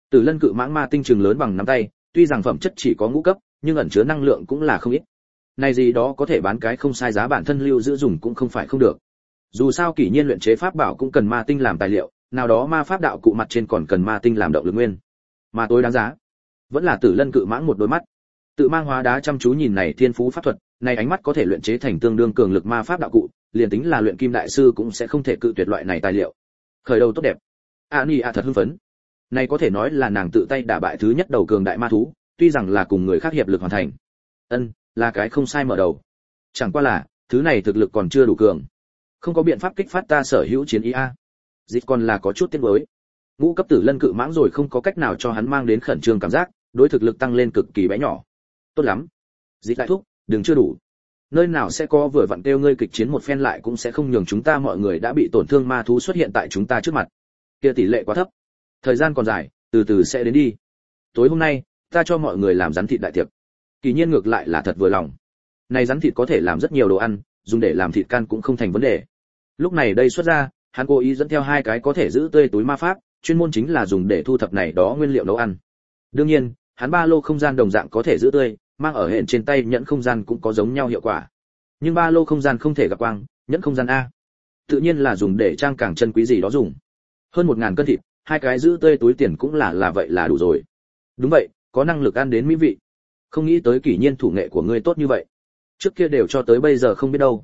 Tử Lân cự mãng ma tinh trường lớn bằng nắm tay, tuy rằng phẩm chất chỉ có ngũ cấp, nhưng ẩn chứa năng lượng cũng là không ít. Này gì đó có thể bán cái không sai giá, bản thân lưu giữ dùng cũng không phải không được. Dù sao kỷ nhiên luyện chế pháp bảo cũng cần ma tinh làm tài liệu, nào đó ma pháp đạo cụ mặt trên còn cần ma tinh làm động lực nguyên. Mà tối đáng giá vẫn là Tử Lân cự mãng một đôi mắt. Tự mang hóa đá chăm chú nhìn này thiên phú pháp thuật, này ánh mắt có thể luyện chế thành tương đương cường lực ma pháp đạo cụ, liền tính là luyện kim đại sư cũng sẽ không thể cự tuyệt loại này tài liệu. Khởi đầu tốt đẹp. Ani thật hưng phấn. Này có thể nói là nàng tự tay đả bại thứ nhất đầu cường đại ma thú, tuy rằng là cùng người khác hiệp lực hoàn thành. Là cái không sai mở đầu. Chẳng qua là, thứ này thực lực còn chưa đủ cường. Không có biện pháp kích phát ta sở hữu chiến ý a. Dịch còn là có chút tiếc nuối. Ngũ cấp Tử Lân cự mãng rồi không có cách nào cho hắn mang đến khẩn trương cảm giác, đối thực lực tăng lên cực kỳ bé nhỏ. Tốt lắm. Dịch đại thúc, đừng chưa đủ. Nơi nào sẽ có vừa vặn kêu ngươi kịch chiến một phen lại cũng sẽ không nhường chúng ta mọi người đã bị tổn thương ma thú xuất hiện tại chúng ta trước mặt. Kia tỷ lệ quá thấp. Thời gian còn dài, từ từ sẽ đến đi. Tối hôm nay, ta cho mọi người làm rắn thịt đại tiệc. Kỳ nhiên ngược lại là thật vừa lòng. Này rắn thịt có thể làm rất nhiều đồ ăn, dùng để làm thịt can cũng không thành vấn đề. Lúc này đây xuất ra, hắn cố ý dẫn theo 2 cái có thể giữ tươi túi ma pháp, chuyên môn chính là dùng để thu thập này đó nguyên liệu nấu ăn. Đương nhiên, hắn ba lô không gian đồng dạng có thể giữ tươi, mang ở hẹn trên tay nhẫn không gian cũng có giống nhau hiệu quả. Nhưng ba lô không gian không thể gặp quang, nhẫn không gian a, tự nhiên là dùng để trang càng chân quý gì đó dùng. Hơn 1000 cân thịt, 2 cái giữ tươi túi tiền cũng là vậy là đủ rồi. Đúng vậy, có năng lực ăn đến mỹ vị. Không nghĩ tới kỷ nhiên thủ nghệ của ngươi tốt như vậy. Trước kia đều cho tới bây giờ không biết đâu.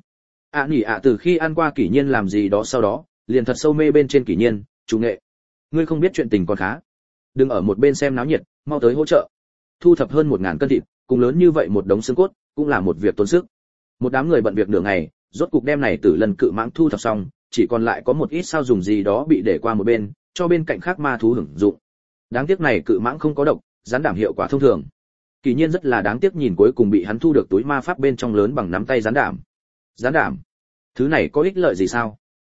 Từ khi ăn qua kỷ nhiên làm gì đó sau đó, liền thật sâu mê bên trên kỷ nhiên, chủ nghệ. Ngươi không biết chuyện tình còn khá. Đừng ở một bên xem náo nhiệt, mau tới hỗ trợ. Thu thập hơn 1000 cân thịt, cùng lớn như vậy một đống xương cốt, cũng là một việc tốn sức. Một đám người bận việc nửa ngày, rốt cục đem này Tử Lân cự mãng thu thập xong, chỉ còn lại có một ít sao dùng gì đó bị để qua một bên, cho bên cạnh khác ma thú hưởng dụng. Đáng tiếc này cự mãng không có độc, rắn đảm hiệu quả thông thường. Kỳ nhiên rất là đáng tiếc nhìn cuối cùng bị hắn thu được túi ma pháp bên trong lớn bằng nắm tay rắn đảm. Rắn đảm? Thứ này có ích lợi gì sao?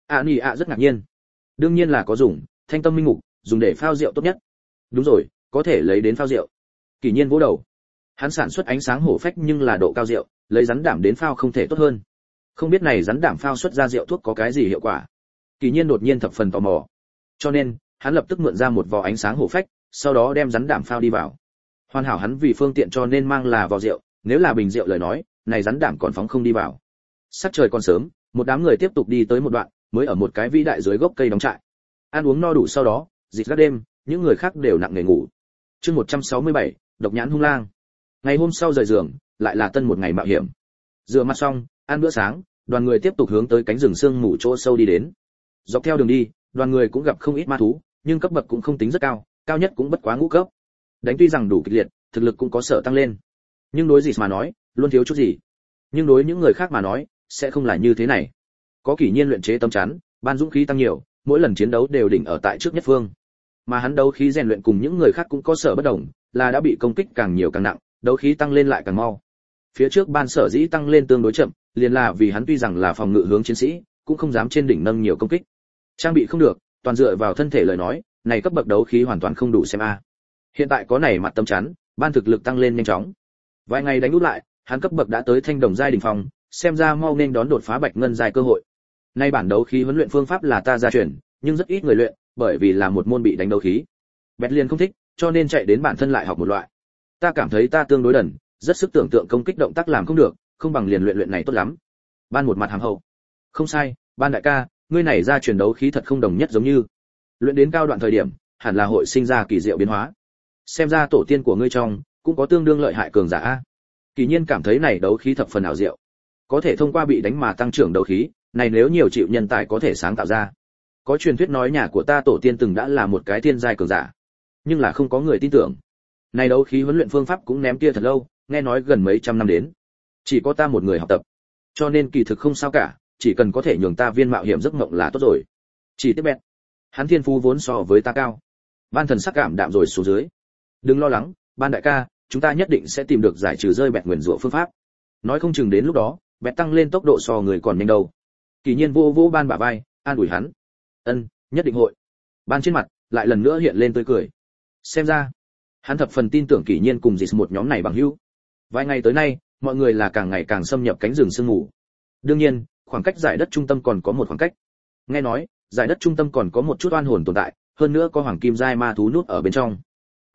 Rất ngạc nhiên. Đương nhiên là có dùng, thanh tâm minh mục, dùng để phao rượu tốt nhất. Đúng rồi, có thể lấy đến phao rượu. Kỳ nhiên vỗ đầu. Hắn sản xuất ánh sáng hổ phách nhưng là độ cao rượu, lấy rắn đảm đến phao không thể tốt hơn. Không biết này rắn đảm phao xuất ra rượu thuốc có cái gì hiệu quả. Kỳ nhiên đột nhiên thập phần tò mò. Cho nên, hắn lập tức mượn ra một vò ánh sáng hổ phách, sau đó đem rắn đảm phao đi vào. Hoàn hảo hắn vì phương tiện cho nên mang là vò rượu, nếu là bình rượu lời nói, này rắn đảm còn phóng không đi vào. Sắc trời còn sớm, một đám người tiếp tục đi tới một đoạn, mới ở một cái vĩ đại dưới gốc cây đóng trại. Ăn uống no đủ sau đó, dịch gác đêm, những người khác đều nặng nề ngủ. Chương 167, độc nhãn hung lang. Ngày hôm sau rời giường, lại là tân một ngày mạo hiểm. Rửa mặt xong, ăn bữa sáng, đoàn người tiếp tục hướng tới cánh rừng sương mù chỗ sâu đi đến. Dọc theo đường đi, đoàn người cũng gặp không ít ma thú, nhưng cấp bậc cũng không tính rất cao, cao nhất cũng bất quá ngũ cấp. Đánh tuy rằng đủ kịch liệt, thực lực cũng có sở tăng lên. Nhưng đối gì mà nói, luôn thiếu chút gì. Nhưng đối những người khác mà nói, sẽ không là như thế này. Có kỷ nhiên luyện chế tâm chắn, ban dũng khí tăng nhiều, mỗi lần chiến đấu đều đỉnh ở tại trước nhất phương. Mà hắn đấu khí rèn luyện cùng những người khác cũng có sở bất đồng, là đã bị công kích càng nhiều càng nặng, đấu khí tăng lên lại càng mau. Phía trước ban sở dĩ tăng lên tương đối chậm, liền là vì hắn tuy rằng là phòng ngự hướng chiến sĩ, cũng không dám trên đỉnh nâng nhiều công kích. Trang bị không được, toàn dựa vào thân thể lời nói, này cấp bậc đấu khí hoàn toàn không đủ xem a. Hiện tại có này mặt tâm chắn, ban thực lực tăng lên nhanh chóng. Vài ngày đánh út lại, hắn cấp bậc đã tới thanh đồng giai đỉnh phong, xem ra mau nên đón đột phá bạch ngân giai cơ hội. Nay bản đấu khí huấn luyện phương pháp là ta gia truyền, nhưng rất ít người luyện, bởi vì là một môn bị đánh đấu khí. Bẹt liền không thích, cho nên chạy đến bản thân lại học một loại. Ta cảm thấy ta tương đối đần, rất sức tưởng tượng công kích động tác làm không được, không bằng liền luyện này tốt lắm. Ban một mặt hàm hậu. Không sai, ban đại ca, ngươi này gia truyền đấu khí thật không đồng nhất giống như. Luyện đến cao đoạn thời điểm, hẳn là hội sinh ra kỳ diệu biến hóa. Xem ra tổ tiên của ngươi trong cũng có tương đương lợi hại cường giả a. Kỳ nhiên cảm thấy này đấu khí thập phần ảo diệu, có thể thông qua bị đánh mà tăng trưởng đấu khí, này nếu nhiều chịu nhân tài có thể sáng tạo ra. Có truyền thuyết nói nhà của ta tổ tiên từng đã là một cái thiên giai cường giả, nhưng là không có người tin tưởng. Này đấu khí huấn luyện phương pháp cũng ném kia thật lâu, nghe nói gần mấy trăm năm đến, chỉ có ta một người học tập. Cho nên kỳ thực không sao cả, chỉ cần có thể nhường ta viên mạo hiểm giấc mộng là tốt rồi. Chỉ tiếp bẹt, hắn thiên phú vốn so với ta cao. Ban thần sắc cảm đạm rồi xuống dưới. Đừng lo lắng, ban đại ca, chúng ta nhất định sẽ tìm được giải trừ rơi bẹt nguyền rủa phương pháp. Nói không chừng đến lúc đó, bẹt tăng lên tốc độ so người còn nhanh đâu. Kỳ nhiên vô vô ban bả vai, an ủi hắn. Nhất định hội. Ban trên mặt lại lần nữa hiện lên tươi cười. Xem ra, hắn thập phần tin tưởng Kỷ Nhiên cùng Dịch một nhóm này bằng hữu. Vài ngày tới nay, mọi người là càng ngày càng xâm nhập cánh rừng sương mù. Đương nhiên, khoảng cách giải đất trung tâm còn có một khoảng cách. Nghe nói, giải đất trung tâm còn có một chút oan hồn tồn tại, hơn nữa có hoàng kim giai ma thú nút ở bên trong.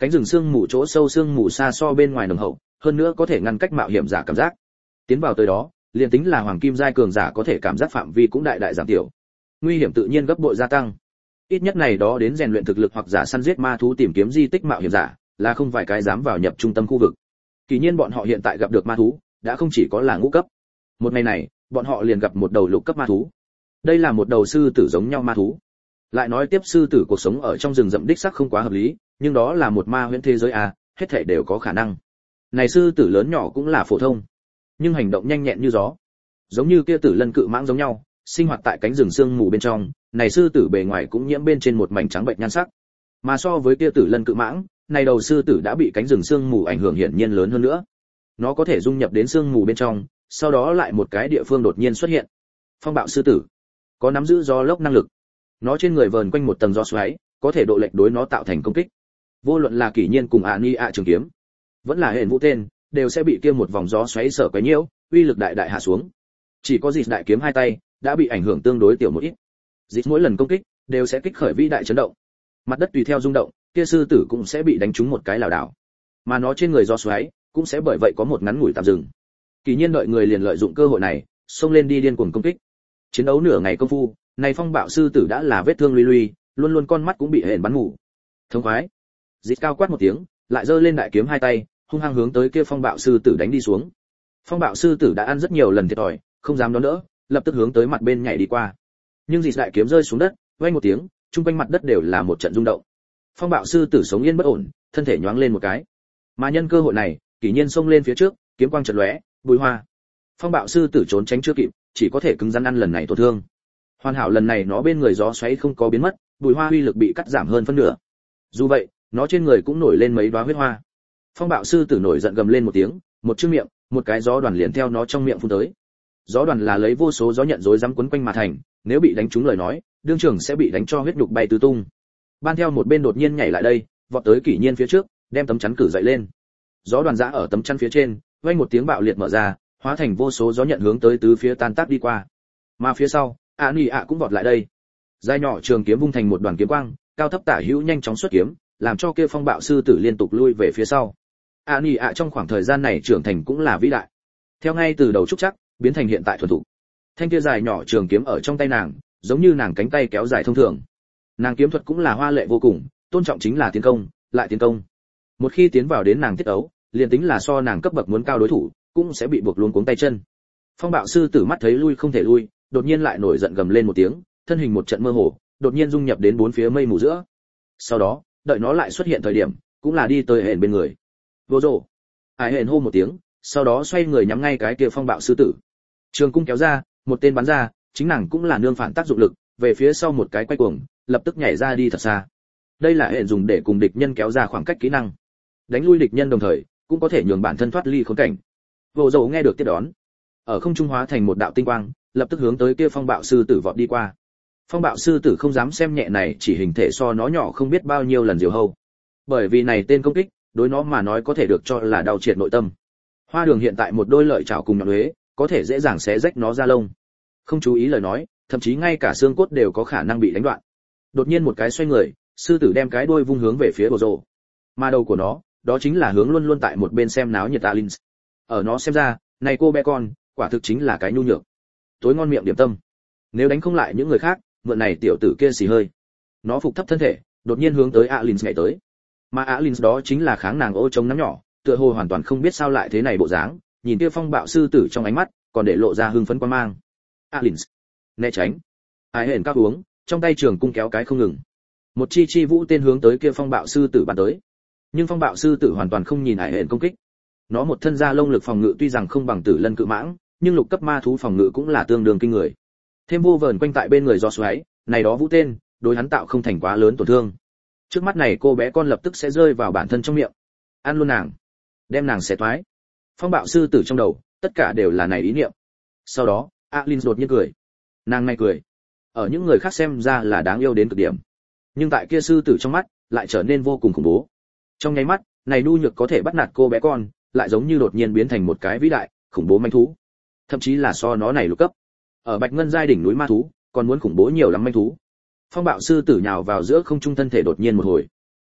Cánh rừng sương mù chỗ sâu sương mù xa so bên ngoài nồng hậu, hơn nữa có thể ngăn cách mạo hiểm giả cảm giác. Tiến vào tới đó, liền tính là hoàng kim giai cường giả có thể cảm giác phạm vi cũng đại đại giảm thiểu. Nguy hiểm tự nhiên gấp bội gia tăng. Ít nhất này đó đến rèn luyện thực lực hoặc giả săn giết ma thú tìm kiếm di tích mạo hiểm giả, là không vài cái dám vào nhập trung tâm khu vực. Kỳ nhiên bọn họ hiện tại gặp được ma thú, đã không chỉ có là ngũ cấp. Một ngày này, bọn họ liền gặp một đầu lục cấp ma thú. Đây là một đầu sư tử giống nhau ma thú. Lại nói tiếp sư tử cuộc sống ở trong rừng rậm đích xác không quá hợp lý, nhưng đó là một ma huyễn thế giới à, hết thảy đều có khả năng. Này sư tử lớn nhỏ cũng là phổ thông, nhưng hành động nhanh nhẹn như gió, giống như kia tử lân cự mãng giống nhau, sinh hoạt tại cánh rừng sương mù bên trong. Này sư tử bề ngoài cũng nhiễm bên trên một mảnh trắng bệnh nhan sắc, mà so với kia tử lân cự mãng, này đầu sư tử đã bị cánh rừng sương mù ảnh hưởng hiển nhiên lớn hơn nữa. Nó có thể dung nhập đến sương mù bên trong, sau đó lại một cái địa phương đột nhiên xuất hiện. Phong bạo sư tử có nắm giữ gió lốc năng lực, nó trên người vờn quanh một tầng gió xoáy, có thể độ lệch đối nó tạo thành công kích. Vô luận là kỷ nhiên cùng Ani ạ trường kiếm, vẫn là huyền vũ tên, đều sẽ bị kia một vòng gió xoáy sở quấy nhiễu, uy lực đại đại hạ xuống. Chỉ có Dịch đại kiếm hai tay đã bị ảnh hưởng tương đối tiểu một ít. Dịch mỗi lần công kích đều sẽ kích khởi vĩ đại chấn động, mặt đất tùy theo rung động, kia sư tử cũng sẽ bị đánh trúng một cái lảo đảo, mà nó trên người gió xoáy cũng sẽ bởi vậy có một ngắn ngủi tạm dừng. Kỳ nhiên đợi người liền lợi dụng cơ hội này, xông lên đi điên cuồng công kích. Chiến đấu nửa ngày công phu, này phong bạo sư tử đã là vết thương luy luy, luôn luôn con mắt cũng bị hển bắn mù. Thống khoái. Dịch cao quát một tiếng, lại giơ lên đại kiếm hai tay, hung hăng hướng tới kia phong bạo sư tử đánh đi xuống. Phong bạo sư tử đã ăn rất nhiều lần thiệt thòi, không dám đón đỡ, lập tức hướng tới mặt bên nhảy đi qua. Nhưng Dịch đại kiếm rơi xuống đất, vang một tiếng, trung quanh mặt đất đều là một trận rung động. Phong bạo sư tử sống yên bất ổn, thân thể nhoáng lên một cái. Mà nhân cơ hội này, Kỷ Nhiên xông lên phía trước, kiếm quang chợt lóe, bùi hoa. Phong bạo sư tử trốn tránh chưa kịp, chỉ có thể cứng rắn ăn lần này tổn thương. Hoàn hảo lần này nó bên người gió xoáy không có biến mất, bùi hoa uy lực bị cắt giảm hơn phân nửa. Dù vậy, nó trên người cũng nổi lên mấy đóa huyết hoa. Phong bạo sư tử nổi giận gầm lên một tiếng, một chữ miệng, một cái gió đoàn liền theo nó trong miệng phun tới. Gió đoàn là lấy vô số gió nhận rối rắm quấn quanh mà thành, nếu bị đánh trúng lời nói, đương trường sẽ bị đánh cho huyết nhục bay tứ tung. Ban theo một bên đột nhiên nhảy lại đây, vọt tới Kỷ Nhiên phía trước, đem tấm chắn cử dậy lên. Gió đoàn giã ở tấm chắn phía trên, vang một tiếng bạo liệt mở ra, hóa thành vô số gió nhận hướng tới tứ phía tan tác đi qua. Mà phía sau, Ani ạ cũng vọt lại đây. Dài nhỏ trường kiếm vung thành một đoàn kiếm quang, cao thấp tả hữu nhanh chóng xuất kiếm, làm cho kia phong bạo sư tử liên tục lui về phía sau. Ani ạ trong khoảng thời gian này trưởng thành cũng là vĩ đại. Theo ngay từ đầu trúc chắc, biến thành hiện tại thuần thủ. Thanh kia dài nhỏ trường kiếm ở trong tay nàng, giống như nàng cánh tay kéo dài thông thường. Nàng kiếm thuật cũng là hoa lệ vô cùng, tôn trọng chính là tiến công, lại tiến công. Một khi tiến vào đến nàng tiết ấu, liền tính là so nàng cấp bậc muốn cao đối thủ, cũng sẽ bị buộc luống cuống tay chân. Phong bạo sư tử mắt thấy lui không thể lui, đột nhiên lại nổi giận gầm lên một tiếng, thân hình một trận mơ hồ, đột nhiên dung nhập đến bốn phía mây mù giữa. Sau đó, đợi nó lại xuất hiện thời điểm, cũng là đi tới hển bên người. Vô rồ. Hải hển hô một tiếng, sau đó xoay người nhắm ngay cái kia phong bạo sư tử. Trường cung kéo ra, một tên bắn ra, chính nàng cũng là nương phản tác dụng lực, về phía sau một cái quay cuồng, lập tức nhảy ra đi thật xa. Đây là hển dùng để cùng địch nhân kéo ra khoảng cách kỹ năng. Đánh lui địch nhân đồng thời, cũng có thể nhường bản thân thoát ly khốn cảnh. Vô dầu nghe được tiếp đón, ở không trung hóa thành một đạo tinh quang, lập tức hướng tới kia phong bạo sư tử vọt đi qua. Phong bạo sư tử không dám xem nhẹ này, chỉ hình thể so nó nhỏ không biết bao nhiêu lần diều hâu. Bởi vì này tên công kích, đối nó mà nói có thể được cho là đau triệt nội tâm. Hoa Đường hiện tại một đôi lợi chảo cùng nhọn huế, có thể dễ dàng xé rách nó ra lông. Không chú ý lời nói, thậm chí ngay cả xương cốt đều có khả năng bị đánh đoạn. Đột nhiên một cái xoay người, sư tử đem cái đuôi vung hướng về phía Bồ Rồ. Mà đầu của nó, đó chính là hướng luôn luôn tại một bên xem náo nhiệt Alins. Ở nó xem ra, này cô bé con, quả thực chính là cái nhu nhược. Tối ngon miệng điểm tâm. Nếu đánh không lại những người khác, mượn này tiểu tử kia xì hơi. Nó phục thấp thân thể, đột nhiên hướng tới Alins nhảy tới. Mà Alins đó chính là kháng nàng ô trống nắm nhỏ, tựa hồ hoàn toàn không biết sao lại thế này bộ dáng, nhìn kia phong bạo sư tử trong ánh mắt, còn để lộ ra hưng phấn quan mang. Alins, né tránh. Ai hển cao uống, trong tay trường cung kéo cái không ngừng. Một chi vũ tên hướng tới kia phong bạo sư tử bắn tới. Nhưng phong bạo sư tử hoàn toàn không nhìn Ai hển công kích. Nó một thân da lông lực phòng ngự tuy rằng không bằng tử lân cự mãng, nhưng lục cấp ma thú phòng ngự cũng là tương đương kinh người. Thêm vô vờn quanh tại bên người do xoáy, này đó vũ tên, đối hắn tạo không thành quá lớn tổn thương. Trước mắt này cô bé con lập tức sẽ rơi vào bản thân trong miệng. Ăn luôn nàng, đem nàng xé toái. Phong bạo sư tử trong đầu, tất cả đều là này ý niệm. Sau đó, Alin đột nhiên cười. Nàng này cười, ở những người khác xem ra là đáng yêu đến cực điểm, nhưng tại kia sư tử trong mắt, lại trở nên vô cùng khủng bố. Trong nháy mắt, này nhu nhược có thể bắt nạt cô bé con, lại giống như đột nhiên biến thành một cái vĩ đại, khủng bố manh thú. Thậm chí là so nó này lục cấp. Ở Bạch Ngân giai đỉnh núi ma thú, còn muốn khủng bố nhiều lắm manh thú. Phong bạo sư tử nhào vào giữa không trung thân thể đột nhiên một hồi.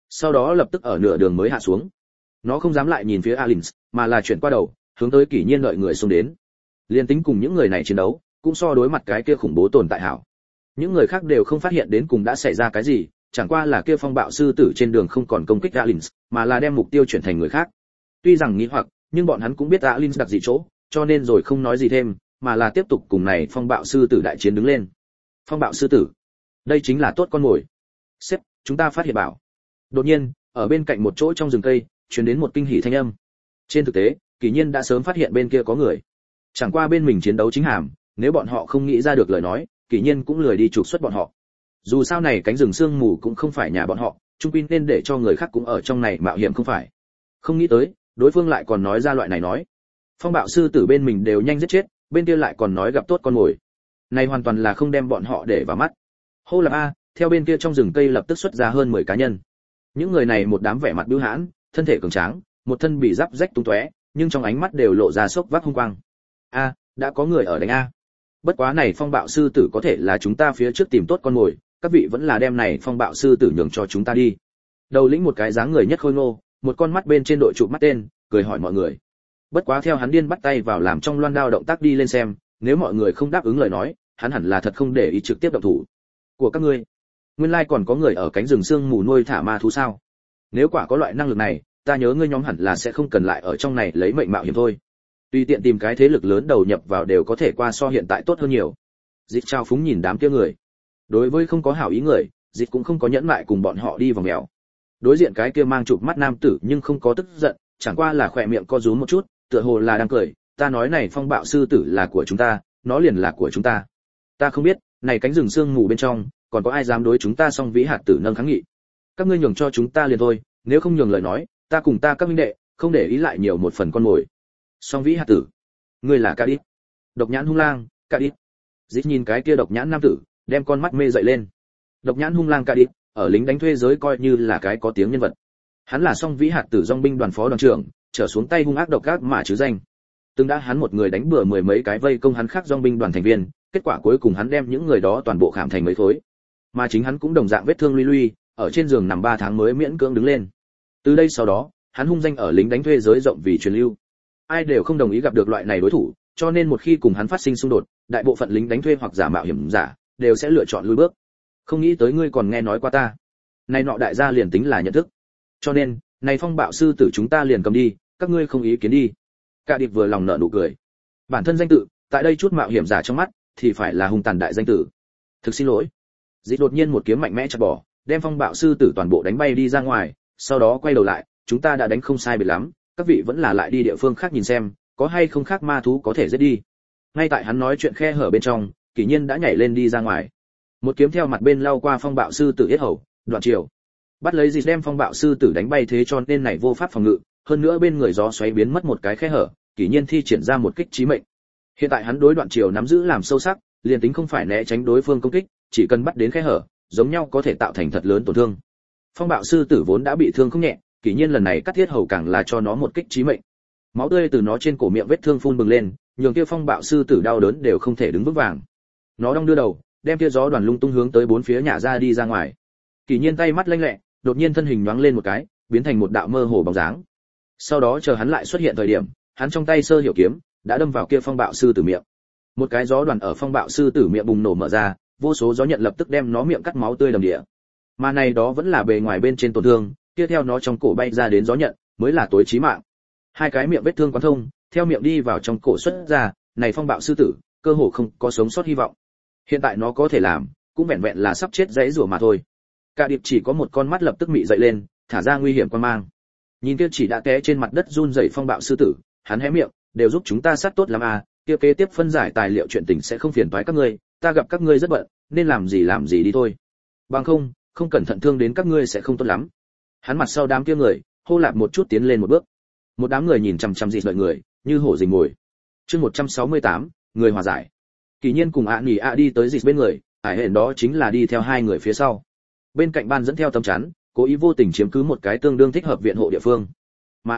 sau đó lập tức ở nửa đường mới hạ xuống. Nó không dám lại nhìn phía Alins, mà là chuyển qua đầu, hướng tới Kỷ Nhiên đợi người xông đến. Liên tính cùng những người này chiến đấu, cũng so đối mặt cái kia khủng bố tồn tại hảo. Những người khác đều không phát hiện đến cùng đã xảy ra cái gì, chẳng qua là kia phong bạo sư tử trên đường không còn công kích Alins, mà là đem mục tiêu chuyển thành người khác. Tuy rằng nghi hoặc, nhưng bọn hắn cũng biết Alins đặc gì chỗ, cho nên rồi không nói gì thêm, mà là tiếp tục cùng này phong bạo sư tử đại chiến đứng lên. Phong bạo sư tử, đây chính là tốt con mồi. Sếp, chúng ta phát hiện bảo. Đột nhiên, ở bên cạnh một chỗ trong rừng cây, truyền đến một kinh hỉ thanh âm. Trên thực tế, Kỷ Nhiên đã sớm phát hiện bên kia có người. Chẳng qua bên mình chiến đấu chính hàm, nếu bọn họ không nghĩ ra được lời nói, Kỷ Nhiên cũng lười đi trục xuất bọn họ. Dù sao này cánh rừng sương mù cũng không phải nhà bọn họ, chung quy nên để cho người khác cũng ở trong này mạo hiểm không phải. Không nghĩ tới, đối phương lại còn nói ra loại này nói. Phong bạo sư tử bên mình đều nhanh giết chết, bên kia lại còn nói gặp tốt con mồi. Này hoàn toàn là không đem bọn họ để vào mắt. Hô là a, theo bên kia trong rừng cây lập tức xuất ra hơn 10 cá nhân. Những người này một đám vẻ mặt bưu hãn, thân thể cường tráng, một thân bị giáp rách tung tóe, nhưng trong ánh mắt đều lộ ra sốc vác hung quang. A, đã có người ở đánh a. Bất quá này phong bạo sư tử có thể là chúng ta phía trước tìm tốt con mồi, các vị vẫn là đem này phong bạo sư tử nhường cho chúng ta đi. Đầu lĩnh một cái dáng người nhất khôi ngô, một con mắt bên trên đội chụp mắt tên, cười hỏi mọi người. Bất quá theo hắn điên bắt tay vào làm trong loan đao động tác đi lên xem, nếu mọi người không đáp ứng lời nói, hắn hẳn là thật không để ý trực tiếp động thủ. Của các ngươi, nguyên lai còn có người ở cánh rừng sương mù nuôi thả ma thú sao? Nếu quả có loại năng lực này, ta nhớ ngươi nhóm hẳn là sẽ không cần lại ở trong này lấy mệnh mạo hiểm thôi. Tùy tiện tìm cái thế lực lớn đầu nhập vào đều có thể qua so hiện tại tốt hơn nhiều. Dịch trao phúng nhìn đám kia người. Đối với không có hảo ý người, Dịch cũng không có nhẫn nại cùng bọn họ đi vòng mèo. Đối diện cái kia mang chụp mắt nam tử nhưng không có tức giận, chẳng qua là khỏe miệng co rúm một chút, tựa hồ là đang cười. Ta nói này phong bạo sư tử là của chúng ta, nó liền là của chúng ta. Ta không biết, này cánh rừng sương mù bên trong, còn có ai dám đối chúng ta song vĩ hạt tử nâng kháng nghị. Các ngươi nhường cho chúng ta liền thôi, nếu không nhường lời nói, ta cùng ta các huynh đệ, không để ý lại nhiều một phần con mồi. Song vĩ hạt tử, ngươi là Ca Đít. Độc nhãn hung lang, Ca Đít. Dít nhìn cái kia độc nhãn nam tử, đem con mắt mê dậy lên. Độc nhãn hung lang Ca Đít, ở lính đánh thuê giới coi như là cái có tiếng nhân vật. Hắn là song vĩ hạt tử dòng binh đoàn phó đoàn trưởng, trở xuống tay hung ác độc ác mà chứ danh. Từng đã hắn một người đánh bừa mười mấy cái vây công hắn khác dòng binh đoàn thành viên, kết quả cuối cùng hắn đem những người đó toàn bộ khảm thành mấy khối. Mà chính hắn cũng đồng dạng vết thương luy luy, ở trên giường nằm 3 tháng mới miễn cưỡng đứng lên. Từ đây sau đó, hắn hung danh ở lính đánh thuê giới rộng vì truyền lưu. Ai đều không đồng ý gặp được loại này đối thủ, cho nên một khi cùng hắn phát sinh xung đột, đại bộ phận lính đánh thuê hoặc giả mạo hiểm giả đều sẽ lựa chọn lùi bước. Không nghĩ tới ngươi còn nghe nói qua ta. Này nọ đại gia liền tính là nhận thức. Cho nên, này phong bạo sư tử chúng ta liền cầm đi, các ngươi không ý kiến đi. Cả điệp vừa lòng nở nụ cười. Bản thân danh tự, tại đây chút mạo hiểm giả trong mắt, thì phải là hung tàn đại danh tử. Thực xin lỗi. Dĩ đột nhiên một kiếm mạnh mẽ chặt bỏ, đem phong bạo sư tử toàn bộ đánh bay đi ra ngoài, sau đó quay đầu lại, chúng ta đã đánh không sai biệt lắm, các vị vẫn là lại đi địa phương khác nhìn xem, có hay không khác ma thú có thể giết đi. Ngay tại hắn nói chuyện khe hở bên trong, Kỷ Nhiên đã nhảy lên đi ra ngoài. Một kiếm theo mặt bên lao qua phong bạo sư tử yết hầu, đoạn chiều. Bắt lấy gì đem phong bạo sư tử đánh bay thế cho nên này vô pháp phòng ngự, hơn nữa bên người gió xoáy biến mất một cái khe hở, Kỷ Nhiên thi triển ra một kích chí mệnh. Hiện tại hắn đối đoạn chiều nắm giữ làm sâu sắc, liền tính không phải né tránh đối phương công kích, chỉ cần bắt đến khe hở, giống nhau có thể tạo thành thật lớn tổn thương. Phong bạo sư tử vốn đã bị thương không nhẹ, Kỷ Nhiên lần này cắt thiết hầu càng là cho nó một kích chí mệnh. Máu tươi từ nó trên cổ miệng vết thương phun bừng lên, nhường kia phong bạo sư tử đau đớn đều không thể đứng vững vàng. Nó đong đưa đầu, đem kia gió đoàn lung tung hướng tới bốn phía nhả ra đi ra ngoài. Kỷ Nhiên tay mắt lanh lẹ, đột nhiên thân hình nhoáng lên một cái, biến thành một đạo mơ hồ bóng dáng. Sau đó chờ hắn lại xuất hiện thời điểm, hắn trong tay sơ hiểu kiếm đã đâm vào kia phong bạo sư tử miệng. Một cái gió đoàn ở phong bạo sư tử miệng bùng nổ mở ra, vô số gió nhận lập tức đem nó miệng cắt máu tươi đầm địa. Mà này đó vẫn là bề ngoài bên trên tổn thương, kia theo nó trong cổ bay ra đến gió nhận, mới là tối chí mạng. Hai cái miệng vết thương quán thông, theo miệng đi vào trong cổ xuất ra, này phong bạo sư tử, cơ hồ không có sống sót hy vọng. Hiện tại nó có thể làm, cũng vẹn vẹn là sắp chết dãy rủa mà thôi. Cả điệp chỉ có một con mắt lập tức mị dậy lên, thả ra nguy hiểm quan mang. Nhìn kia chỉ đã té trên mặt đất run rẩy phong bạo sư tử, hắn hé miệng, đều giúp chúng ta sát tốt lắm à, kia kế tiếp phân giải tài liệu chuyện tình sẽ không phiền toái các ngươi, ta gặp các ngươi rất bận, nên làm gì đi thôi. Bằng không, không cẩn thận thương đến các ngươi sẽ không tốt lắm. Hắn mặt sau đám kia người, hô lạp một chút tiến lên một bước. Một đám người nhìn chằm chằm dịt đợi người, như hổ rình mồi. Chương 168, người hòa giải. Kỷ Nhiên cùng ạ nhỉ ạ đi tới dịt bên người, ải hẹn đó chính là đi theo hai người phía sau. Bên cạnh ban dẫn theo tấm chắn, cố ý vô tình chiếm cứ một cái tương đương thích hợp viện hộ địa phương. Mà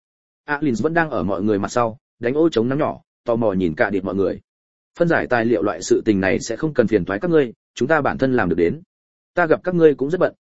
Alins vẫn đang ở mọi người mặt sau, đánh ô chống nắm nhỏ, tò mò nhìn cả điệp mọi người. Phân giải tài liệu loại sự tình này sẽ không cần phiền toái các ngươi, chúng ta bản thân làm được đến. Ta gặp các ngươi cũng rất bận,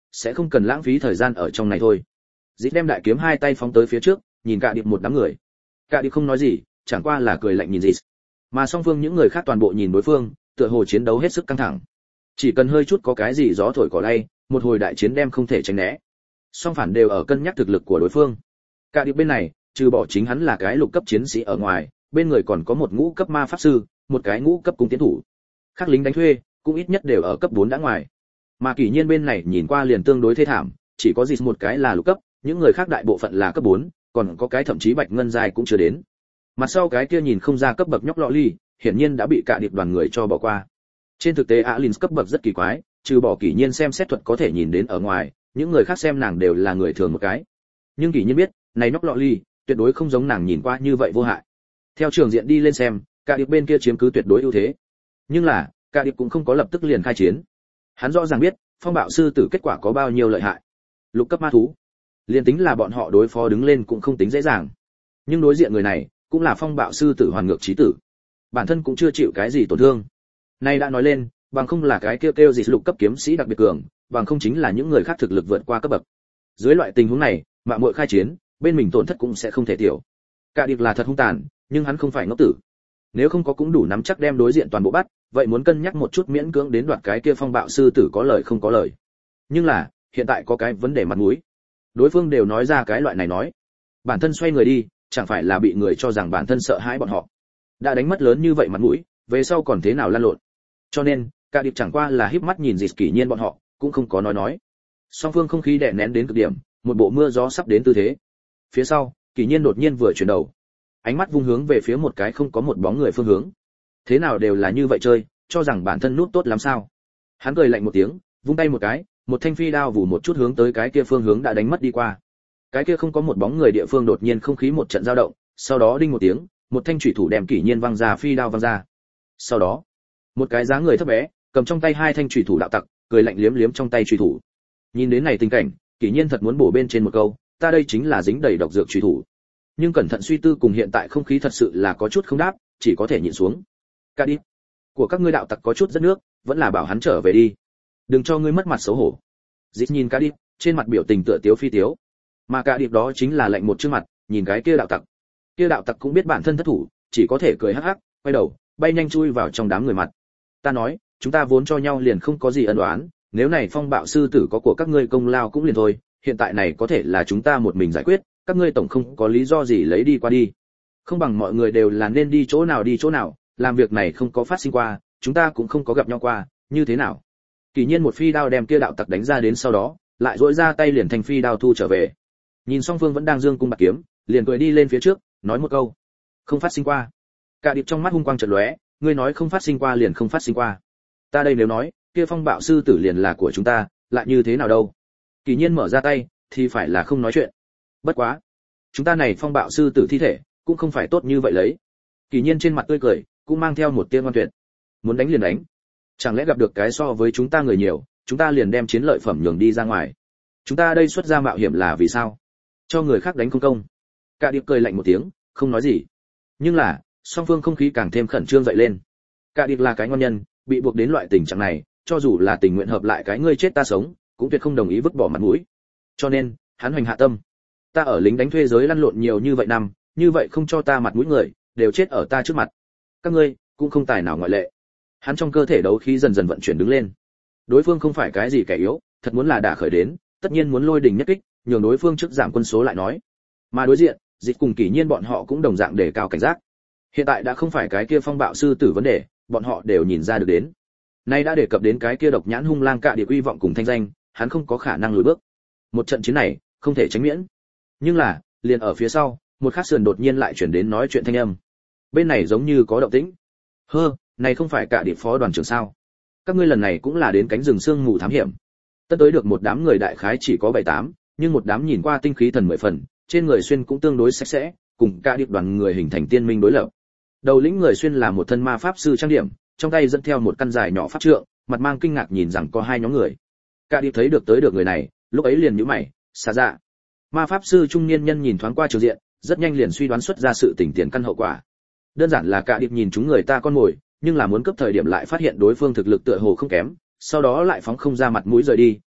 sẽ không cần lãng phí thời gian ở trong này thôi. Dít đem đại kiếm hai tay phóng tới phía trước, nhìn cả điệp một đám người. Cả điệp không nói gì, chẳng qua là cười lạnh nhìn Dít. Mà song phương những người khác toàn bộ nhìn đối phương, tựa hồ chiến đấu hết sức căng thẳng. Chỉ cần hơi chút có cái gì gió thổi cỏ lay, một hồi đại chiến đem không thể tránh né. Song phản đều ở cân nhắc thực lực của đối phương. Cả điệp bên này, trừ bỏ chính hắn là cái lục cấp chiến sĩ ở ngoài, bên người còn có một ngũ cấp ma pháp sư, một cái ngũ cấp cung tiến thủ. Các lính đánh thuê cũng ít nhất đều ở cấp 4 đã ngoài. Mà Kỷ Nhiên bên này nhìn qua liền tương đối thê thảm, chỉ có Dít một cái là lục cấp, những người khác đại bộ phận là cấp 4, còn có cái thậm chí bạch ngân dài cũng chưa đến. Mặt sau cái kia nhìn không ra cấp bậc nhóc lọ ly, hiển nhiên đã bị cả điệp đoàn người cho bỏ qua. Trên thực tế Alins cấp bậc rất kỳ quái, trừ bỏ Kỷ Nhiên xem xét thuật có thể nhìn đến ở ngoài, những người khác xem nàng đều là người thường một cái. Nhưng Kỷ Nhiên biết, này nhóc lọ ly, tuyệt đối không giống nàng nhìn qua như vậy vô hại. Theo trường diện đi lên xem, cả điệp bên kia chiếm cứ tuyệt đối ưu thế. Nhưng là, cả điệp cũng không có lập tức liền khai chiến. Hắn rõ ràng biết, phong bạo sư tử kết quả có bao nhiêu lợi hại. Lục cấp ma thú, liền tính là bọn họ đối phó đứng lên cũng không tính dễ dàng. Nhưng đối diện người này, cũng là phong bạo sư tử hoàn ngược chí tử. Bản thân cũng chưa chịu cái gì tổn thương. Nay đã nói lên, bằng không là cái kêu gì lục cấp kiếm sĩ đặc biệt cường, bằng không chính là những người khác thực lực vượt qua cấp bậc. Dưới loại tình huống này, mạo muội khai chiến, bên mình tổn thất cũng sẽ không thể tiểu. Cả điệp là thật hung tàn, nhưng hắn không phải ngốc tử. Nếu không có cũng đủ nắm chắc đem đối diện toàn bộ bắt, vậy muốn cân nhắc một chút miễn cưỡng đến đoạt cái kia phong bạo sư tử có lời không có lời. Nhưng là, hiện tại có cái vấn đề mặt mũi. Đối phương đều nói ra cái loại này nói. Bản thân xoay người đi, chẳng phải là bị người cho rằng bản thân sợ hãi bọn họ. Đã đánh mất lớn như vậy mặt mũi, về sau còn thế nào lăn lộn. Cho nên, cả điệp chẳng qua là híp mắt nhìn Dít Kỷ Nhiên bọn họ, cũng không có nói. Song phương không khí đè nén đến cực điểm, một bộ mưa gió sắp đến tư thế. Phía sau, Kỷ Nhiên đột nhiên vừa chuyển đầu, ánh mắt vung hướng về phía một cái không có một bóng người phương hướng. Thế nào đều là như vậy chơi, cho rằng bản thân nút tốt lắm sao? Hắn cười lạnh một tiếng, vung tay một cái, một thanh phi đao vù một chút hướng tới cái kia phương hướng đã đánh mất đi qua. Cái kia không có một bóng người địa phương đột nhiên không khí một trận dao động, sau đó đinh một tiếng, một thanh chủy thủ đem Kỷ Nhiên văng ra, phi đao văng ra. Sau đó, một cái dáng người thấp bé, cầm trong tay hai thanh chủy thủ đạo tặc, cười lạnh liếm liếm trong tay chủy thủ. Nhìn đến này tình cảnh, Kỷ Nhiên thật muốn bổ bên trên một câu, ta đây chính là dính đầy độc dược chủy thủ. Nhưng cẩn thận suy tư cùng hiện tại không khí thật sự là có chút không đáp, chỉ có thể nhịn xuống. Ca đi, của các ngươi đạo tặc có chút rất nước, vẫn là bảo hắn trở về đi, đừng cho ngươi mất mặt xấu hổ. Dít nhìn Ca đi, trên mặt biểu tình tựa tiếu phi tiếu, mà Ca đi đó chính là lạnh một chương mặt, nhìn cái kia đạo tặc. Kia đạo tặc cũng biết bản thân thất thủ, chỉ có thể cười hắc hắc, quay đầu, bay nhanh chui vào trong đám người mặt. Ta nói, chúng ta vốn cho nhau liền không có gì ân oán, nếu này phong bạo sư tử có của các ngươi công lao cũng liền thôi, hiện tại này có thể là chúng ta một mình giải quyết, các ngươi tổng không có lý do gì lấy đi qua đi. Không bằng mọi người đều là nên đi chỗ nào, làm việc này không có phát sinh qua, chúng ta cũng không có gặp nhau qua, như thế nào? Kỷ Nhiên một phi đao đem kia đạo tặc đánh ra đến sau đó, lại duỗi ra tay liền thành phi đao thu trở về. Nhìn song phương vẫn đang dương cung bạc kiếm, liền cười đi lên phía trước, nói một câu: "Không phát sinh qua." Cả điệp trong mắt hung quang chợt lóe, ngươi nói không phát sinh qua liền không phát sinh qua. Ta đây nếu nói, kia phong bạo sư tử liền là của chúng ta, lại như thế nào đâu? Kỷ Nhiên mở ra tay, thì phải là không nói chuyện. Bất quá, chúng ta này phong bạo sư tử thi thể, cũng không phải tốt như vậy lấy. Kỷ Nhiên trên mặt tươi cười, cũng mang theo một tia ngoan tuyệt. Muốn đánh liền đánh. Chẳng lẽ gặp được cái so với chúng ta người nhiều, chúng ta liền đem chiến lợi phẩm nhường đi ra ngoài. Chúng ta đây xuất ra mạo hiểm là vì sao? Cho người khác đánh không công. Cả điệp cười lạnh một tiếng, không nói gì. Nhưng là, song phương không khí càng thêm khẩn trương dậy lên. Cả điệp là cái ngon nhân, bị buộc đến loại tình trạng này, cho dù là tình nguyện hợp lại cái ngươi chết ta sống, cũng tuyệt không đồng ý vứt bỏ mặt mũi. Cho nên, hắn hoành hạ tâm. Ta ở lính đánh thuê giới lăn lộn nhiều như vậy năm, như vậy không cho ta mặt mũi người, đều chết ở ta trước mặt. Các ngươi cũng không tài nào ngoại lệ. Hắn trong cơ thể đấu khí dần dần vận chuyển đứng lên. Đối phương không phải cái gì kẻ yếu, thật muốn là đả khởi đến, tất nhiên muốn lôi đình nhất kích, nhường đối phương trước giảm quân số lại nói. Mà đối diện, Dịch cùng Kỷ Nhiên bọn họ cũng đồng dạng đề cao cảnh giác. Hiện tại đã không phải cái kia phong bạo sư tử vấn đề, bọn họ đều nhìn ra được đến. Nay đã đề cập đến cái kia độc nhãn hung lang Cạ Điệp uy vọng cùng thanh danh, hắn không có khả năng lùi bước. Một trận chiến này, không thể tránh miễn. Nhưng là, liền ở phía sau, một khắc sườn đột nhiên lại chuyển đến nói chuyện thanh âm. Bên này giống như có động tĩnh. Này không phải Cạ Điệp phó đoàn trưởng sao? Các ngươi lần này cũng là đến cánh rừng sương mù thám hiểm. Tất tới được một đám người đại khái chỉ có 7-8, nhưng một đám nhìn qua tinh khí thần 10 phần, trên người xuyên cũng tương đối sạch sẽ, cùng Cạ Điệp đoàn người hình thành tiên minh đối lập. Đầu lĩnh người xuyên là một thân ma pháp sư trang điểm, trong tay dẫn theo một căn dài nhỏ pháp trượng, mặt mang kinh ngạc nhìn rằng có hai nhóm người. Cạ Điệp thấy được tới được người này, lúc ấy liền nhíu mày, xa dạ. Ma pháp sư trung niên nhân nhìn thoáng qua trường diện, rất nhanh liền suy đoán xuất ra sự tình tiền căn hậu quả. Đơn giản là Cạ Điệp nhìn chúng người ta con mồi, nhưng là muốn cấp thời điểm lại phát hiện đối phương thực lực tựa hồ không kém, sau đó lại phóng không ra mặt mũi rời đi,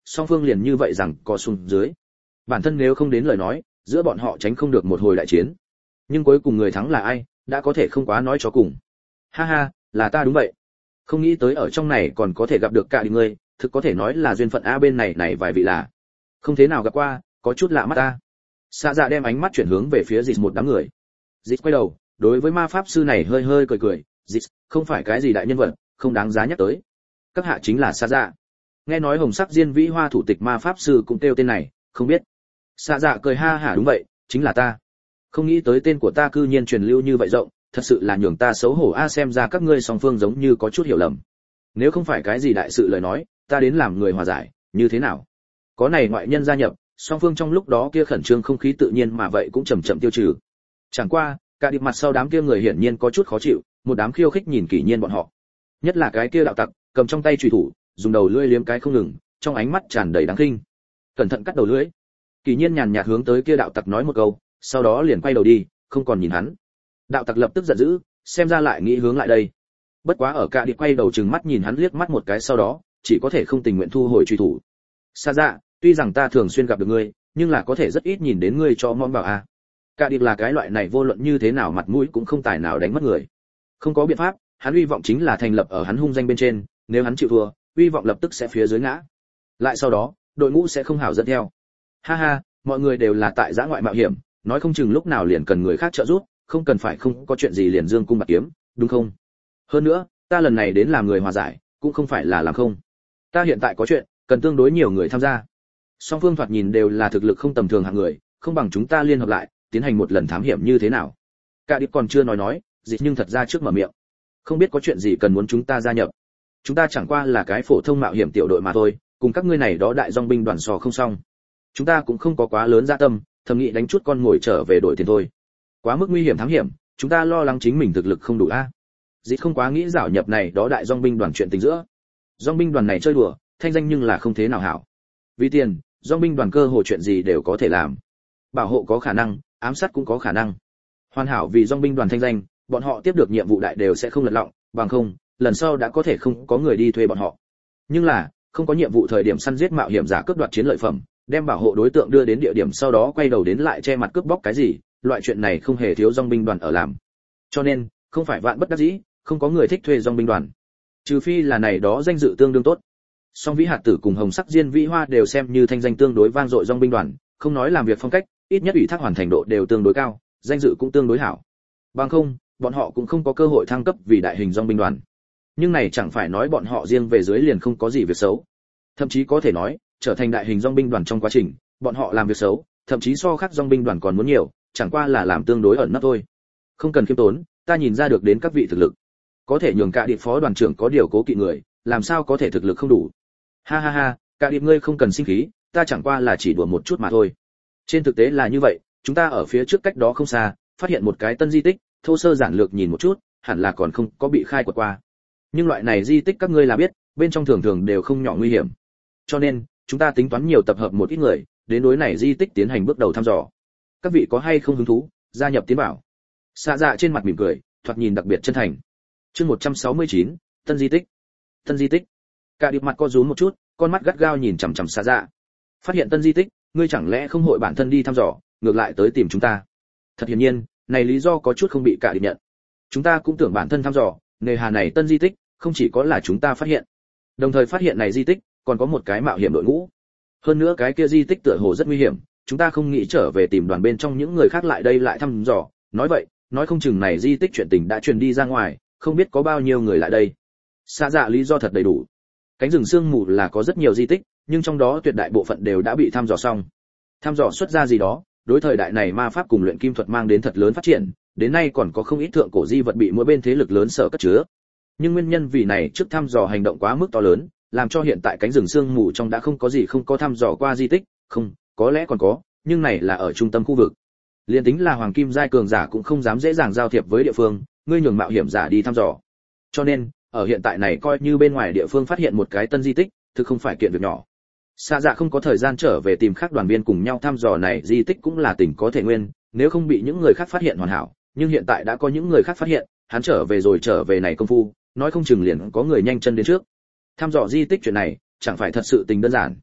song phương liền như vậy rằng co xuống dưới. Bản thân nếu không đến lời nói, giữa bọn họ tránh không được một hồi đại chiến. Nhưng cuối cùng người thắng là ai, đã có thể không quá nói cho cùng. Ha ha, là ta đúng vậy. Không nghĩ tới ở trong này còn có thể gặp được cả đi ngươi, thực có thể nói là duyên phận a bên này vài vị là. Không thế nào gặp qua, có chút lạ mắt ta. Xạ Dạ đem ánh mắt chuyển hướng về phía Dịch một đám người. Dịch quay đầu, đối với ma pháp sư này hơi hơi cười cười, Dịch, không phải cái gì đại nhân vật, không đáng giá nhắc tới. Các hạ chính là Xạ Dạ. Nghe nói Hồng Sắc Diên Vĩ Hoa thủ tịch ma pháp sư cũng kêu tên này, không biết. Xạ Dạ cười ha hả đúng vậy, chính là ta. Không nghĩ tới tên của ta cư nhiên truyền lưu như vậy rộng, thật sự là nhường ta xấu hổ a, xem ra các ngươi song phương giống như có chút hiểu lầm. Nếu không phải cái gì đại sự lời nói, ta đến làm người hòa giải, như thế nào? Có này ngoại nhân gia nhập, song phương trong lúc đó kia khẩn trương không khí tự nhiên mà vậy cũng chậm chậm tiêu trừ. Chẳng qua, cả điệp mặt sau đám kia người hiển nhiên có chút khó chịu, một đám khiêu khích nhìn kỹ nhiên bọn họ. Nhất là cái kia đạo tặc, cầm trong tay chùy thủ, dùng đầu lưỡi liếm cái không ngừng, trong ánh mắt tràn đầy đáng kinh. Cẩn thận cắt đầu lưỡi. Kỳ nhiên nhàn nhạt hướng tới kia đạo tặc nói một câu, sau đó liền quay đầu đi, không còn nhìn hắn. Đạo tặc lập tức giận dữ, xem ra lại nghĩ hướng lại đây. Bất quá ở cả điệp quay đầu trừng mắt nhìn hắn liếc mắt một cái sau đó, chỉ có thể không tình nguyện thu hồi truy thủ. Sa dạ, tuy rằng ta thường xuyên gặp được ngươi, nhưng là có thể rất ít nhìn đến ngươi cho món bảo a. Cả điệp là cái loại này vô luận như thế nào mặt mũi cũng không tài nào đánh mất người. Không có biện pháp, hắn uy vọng chính là thành lập ở hắn hung danh bên trên, nếu hắn chịu thua, uy vọng lập tức sẽ phía dưới ngã. Lại sau đó, đội ngũ sẽ không hảo dẫn theo. Ha ha, mọi người đều là tại giã ngoại mạo hiểm, nói không chừng lúc nào liền cần người khác trợ giúp, không cần phải không có chuyện gì liền dương cung bạc kiếm, đúng không? Hơn nữa, ta lần này đến làm người hòa giải, cũng không phải là làm không. Ta hiện tại có chuyện, cần tương đối nhiều người tham gia. Song phương thoạt nhìn đều là thực lực không tầm thường hạng người, không bằng chúng ta liên hợp lại, tiến hành một lần thám hiểm như thế nào? Cả điệp còn chưa nói, dịch nhưng thật ra trước mở miệng. Không biết có chuyện gì cần muốn chúng ta gia nhập. Chúng ta chẳng qua là cái phổ thông mạo hiểm tiểu đội mà thôi, cùng các ngươi này đó đại dòng binh đoàn sò không xong. Chúng ta cũng không có quá lớn dạ tâm, thầm nghĩ đánh chút con ngồi trở về đổi tiền thôi. Quá mức nguy hiểm thám hiểm, chúng ta lo lắng chính mình thực lực không đủ a. Dịch không quá nghĩ giảo nhập này đó đại dòng binh đoàn chuyện tình giữa. Dòng binh đoàn này chơi đùa, thanh danh nhưng là không thế nào hảo. Vì tiền, dòng binh đoàn cơ hội chuyện gì đều có thể làm. Bảo hộ có khả năng, ám sát cũng có khả năng. Hoàn hảo vì dòng binh đoàn thanh danh, bọn họ tiếp được nhiệm vụ đại đều sẽ không lật lọng, bằng không, lần sau đã có thể không có người đi thuê bọn họ. Nhưng là, không có nhiệm vụ thời điểm săn giết mạo hiểm giả cướp đoạt chiến lợi phẩm, đem bảo hộ đối tượng đưa đến địa điểm sau đó quay đầu đến lại che mặt cướp bóc cái gì, loại chuyện này không hề thiếu dòng binh đoàn ở làm. Cho nên, không phải vạn bất đắc dĩ, không có người thích thuê dòng binh đoàn. Trừ phi là này đó danh dự tương đương tốt. Song Vĩ Hạt Tử cùng Hồng Sắc Diên Vĩ Hoa đều xem như thanh danh tương đối vang dội dòng binh đoàn, không nói làm việc phong cách, ít nhất ủy thác hoàn thành độ đều tương đối cao, danh dự cũng tương đối hảo. Bằng không, bọn họ cũng không có cơ hội thăng cấp vì đại hình dòng binh đoàn. Nhưng này chẳng phải nói bọn họ riêng về dưới liền không có gì việc xấu. Thậm chí có thể nói, trở thành đại hình dòng binh đoàn trong quá trình, bọn họ làm việc xấu, thậm chí so khác dòng binh đoàn còn muốn nhiều, chẳng qua là làm tương đối ẩn nấp thôi. Không cần khiêm tốn, ta nhìn ra được đến các vị thực lực. Có thể nhường cả địa phó đoàn trưởng có điều cố kỵ người, làm sao có thể thực lực không đủ. Ha ha ha, cả điệp ngươi không cần sinh khí, ta chẳng qua là chỉ đùa một chút mà thôi. Trên thực tế là như vậy, chúng ta ở phía trước cách đó không xa, phát hiện một cái tân di tích, thô sơ giản lược nhìn một chút, hẳn là còn không có bị khai quật qua. Nhưng loại này di tích các ngươi là biết, bên trong thường thường đều không nhỏ nguy hiểm. Cho nên, chúng ta tính toán nhiều tập hợp một ít người, đến đối này di tích tiến hành bước đầu thăm dò. Các vị có hay không hứng thú gia nhập tiến bảo? Xạ Dạ trên mặt mỉm cười, thoạt nhìn đặc biệt chân thành. Chương 169, tân di tích. Tân di tích. Cả điệp mặt co rúm một chút, con mắt gắt gao nhìn chằm chằm Xạ Dạ. Phát hiện tân di tích, ngươi chẳng lẽ không hội bản thân đi thăm dò, ngược lại tới tìm chúng ta? Thật hiển nhiên, này lý do có chút không bị cả điệp nhận. Chúng ta cũng tưởng bản thân thăm dò, nề hà này tân di tích, không chỉ có là chúng ta phát hiện. Đồng thời phát hiện này di tích, còn có một cái mạo hiểm đội ngũ. Hơn nữa cái kia di tích tựa hồ rất nguy hiểm, chúng ta không nghĩ trở về tìm đoàn bên trong những người khác lại đây lại thăm dò, nói vậy, nói không chừng này di tích chuyện tình đã truyền đi ra ngoài, không biết có bao nhiêu người lại đây. Xạ Dạ lý do thật đầy đủ. Cánh rừng sương mù là có rất nhiều di tích, nhưng trong đó tuyệt đại bộ phận đều đã bị thăm dò xong. Thăm dò xuất ra gì đó, đối thời đại này ma pháp cùng luyện kim thuật mang đến thật lớn phát triển, đến nay còn có không ít thượng cổ di vật bị mỗi bên thế lực lớn sở cất chứa. Nhưng nguyên nhân vì này trước thăm dò hành động quá mức to lớn, làm cho hiện tại cánh rừng sương mù trong đã không có gì không có thăm dò qua di tích, không, có lẽ còn có, nhưng này là ở trung tâm khu vực. Liên tính là hoàng kim giai cường giả cũng không dám dễ dàng giao thiệp với địa phương, ngươi nhường mạo hiểm giả đi thăm dò. Cho nên, ở hiện tại này coi như bên ngoài địa phương phát hiện một cái tân di tích, thực không phải kiện việc nhỏ. Xạ Dạ không có thời gian trở về tìm khác đoàn viên cùng nhau thăm dò này di tích cũng là tình có thể nguyên, nếu không bị những người khác phát hiện hoàn hảo, nhưng hiện tại đã có những người khác phát hiện, hắn trở về rồi trở về này công phu, nói không chừng liền có người nhanh chân đến trước. Thăm dò di tích chuyện này, chẳng phải thật sự tình đơn giản.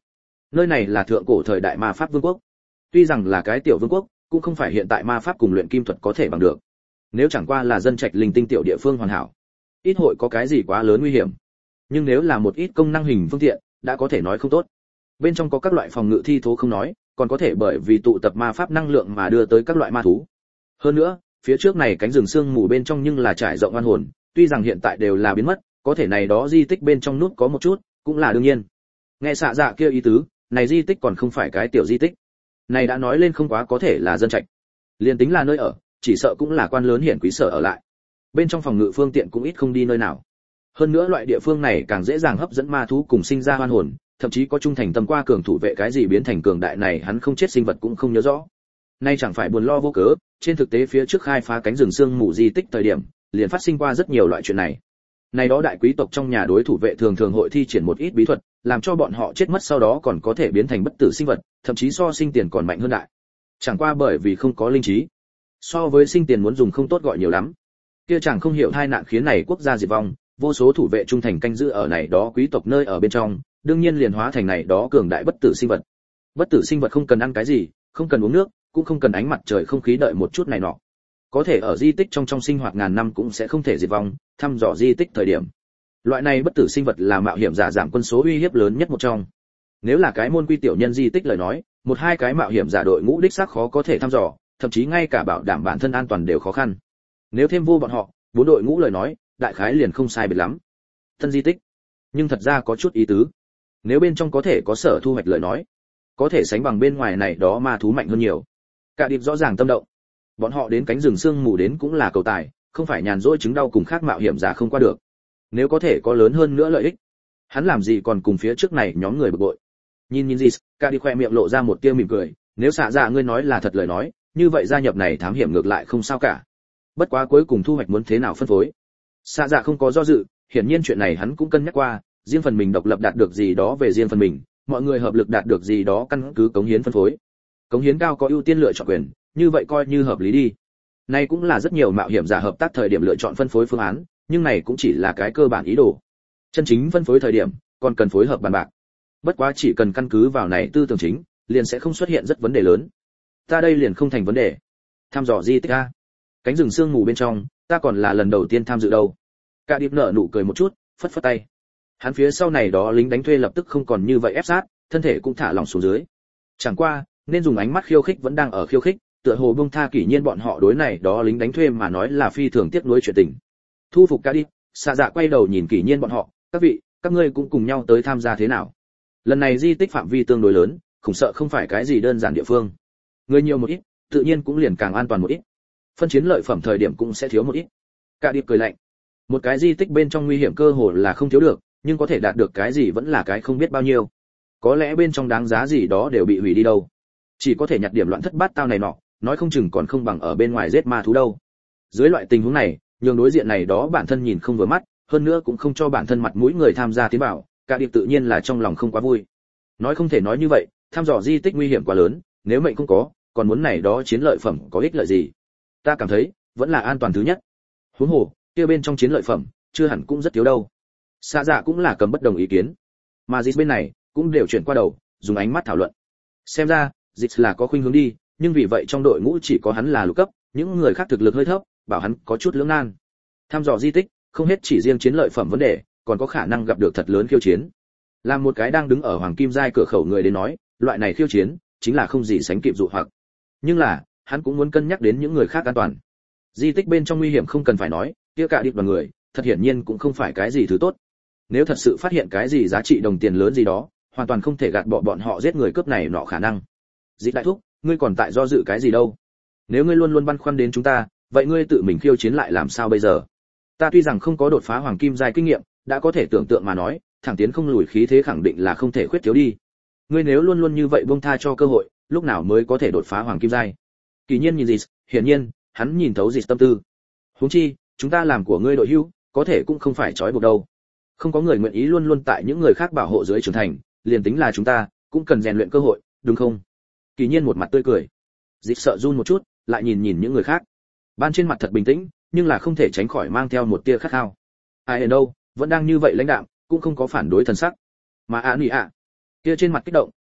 Nơi này là thượng cổ thời đại ma pháp vương quốc. Tuy rằng là cái tiểu vương quốc, cũng không phải hiện tại ma pháp cùng luyện kim thuật có thể bằng được. Nếu chẳng qua là dân trạch linh tinh tiểu địa phương hoàn hảo, ít hội có cái gì quá lớn nguy hiểm. Nhưng nếu là một ít công năng hình phương tiện, đã có thể nói không tốt. Bên trong có các loại phòng ngự thi thố không nói, còn có thể bởi vì tụ tập ma pháp năng lượng mà đưa tới các loại ma thú. Hơn nữa, phía trước này cánh rừng sương mù bên trong nhưng là trải rộng oan hồn, tuy rằng hiện tại đều là biến mất, có thể này đó di tích bên trong nút có một chút, cũng là đương nhiên. Nghe xạ dạ kia ý tứ, này di tích còn không phải cái tiểu di tích. Này đã nói lên không quá có thể là dân trạch. Liên tính là nơi ở, chỉ sợ cũng là quan lớn hiển quý sở ở lại. Bên trong phòng ngự phương tiện cũng ít không đi nơi nào. Hơn nữa loại địa phương này càng dễ dàng hấp dẫn ma thú cùng sinh ra oan hồn, thậm chí có trung thành tâm qua cường thủ vệ cái gì biến thành cường đại này hắn không chết sinh vật cũng không nhớ rõ. Nay chẳng phải buồn lo vô cớ, trên thực tế phía trước khai phá cánh rừng sương mù di tích thời điểm, liền phát sinh qua rất nhiều loại chuyện này. Này đó đại quý tộc trong nhà đối thủ vệ thường thường hội thi triển một ít bí thuật, làm cho bọn họ chết mất sau đó còn có thể biến thành bất tử sinh vật, thậm chí so sinh tiền còn mạnh hơn đại. Chẳng qua bởi vì không có linh trí, so với sinh tiền muốn dùng không tốt gọi nhiều lắm. Kia chẳng không hiểu tai nạn khiến này quốc gia diệt vong, vô số thủ vệ trung thành canh giữ ở này đó quý tộc nơi ở bên trong, đương nhiên liền hóa thành này đó cường đại bất tử sinh vật. Bất tử sinh vật không cần ăn cái gì, không cần uống nước, cũng không cần ánh mặt trời không khí đợi một chút này nọ. Có thể ở di tích trong sinh hoạt ngàn năm cũng sẽ không thể diệt vong, thăm dò di tích thời điểm. Loại này bất tử sinh vật là mạo hiểm giả giảm quân số uy hiếp lớn nhất một trong. Nếu là cái môn quy tiểu nhân di tích lời nói, một hai cái mạo hiểm giả đội ngũ đích xác khó có thể thăm dò, thậm chí ngay cả bảo đảm bản thân an toàn đều khó khăn. Nếu thêm vô bọn họ, bốn đội ngũ lời nói, đại khái liền không sai biệt lắm. Tân di tích, nhưng thật ra có chút ý tứ. Nếu bên trong có thể có sở thu hoạch lời nói, có thể sánh bằng bên ngoài này đó ma thú mạnh hơn nhiều. Cả điệp rõ ràng tâm động. Bọn họ đến cánh rừng sương mù đến cũng là cầu tài, không phải nhàn rỗi chứng đau cùng khác mạo hiểm giả không qua được. Nếu có thể có lớn hơn nữa lợi ích, hắn làm gì còn cùng phía trước này nhóm người bực bội. Nhìn gì, cả đi khoe miệng lộ ra một tia mỉm cười, nếu xạ dạ ngươi nói là thật lời nói, như vậy gia nhập này thám hiểm ngược lại không sao cả. Bất quá cuối cùng thu hoạch muốn thế nào phân phối. Xạ dạ không có do dự, hiển nhiên chuyện này hắn cũng cân nhắc qua, riêng phần mình độc lập đạt được gì đó về riêng phần mình, mọi người hợp lực đạt được gì đó căn cứ cống hiến phân phối. Cống hiến cao có ưu tiên lựa chọn quyền, như vậy coi như hợp lý đi. Này cũng là rất nhiều mạo hiểm giả hợp tác thời điểm lựa chọn phân phối phương án, nhưng này cũng chỉ là cái cơ bản ý đồ. Chân chính phân phối thời điểm, còn cần phối hợp bàn bạc. Bất quá chỉ cần căn cứ vào này tư tưởng chính, liền sẽ không xuất hiện rất vấn đề lớn. Ta đây liền không thành vấn đề. Tham dò di tích a. Cánh rừng sương mù bên trong, ta còn là lần đầu tiên tham dự đâu. Cả điệp nở nụ cười một chút, phất phất tay. Hắn phía sau này đó lính đánh thuê lập tức không còn như vậy ép sát, thân thể cũng thả lỏng xuống dưới. Chẳng qua, nên dùng ánh mắt khiêu khích vẫn đang ở khiêu khích, tựa hồ buông tha kỷ nhiên bọn họ đối này đó lính đánh thuê mà nói là phi thường tiếc nuối chuyện tình. Thu phục cả đi, xạ dạ quay đầu nhìn kỷ nhiên bọn họ, các vị, các ngươi cũng cùng nhau tới tham gia thế nào? Lần này di tích phạm vi tương đối lớn, khủng sợ không phải cái gì đơn giản địa phương. Người nhiều một ít, tự nhiên cũng liền càng an toàn một ít. Phân chiến lợi phẩm thời điểm cũng sẽ thiếu một ít. Cả điệp cười lạnh. Một cái di tích bên trong nguy hiểm cơ hồ là không thiếu được, nhưng có thể đạt được cái gì vẫn là cái không biết bao nhiêu. Có lẽ bên trong đáng giá gì đó đều bị hủy đi đâu. Chỉ có thể nhặt điểm loạn thất bát tao này nọ, nói không chừng còn không bằng ở bên ngoài giết ma thú đâu. Dưới loại tình huống này, nhường đối diện này đó bản thân nhìn không vừa mắt, hơn nữa cũng không cho bản thân mặt mũi người tham gia tiến vào, cả điệp tự nhiên là trong lòng không quá vui. Nói không thể nói như vậy, thăm dò di tích nguy hiểm quá lớn, nếu mệnh không có, còn muốn này đó chiến lợi phẩm có ích lợi gì? Ta cảm thấy, vẫn là an toàn thứ nhất. Huống hồ, kia bên trong chiến lợi phẩm, chưa hẳn cũng rất thiếu đâu. Xạ dạ cũng là cầm bất đồng ý kiến, mà dịch bên này cũng đều chuyển qua đầu, dùng ánh mắt thảo luận. Xem ra, dịch là có khuynh hướng đi, nhưng vì vậy trong đội ngũ chỉ có hắn là lục cấp, những người khác thực lực hơi thấp, bảo hắn có chút lưỡng nan. Tham dò di tích, không hết chỉ riêng chiến lợi phẩm vấn đề, còn có khả năng gặp được thật lớn khiêu chiến. Làm một cái đang đứng ở hoàng kim giai cửa khẩu người đến nói, loại này khiêu chiến chính là không gì sánh kịp dụ hoặc. Nhưng là, hắn cũng muốn cân nhắc đến những người khác an toàn. Di tích bên trong nguy hiểm không cần phải nói, kia cả điệp đoàn người, thật hiển nhiên cũng không phải cái gì thứ tốt. Nếu thật sự phát hiện cái gì giá trị đồng tiền lớn gì đó, hoàn toàn không thể gạt bỏ bọn họ giết người cướp này nọ khả năng. Dịch đại thúc, ngươi còn tại do dự cái gì đâu? Nếu ngươi luôn luôn băn khoăn đến chúng ta, vậy ngươi tự mình khiêu chiến lại làm sao bây giờ? Ta tuy rằng không có đột phá hoàng kim giai kinh nghiệm, đã có thể tưởng tượng mà nói, thẳng tiến không lùi khí thế khẳng định là không thể khuyết thiếu đi. Ngươi nếu luôn luôn như vậy buông tha cho cơ hội, lúc nào mới có thể đột phá hoàng kim giai? Kỳ nhiên nhìn gì, hiển nhiên, hắn nhìn thấu gì tâm tư. Huống chi, chúng ta làm của ngươi đội hữu, có thể cũng không phải trói buộc đâu. Không có người nguyện ý luôn luôn tại những người khác bảo hộ dưới trưởng thành, liền tính là chúng ta, cũng cần rèn luyện cơ hội, đúng không? Kỳ nhiên một mặt tươi cười. Dịch sợ run một chút, lại nhìn nhìn những người khác. Ban trên mặt thật bình tĩnh, nhưng là không thể tránh khỏi mang theo một tia khát khao. Ai ở đâu, vẫn đang như vậy lãnh đạm, cũng không có phản đối thần sắc. Mà Nị ạ, kia trên mặt kích động,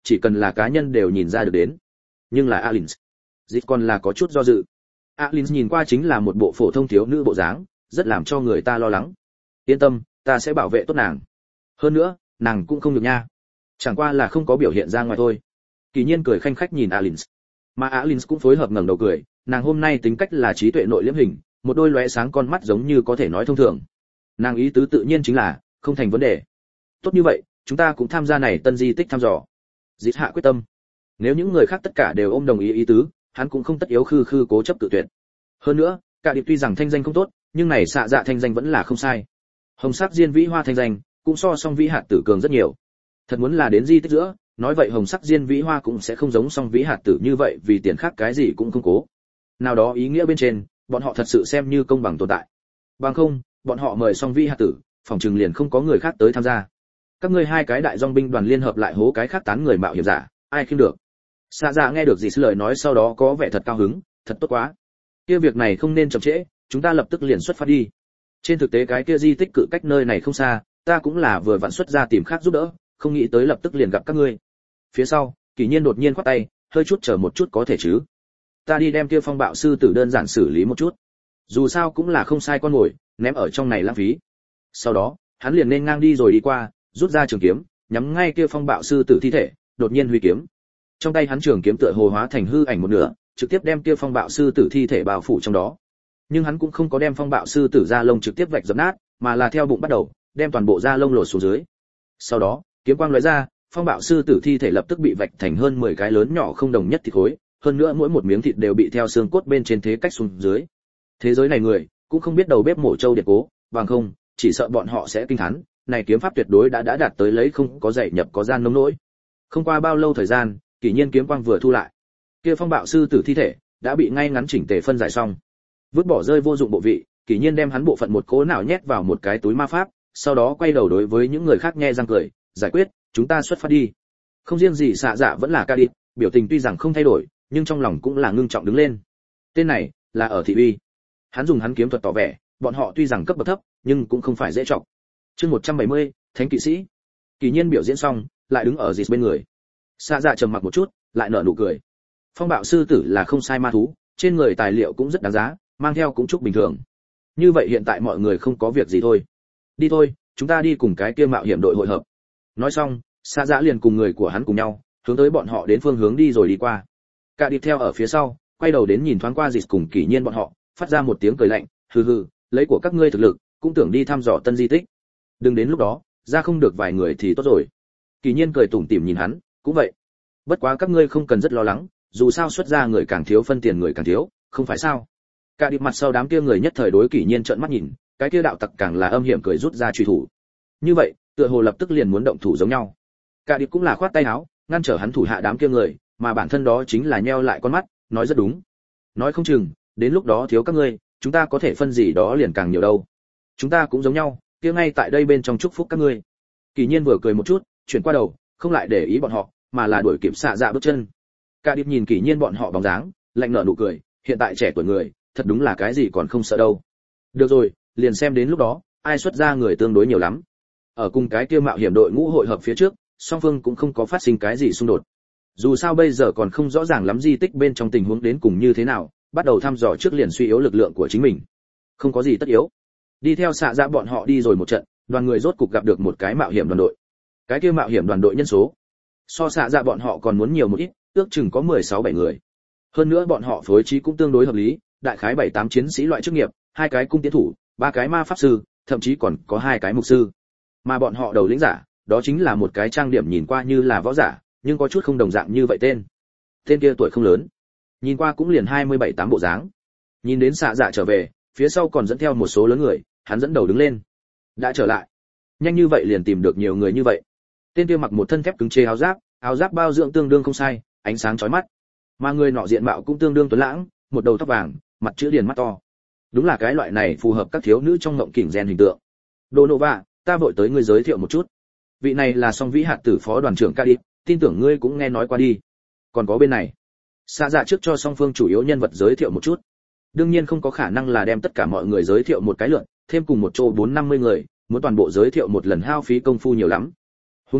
chỉ cần là cá nhân đều nhìn ra được đến. Nhưng là Alins, Dịch còn là có chút do dự. Alins nhìn qua chính là một bộ phổ thông thiếu nữ bộ dáng, rất làm cho người ta lo lắng. Yên tâm, ta sẽ bảo vệ tốt nàng. Hơn nữa, nàng cũng không được nha. Chẳng qua là không có biểu hiện ra ngoài thôi. Kỳ Nhiên cười khanh khách nhìn Alins, mà Alins cũng phối hợp ngẩng đầu cười. Nàng hôm nay tính cách là trí tuệ nội liễm hình, một đôi lóe sáng con mắt giống như có thể nói thông thường. Nàng ý tứ tự nhiên chính là không thành vấn đề. Tốt như vậy, chúng ta cũng tham gia này tân di tích thăm dò. Dịch hạ quyết tâm. Nếu những người khác tất cả đều ôm đồng ý tứ, hắn cũng không tất yếu khư cố chấp tự tuyệt. Hơn nữa, cả điệp tuy rằng thanh danh không tốt, nhưng này xạ dạ thanh danh vẫn là không sai. Hồng sắc diên vĩ hoa thanh danh cũng so song vĩ hạt tử cường rất nhiều. Thật muốn là đến di tích giữa, nói vậy hồng sắc diên vĩ hoa cũng sẽ không giống song vĩ hạt tử như vậy vì tiền khác cái gì cũng không cố. Nào đó ý nghĩa bên trên, bọn họ thật sự xem như công bằng tồn tại. Bằng không, bọn họ mời song vĩ hạt tử, phòng trừng liền không có người khác tới tham gia. Các ngươi hai cái đại dòng binh đoàn liên hợp lại hố cái khác tán người mạo hiểm giả, ai khiêng được? Xạ dạ nghe được gì lời nói sau đó có vẻ thật cao hứng, thật tốt quá. Kia việc này không nên chậm trễ, chúng ta lập tức liền xuất phát đi. Trên thực tế cái kia di tích cự cách nơi này không xa, ta cũng là vừa vặn xuất ra tìm khác giúp đỡ, không nghĩ tới lập tức liền gặp các ngươi. Phía sau, Kỳ Nhiên đột nhiên khoát tay, hơi chút chờ một chút có thể chứ? Ta đi đem kia phong bạo sư tử đơn giản xử lý một chút. Dù sao cũng là không sai con mồi, ném ở trong này lãng phí. Sau đó, hắn liền nên ngang đi rồi đi qua, rút ra trường kiếm, nhắm ngay kia phong bạo sư tử thi thể, đột nhiên huy kiếm. Trong tay hắn trường kiếm tựa hồ hóa thành hư ảnh một nửa, trực tiếp đem kia phong bạo sư tử thi thể bao phủ trong đó. Nhưng hắn cũng không có đem phong bạo sư tử da lông trực tiếp vạch dập nát, mà là theo bụng bắt đầu, đem toàn bộ da lông lột xuống dưới. Sau đó, kiếm quang lóe ra, phong bạo sư tử thi thể lập tức bị vạch thành hơn 10 cái lớn nhỏ không đồng nhất thịt khối, hơn nữa mỗi một miếng thịt đều bị theo xương cốt bên trên thế cách xuống dưới. Thế giới này người cũng không biết đầu bếp mổ trâu điện cố, bằng không, chỉ sợ bọn họ sẽ kinh thán, này kiếm pháp tuyệt đối đã đạt tới lấy không có dạy nhập có gian nông nỗi. Không qua bao lâu thời gian, Kỳ Nhiên kiếm quang vừa thu lại, kia phong bạo sư tử thi thể đã bị ngay ngắn chỉnh tề phân giải xong. Vứt bỏ rơi vô dụng bộ vị, Kỳ Nhiên đem hắn bộ phận một cố nào nhét vào một cái túi ma pháp, sau đó quay đầu đối với những người khác nhe răng cười, giải quyết, chúng ta xuất phát đi. Không riêng gì xạ dạ vẫn là ca đi, biểu tình tuy rằng không thay đổi, nhưng trong lòng cũng là ngưng trọng đứng lên. Tên này là ở thị uy. Hắn dùng hắn kiếm thuật tỏ vẻ, bọn họ tuy rằng cấp bậc thấp, nhưng cũng không phải dễ trọng. Chương 170, Thánh kỵ sĩ. Kỳ Nhiên biểu diễn xong, lại đứng ở Dịch bên người. Xạ dạ trầm mặc một chút, lại nở nụ cười. Phong bạo sư tử là không sai ma thú, trên người tài liệu cũng rất đáng giá, mang theo cũng chúc bình thường. Như vậy hiện tại mọi người không có việc gì thôi. Đi thôi, chúng ta đi cùng cái kia mạo hiểm đội hội hợp. Nói xong, Xạ dạ liền cùng người của hắn cùng nhau, hướng tới bọn họ đến phương hướng đi rồi đi qua. Cả đi theo ở phía sau, quay đầu đến nhìn thoáng qua Dịch cùng Kỳ Nhiên bọn họ, phát ra một tiếng cười lạnh, hừ hừ, lấy của các ngươi thực lực, cũng tưởng đi thăm dò tân di tích. Đừng đến lúc đó, ra không được vài người thì tốt rồi. Kỳ Nhiên cười tủm tỉm nhìn hắn, cũng vậy. Bất quá các ngươi không cần rất lo lắng, dù sao xuất ra người càng thiếu phân tiền người càng thiếu, không phải sao? Cả điệp mặt sau đám kia người nhất thời đối Kỳ Nhiên trợn mắt nhìn, cái kia đạo tặc càng là âm hiểm cười rút ra truy thủ. Như vậy, tựa hồ lập tức liền muốn động thủ giống nhau. Cả điệp cũng là khoát tay áo, ngăn trở hắn thủ hạ đám kia người, mà bản thân đó chính là nheo lại con mắt, nói rất đúng. Nói không chừng, đến lúc đó thiếu các ngươi, chúng ta có thể phân gì đó liền càng nhiều đâu. Chúng ta cũng giống nhau, kia ngay tại đây bên trong chúc phúc các ngươi. Kỳ Nhiên vừa cười một chút, chuyển qua đầu, không lại để ý bọn họ, mà là đuổi kịp xạ dạ bước chân. Cả điệp nhìn Kỳ Nhiên bọn họ bóng dáng, lạnh nở nụ cười, hiện tại trẻ tuổi người, thật đúng là cái gì còn không sợ đâu. Được rồi, liền xem đến lúc đó, ai xuất ra người tương đối nhiều lắm. Ở cùng cái kia mạo hiểm đội ngũ hội hợp phía trước, song phương cũng không có phát sinh cái gì xung đột. Dù sao bây giờ còn không rõ ràng lắm di tích bên trong tình huống đến cùng như thế nào, bắt đầu thăm dò trước liền suy yếu lực lượng của chính mình. Không có gì tất yếu. Đi theo xạ dạ bọn họ đi rồi một trận, đoàn người rốt cục gặp được một cái mạo hiểm đoàn đội. Cái kia mạo hiểm đoàn đội nhân số so xạ dạ bọn họ còn muốn nhiều một ít, ước chừng có 16-17 người. Hơn nữa bọn họ phối trí cũng tương đối hợp lý, đại khái 7-8 chiến sĩ loại chức nghiệp, 2 cái cung tiến thủ, 3 cái ma pháp sư, thậm chí còn có 2 cái mục sư. Mà bọn họ đầu lĩnh giả, đó chính là một cái trang điểm nhìn qua như là võ giả, nhưng có chút không đồng dạng như vậy tên. Tên kia tuổi không lớn, nhìn qua cũng liền 27-8 bộ dáng. Nhìn đến xạ dạ trở về, phía sau còn dẫn theo một số lớn người, hắn dẫn đầu đứng lên. Đã trở lại. Nhanh như vậy liền tìm được nhiều người như vậy. Tên kia mặc một thân thép cứng chế áo giáp bao dưỡng tương đương không sai, ánh sáng chói mắt. Mà người nọ diện mạo cũng tương đương tuấn lãng, một đầu tóc vàng, mặt chữ điển mắt to. Đúng là cái loại này phù hợp các thiếu nữ trong ngộng kỉnh gen hình tượng. Đồ Nova, ta vội tới ngươi giới thiệu một chút. Vị này là Song Vĩ hạt tử phó đoàn trưởng Cadip, tin tưởng ngươi cũng nghe nói qua đi. Còn có bên này, xạ dạ trước cho song phương chủ yếu nhân vật giới thiệu một chút. Đương nhiên không có khả năng là đem tất cả mọi người giới thiệu một cái lượt, thêm cùng một chỗ 450 người, muốn toàn bộ giới thiệu một lần hao phí công phu nhiều lắm. Huống chi,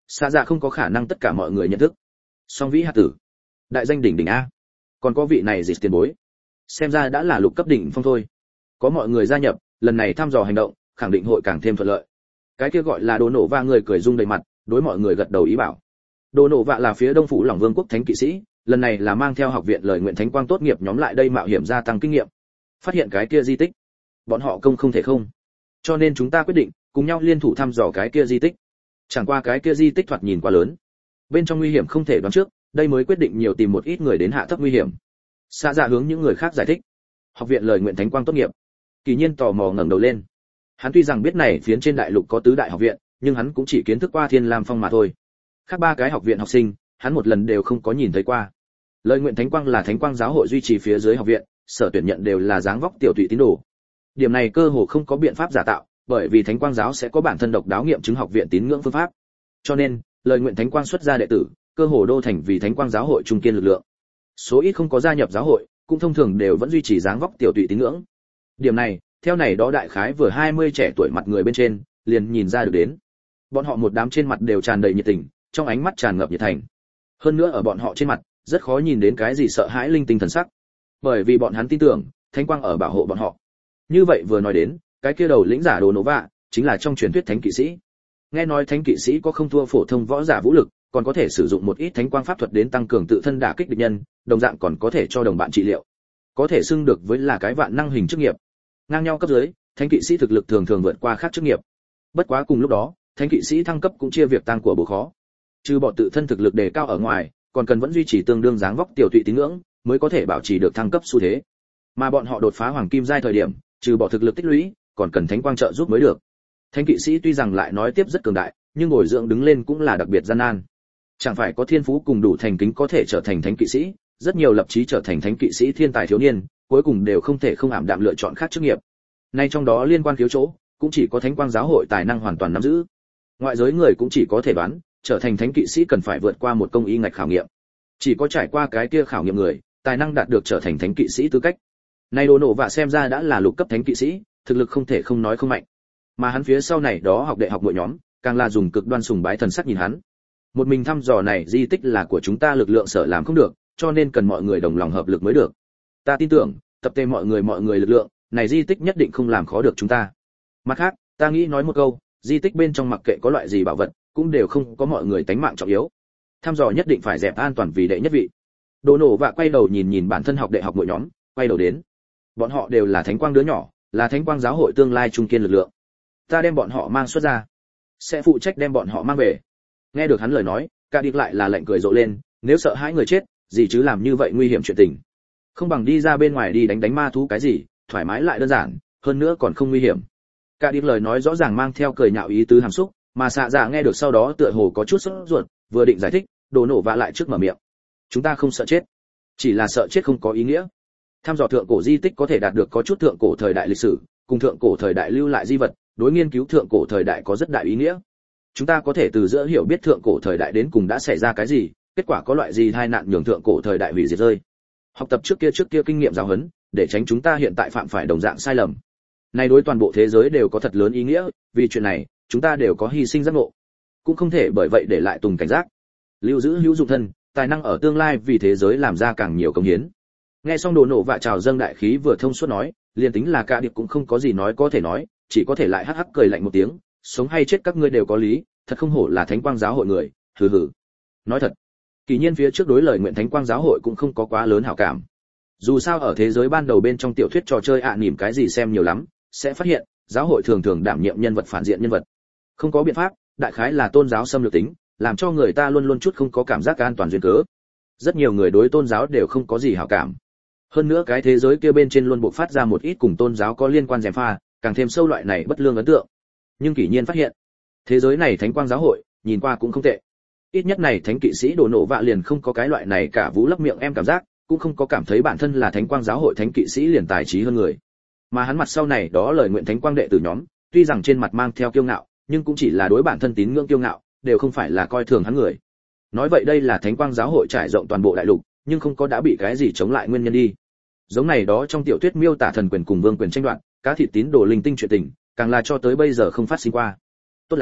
Xa dạ không có khả năng tất cả mọi người nhận thức. Song vĩ hạt tử, đại danh đỉnh đỉnh a. Còn có vị này dịch tiền bối, xem ra đã là lục cấp đỉnh phong thôi. Có mọi người gia nhập, lần này thăm dò hành động khẳng định hội càng thêm thuận lợi. Cái kia gọi là Đồ Nổ Vạ người cười rung đầy mặt, đối mọi người gật đầu ý bảo. Đồ Nổ Vạ là phía Đông phủ Lỏng Vương quốc thánh kỵ sĩ, lần này là mang theo học viện lời nguyện thánh quang tốt nghiệp nhóm lại đây mạo hiểm gia tăng kinh nghiệm. Phát hiện cái kia di tích, bọn họ công không thể không. Cho nên chúng ta quyết định cùng nhau liên thủ thăm dò cái kia di tích. Chẳng qua cái kia di tích thoạt nhìn quá lớn, bên trong nguy hiểm không thể đoán trước, đây mới quyết định nhiều tìm một ít người đến hạ thấp nguy hiểm. Xa dạ hướng những người khác giải thích. Học viện lời nguyện thánh quang tốt nghiệp. Kỳ Nhiên tò mò ngẩng đầu lên. Hắn tuy rằng biết này phiến trên đại lục có tứ đại học viện, nhưng hắn cũng chỉ kiến thức qua Thiên Lam Phong mà thôi. Khác ba cái học viện học sinh, hắn một lần đều không có nhìn thấy qua. Lời nguyện thánh quang là thánh quang giáo hội duy trì phía dưới học viện, sở tuyển nhận đều là dáng vóc tiểu tụy tín đồ. Điểm này cơ hồ không có biện pháp giả tạo, bởi vì thánh quang giáo sẽ có bản thân độc đáo nghiệm chứng học viện tín ngưỡng phương pháp. Cho nên, lời nguyện thánh quang xuất ra đệ tử, cơ hồ đô thành vì thánh quang giáo hội trung kiên lực lượng. Số ít không có gia nhập giáo hội, cũng thông thường đều vẫn duy trì dáng vóc tiểu tụy tín ngưỡng. Điểm này, theo này đó đại khái vừa 20 trẻ tuổi mặt người bên trên, liền nhìn ra được đến. Bọn họ một đám trên mặt đều tràn đầy nhiệt tình, trong ánh mắt tràn ngập nhiệt thành. Hơn nữa ở bọn họ trên mặt, rất khó nhìn đến cái gì sợ hãi linh tinh thần sắc, bởi vì bọn hắn tin tưởng thánh quang ở bảo hộ bọn họ. Như vậy vừa nói đến, cái kia đầu lĩnh giả Đồ Nổ Vạ chính là trong truyền thuyết thánh kỵ sĩ. Nghe nói thánh kỵ sĩ có không thua phổ thông võ giả vũ lực, còn có thể sử dụng một ít thánh quang pháp thuật đến tăng cường tự thân đả kích địch nhân, đồng dạng còn có thể cho đồng bạn trị liệu. Có thể xưng được với là cái vạn năng hình chức nghiệp. Ngang nhau cấp dưới, thánh kỵ sĩ thực lực thường thường vượt qua khác chức nghiệp. Bất quá cùng lúc đó, thánh kỵ sĩ thăng cấp cũng chia việc tăng của bổ khó. Trừ bỏ tự thân thực lực đề cao ở ngoài, còn cần vẫn duy trì tương đương dáng vóc tiểu tụy tín ngưỡng, mới có thể bảo trì được thăng cấp xu thế. Mà bọn họ đột phá hoàng kim giai thời điểm, trừ bỏ thực lực tích lũy, còn cần thánh quang trợ giúp mới được. Thánh kỵ sĩ tuy rằng lại nói tiếp rất cường đại, nhưng bồi dưỡng đứng lên cũng là đặc biệt gian nan. Chẳng phải có thiên phú cùng đủ thành kính có thể trở thành thánh kỵ sĩ, rất nhiều lập chí trở thành thánh kỵ sĩ thiên tài thiếu niên, cuối cùng đều không thể không ảm đạm lựa chọn khác chức nghiệp. Nay trong đó liên quan thiếu chỗ, cũng chỉ có thánh quang giáo hội tài năng hoàn toàn nắm giữ. Ngoại giới người cũng chỉ có thể đoán, trở thành thánh kỵ sĩ cần phải vượt qua một công y ngạch khảo nghiệm. Chỉ có trải qua cái kia khảo nghiệm người, tài năng đạt được trở thành thánh kỵ sĩ tư cách. Nay Đồ Nổ Vạ xem ra đã là lục cấp thánh kỵ sĩ, thực lực không thể không nói không mạnh. Mà hắn phía sau này đó học đệ học mỗi nhóm, càng là dùng cực đoan sùng bái thần sắc nhìn hắn. Một mình thăm dò này di tích là của chúng ta lực lượng sở làm không được, cho nên cần mọi người đồng lòng hợp lực mới được. Ta tin tưởng, tập tề mọi người lực lượng, này di tích nhất định không làm khó được chúng ta. Mặt khác, ta nghĩ nói một câu, di tích bên trong mặc kệ có loại gì bảo vật, cũng đều không có mọi người tánh mạng trọng yếu. Thăm dò nhất định phải dẹp an toàn vì đệ nhất vị. Đồ Nổ Vạ quay đầu nhìn bản thân học đệ học mỗi nhóm, quay đầu đến. Bọn họ đều là thánh quang đứa nhỏ, là thánh quang giáo hội tương lai trung kiên lực lượng. Ta đem bọn họ mang xuất ra, sẽ phụ trách đem bọn họ mang về. Nghe được hắn lời nói, cả điệp lại là lạnh cười rộ lên, nếu sợ hãi người chết, gì chứ làm như vậy nguy hiểm chuyện tình. Không bằng đi ra bên ngoài đi đánh ma thú cái gì, thoải mái lại đơn giản, hơn nữa còn không nguy hiểm. Cả điệp lời nói rõ ràng mang theo cười nhạo ý tứ hàm xúc, mà xạ dạ nghe được sau đó tựa hồ có chút sốt ruột, vừa định giải thích, Đồ Nổ Vạ lại trước mở miệng. Chúng ta không sợ chết, chỉ là sợ chết không có ý nghĩa. Tham dò thượng cổ di tích có thể đạt được có chút thượng cổ thời đại lịch sử, cùng thượng cổ thời đại lưu lại di vật, đối nghiên cứu thượng cổ thời đại có rất đại ý nghĩa. Chúng ta có thể từ giữa hiểu biết thượng cổ thời đại đến cùng đã xảy ra cái gì, kết quả có loại gì tai nạn nhường thượng cổ thời đại hủy diệt rơi. Học tập trước kia kinh nghiệm giáo huấn, để tránh chúng ta hiện tại phạm phải đồng dạng sai lầm. Này đối toàn bộ thế giới đều có thật lớn ý nghĩa, vì chuyện này, chúng ta đều có hy sinh giác ngộ. Cũng không thể bởi vậy để lại tùng cảnh giác. Lưu giữ hữu dụng thân, tài năng ở tương lai vì thế giới làm ra càng nhiều công hiến. Nghe xong Đồ Nổ Vạ trào dâng đại khí vừa thông suốt nói, liền tính là cả điệp cũng không có gì nói có thể nói, chỉ có thể lại hắc hắc cười lạnh một tiếng, sống hay chết các ngươi đều có lý, thật không hổ là thánh quang giáo hội người, hừ hừ. Nói thật, Kỳ Nhiên phía trước đối lời nguyện thánh quang giáo hội cũng không có quá lớn hảo cảm. Dù sao ở thế giới ban đầu bên trong tiểu thuyết trò chơi nỉm cái gì xem nhiều lắm, sẽ phát hiện, giáo hội thường thường đảm nhiệm nhân vật phản diện nhân vật. Không có biện pháp, đại khái là tôn giáo xâm lược tính, làm cho người ta luôn luôn chút không có cảm giác an toàn duyên cớ. Rất nhiều người đối tôn giáo đều không có gì hảo cảm. Hơn nữa cái thế giới kia bên trên luôn bộc phát ra một ít cùng tôn giáo có liên quan gièm pha, càng thêm sâu loại này bất lương ấn tượng. Nhưng Kỳ Nhiên phát hiện, thế giới này thánh quang giáo hội, nhìn qua cũng không tệ. Ít nhất này thánh kỵ sĩ Đồ Nổ Vạ liền không có cái loại này cả vũ lấp miệng em cảm giác, cũng không có cảm thấy bản thân là thánh quang giáo hội thánh kỵ sĩ liền tài trí hơn người. Mà hắn mặt sau này đó lời nguyện thánh quang đệ tử nhóm, tuy rằng trên mặt mang theo kiêu ngạo, nhưng cũng chỉ là đối bản thân tín ngưỡng kiêu ngạo, đều không phải là coi thường hắn người. Nói vậy đây là thánh quang giáo hội trải rộng toàn bộ đại lục, nhưng không có đã bị cái gì chống lại nguyên nhân đi. Giống này đó trong tiểu thuyết miêu tả thần quyền cùng vương quyền tranh đoạt, cá thịt tín đồ linh tinh chuyện tình, càng là cho tới bây giờ không phát sinh qua. Tốt lắm,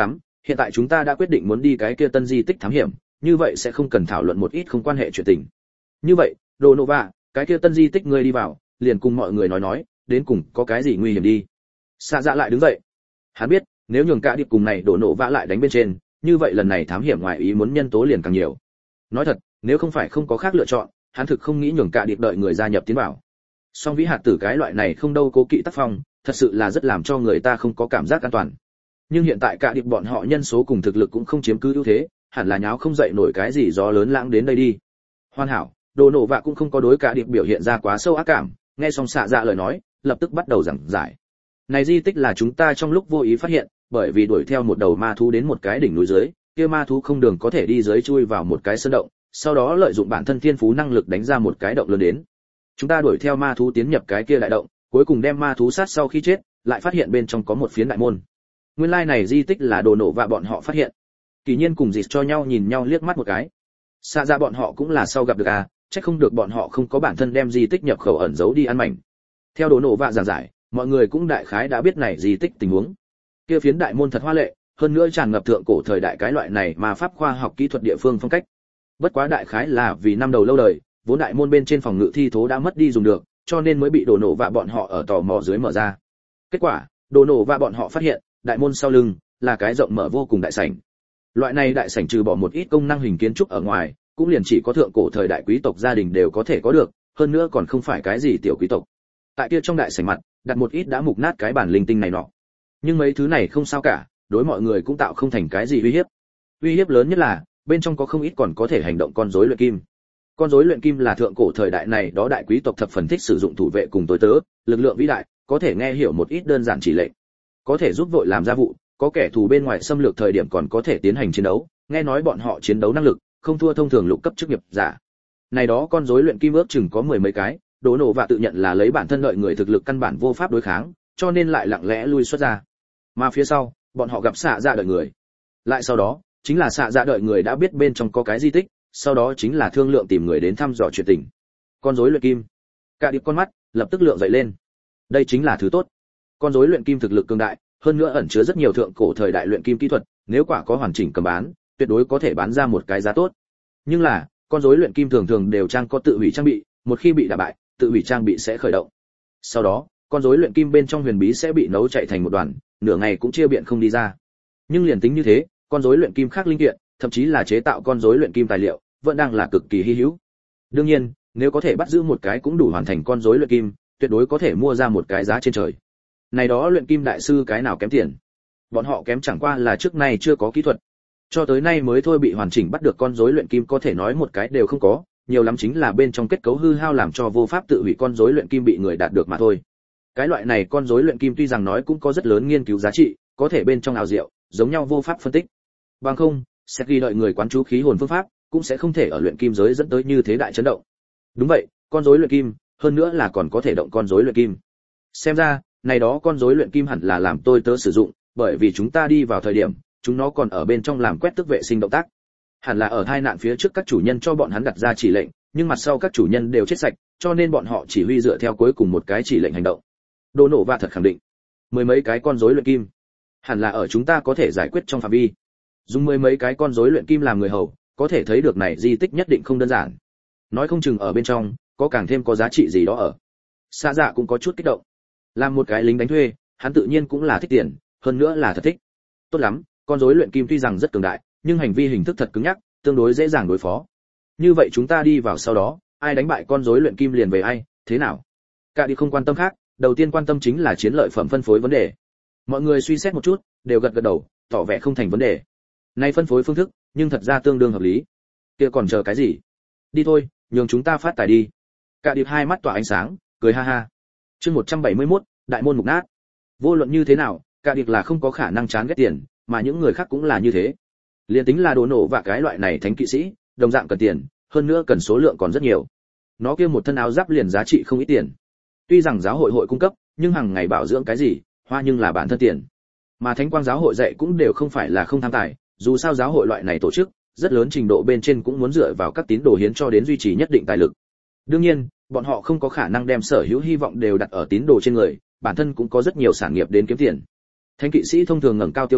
hiện tại chúng ta đã quyết định muốn đi cái kia tân di tích thám hiểm, như vậy sẽ không cần thảo luận một ít không quan hệ chuyện tình. Như vậy, Đồ Nộ Vạ, cái kia tân di tích ngươi đi vào, liền cùng mọi người nói, đến cùng có cái gì nguy hiểm đi. Xạ Dạ lại đứng dậy. Hắn biết, nếu nhường cả điệp cùng này Đồ Nộ Vạ lại đánh bên trên, như vậy lần này thám hiểm ngoài ý muốn nhân tố liền càng nhiều. Nói thật, nếu không phải không có khác lựa chọn, hắn thực không nghĩ nhường cả điệp đợi người gia nhập tiến vào. Song vĩ hạt tử cái loại này không đâu cố kỵ tác phong, thật sự là rất làm cho người ta không có cảm giác an toàn. Nhưng hiện tại cả điệp bọn họ nhân số cùng thực lực cũng không chiếm cứ ưu thế, hẳn là nháo không dậy nổi cái gì gió lớn lãng đến đây đi. Hoàn hảo, Đồ Nộ Vạ cũng không có đối cả điệp biểu hiện ra quá sâu ác cảm, nghe xong Xạ Dạ lời nói, lập tức bắt đầu giảng giải. Này di tích là chúng ta trong lúc vô ý phát hiện, bởi vì đuổi theo một đầu ma thú đến một cái đỉnh núi dưới, kia ma thú không đường có thể đi dưới chui vào một cái sơn động, sau đó lợi dụng bản thân thiên phú năng lực đánh ra một cái động lớn đến. Chúng ta đuổi theo ma thú tiến nhập cái kia đại động, cuối cùng đem ma thú sát sau khi chết, lại phát hiện bên trong có một phiến đại môn. Nguyên lai này di tích là Đồ Nộ Vạ bọn họ phát hiện. Kỳ nhiên cùng Dịch cho nhau nhìn nhau liếc mắt một cái. Xạ Dạ bọn họ cũng là sau gặp được à, chắc không được bọn họ không có bản thân đem di tích nhập khẩu ẩn giấu đi ăn mảnh. Theo Đồ Nộ Vạ giảng giải, mọi người cũng đại khái đã biết này di tích tình huống. Kia phiến đại môn thật hoa lệ, hơn nữa tràn ngập thượng cổ thời đại cái loại này mà pháp khoa học kỹ thuật địa phương phong cách. Bất quá đại khái là vì năm đầu lâu đời, vốn đại môn bên trên phòng ngự thi thố đã mất đi dùng được, cho nên mới bị Đồ Nộ Vạ bọn họ ở tò mò dưới mở ra. Kết quả, Đồ Nộ Vạ bọn họ phát hiện, đại môn sau lưng là cái rộng mở vô cùng đại sảnh. Loại này đại sảnh trừ bỏ một ít công năng hình kiến trúc ở ngoài, cũng liền chỉ có thượng cổ thời đại quý tộc gia đình đều có thể có được, hơn nữa còn không phải cái gì tiểu quý tộc. Tại kia trong đại sảnh mặt, đặt một ít đã mục nát cái bản linh tinh này nọ. Nhưng mấy thứ này không sao cả, đối mọi người cũng tạo không thành cái gì uy hiếp. Uy hiếp lớn nhất là, bên trong có không ít còn có thể hành động con rối luyện kim. Con rối luyện kim là thượng cổ thời đại này đó đại quý tộc thập phần thích sử dụng thủ vệ cùng tối tớ, lực lượng vĩ đại, có thể nghe hiểu một ít đơn giản chỉ lệnh, có thể giúp vội làm gia vụ, có kẻ thù bên ngoài xâm lược thời điểm còn có thể tiến hành chiến đấu, nghe nói bọn họ chiến đấu năng lực không thua thông thường lục cấp chức nghiệp giả. Này đó con rối luyện kim ước chừng có mười mấy cái, Đồ Nộ Vạ tự nhận là lấy bản thân lợi người thực lực căn bản vô pháp đối kháng, cho nên lại lặng lẽ lui xuất ra. Mà phía sau, bọn họ gặp Xạ Dạ đợi người. Lại sau đó, chính là Xạ Dạ đợi người đã biết bên trong có cái di tích, sau đó chính là thương lượng tìm người đến thăm dò chuyện tình. Con rối luyện kim. Cả điệp con mắt lập tức lượng dậy lên. Đây chính là thứ tốt. Con rối luyện kim thực lực cường đại, hơn nữa ẩn chứa rất nhiều thượng cổ thời đại luyện kim kỹ thuật, nếu quả có hoàn chỉnh cầm bán, tuyệt đối có thể bán ra một cái giá tốt. Nhưng là, con rối luyện kim thường thường đều trang có tự hủy trang bị, một khi bị đả bại, tự hủy trang bị sẽ khởi động. Sau đó, con rối luyện kim bên trong huyền bí sẽ bị nấu chạy thành một đoàn, nửa ngày cũng chia biện không đi ra. Nhưng liền tính như thế, con rối luyện kim khác linh kiện, thậm chí là chế tạo con rối luyện kim tài liệu, vẫn đang là cực kỳ hi hữu. Đương nhiên, nếu có thể bắt giữ một cái cũng đủ hoàn thành con rối luyện kim, tuyệt đối có thể mua ra một cái giá trên trời. Này đó luyện kim đại sư cái nào kém tiền? Bọn họ kém chẳng qua là trước nay chưa có kỹ thuật. Cho tới nay mới thôi bị hoàn chỉnh bắt được con rối luyện kim có thể nói một cái đều không có, nhiều lắm chính là bên trong kết cấu hư hao làm cho vô pháp tự hủy con rối luyện kim bị người đạt được mà thôi. Cái loại này con rối luyện kim tuy rằng nói cũng có rất lớn nghiên cứu giá trị, có thể bên trong ảo diệu, giống nhau vô pháp phân tích. Bằng không, sẽ ghi đợi người quán chú khí hồn phương pháp, cũng sẽ không thể ở luyện kim giới dẫn tới như thế đại chấn động. Đúng vậy, con rối luyện kim, hơn nữa là còn có thể động con rối luyện kim. Xem ra, này đó con rối luyện kim hẳn là làm tôi tớ sử dụng, bởi vì chúng ta đi vào thời điểm, chúng nó còn ở bên trong làm quét tước vệ sinh động tác. Hẳn là ở tai nạn phía trước các chủ nhân cho bọn hắn đặt ra chỉ lệnh, nhưng mặt sau các chủ nhân đều chết sạch, cho nên bọn họ chỉ huy dựa theo cuối cùng một cái chỉ lệnh hành động. Đồ Nộ Vạ thật khẳng định, mười mấy cái con rối luyện kim, hẳn là ở chúng ta có thể giải quyết trong phạm vi. Dùng mười mấy cái con rối luyện kim làm người hầu, có thể thấy được này di tích nhất định không đơn giản. Nói không chừng ở bên trong có càng thêm có giá trị gì đó ở. Xạ Dạ cũng có chút kích động. Làm một cái lính đánh thuê, hắn tự nhiên cũng là thích tiền, hơn nữa là thật thích. Tốt lắm, con rối luyện kim tuy rằng rất cường đại, nhưng hành vi hình thức thật cứng nhắc, tương đối dễ dàng đối phó. Như vậy chúng ta đi vào sau đó, ai đánh bại con rối luyện kim liền về ai, thế nào? Cả đi không quan tâm khác, đầu tiên quan tâm chính là chiến lợi phẩm phân phối vấn đề. Mọi người suy xét một chút, đều gật gật đầu, tỏ vẻ không thành vấn đề. Nay phân phối phương thức, nhưng thật ra tương đương hợp lý. Kia còn chờ cái gì? Đi thôi, nhường chúng ta phát tài đi. Cả điệp hai mắt tỏa ánh sáng, cười ha ha. Chương 171, đại môn mục nát. Vô luận như thế nào, cả điệp là không có khả năng chán ghét tiền, mà những người khác cũng là như thế. Liên tính là Đồ Nộ Vạ cái loại này thánh kỵ sĩ, đồng dạng cần tiền, hơn nữa cần số lượng còn rất nhiều. Nó kia một thân áo giáp liền giá trị không ít tiền. Tuy rằng giáo hội hội cung cấp, nhưng hàng ngày bảo dưỡng cái gì, hoa nhưng là bản thân tiền. Mà Thánh Quang giáo hội dạy cũng đều không phải là không tham tài, dù sao giáo hội loại này tổ chức, rất lớn trình độ bên trên cũng muốn dựa vào các tín đồ hiến cho đến duy trì nhất định tài lực. Đương nhiên, bọn họ không có khả năng đem sở hữu hy vọng đều đặt ở tín đồ trên người, bản thân cũng có rất nhiều sản nghiệp đến kiếm tiền. Thánh kỵ sĩ thông thường ngẩng cao tiêu phí,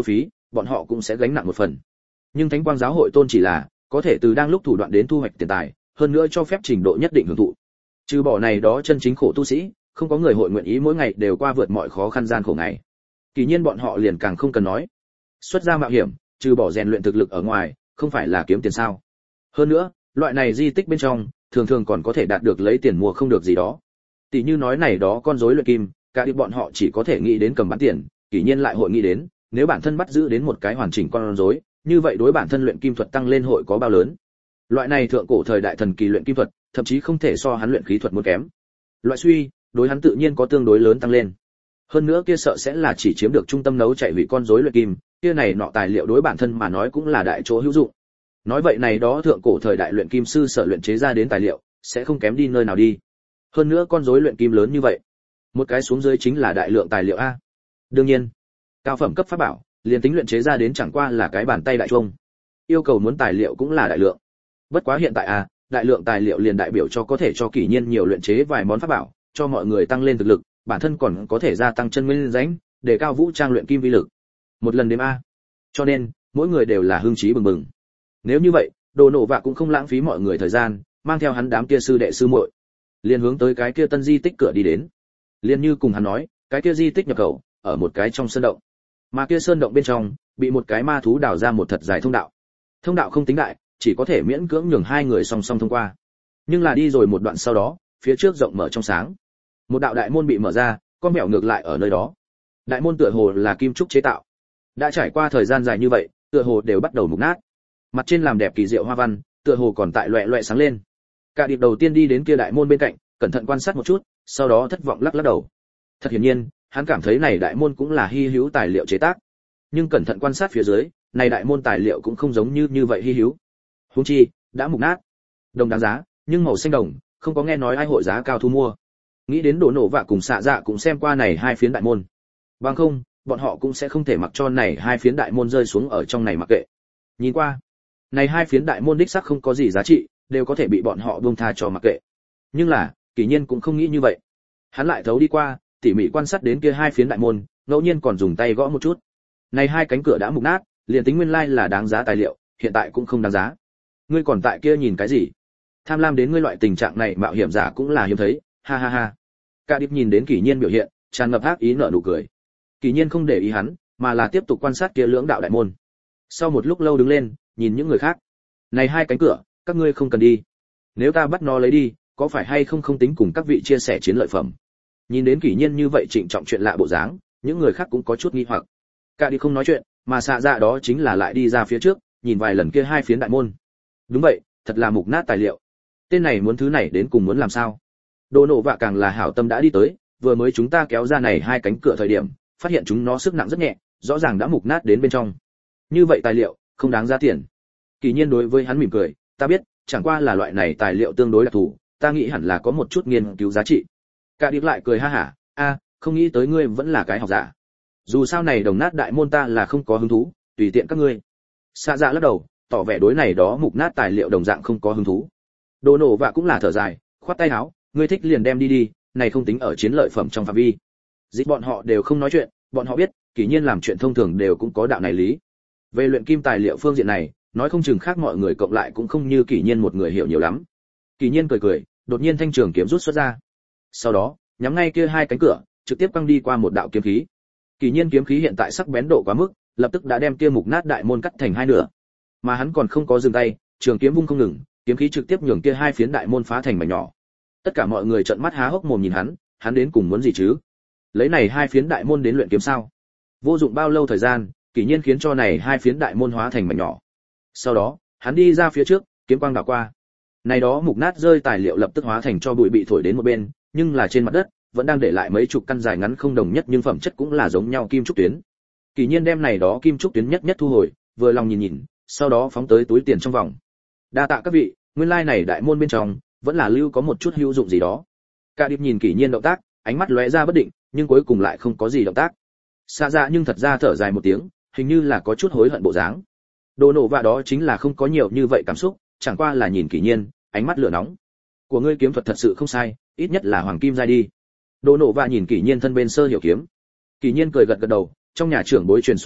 bọn họ cũng sẽ gánh nặng một phần. Nhưng Thánh Quang giáo hội tôn chỉ là có thể từ đang lúc thủ đoạn đến thu hoạch tiền tài, hơn nữa cho phép trình độ nhất định hưởng thụ. Trừ bỏ này đó chân chính khổ tu sĩ, không có người hội nguyện ý mỗi ngày đều qua vượt mọi khó khăn gian khổ ngày. Kỳ nhiên bọn họ liền càng không cần nói. Xuất ra mạo hiểm, trừ bỏ rèn luyện thực lực ở ngoài, không phải là kiếm tiền sao? Hơn nữa, loại này di tích bên trong, thường thường còn có thể đạt được lấy tiền mua không được gì đó. Tỷ như nói này đó con rối luyện kim, cả đi bọn họ chỉ có thể nghĩ đến cầm bán tiền, kỳ nhiên lại hội nghĩ đến, nếu bản thân bắt giữ đến một cái hoàn chỉnh con rối, như vậy đối bản thân luyện kim thuật tăng lên hội có bao lớn. Loại này thượng cổ thời đại thần kỳ luyện kim thuật, thậm chí không thể so hắn luyện khí thuật muốn kém. Loại suy, đối hắn tự nhiên có tương đối lớn tăng lên. Hơn nữa kia sợ sẽ là chỉ chiếm được trung tâm nấu chạy hủy con rối luyện kim, kia này nọ tài liệu đối bản thân mà nói cũng là đại chỗ hữu dụng. Nói vậy này đó thượng cổ thời đại luyện kim sư sở luyện chế ra đến tài liệu, sẽ không kém đi nơi nào đi. Hơn nữa con rối luyện kim lớn như vậy, một cái xuống dưới chính là đại lượng tài liệu a. Đương nhiên, cao phẩm cấp pháp bảo, liền tính luyện chế ra đến chẳng qua là cái bàn tay đại trung. Yêu cầu muốn tài liệu cũng là đại lượng. Bất quá hiện tại a, đại lượng tài liệu liền đại biểu cho có thể cho Kỷ Nhiên nhiều luyện chế vài món pháp bảo, cho mọi người tăng lên thực lực, bản thân còn có thể gia tăng chân nguyên rãnh, để cao vũ trang luyện kim vi lực. Một lần đếm a. Cho nên, mỗi người đều là hưng trí bừng bừng. Nếu như vậy, Đồ Nổ Vạ cũng không lãng phí mọi người thời gian, mang theo hắn đám kia sư đệ sư muội, liền hướng tới cái kia tân di tích cửa đi đến. Liên như cùng hắn nói, cái kia di tích nhập khẩu ở một cái trong sơn động, mà kia sơn động bên trong bị một cái ma thú đào ra một thật dài thông đạo. Thông đạo không tính đại, chỉ có thể miễn cưỡng nhường hai người song song thông qua. Nhưng là đi rồi một đoạn sau đó, phía trước rộng mở trong sáng, một đạo đại môn bị mở ra, con mèo ngược lại ở nơi đó. Đại môn tựa hồ là kim trúc chế tạo, đã trải qua thời gian dài như vậy, tựa hồ đều bắt đầu mục nát. Mặt trên làm đẹp kỳ diệu hoa văn, tựa hồ còn tại loẹt loẹt sáng lên. Cả điệp đầu tiên đi đến kia đại môn bên cạnh, cẩn thận quan sát một chút, sau đó thất vọng lắc lắc đầu. Thật hiển nhiên, hắn cảm thấy này đại môn cũng là hi hữu tài liệu chế tác. Nhưng cẩn thận quan sát phía dưới, này đại môn tài liệu cũng không giống như vậy hi hữu. Huống chi, đã mục nát. Đồng đáng giá, nhưng màu xanh đồng, không có nghe nói ai hội giá cao thu mua. Nghĩ đến Đồ Nổ Vạ cùng Xạ Dạ cũng xem qua này hai phiến đại môn. Bằng không, bọn họ cũng sẽ không thể mặc cho này hai phiến đại môn rơi xuống ở trong này mặc kệ. Nhìn qua, này hai phiến đại môn đích xác không có gì giá trị, đều có thể bị bọn họ buông tha cho mặc kệ. Nhưng là, Kỷ Nhiên cũng không nghĩ như vậy. Hắn lại thấu đi qua, tỉ mỉ quan sát đến kia hai phiến đại môn, ngẫu nhiên còn dùng tay gõ một chút. Này hai cánh cửa đã mục nát, liền tính nguyên lai là đáng giá tài liệu, hiện tại cũng không đáng giá. Ngươi còn tại kia nhìn cái gì? Tham lam đến ngươi loại tình trạng này mạo hiểm giả cũng là hiếm thấy, ha ha ha. Cả điệp nhìn đến Kỷ Nhiên biểu hiện, tràn ngập ác ý nở nụ cười. Kỷ Nhiên không để ý hắn, mà là tiếp tục quan sát kia lưỡng đạo đại môn. Sau một lúc lâu đứng lên, nhìn những người khác. Này hai cánh cửa, các ngươi không cần đi. Nếu ta bắt nó lấy đi, có phải hay không tính cùng các vị chia sẻ chiến lợi phẩm? Nhìn đến Kỷ Nhiên như vậy trịnh trọng chuyện lạ bộ dáng, những người khác cũng có chút nghi hoặc. Cả đi không nói chuyện, mà Xạ Dạ đó chính là lại đi ra phía trước, nhìn vài lần kia hai phiến đại môn. Đúng vậy, thật là mục nát tài liệu. Tên này muốn thứ này đến cùng muốn làm sao? Đồ Nổ Vạ càng là hảo tâm đã đi tới, vừa mới chúng ta kéo ra này hai cánh cửa thời điểm, phát hiện chúng nó sức nặng rất nhẹ, rõ ràng đã mục nát đến bên trong. Như vậy tài liệu, không đáng giá tiền. Kỷ Nhiên đối với hắn mỉm cười, ta biết, chẳng qua là loại này tài liệu tương đối đặc thù, ta nghĩ hẳn là có một chút nghiên cứu giá trị. Cả điệp lại cười ha hả, không nghĩ tới ngươi vẫn là cái học giả. Dù sao này đồng nát đại môn ta là không có hứng thú, tùy tiện các ngươi. Xạ Dạ lắc đầu, tỏ vẻ đối này đó mục nát tài liệu đồng dạng không có hứng thú. Đồ Nổ Vạ cũng là thở dài, khoát tay áo, ngươi thích liền đem đi đi, này không tính ở chiến lợi phẩm trong phạm vi. Dịch bọn họ đều không nói chuyện, bọn họ biết, Kỷ Nhiên làm chuyện thông thường đều cũng có đạo này lý. Về luyện kim tài liệu phương diện này, nói không chừng khác mọi người cộng lại cũng không như Kỷ Nhiên một người hiểu nhiều lắm. Kỷ Nhiên cười cười, đột nhiên thanh trường kiếm rút xuất ra. Sau đó, nhắm ngay kia hai cánh cửa, trực tiếp quăng đi qua một đạo kiếm khí. Kỷ Nhiên kiếm khí hiện tại sắc bén độ quá mức, lập tức đã đem kia mục nát đại môn cắt thành hai nửa. Mà hắn còn không có dừng tay, trường kiếm vung không ngừng, kiếm khí trực tiếp nhường kia hai phiến đại môn phá thành mảnh nhỏ. Tất cả mọi người trợn mắt há hốc mồm nhìn hắn đến cùng muốn gì chứ? Lấy này hai phiến đại môn đến luyện kiếm sao? Vô dụng bao lâu thời gian, Kỷ Nhiên khiến cho này hai phiến đại môn hóa thành mảnh nhỏ. Sau đó, hắn đi ra phía trước, kiếm quang đảo qua. Này đó mục nát rơi tài liệu lập tức hóa thành cho bụi bị thổi đến một bên, nhưng là trên mặt đất vẫn đang để lại mấy chục căn dài ngắn không đồng nhất nhưng phẩm chất cũng là giống nhau kim trúc tuyến. Kỷ Nhiên đem này đó kim trúc tuyến nhất nhất thu hồi, vừa lòng nhìn nhìn, sau đó phóng tới túi tiền trong vòng. Đa tạ các vị, nguyên lai này đại môn bên trong vẫn là lưu có một chút hữu dụng gì đó. Cả điệp nhìn Kỷ Nhiên động tác, ánh mắt lóe ra bất định, nhưng cuối cùng lại không có gì động tác. Xạ Dạ nhưng thật ra thở dài một tiếng, hình như là có chút hối hận bộ dáng. Đồ Nổ Vạ đó chính là không có nhiều như vậy cảm xúc, chẳng qua là nhìn Kỷ Nhiên, ánh mắt lửa nóng. Của ngươi kiếm thuật thật sự không sai, ít nhất là hoàng kim giai đi. Đồ Nổ Vạ nhìn Kỷ Nhiên thân bên sơ hiểu kiếm. Kỷ Nhiên cười gật gật đầu, trong nhà trưởng bối truyền xuống tới,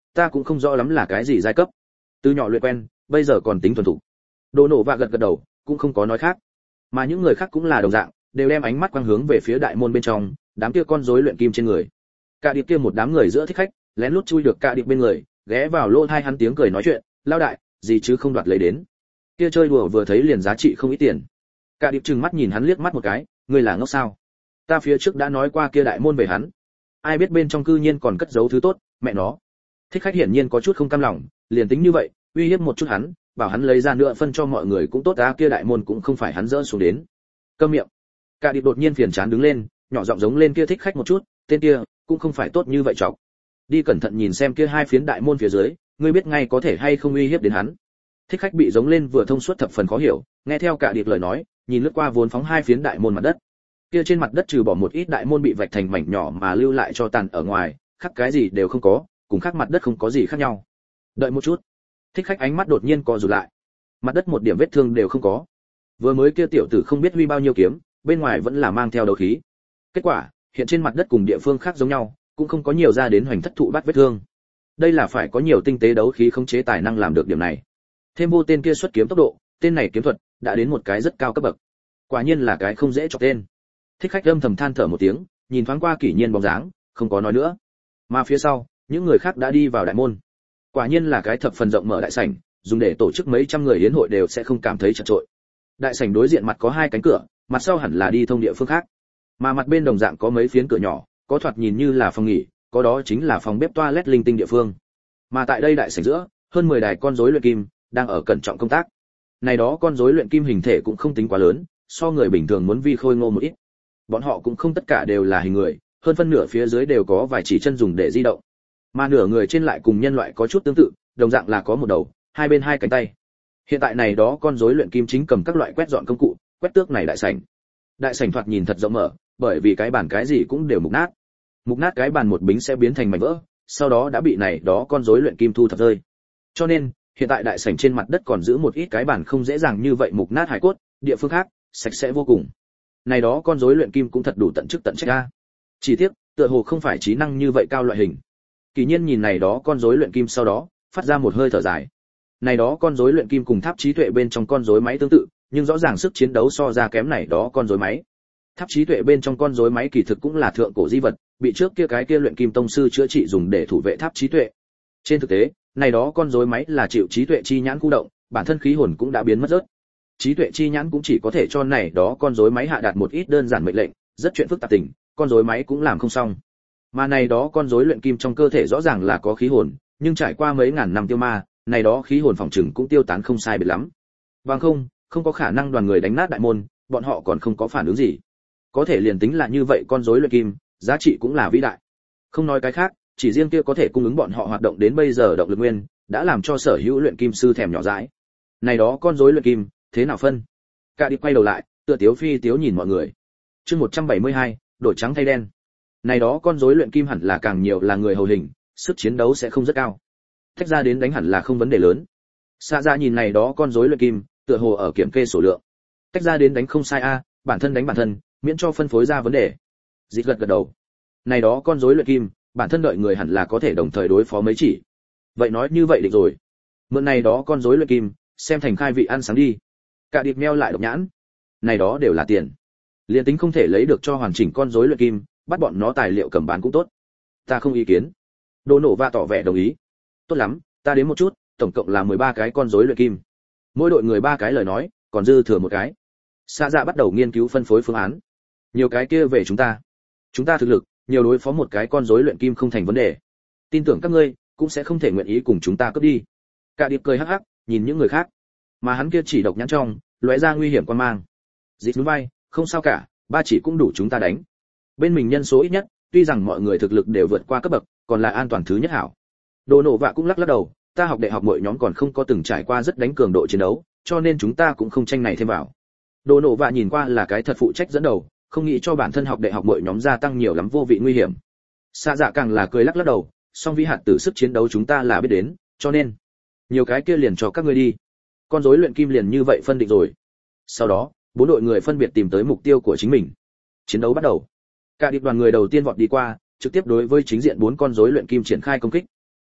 ta cũng không rõ lắm là cái gì giai cấp. Từ nhỏ luyện quen, bây giờ còn tính thuần thục. Đồ nổ vạ gật gật đầu, cũng không có nói khác. Mà những người khác cũng là đồng dạng, đều đem ánh mắt quang hướng về phía đại môn bên trong, đám kia con rối luyện kim trên người. Cả điệp kia một đám người giữa thích khách, lén lút chui được cả điệp bên người, ghé vào lỗ tai hắn tiếng cười nói chuyện, lao đại, gì chứ không đoạt lấy đến. Kia chơi đùa vừa thấy liền giá trị không ít tiền. Cả điệp trừng mắt nhìn hắn liếc mắt một cái, ngươi là ngốc sao? Ta phía trước đã nói qua kia đại môn về hắn, ai biết bên trong cư nhiên còn cất giấu thứ tốt, mẹ nó. Thích khách hiển nhiên có chút không cam lòng, liền tính như vậy, uy hiếp một chút hắn, bảo hắn lấy ra nữa phân cho mọi người cũng tốt, ta kia đại môn cũng không phải hắn dỡ xuống đến. Câm miệng. Cả điệp đột nhiên phiền chán đứng lên, nhỏ giọng giống lên kia thích khách một chút, tên kia cũng không phải tốt như vậy chọc. Đi cẩn thận nhìn xem kia hai phiến đại môn phía dưới, ngươi biết ngay có thể hay không uy hiếp đến hắn. Thích khách bị giống lên vừa thông suốt thập phần khó hiểu, nghe theo cả điệp lời nói, nhìn lướt qua vốn phóng hai phiến đại môn mặt đất. Kia trên mặt đất trừ bỏ một ít đại môn bị vạch thành mảnh nhỏ mà lưu lại cho tàn ở ngoài, khác cái gì đều không có, cùng khác mặt đất không có gì khác nhau. Đợi một chút. Thích khách ánh mắt đột nhiên co rụt lại. Mặt đất một điểm vết thương đều không có. Vừa mới kia tiểu tử không biết huy bao nhiêu kiếm, bên ngoài vẫn là mang theo đấu khí. Kết quả, hiện trên mặt đất cùng địa phương khác giống nhau, cũng không có nhiều ra đến hoành thất thụ bắt vết thương. Đây là phải có nhiều tinh tế đấu khí khống chế tài năng làm được điểm này. Thêm vô tên kia xuất kiếm tốc độ, tên này kiếm thuật đã đến một cái rất cao cấp bậc. Quả nhiên là cái không dễ chọc tên. Thích khách âm thầm than thở một tiếng, nhìn thoáng qua kỷ nhiên bóng dáng, không có nói nữa. Mà phía sau, những người khác đã đi vào đại môn. Quả nhiên là cái thập phần rộng mở đại sảnh, dùng để tổ chức mấy trăm người yến hội đều sẽ không cảm thấy chật chội. Đại sảnh đối diện mặt có hai cánh cửa, mặt sau hẳn là đi thông địa phương khác. Mà mặt bên đồng dạng có mấy phiến cửa nhỏ, có thoạt nhìn như là phòng nghỉ, có đó chính là phòng bếp toilet linh tinh địa phương. Mà tại đây đại sảnh giữa, hơn 10 đài con rối luyện kim đang ở cẩn trọng công tác. Này đó con rối luyện kim hình thể cũng không tính quá lớn, so người bình thường muốn vi khôi ngô một ít. Bọn họ cũng không tất cả đều là hình người, hơn phân nửa phía dưới đều có vài chỉ chân dùng để di động. Mà nửa người trên lại cùng nhân loại có chút tương tự, đồng dạng là có một đầu, hai bên hai cánh tay. Hiện tại này đó con rối luyện kim chính cầm các loại quét dọn công cụ, quét tước này đại sảnh. Đại sảnh thoạt nhìn thật rộng mở, bởi vì cái bàn cái gì cũng đều mục nát. Mục nát cái bàn một bính sẽ biến thành mảnh vỡ, sau đó đã bị này đó con rối luyện kim thu thập rơi. Cho nên, hiện tại đại sảnh trên mặt đất còn giữ một ít cái bàn không dễ dàng như vậy mục nát hài cốt, địa phương khác sạch sẽ vô cùng. Này đó con rối luyện kim cũng thật đủ tận chức tận trách a. Chỉ tiếc, tựa hồ không phải trí năng như vậy cao loại hình. Kỳ nhiên nhìn này đó con rối luyện kim sau đó, phát ra một hơi thở dài. Này đó con rối luyện kim cùng tháp trí tuệ bên trong con rối máy tương tự, nhưng rõ ràng sức chiến đấu so ra kém này đó con rối máy. Tháp trí tuệ bên trong con rối máy kỳ thực cũng là thượng cổ di vật, bị trước kia cái kia luyện kim tông sư chữa trị dùng để thủ vệ tháp trí tuệ. Trên thực tế, này đó con rối máy là chịu trí tuệ chi nhãn khu động, bản thân khí hồn cũng đã biến mất rớt. Trí tuệ chi nhãn cũng chỉ có thể cho này đó con rối máy hạ đạt một ít đơn giản mệnh lệnh, rất chuyện phức tạp tình, con rối máy cũng làm không xong. Mà này đó con rối luyện kim trong cơ thể rõ ràng là có khí hồn, nhưng trải qua mấy ngàn năm tiêu ma, này đó khí hồn phòng trừng cũng tiêu tán không sai biệt lắm. Bằng không có khả năng đoàn người đánh nát đại môn, bọn họ còn không có phản ứng gì. Có thể liền tính là như vậy con rối luyện kim, giá trị cũng là vĩ đại. Không nói cái khác, chỉ riêng kia có thể cung ứng bọn họ hoạt động đến bây giờ động lực nguyên, đã làm cho sở hữu luyện kim sư thèm nhỏ dãi. Này đó con rối luyện kim, thế nào phân? Cả đi quay đầu lại, tựa tiếu phi tiếu nhìn mọi người. Chương 172, đổi trắng thay đen. Này đó con rối luyện kim hẳn là càng nhiều là người hầu hình, sức chiến đấu sẽ không rất cao. Tách ra đến đánh hẳn là không vấn đề lớn. Xa ra nhìn này đó con rối luyện kim, tựa hồ ở kiểm kê số lượng. Tách ra đến đánh không sai a, bản thân đánh bản thân, miễn cho phân phối ra vấn đề. Dịch gật gật đầu. Này đó con rối luyện kim, bản thân đợi người hẳn là có thể đồng thời đối phó mấy chỉ. Vậy nói như vậy định rồi. Mượn này đó con rối luyện kim, xem thành khai vị ăn sáng đi. Cả điệp meo lại độc nhãn. Này đó đều là tiền. Liên tính không thể lấy được cho hoàn chỉnh con rối luyện kim, bắt bọn nó tài liệu cầm bán cũng tốt. Ta không ý kiến. Đồ nổ va tỏ vẻ đồng ý. Tốt lắm, ta đến một chút, tổng cộng là 13 cái con rối luyện kim. Mỗi đội người 3 cái lời nói, còn dư thừa một cái. Sa Dạ bắt đầu nghiên cứu phân phối phương án. Nhiều cái kia về chúng ta. Chúng ta thực lực, nhiều đối phó một cái con rối luyện kim không thành vấn đề. Tin tưởng các ngươi cũng sẽ không thể nguyện ý cùng chúng ta cướp đi. Cả điệp cười hắc hắc, nhìn những người khác. Mà hắn kia chỉ độc nhãn trong, lóe ra nguy hiểm quan mang. Dịch núi bay, không sao cả, 3 chỉ cũng đủ chúng ta đánh. Bên mình nhân số ít nhất, tuy rằng mọi người thực lực đều vượt qua cấp bậc, còn là an toàn thứ nhất hảo. Đồ nổ vạ cũng lắc lắc đầu, ta học đại học mỗi nhóm còn không có từng trải qua rất đánh cường độ chiến đấu, cho nên chúng ta cũng không tranh này thêm vào. Đồ nổ vạ nhìn qua là cái thật phụ trách dẫn đầu, không nghĩ cho bản thân học đại học mỗi nhóm gia tăng nhiều lắm vô vị nguy hiểm. Xa dạ càng là cười lắc lắc đầu, song vĩ hạt tử sức chiến đấu chúng ta là biết đến, cho nên nhiều cái kia liền cho các ngươi đi. Con rối luyện kim liền như vậy phân định rồi. Sau đó, 4 đội người phân biệt tìm tới mục tiêu của chính mình. Chiến đấu bắt đầu. Cả điệp đoàn người đầu tiên vọt đi qua, trực tiếp đối với chính diện 4 con rối luyện kim triển khai công kích.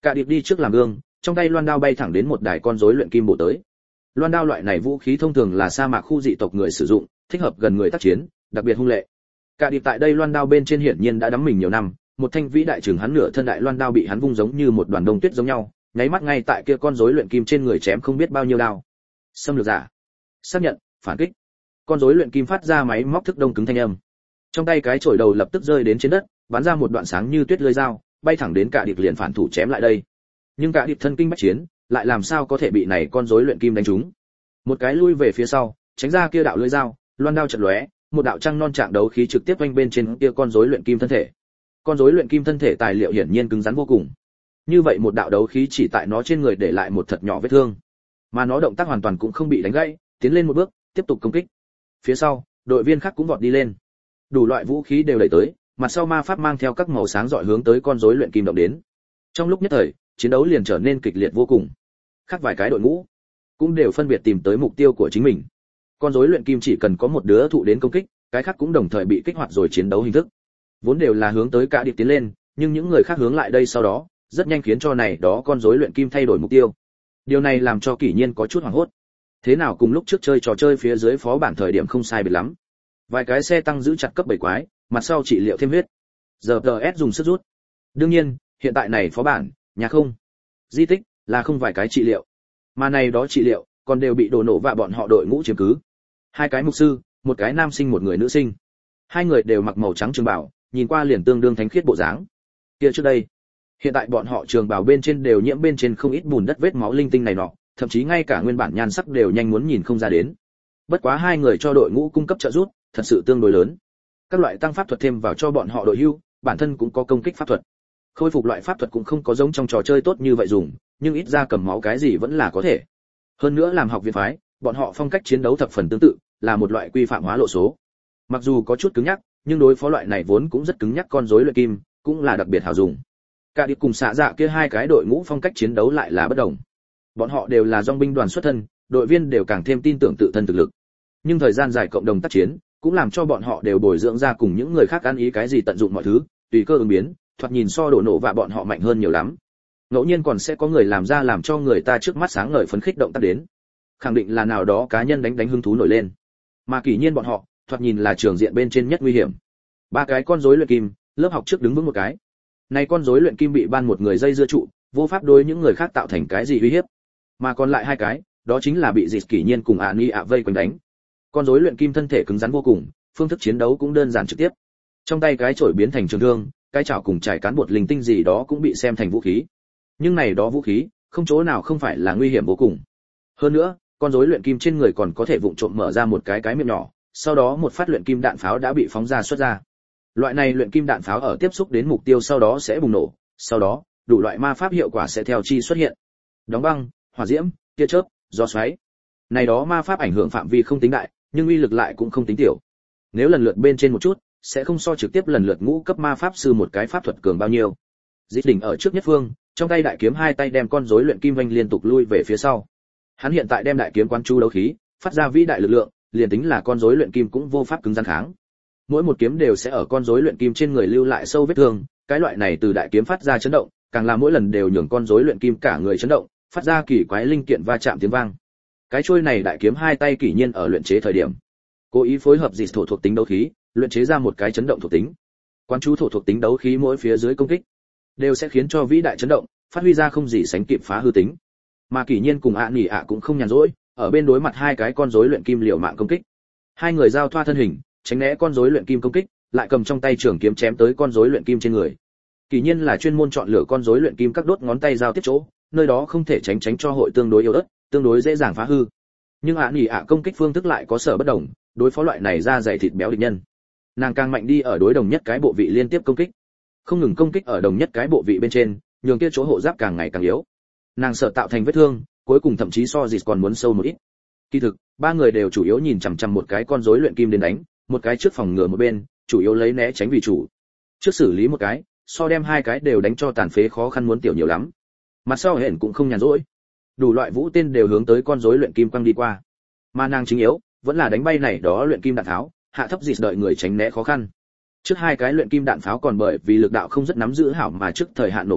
Cả điệp đi trước làm gương, trong tay loan đao bay thẳng đến một đài con rối luyện kim bổ tới. Loan đao loại này vũ khí thông thường là sa mạc khu dị tộc người sử dụng, thích hợp gần người tác chiến, đặc biệt hung lệ. Cả điệp tại đây loan đao bên trên hiển nhiên đã đắm mình nhiều năm, một thanh vĩ đại trường hắn nửa thân đại loan đao bị hắn vung giống như một đoàn đông tuyết giống nhau, nháy mắt ngay tại kia con rối luyện kim trên người chém không biết bao nhiêu đao. Xâm lược giả, xác nhận, phản kích. Con rối luyện kim phát ra máy móc thức đông cứng thanh âm. Trong tay cái chổi đầu lập tức rơi đến trên đất, bắn ra một đoạn sáng như tuyết lưỡi dao, bay thẳng đến cả điệp liền phản thủ chém lại đây. Nhưng cả điệp thân kinh bách chiến, lại làm sao có thể bị này con rối luyện kim đánh trúng. Một cái lui về phía sau, tránh ra kia đạo lưỡi dao, loan đao chật lóe, một đạo trăng non trạng đấu khí trực tiếp vanh bên trên kia con rối luyện kim thân thể. Con rối luyện kim thân thể tài liệu hiển nhiên cứng rắn vô cùng. Như vậy một đạo đấu khí chỉ tại nó trên người để lại một thật nhỏ vết thương, mà nó động tác hoàn toàn cũng không bị đánh gãy, tiến lên một bước, tiếp tục công kích. Phía sau, đội viên khác cũng vọt đi lên. Đủ loại vũ khí đều đẩy tới, mặt sau ma pháp mang theo các màu sáng rọi hướng tới con rối luyện kim động đến. Trong lúc nhất thời, chiến đấu liền trở nên kịch liệt vô cùng. Khác vài cái đội ngũ cũng đều phân biệt tìm tới mục tiêu của chính mình. Con rối luyện kim chỉ cần có một đứa thụ đến công kích, cái khác cũng đồng thời bị kích hoạt rồi chiến đấu hình thức. Vốn đều là hướng tới cả điệp tiến lên, nhưng những người khác hướng lại đây sau đó, rất nhanh khiến cho này đó con rối luyện kim thay đổi mục tiêu. Điều này làm cho Kỷ Nhiên có chút hoảng hốt. Thế nào cùng lúc trước chơi trò chơi phía dưới phó bản thời điểm không sai biệt lắm. Vài cái xe tăng giữ chặt cấp 7 quái, mặt sau trị liệu thêm huyết. Giờ DS dùng sức rút. Đương nhiên, hiện tại này phó bản, nhà không, di tích là không vài cái trị liệu. Mà này đó trị liệu, còn đều bị đồ nổ và bọn họ đội ngũ chiếm cứ. Hai cái mục sư, một cái nam sinh một người nữ sinh. Hai người đều mặc màu trắng trường bào, nhìn qua liền tương đương thánh khiết bộ dáng. Kia trước đây, hiện tại bọn họ trường bào bên trên đều nhiễm bên trên không ít bùn đất vết máu linh tinh này nọ, thậm chí ngay cả nguyên bản nhan sắc đều nhanh muốn nhìn không ra đến. Bất quá hai người cho đội ngũ cung cấp trợ giúp, thật sự tương đối lớn. Các loại tăng pháp thuật thêm vào cho bọn họ đội hưu, bản thân cũng có công kích pháp thuật. Khôi phục loại pháp thuật cũng không có giống trong trò chơi tốt như vậy dùng, nhưng ít ra cầm máu cái gì vẫn là có thể. Hơn nữa làm học viện phái, bọn họ phong cách chiến đấu thập phần tương tự, là một loại quy phạm hóa lộ số. Mặc dù có chút cứng nhắc, nhưng đối phó loại này vốn cũng rất cứng nhắc con rối luyện kim, cũng là đặc biệt hảo dùng. Cả đi cùng xạ dạ kia hai cái đội ngũ phong cách chiến đấu lại là bất đồng. Bọn họ đều là dòng binh đoàn xuất thân, đội viên đều càng thêm tin tưởng tự thân thực lực. Nhưng thời gian dài cộng đồng tác chiến, cũng làm cho bọn họ đều bồi dưỡng ra cùng những người khác ăn ý cái gì tận dụng mọi thứ, tùy cơ ứng biến, thoạt nhìn so đổ nổ và bọn họ mạnh hơn nhiều lắm. Ngẫu nhiên còn sẽ có người làm ra làm cho người ta trước mắt sáng ngời phấn khích động tác đến. Khẳng định là nào đó cá nhân đánh hứng thú nổi lên. Mà Kỷ Nhiên bọn họ, thoạt nhìn là trường diện bên trên nhất nguy hiểm. Ba cái con rối luyện kim, lớp học trước đứng vững một cái. Này con rối luyện kim bị ban một người dây dưa trụ, vô pháp đối những người khác tạo thành cái gì uy hiếp. Mà còn lại hai cái, đó chính là bị Dịch Kỷ Nhiên cùng Ani ạ vây quanh đánh. Con rối luyện kim thân thể cứng rắn vô cùng, phương thức chiến đấu cũng đơn giản trực tiếp. Trong tay cái chổi biến thành trường thương, cái chảo cùng trải cán bột linh tinh gì đó cũng bị xem thành vũ khí. Nhưng này đó vũ khí, không chỗ nào không phải là nguy hiểm vô cùng. Hơn nữa, con rối luyện kim trên người còn có thể vụng trộm mở ra một cái miệng nhỏ, sau đó một phát luyện kim đạn pháo đã bị phóng ra xuất ra. Loại này luyện kim đạn pháo ở tiếp xúc đến mục tiêu sau đó sẽ bùng nổ, sau đó, đủ loại ma pháp hiệu quả sẽ theo chi xuất hiện. Đóng băng, hỏa diễm, tia chớp, gió xoáy. Này đó ma pháp ảnh hưởng phạm vi không tính đại, nhưng uy lực lại cũng không tính tiểu. Nếu lần lượt bên trên một chút, sẽ không so trực tiếp lần lượt ngũ cấp ma pháp sư một cái pháp thuật cường bao nhiêu. Dịch đỉnh ở trước nhất phương, trong tay đại kiếm hai tay đem con rối luyện kim vanh liên tục lui về phía sau. Hắn hiện tại đem đại kiếm quán chú đấu khí, phát ra vĩ đại lực lượng, liền tính là con rối luyện kim cũng vô pháp cứng rắn kháng. Mỗi một kiếm đều sẽ ở con rối luyện kim trên người lưu lại sâu vết thương, cái loại này từ đại kiếm phát ra chấn động, càng là mỗi lần đều nhường con rối luyện kim cả người chấn động, phát ra kỳ quái linh kiện va chạm tiếng vang. Cái chuôi này đại kiếm hai tay Kỷ Nhiên ở luyện chế thời điểm, cố ý phối hợp dịch thổ thuộc tính đấu khí, luyện chế ra một cái chấn động thuộc tính. Quán chú thổ thuộc tính đấu khí mỗi phía dưới công kích, đều sẽ khiến cho vĩ đại chấn động, phát huy ra không gì sánh kịp phá hư tính. Mà Kỷ Nhiên cùng Nỉ ạ cũng không nhàn rỗi, ở bên đối mặt hai cái con rối luyện kim liều mạng công kích. Hai người giao thoa thân hình, tránh né con rối luyện kim công kích, lại cầm trong tay trường kiếm chém tới con rối luyện kim trên người. Kỷ Nhiên là chuyên môn chọn lựa con rối luyện kim các đốt ngón tay giao tiếp chỗ, nơi đó không thể tránh cho hội tương đối yếu ớt, tương đối dễ dàng phá hư. Nhưng Nỉ ạ công kích phương thức lại có sở bất đồng, đối phó loại này da dày thịt béo địch nhân, nàng càng mạnh đi ở đối đồng nhất cái bộ vị liên tiếp công kích, không ngừng công kích ở đồng nhất cái bộ vị bên trên, nhường kia chỗ hộ giáp càng ngày càng yếu. Nàng sợ tạo thành vết thương, cuối cùng thậm chí so dịch còn muốn sâu một ít. Kỳ thực, ba người đều chủ yếu nhìn chằm chằm một cái con rối luyện kim đến đánh, một cái trước phòng ngừa một bên, chủ yếu lấy né tránh vì chủ. Trước xử lý một cái, so đem hai cái đều đánh cho tàn phế khó khăn muốn tiểu nhiều lắm. Mặt sau hẹn cũng không nhàn rỗi, đủ loại vũ tên đều hướng tới con rối luyện kim quăng đi qua. Mà nàng chính yếu, vẫn là đánh bay này đó luyện kim đạn tháo, hạ thấp dịch đợi người tránh né khó khăn. Trước hai cái luyện kim đạn pháo còn bởi vì lực đạo không rất nắm giữ hảo mà trước thời hạn nổ mạnh,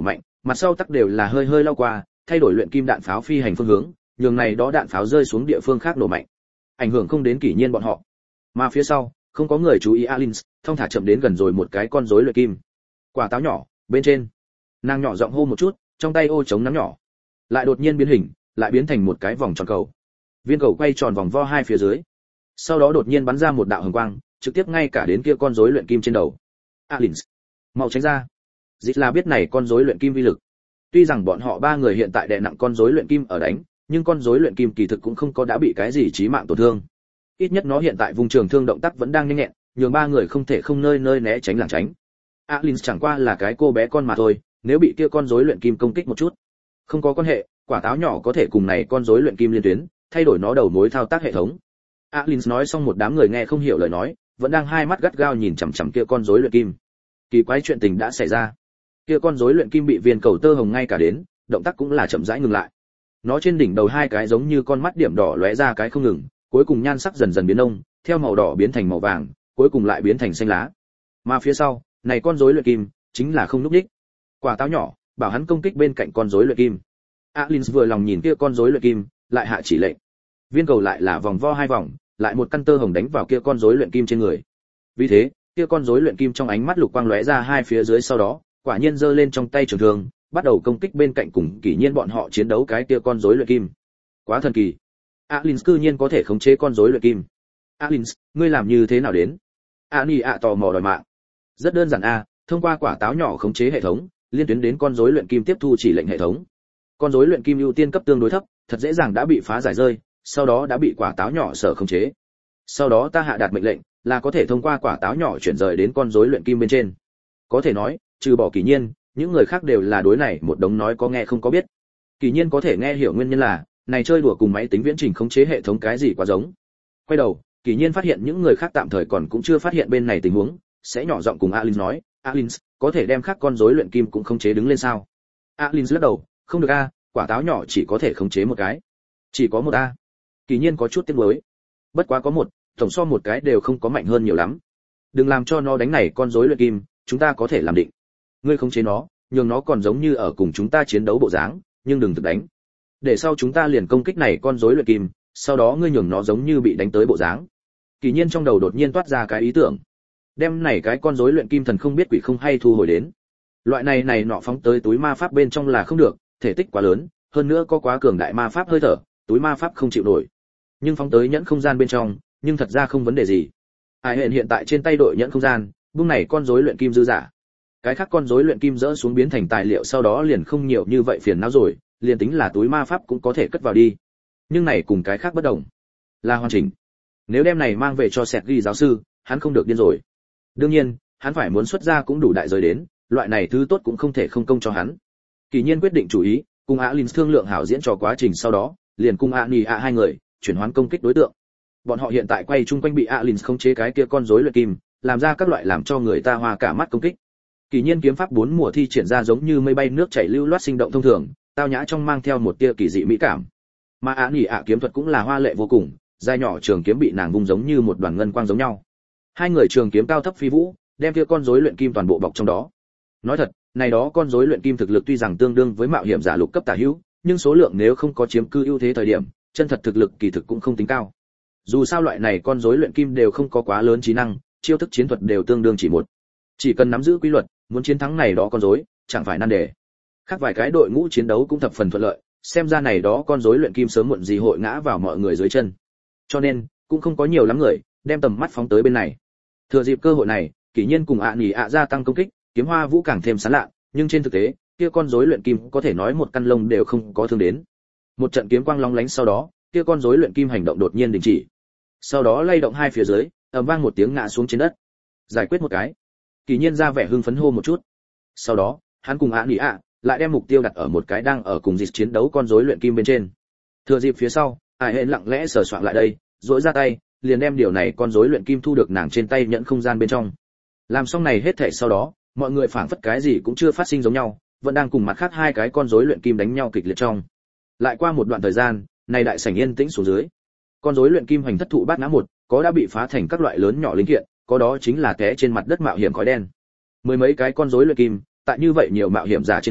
mặt sau tắc đều là hơi hơi lao qua, thay đổi luyện kim đạn pháo phi hành phương hướng, nhường này đó đạn pháo rơi xuống địa phương khác nổ mạnh, ảnh hưởng không đến Kỷ Nhiên bọn họ. Mà phía sau, không có người chú ý Alins, thông thả chậm đến gần rồi một cái con rối luyện kim. Quả táo nhỏ, bên trên. Nàng nhỏ giọng hô một chút, trong tay ô chống nắm nhỏ, lại đột nhiên biến hình, lại biến thành một cái vòng tròn cầu. Viên cầu quay tròn vòng vo hai phía dưới. Sau đó đột nhiên bắn ra một đạo hồng quang, trực tiếp ngay cả đến kia con rối luyện kim trên đầu. Alins, mau tránh ra. Dịch là biết này con rối luyện kim vi lực. Tuy rằng bọn họ ba người hiện tại đè nặng con rối luyện kim ở đánh, nhưng con rối luyện kim kỳ thực cũng không có đã bị cái gì chí mạng tổn thương. Ít nhất nó hiện tại vùng trường thương động tác vẫn đang nhanh nhẹn, nhường ba người không thể không nơi nơi né tránh lảng tránh. Alins chẳng qua là cái cô bé con mà thôi, nếu bị kia con rối luyện kim công kích một chút, không có quan hệ, quả táo nhỏ có thể cùng này con rối luyện kim liên tuyến, thay đổi nó đầu mối thao tác hệ thống. Alins nói xong, một đám người nghe không hiểu lời nói, vẫn đang hai mắt gắt gao nhìn chằm chằm kia con rối luyện kim. Kỳ quái chuyện tình đã xảy ra. Kia con rối luyện kim bị viên cầu tơ hồng ngay cả đến, động tác cũng là chậm rãi ngừng lại. Nó trên đỉnh đầu hai cái giống như con mắt điểm đỏ lóe ra cái không ngừng, cuối cùng nhan sắc dần dần biến đông, theo màu đỏ biến thành màu vàng, cuối cùng lại biến thành xanh lá. Mà phía sau, này con rối luyện kim chính là không lúc đích. Quả táo nhỏ bảo hắn công kích bên cạnh con rối luyện kim. Alins vừa lòng nhìn kia con rối luyện kim, lại hạ chỉ lệnh. Viên cầu lại là vòng vo hai vòng, lại một căn tơ hồng đánh vào kia con rối luyện kim trên người. Vì thế, kia con rối luyện kim trong ánh mắt lục quang lóe ra hai phía dưới, sau đó, quả nhiên giơ lên trong tay trường thương, bắt đầu công kích bên cạnh cùng Kỷ Nhiên bọn họ chiến đấu cái kia con rối luyện kim. Quá thần kỳ. Alins cư nhiên có thể khống chế con rối luyện kim. Alins, ngươi làm như thế nào đến? Ani ạ tò mò đòi mạng. Rất đơn giản a, thông qua quả táo nhỏ khống chế hệ thống, liên tuyến đến con rối luyện kim tiếp thu chỉ lệnh hệ thống. Con rối luyện kim ưu tiên cấp tương đối thấp, thật dễ dàng đã bị phá giải rơi, sau đó đã bị quả táo nhỏ sở khống chế. Sau đó ta hạ đạt mệnh lệnh, là có thể thông qua quả táo nhỏ chuyển rời đến con rối luyện kim bên trên. Có thể nói, trừ bỏ Kỷ Nhiên, những người khác đều là đối này một đống nói có nghe không có biết. Kỷ Nhiên có thể nghe hiểu nguyên nhân là, này chơi đùa cùng máy tính viễn trình khống chế hệ thống cái gì quá giống. Quay đầu, Kỷ Nhiên phát hiện những người khác tạm thời còn cũng chưa phát hiện bên này tình huống, sẽ nhỏ giọng cùng Alins nói, Alins, có thể đem khác con rối luyện kim cũng khống chế đứng lên sao? Alins lắc đầu, không được a, quả táo nhỏ chỉ có thể khống chế một cái. Chỉ có một a. Kỷ Nhiên có chút tiếc nuối. Bất quá có một, tổng so một cái đều không có mạnh hơn nhiều lắm. Đừng làm cho nó đánh này con rối luyện kim, chúng ta có thể làm định. Ngươi khống chế nó, nhường nó còn giống như ở cùng chúng ta chiến đấu bộ dáng, nhưng đừng thực đánh. Để sau chúng ta liền công kích này con rối luyện kim, sau đó ngươi nhường nó giống như bị đánh tới bộ dáng. Kỷ Nhiên trong đầu đột nhiên toát ra cái ý tưởng. Đem này cái con rối luyện kim thần không biết quỷ không hay thu hồi đến. Loại này nọ phóng tới túi ma pháp bên trong là không được, thể tích quá lớn, hơn nữa có quá cường đại ma pháp hơi thở, túi ma pháp không chịu nổi. Nhưng phóng tới nhẫn không gian bên trong, nhưng thật ra không vấn đề gì. Ai hiện tại trên tay đội nhẫn không gian, buông này con rối luyện kim dư giả. Cái khác con rối luyện kim rỡ xuống biến thành tài liệu, sau đó liền không nhiều như vậy phiền não rồi, liền tính là túi ma pháp cũng có thể cất vào đi. Nhưng này cùng cái khác bất đồng, là hoàn chỉnh. Nếu đem này mang về cho Sẹt ghi giáo sư, hắn không được điên rồi. Đương nhiên, hắn phải muốn xuất ra cũng đủ đại giới đến, loại này thứ tốt cũng không thể không công cho hắn. Kỷ Nhiên quyết định chủ ý, cùng Alins thương lượng hảo diễn trò quá trình, sau đó, liền cùng Ani ạ hai người chuyển hoán công kích đối tượng. Bọn họ hiện tại quay chung quanh bị Alins khống chế cái kia con rối luyện kim, làm ra các loại làm cho người ta hoa cả mắt công kích. Kỷ Nhiên kiếm pháp 4 mùa thi triển ra giống như mây bay nước chảy lưu loát sinh động thông thường, tao nhã trong mang theo một tia kỳ dị mỹ cảm. Mà Ani ạ kiếm thuật cũng là hoa lệ vô cùng, dài nhỏ trường kiếm bị nàng vung giống như một đoàn ngân quang giống nhau. Hai người trường kiếm cao thấp phi vũ, đem kia con rối luyện kim toàn bộ bọc trong đó. Nói thật, này đó con rối luyện kim thực lực tuy rằng tương đương với mạo hiểm giả lục cấp tả hữu, nhưng số lượng nếu không có chiếm cư ưu thế thời điểm, chân thật thực lực kỳ thực cũng không tính cao. Dù sao loại này con rối luyện kim đều không có quá lớn trí năng, chiêu thức chiến thuật đều tương đương chỉ một. Chỉ cần nắm giữ quy luật, muốn chiến thắng này đó con rối, chẳng phải nan đề. Khác vài cái đội ngũ chiến đấu cũng thập phần thuận lợi, xem ra này đó con rối luyện kim sớm muộn gì hội ngã vào mọi người dưới chân. Cho nên, cũng không có nhiều lắm người đem tầm mắt phóng tới bên này. Thừa dịp cơ hội này, Kỷ Nhiên cùng Ani ạ gia tăng công kích, kiếm hoa vũ càng thêm sáng lạ, nhưng trên thực tế, kia con rối luyện kim có thể nói một căn lông đều không có thương đến. Một trận kiếm quang long lánh sau đó, kia con rối luyện kim hành động đột nhiên đình chỉ. Sau đó lay động hai phía dưới, ầm vang một tiếng ngã xuống trên đất. Giải quyết một cái. Kỷ Nhiên ra vẻ hưng phấn hô một chút. Sau đó, hắn cùng Ani ạ lại đem mục tiêu đặt ở một cái đang ở cùng dịch chiến đấu con rối luyện kim bên trên. Thừa dịp phía sau, Ai hẹn lặng lẽ sờ soạng lại đây, duỗi ra tay, liền đem điều này con rối luyện kim thu được nàng trên tay nhận không gian bên trong. Làm xong này hết thảy sau đó, mọi người phảng phất cái gì cũng chưa phát sinh giống nhau, vẫn đang cùng mặt khác hai cái con rối luyện kim đánh nhau kịch liệt trong. Lại qua một đoạn thời gian, này đại sảnh yên tĩnh xuống dưới. Con rối luyện kim hành thất thụ bát ngã một, có đã bị phá thành các loại lớn nhỏ linh kiện, có đó chính là té trên mặt đất mạo hiểm khói đen. Mười mấy cái con rối luyện kim, tại như vậy nhiều mạo hiểm giả trên tay,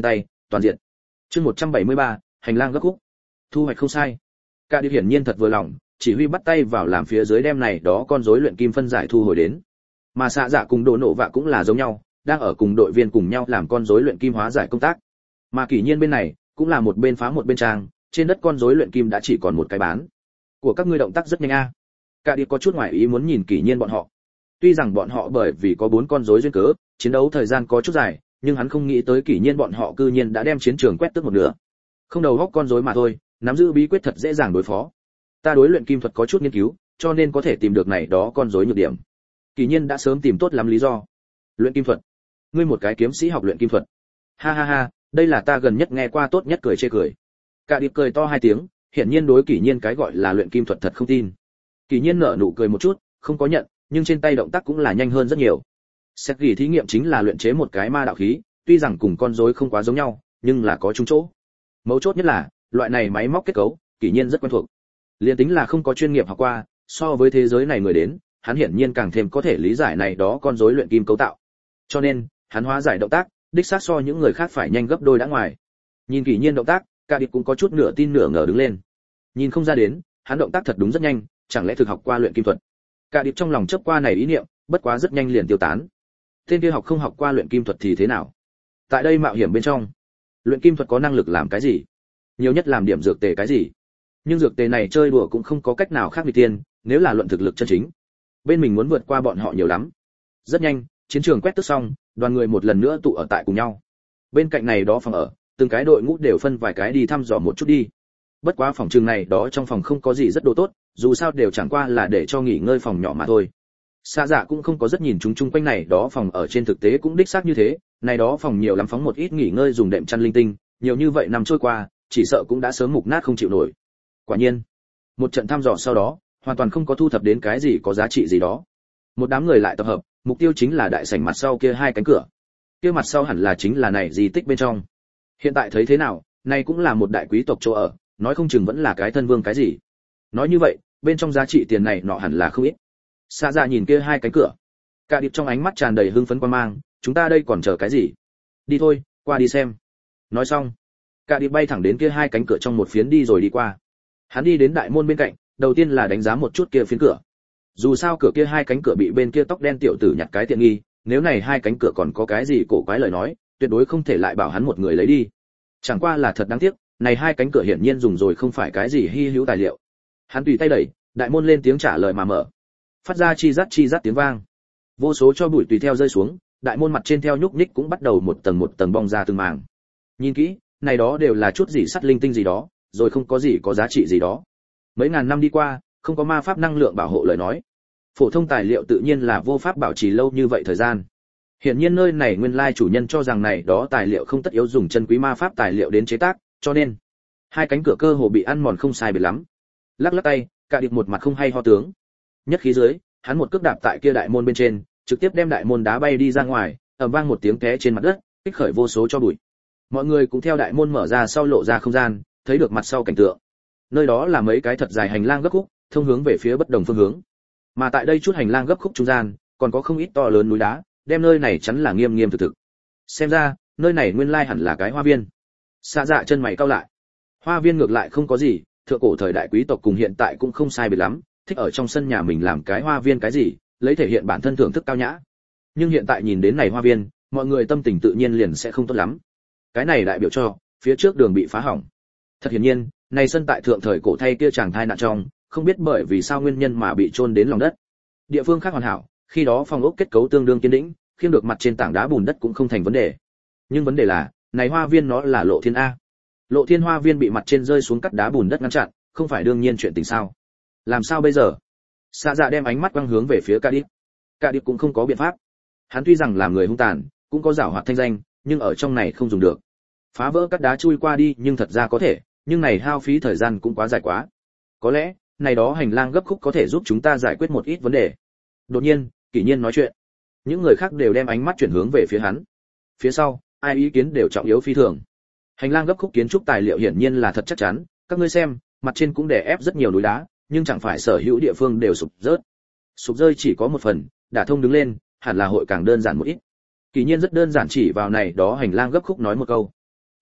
toàn diện. Chương 173, hành lang gấp khúc. Thu hoạch không sai. Cả đi hiển nhiên thật vừa lòng, chỉ huy bắt tay vào làm phía dưới đem này đó con rối luyện kim phân giải thu hồi đến. Mà xạ dạ cùng Đồ Nộ Vạ cũng là giống nhau, đang ở cùng đội viên cùng nhau làm con rối luyện kim hóa giải công tác. Mà Kỷ Nhiên bên này cũng là một bên phá một bên trang, trên đất con rối luyện kim đã chỉ còn một cái bán. Của các ngươi động tác rất nhanh a. Cả đi có chút ngoài ý muốn nhìn Kỷ Nhiên bọn họ. Tuy rằng bọn họ bởi vì có 4 con rối duyên cớ, chiến đấu thời gian có chút dài, nhưng hắn không nghĩ tới Kỷ Nhiên bọn họ cư nhiên đã đem chiến trường quét tước một nửa. Không đầu góc con rối mà thôi, nắm giữ bí quyết thật dễ dàng đối phó. Ta đối luyện kim thuật có chút nghiên cứu, cho nên có thể tìm được này đó con rối nhược điểm. Kỷ Nhiên đã sớm tìm tốt lắm lý do. Luyện kim thuật? Ngươi một cái kiếm sĩ học luyện kim thuật? Ha ha ha, đây là ta gần nhất nghe qua tốt nhất, cười chê cười. Cả điệp cười to 2 tiếng, hiển nhiên đối Kỷ Nhiên cái gọi là luyện kim thuật thật không tin. Kỷ Nhiên nở nụ cười một chút, không có nhận, nhưng trên tay động tác cũng là nhanh hơn rất nhiều. Xét ghi thí nghiệm chính là luyện chế một cái ma đạo khí, tuy rằng cùng con rối không quá giống nhau, nhưng là có chung chỗ. Mấu chốt nhất là, loại này máy móc kết cấu, Kỷ Nhiên rất quen thuộc. Liên tính là không có chuyên nghiệp học qua, so với thế giới này người đến, hắn hiển nhiên càng thêm có thể lý giải này đó con rối luyện kim cấu tạo. Cho nên, hắn hóa giải động tác, đích xác so những người khác phải nhanh gấp đôi đã ngoài. Nhìn Kỷ Nhiên động tác, cả điệp cũng có chút nửa tin nửa ngờ đứng lên. Nhìn không ra đến, hắn động tác thật đúng rất nhanh, chẳng lẽ thực học qua luyện kim thuật. Cả điệp trong lòng chớp qua này ý niệm, bất quá rất nhanh liền tiêu tán. Tên kia học không học qua luyện kim thuật thì thế nào? Tại đây mạo hiểm bên trong, luyện kim thuật có năng lực làm cái gì? Nhiều nhất làm điểm dược tề cái gì? Nhưng dược tề này chơi đùa cũng không có cách nào khác biệt tiên, nếu là luận thực lực chân chính, bên mình muốn vượt qua bọn họ nhiều lắm. Rất nhanh, chiến trường quét tước xong, đoàn người một lần nữa tụ ở tại cùng nhau. Bên cạnh này đó phòng ở, từng cái đội ngũ đều phân vài cái đi thăm dò một chút đi. Bất quá phòng trường này đó trong phòng không có gì rất đồ tốt, dù sao đều chẳng qua là để cho nghỉ ngơi phòng nhỏ mà thôi. Xa dạ cũng không có rất nhìn chúng chung quanh này đó phòng ở, trên thực tế cũng đích xác như thế, này đó phòng nhiều lắm phóng một ít nghỉ ngơi dùng đệm chăn linh tinh, nhiều như vậy năm trôi qua, chỉ sợ cũng đã sớm mục nát không chịu nổi. Quả nhiên, một trận thăm dò sau đó, hoàn toàn không có thu thập đến cái gì có giá trị gì đó. Một đám người lại tập hợp, mục tiêu chính là đại sảnh mặt sau kia 2 cánh cửa. Kia mặt sau hẳn là chính là này di tích bên trong. Hiện tại thấy thế nào, này cũng là một đại quý tộc chỗ ở, nói không chừng vẫn là cái thân vương cái gì. Nói như vậy, bên trong giá trị tiền này nọ hẳn là không ít. Xa ra nhìn kia 2 cánh cửa, cả điệp trong ánh mắt tràn đầy hưng phấn quan mang, chúng ta đây còn chờ cái gì? Đi thôi, qua đi xem. Nói xong, cả điệp bay thẳng đến kia 2 cánh cửa trong một phiến đi rồi đi qua. Hắn đi đến đại môn bên cạnh, đầu tiên là đánh giá một chút kia phiến cửa. Dù sao cửa kia 2 cánh cửa bị bên kia tóc đen tiểu tử nhặt cái tiện nghi, nếu này 2 cánh cửa còn có cái gì cổ quái lời nói, tuyệt đối không thể lại bảo hắn một người lấy đi. Chẳng qua là thật đáng tiếc, này 2 cánh cửa hiển nhiên dùng rồi không phải cái gì hi hữu tài liệu. Hắn tùy tay đẩy, đại môn lên tiếng trả lời mà mở. Phát ra chi rát tiếng vang. Vô số cho bụi tùy theo rơi xuống, đại môn mặt trên theo nhúc nhích cũng bắt đầu một tầng bong ra từng màng. Nhìn kỹ, này đó đều là chút gì sắt linh tinh gì đó, rồi không có gì có giá trị gì đó. Mấy ngàn năm đi qua, không có ma pháp năng lượng bảo hộ lời nói, phổ thông tài liệu tự nhiên là vô pháp bảo trì lâu như vậy thời gian. Hiển nhiên nơi này nguyên lai chủ nhân cho rằng này đó tài liệu không tất yếu dùng chân quý ma pháp tài liệu đến chế tác, cho nên 2 cánh cửa cơ hồ bị ăn mòn không sai biệt lắm. Lắc lắc tay, cả điệp một mặt không hay ho tướng. Nhất khí dưới, hắn một cước đạp tại kia đại môn bên trên, trực tiếp đem đại môn đá bay đi ra ngoài, ầm vang một tiếng té trên mặt đất, kích khởi vô số cho bụi. Mọi người cũng theo đại môn mở ra sau lộ ra không gian, thấy được mặt sau cảnh tượng. Nơi đó là mấy cái thật dài hành lang gấp khúc, thông hướng về phía bất đồng phương hướng. Mà tại đây chút hành lang gấp khúc trung gian, còn có không ít to lớn núi đá, đem nơi này chắn là nghiêm nghiêm thực thực. Xem ra, nơi này nguyên lai hẳn là cái hoa viên. Xa dạ chân mày cau lại. Hoa viên ngược lại không có gì, thượng cổ thời đại quý tộc cùng hiện tại cũng không sai biệt lắm, thích ở trong sân nhà mình làm cái hoa viên cái gì, lấy thể hiện bản thân thưởng thức cao nhã. Nhưng hiện tại nhìn đến này hoa viên, mọi người tâm tình tự nhiên liền sẽ không tốt lắm. Cái này đại biểu cho phía trước đường bị phá hỏng. Thật hiển nhiên, này sân tại thượng thời cổ thay kia chàng thai nạn trong, không biết bởi vì sao nguyên nhân mà bị chôn đến lòng đất. Địa phương khác hoàn hảo, khi đó phòng ốc kết cấu tương đương kiên định, khiêng được mặt trên tảng đá bùn đất cũng không thành vấn đề. Nhưng vấn đề là, này hoa viên nó là lộ thiên a. Lộ thiên hoa viên bị mặt trên rơi xuống cắt đá bùn đất ngăn chặn, không phải đương nhiên chuyện tình sao? Làm sao bây giờ? Sa Dạ đem ánh mắt quang hướng về phía Ca Điệp. Ca Điệp cũng không có biện pháp. Hắn tuy rằng làm người hung tàn, cũng có giảo hoạt thanh danh, nhưng ở trong này không dùng được. Phá vỡ cắt đá chui qua đi, nhưng thật ra có thể, nhưng này hao phí thời gian cũng quá dài quá. Có lẽ, này đó hành lang gấp khúc có thể giúp chúng ta giải quyết một ít vấn đề. Đột nhiên, Kỷ Nhiên nói chuyện. Những người khác đều đem ánh mắt chuyển hướng về phía hắn. Phía sau, ai ý kiến đều trọng yếu phi thường. Hành lang gấp khúc kiến trúc tài liệu hiển nhiên là thật chắc chắn, các ngươi xem, mặt trên cũng đè ép rất nhiều núi đá, nhưng chẳng phải sở hữu địa phương đều sụp rớt. Sụp rơi chỉ có một phần, đả thông đứng lên, hẳn là hội càng đơn giản một ít. Kỷ Nhiên rất đơn giản chỉ vào này đó hành lang gấp khúc nói một câu.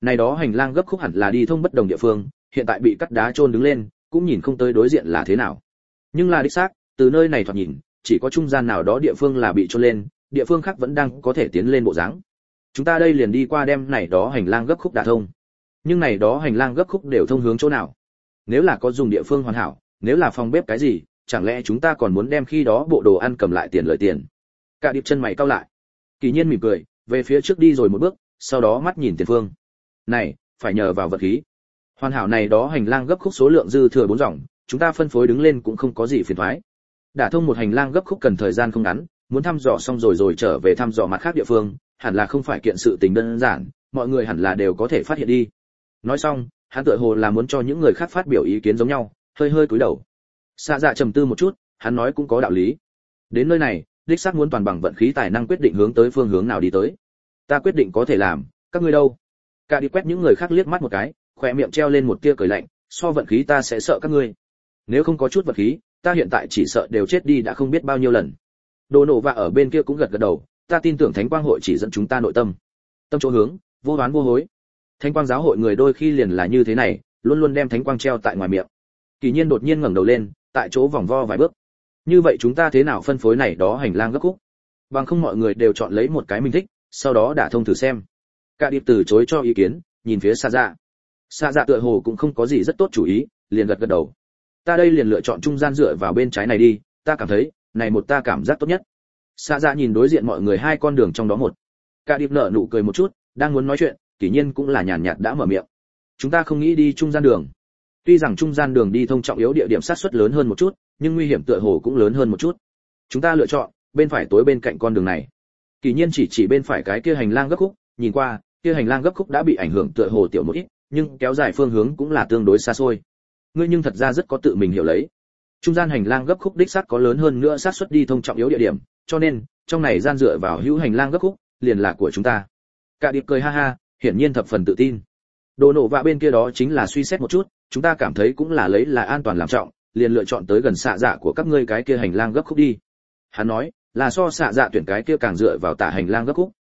Này đó hành lang gấp khúc hẳn là đi thông bất đồng địa phương, hiện tại bị cắt đá chôn đứng lên, cũng nhìn không tới đối diện là thế nào. Nhưng là đích xác, từ nơi này thoạt nhìn, chỉ có trung gian nào đó địa phương là bị chôn lên, địa phương khác vẫn đang có thể tiến lên bộ dáng. Chúng ta đây liền đi qua đem này đó hành lang gấp khúc đả thông. Nhưng này đó hành lang gấp khúc đều thông hướng chỗ nào? Nếu là có dùng địa phương hoàn hảo, nếu là phòng bếp cái gì, chẳng lẽ chúng ta còn muốn đem khi đó bộ đồ ăn cầm lại tiền lợi tiền? Cả điệp chân mày cau lại. Kỳ Nhiên mỉm cười, về phía trước đi rồi một bước, sau đó mắt nhìn tiền phương. Này, phải nhờ vào vật khí. Hoàn hảo này đó hành lang gấp khúc số lượng dư thừa 4 dòng, chúng ta phân phối đứng lên cũng không có gì phiền toái. Đả thông một hành lang gấp khúc cần thời gian không ngắn, muốn thăm dò xong rồi trở về thăm dò mặt khác địa phương, hẳn là không phải kiện sự tình đơn giản, mọi người hẳn là đều có thể phát hiện đi. Nói xong, hắn tựa hồ là muốn cho những người khác phát biểu ý kiến giống nhau, hơi hơi cúi đầu. Xạ Dạ trầm tư một chút, hắn nói cũng có đạo lý. Đến nơi này, đích xác muốn toàn bằng vận khí tài năng quyết định hướng tới phương hướng nào đi tới. Ta quyết định có thể làm, các ngươi đâu? Cả đi quét những người khác liếc mắt một cái, khóe miệng treo lên một tia cười lạnh, so vận khí ta sẽ sợ các ngươi. Nếu không có chút vận khí, ta hiện tại chỉ sợ đều chết đi đã không biết bao nhiêu lần. Đồ Nổ và ở bên kia cũng gật gật đầu, ta tin tưởng Thánh Quang hội chỉ dẫn chúng ta nội tâm. Tâm chỗ hướng, vô đoán vô hối. Thánh Quang giáo hội người đôi khi liền là như thế này, luôn luôn đem Thánh Quang treo tại ngoài miệng. Kỳ Nhiên đột nhiên ngẩng đầu lên, tại chỗ vòng vo vài bước. Như vậy chúng ta thế nào phân phối này đó hành lang gấp khúc? Bằng không mọi người đều chọn lấy một cái mình thích, sau đó đả thông thử xem. Cả điệp từ chối cho ý kiến, nhìn phía Sa Dạ. Sa Dạ tựa hồ cũng không có gì rất tốt chủ ý, liền gật gật đầu. Ta đây liền lựa chọn trung gian dựa vào bên trái này đi, ta cảm thấy, này một ta cảm giác tốt nhất. Sa Dạ nhìn đối diện mọi người hai con đường trong đó một. Cả điệp nở nụ cười một chút, đang muốn nói chuyện, Kỷ Nhiên cũng là nhàn nhạt đã mở miệng. Chúng ta không nghĩ đi trung gian đường. Tuy rằng trung gian đường đi thông trọng yếu địa điểm sát suất lớn hơn một chút, nhưng nguy hiểm tựa hồ cũng lớn hơn một chút. Chúng ta lựa chọn bên phải tối bên cạnh con đường này. Kỷ Nhiên chỉ bên phải cái kia hành lang gấp khúc, nhìn qua, kia hành lang gấp khúc đã bị ảnh hưởng tựa hồ tiểu một ít, nhưng kéo dài phương hướng cũng là tương đối xa xôi. Ngươi nhưng thật ra rất có tự mình hiểu lấy. Trung gian hành lang gấp khúc đích xác có lớn hơn nữa xác suất đi thông trọng yếu địa điểm, cho nên, trong này gian dựa vào hữu hành lang gấp khúc, liền là của chúng ta. Cả điệp cười ha ha, hiển nhiên thập phần tự tin. Đồ Nổ và bên kia đó chính là suy xét một chút, chúng ta cảm thấy cũng là lấy là an toàn làm trọng, liền lựa chọn tới gần xạ dạ của các ngươi cái kia hành lang gấp khúc đi. Hắn nói, là so xạ dạ tuyển cái kia càng dựa vào tả hành lang gấp khúc.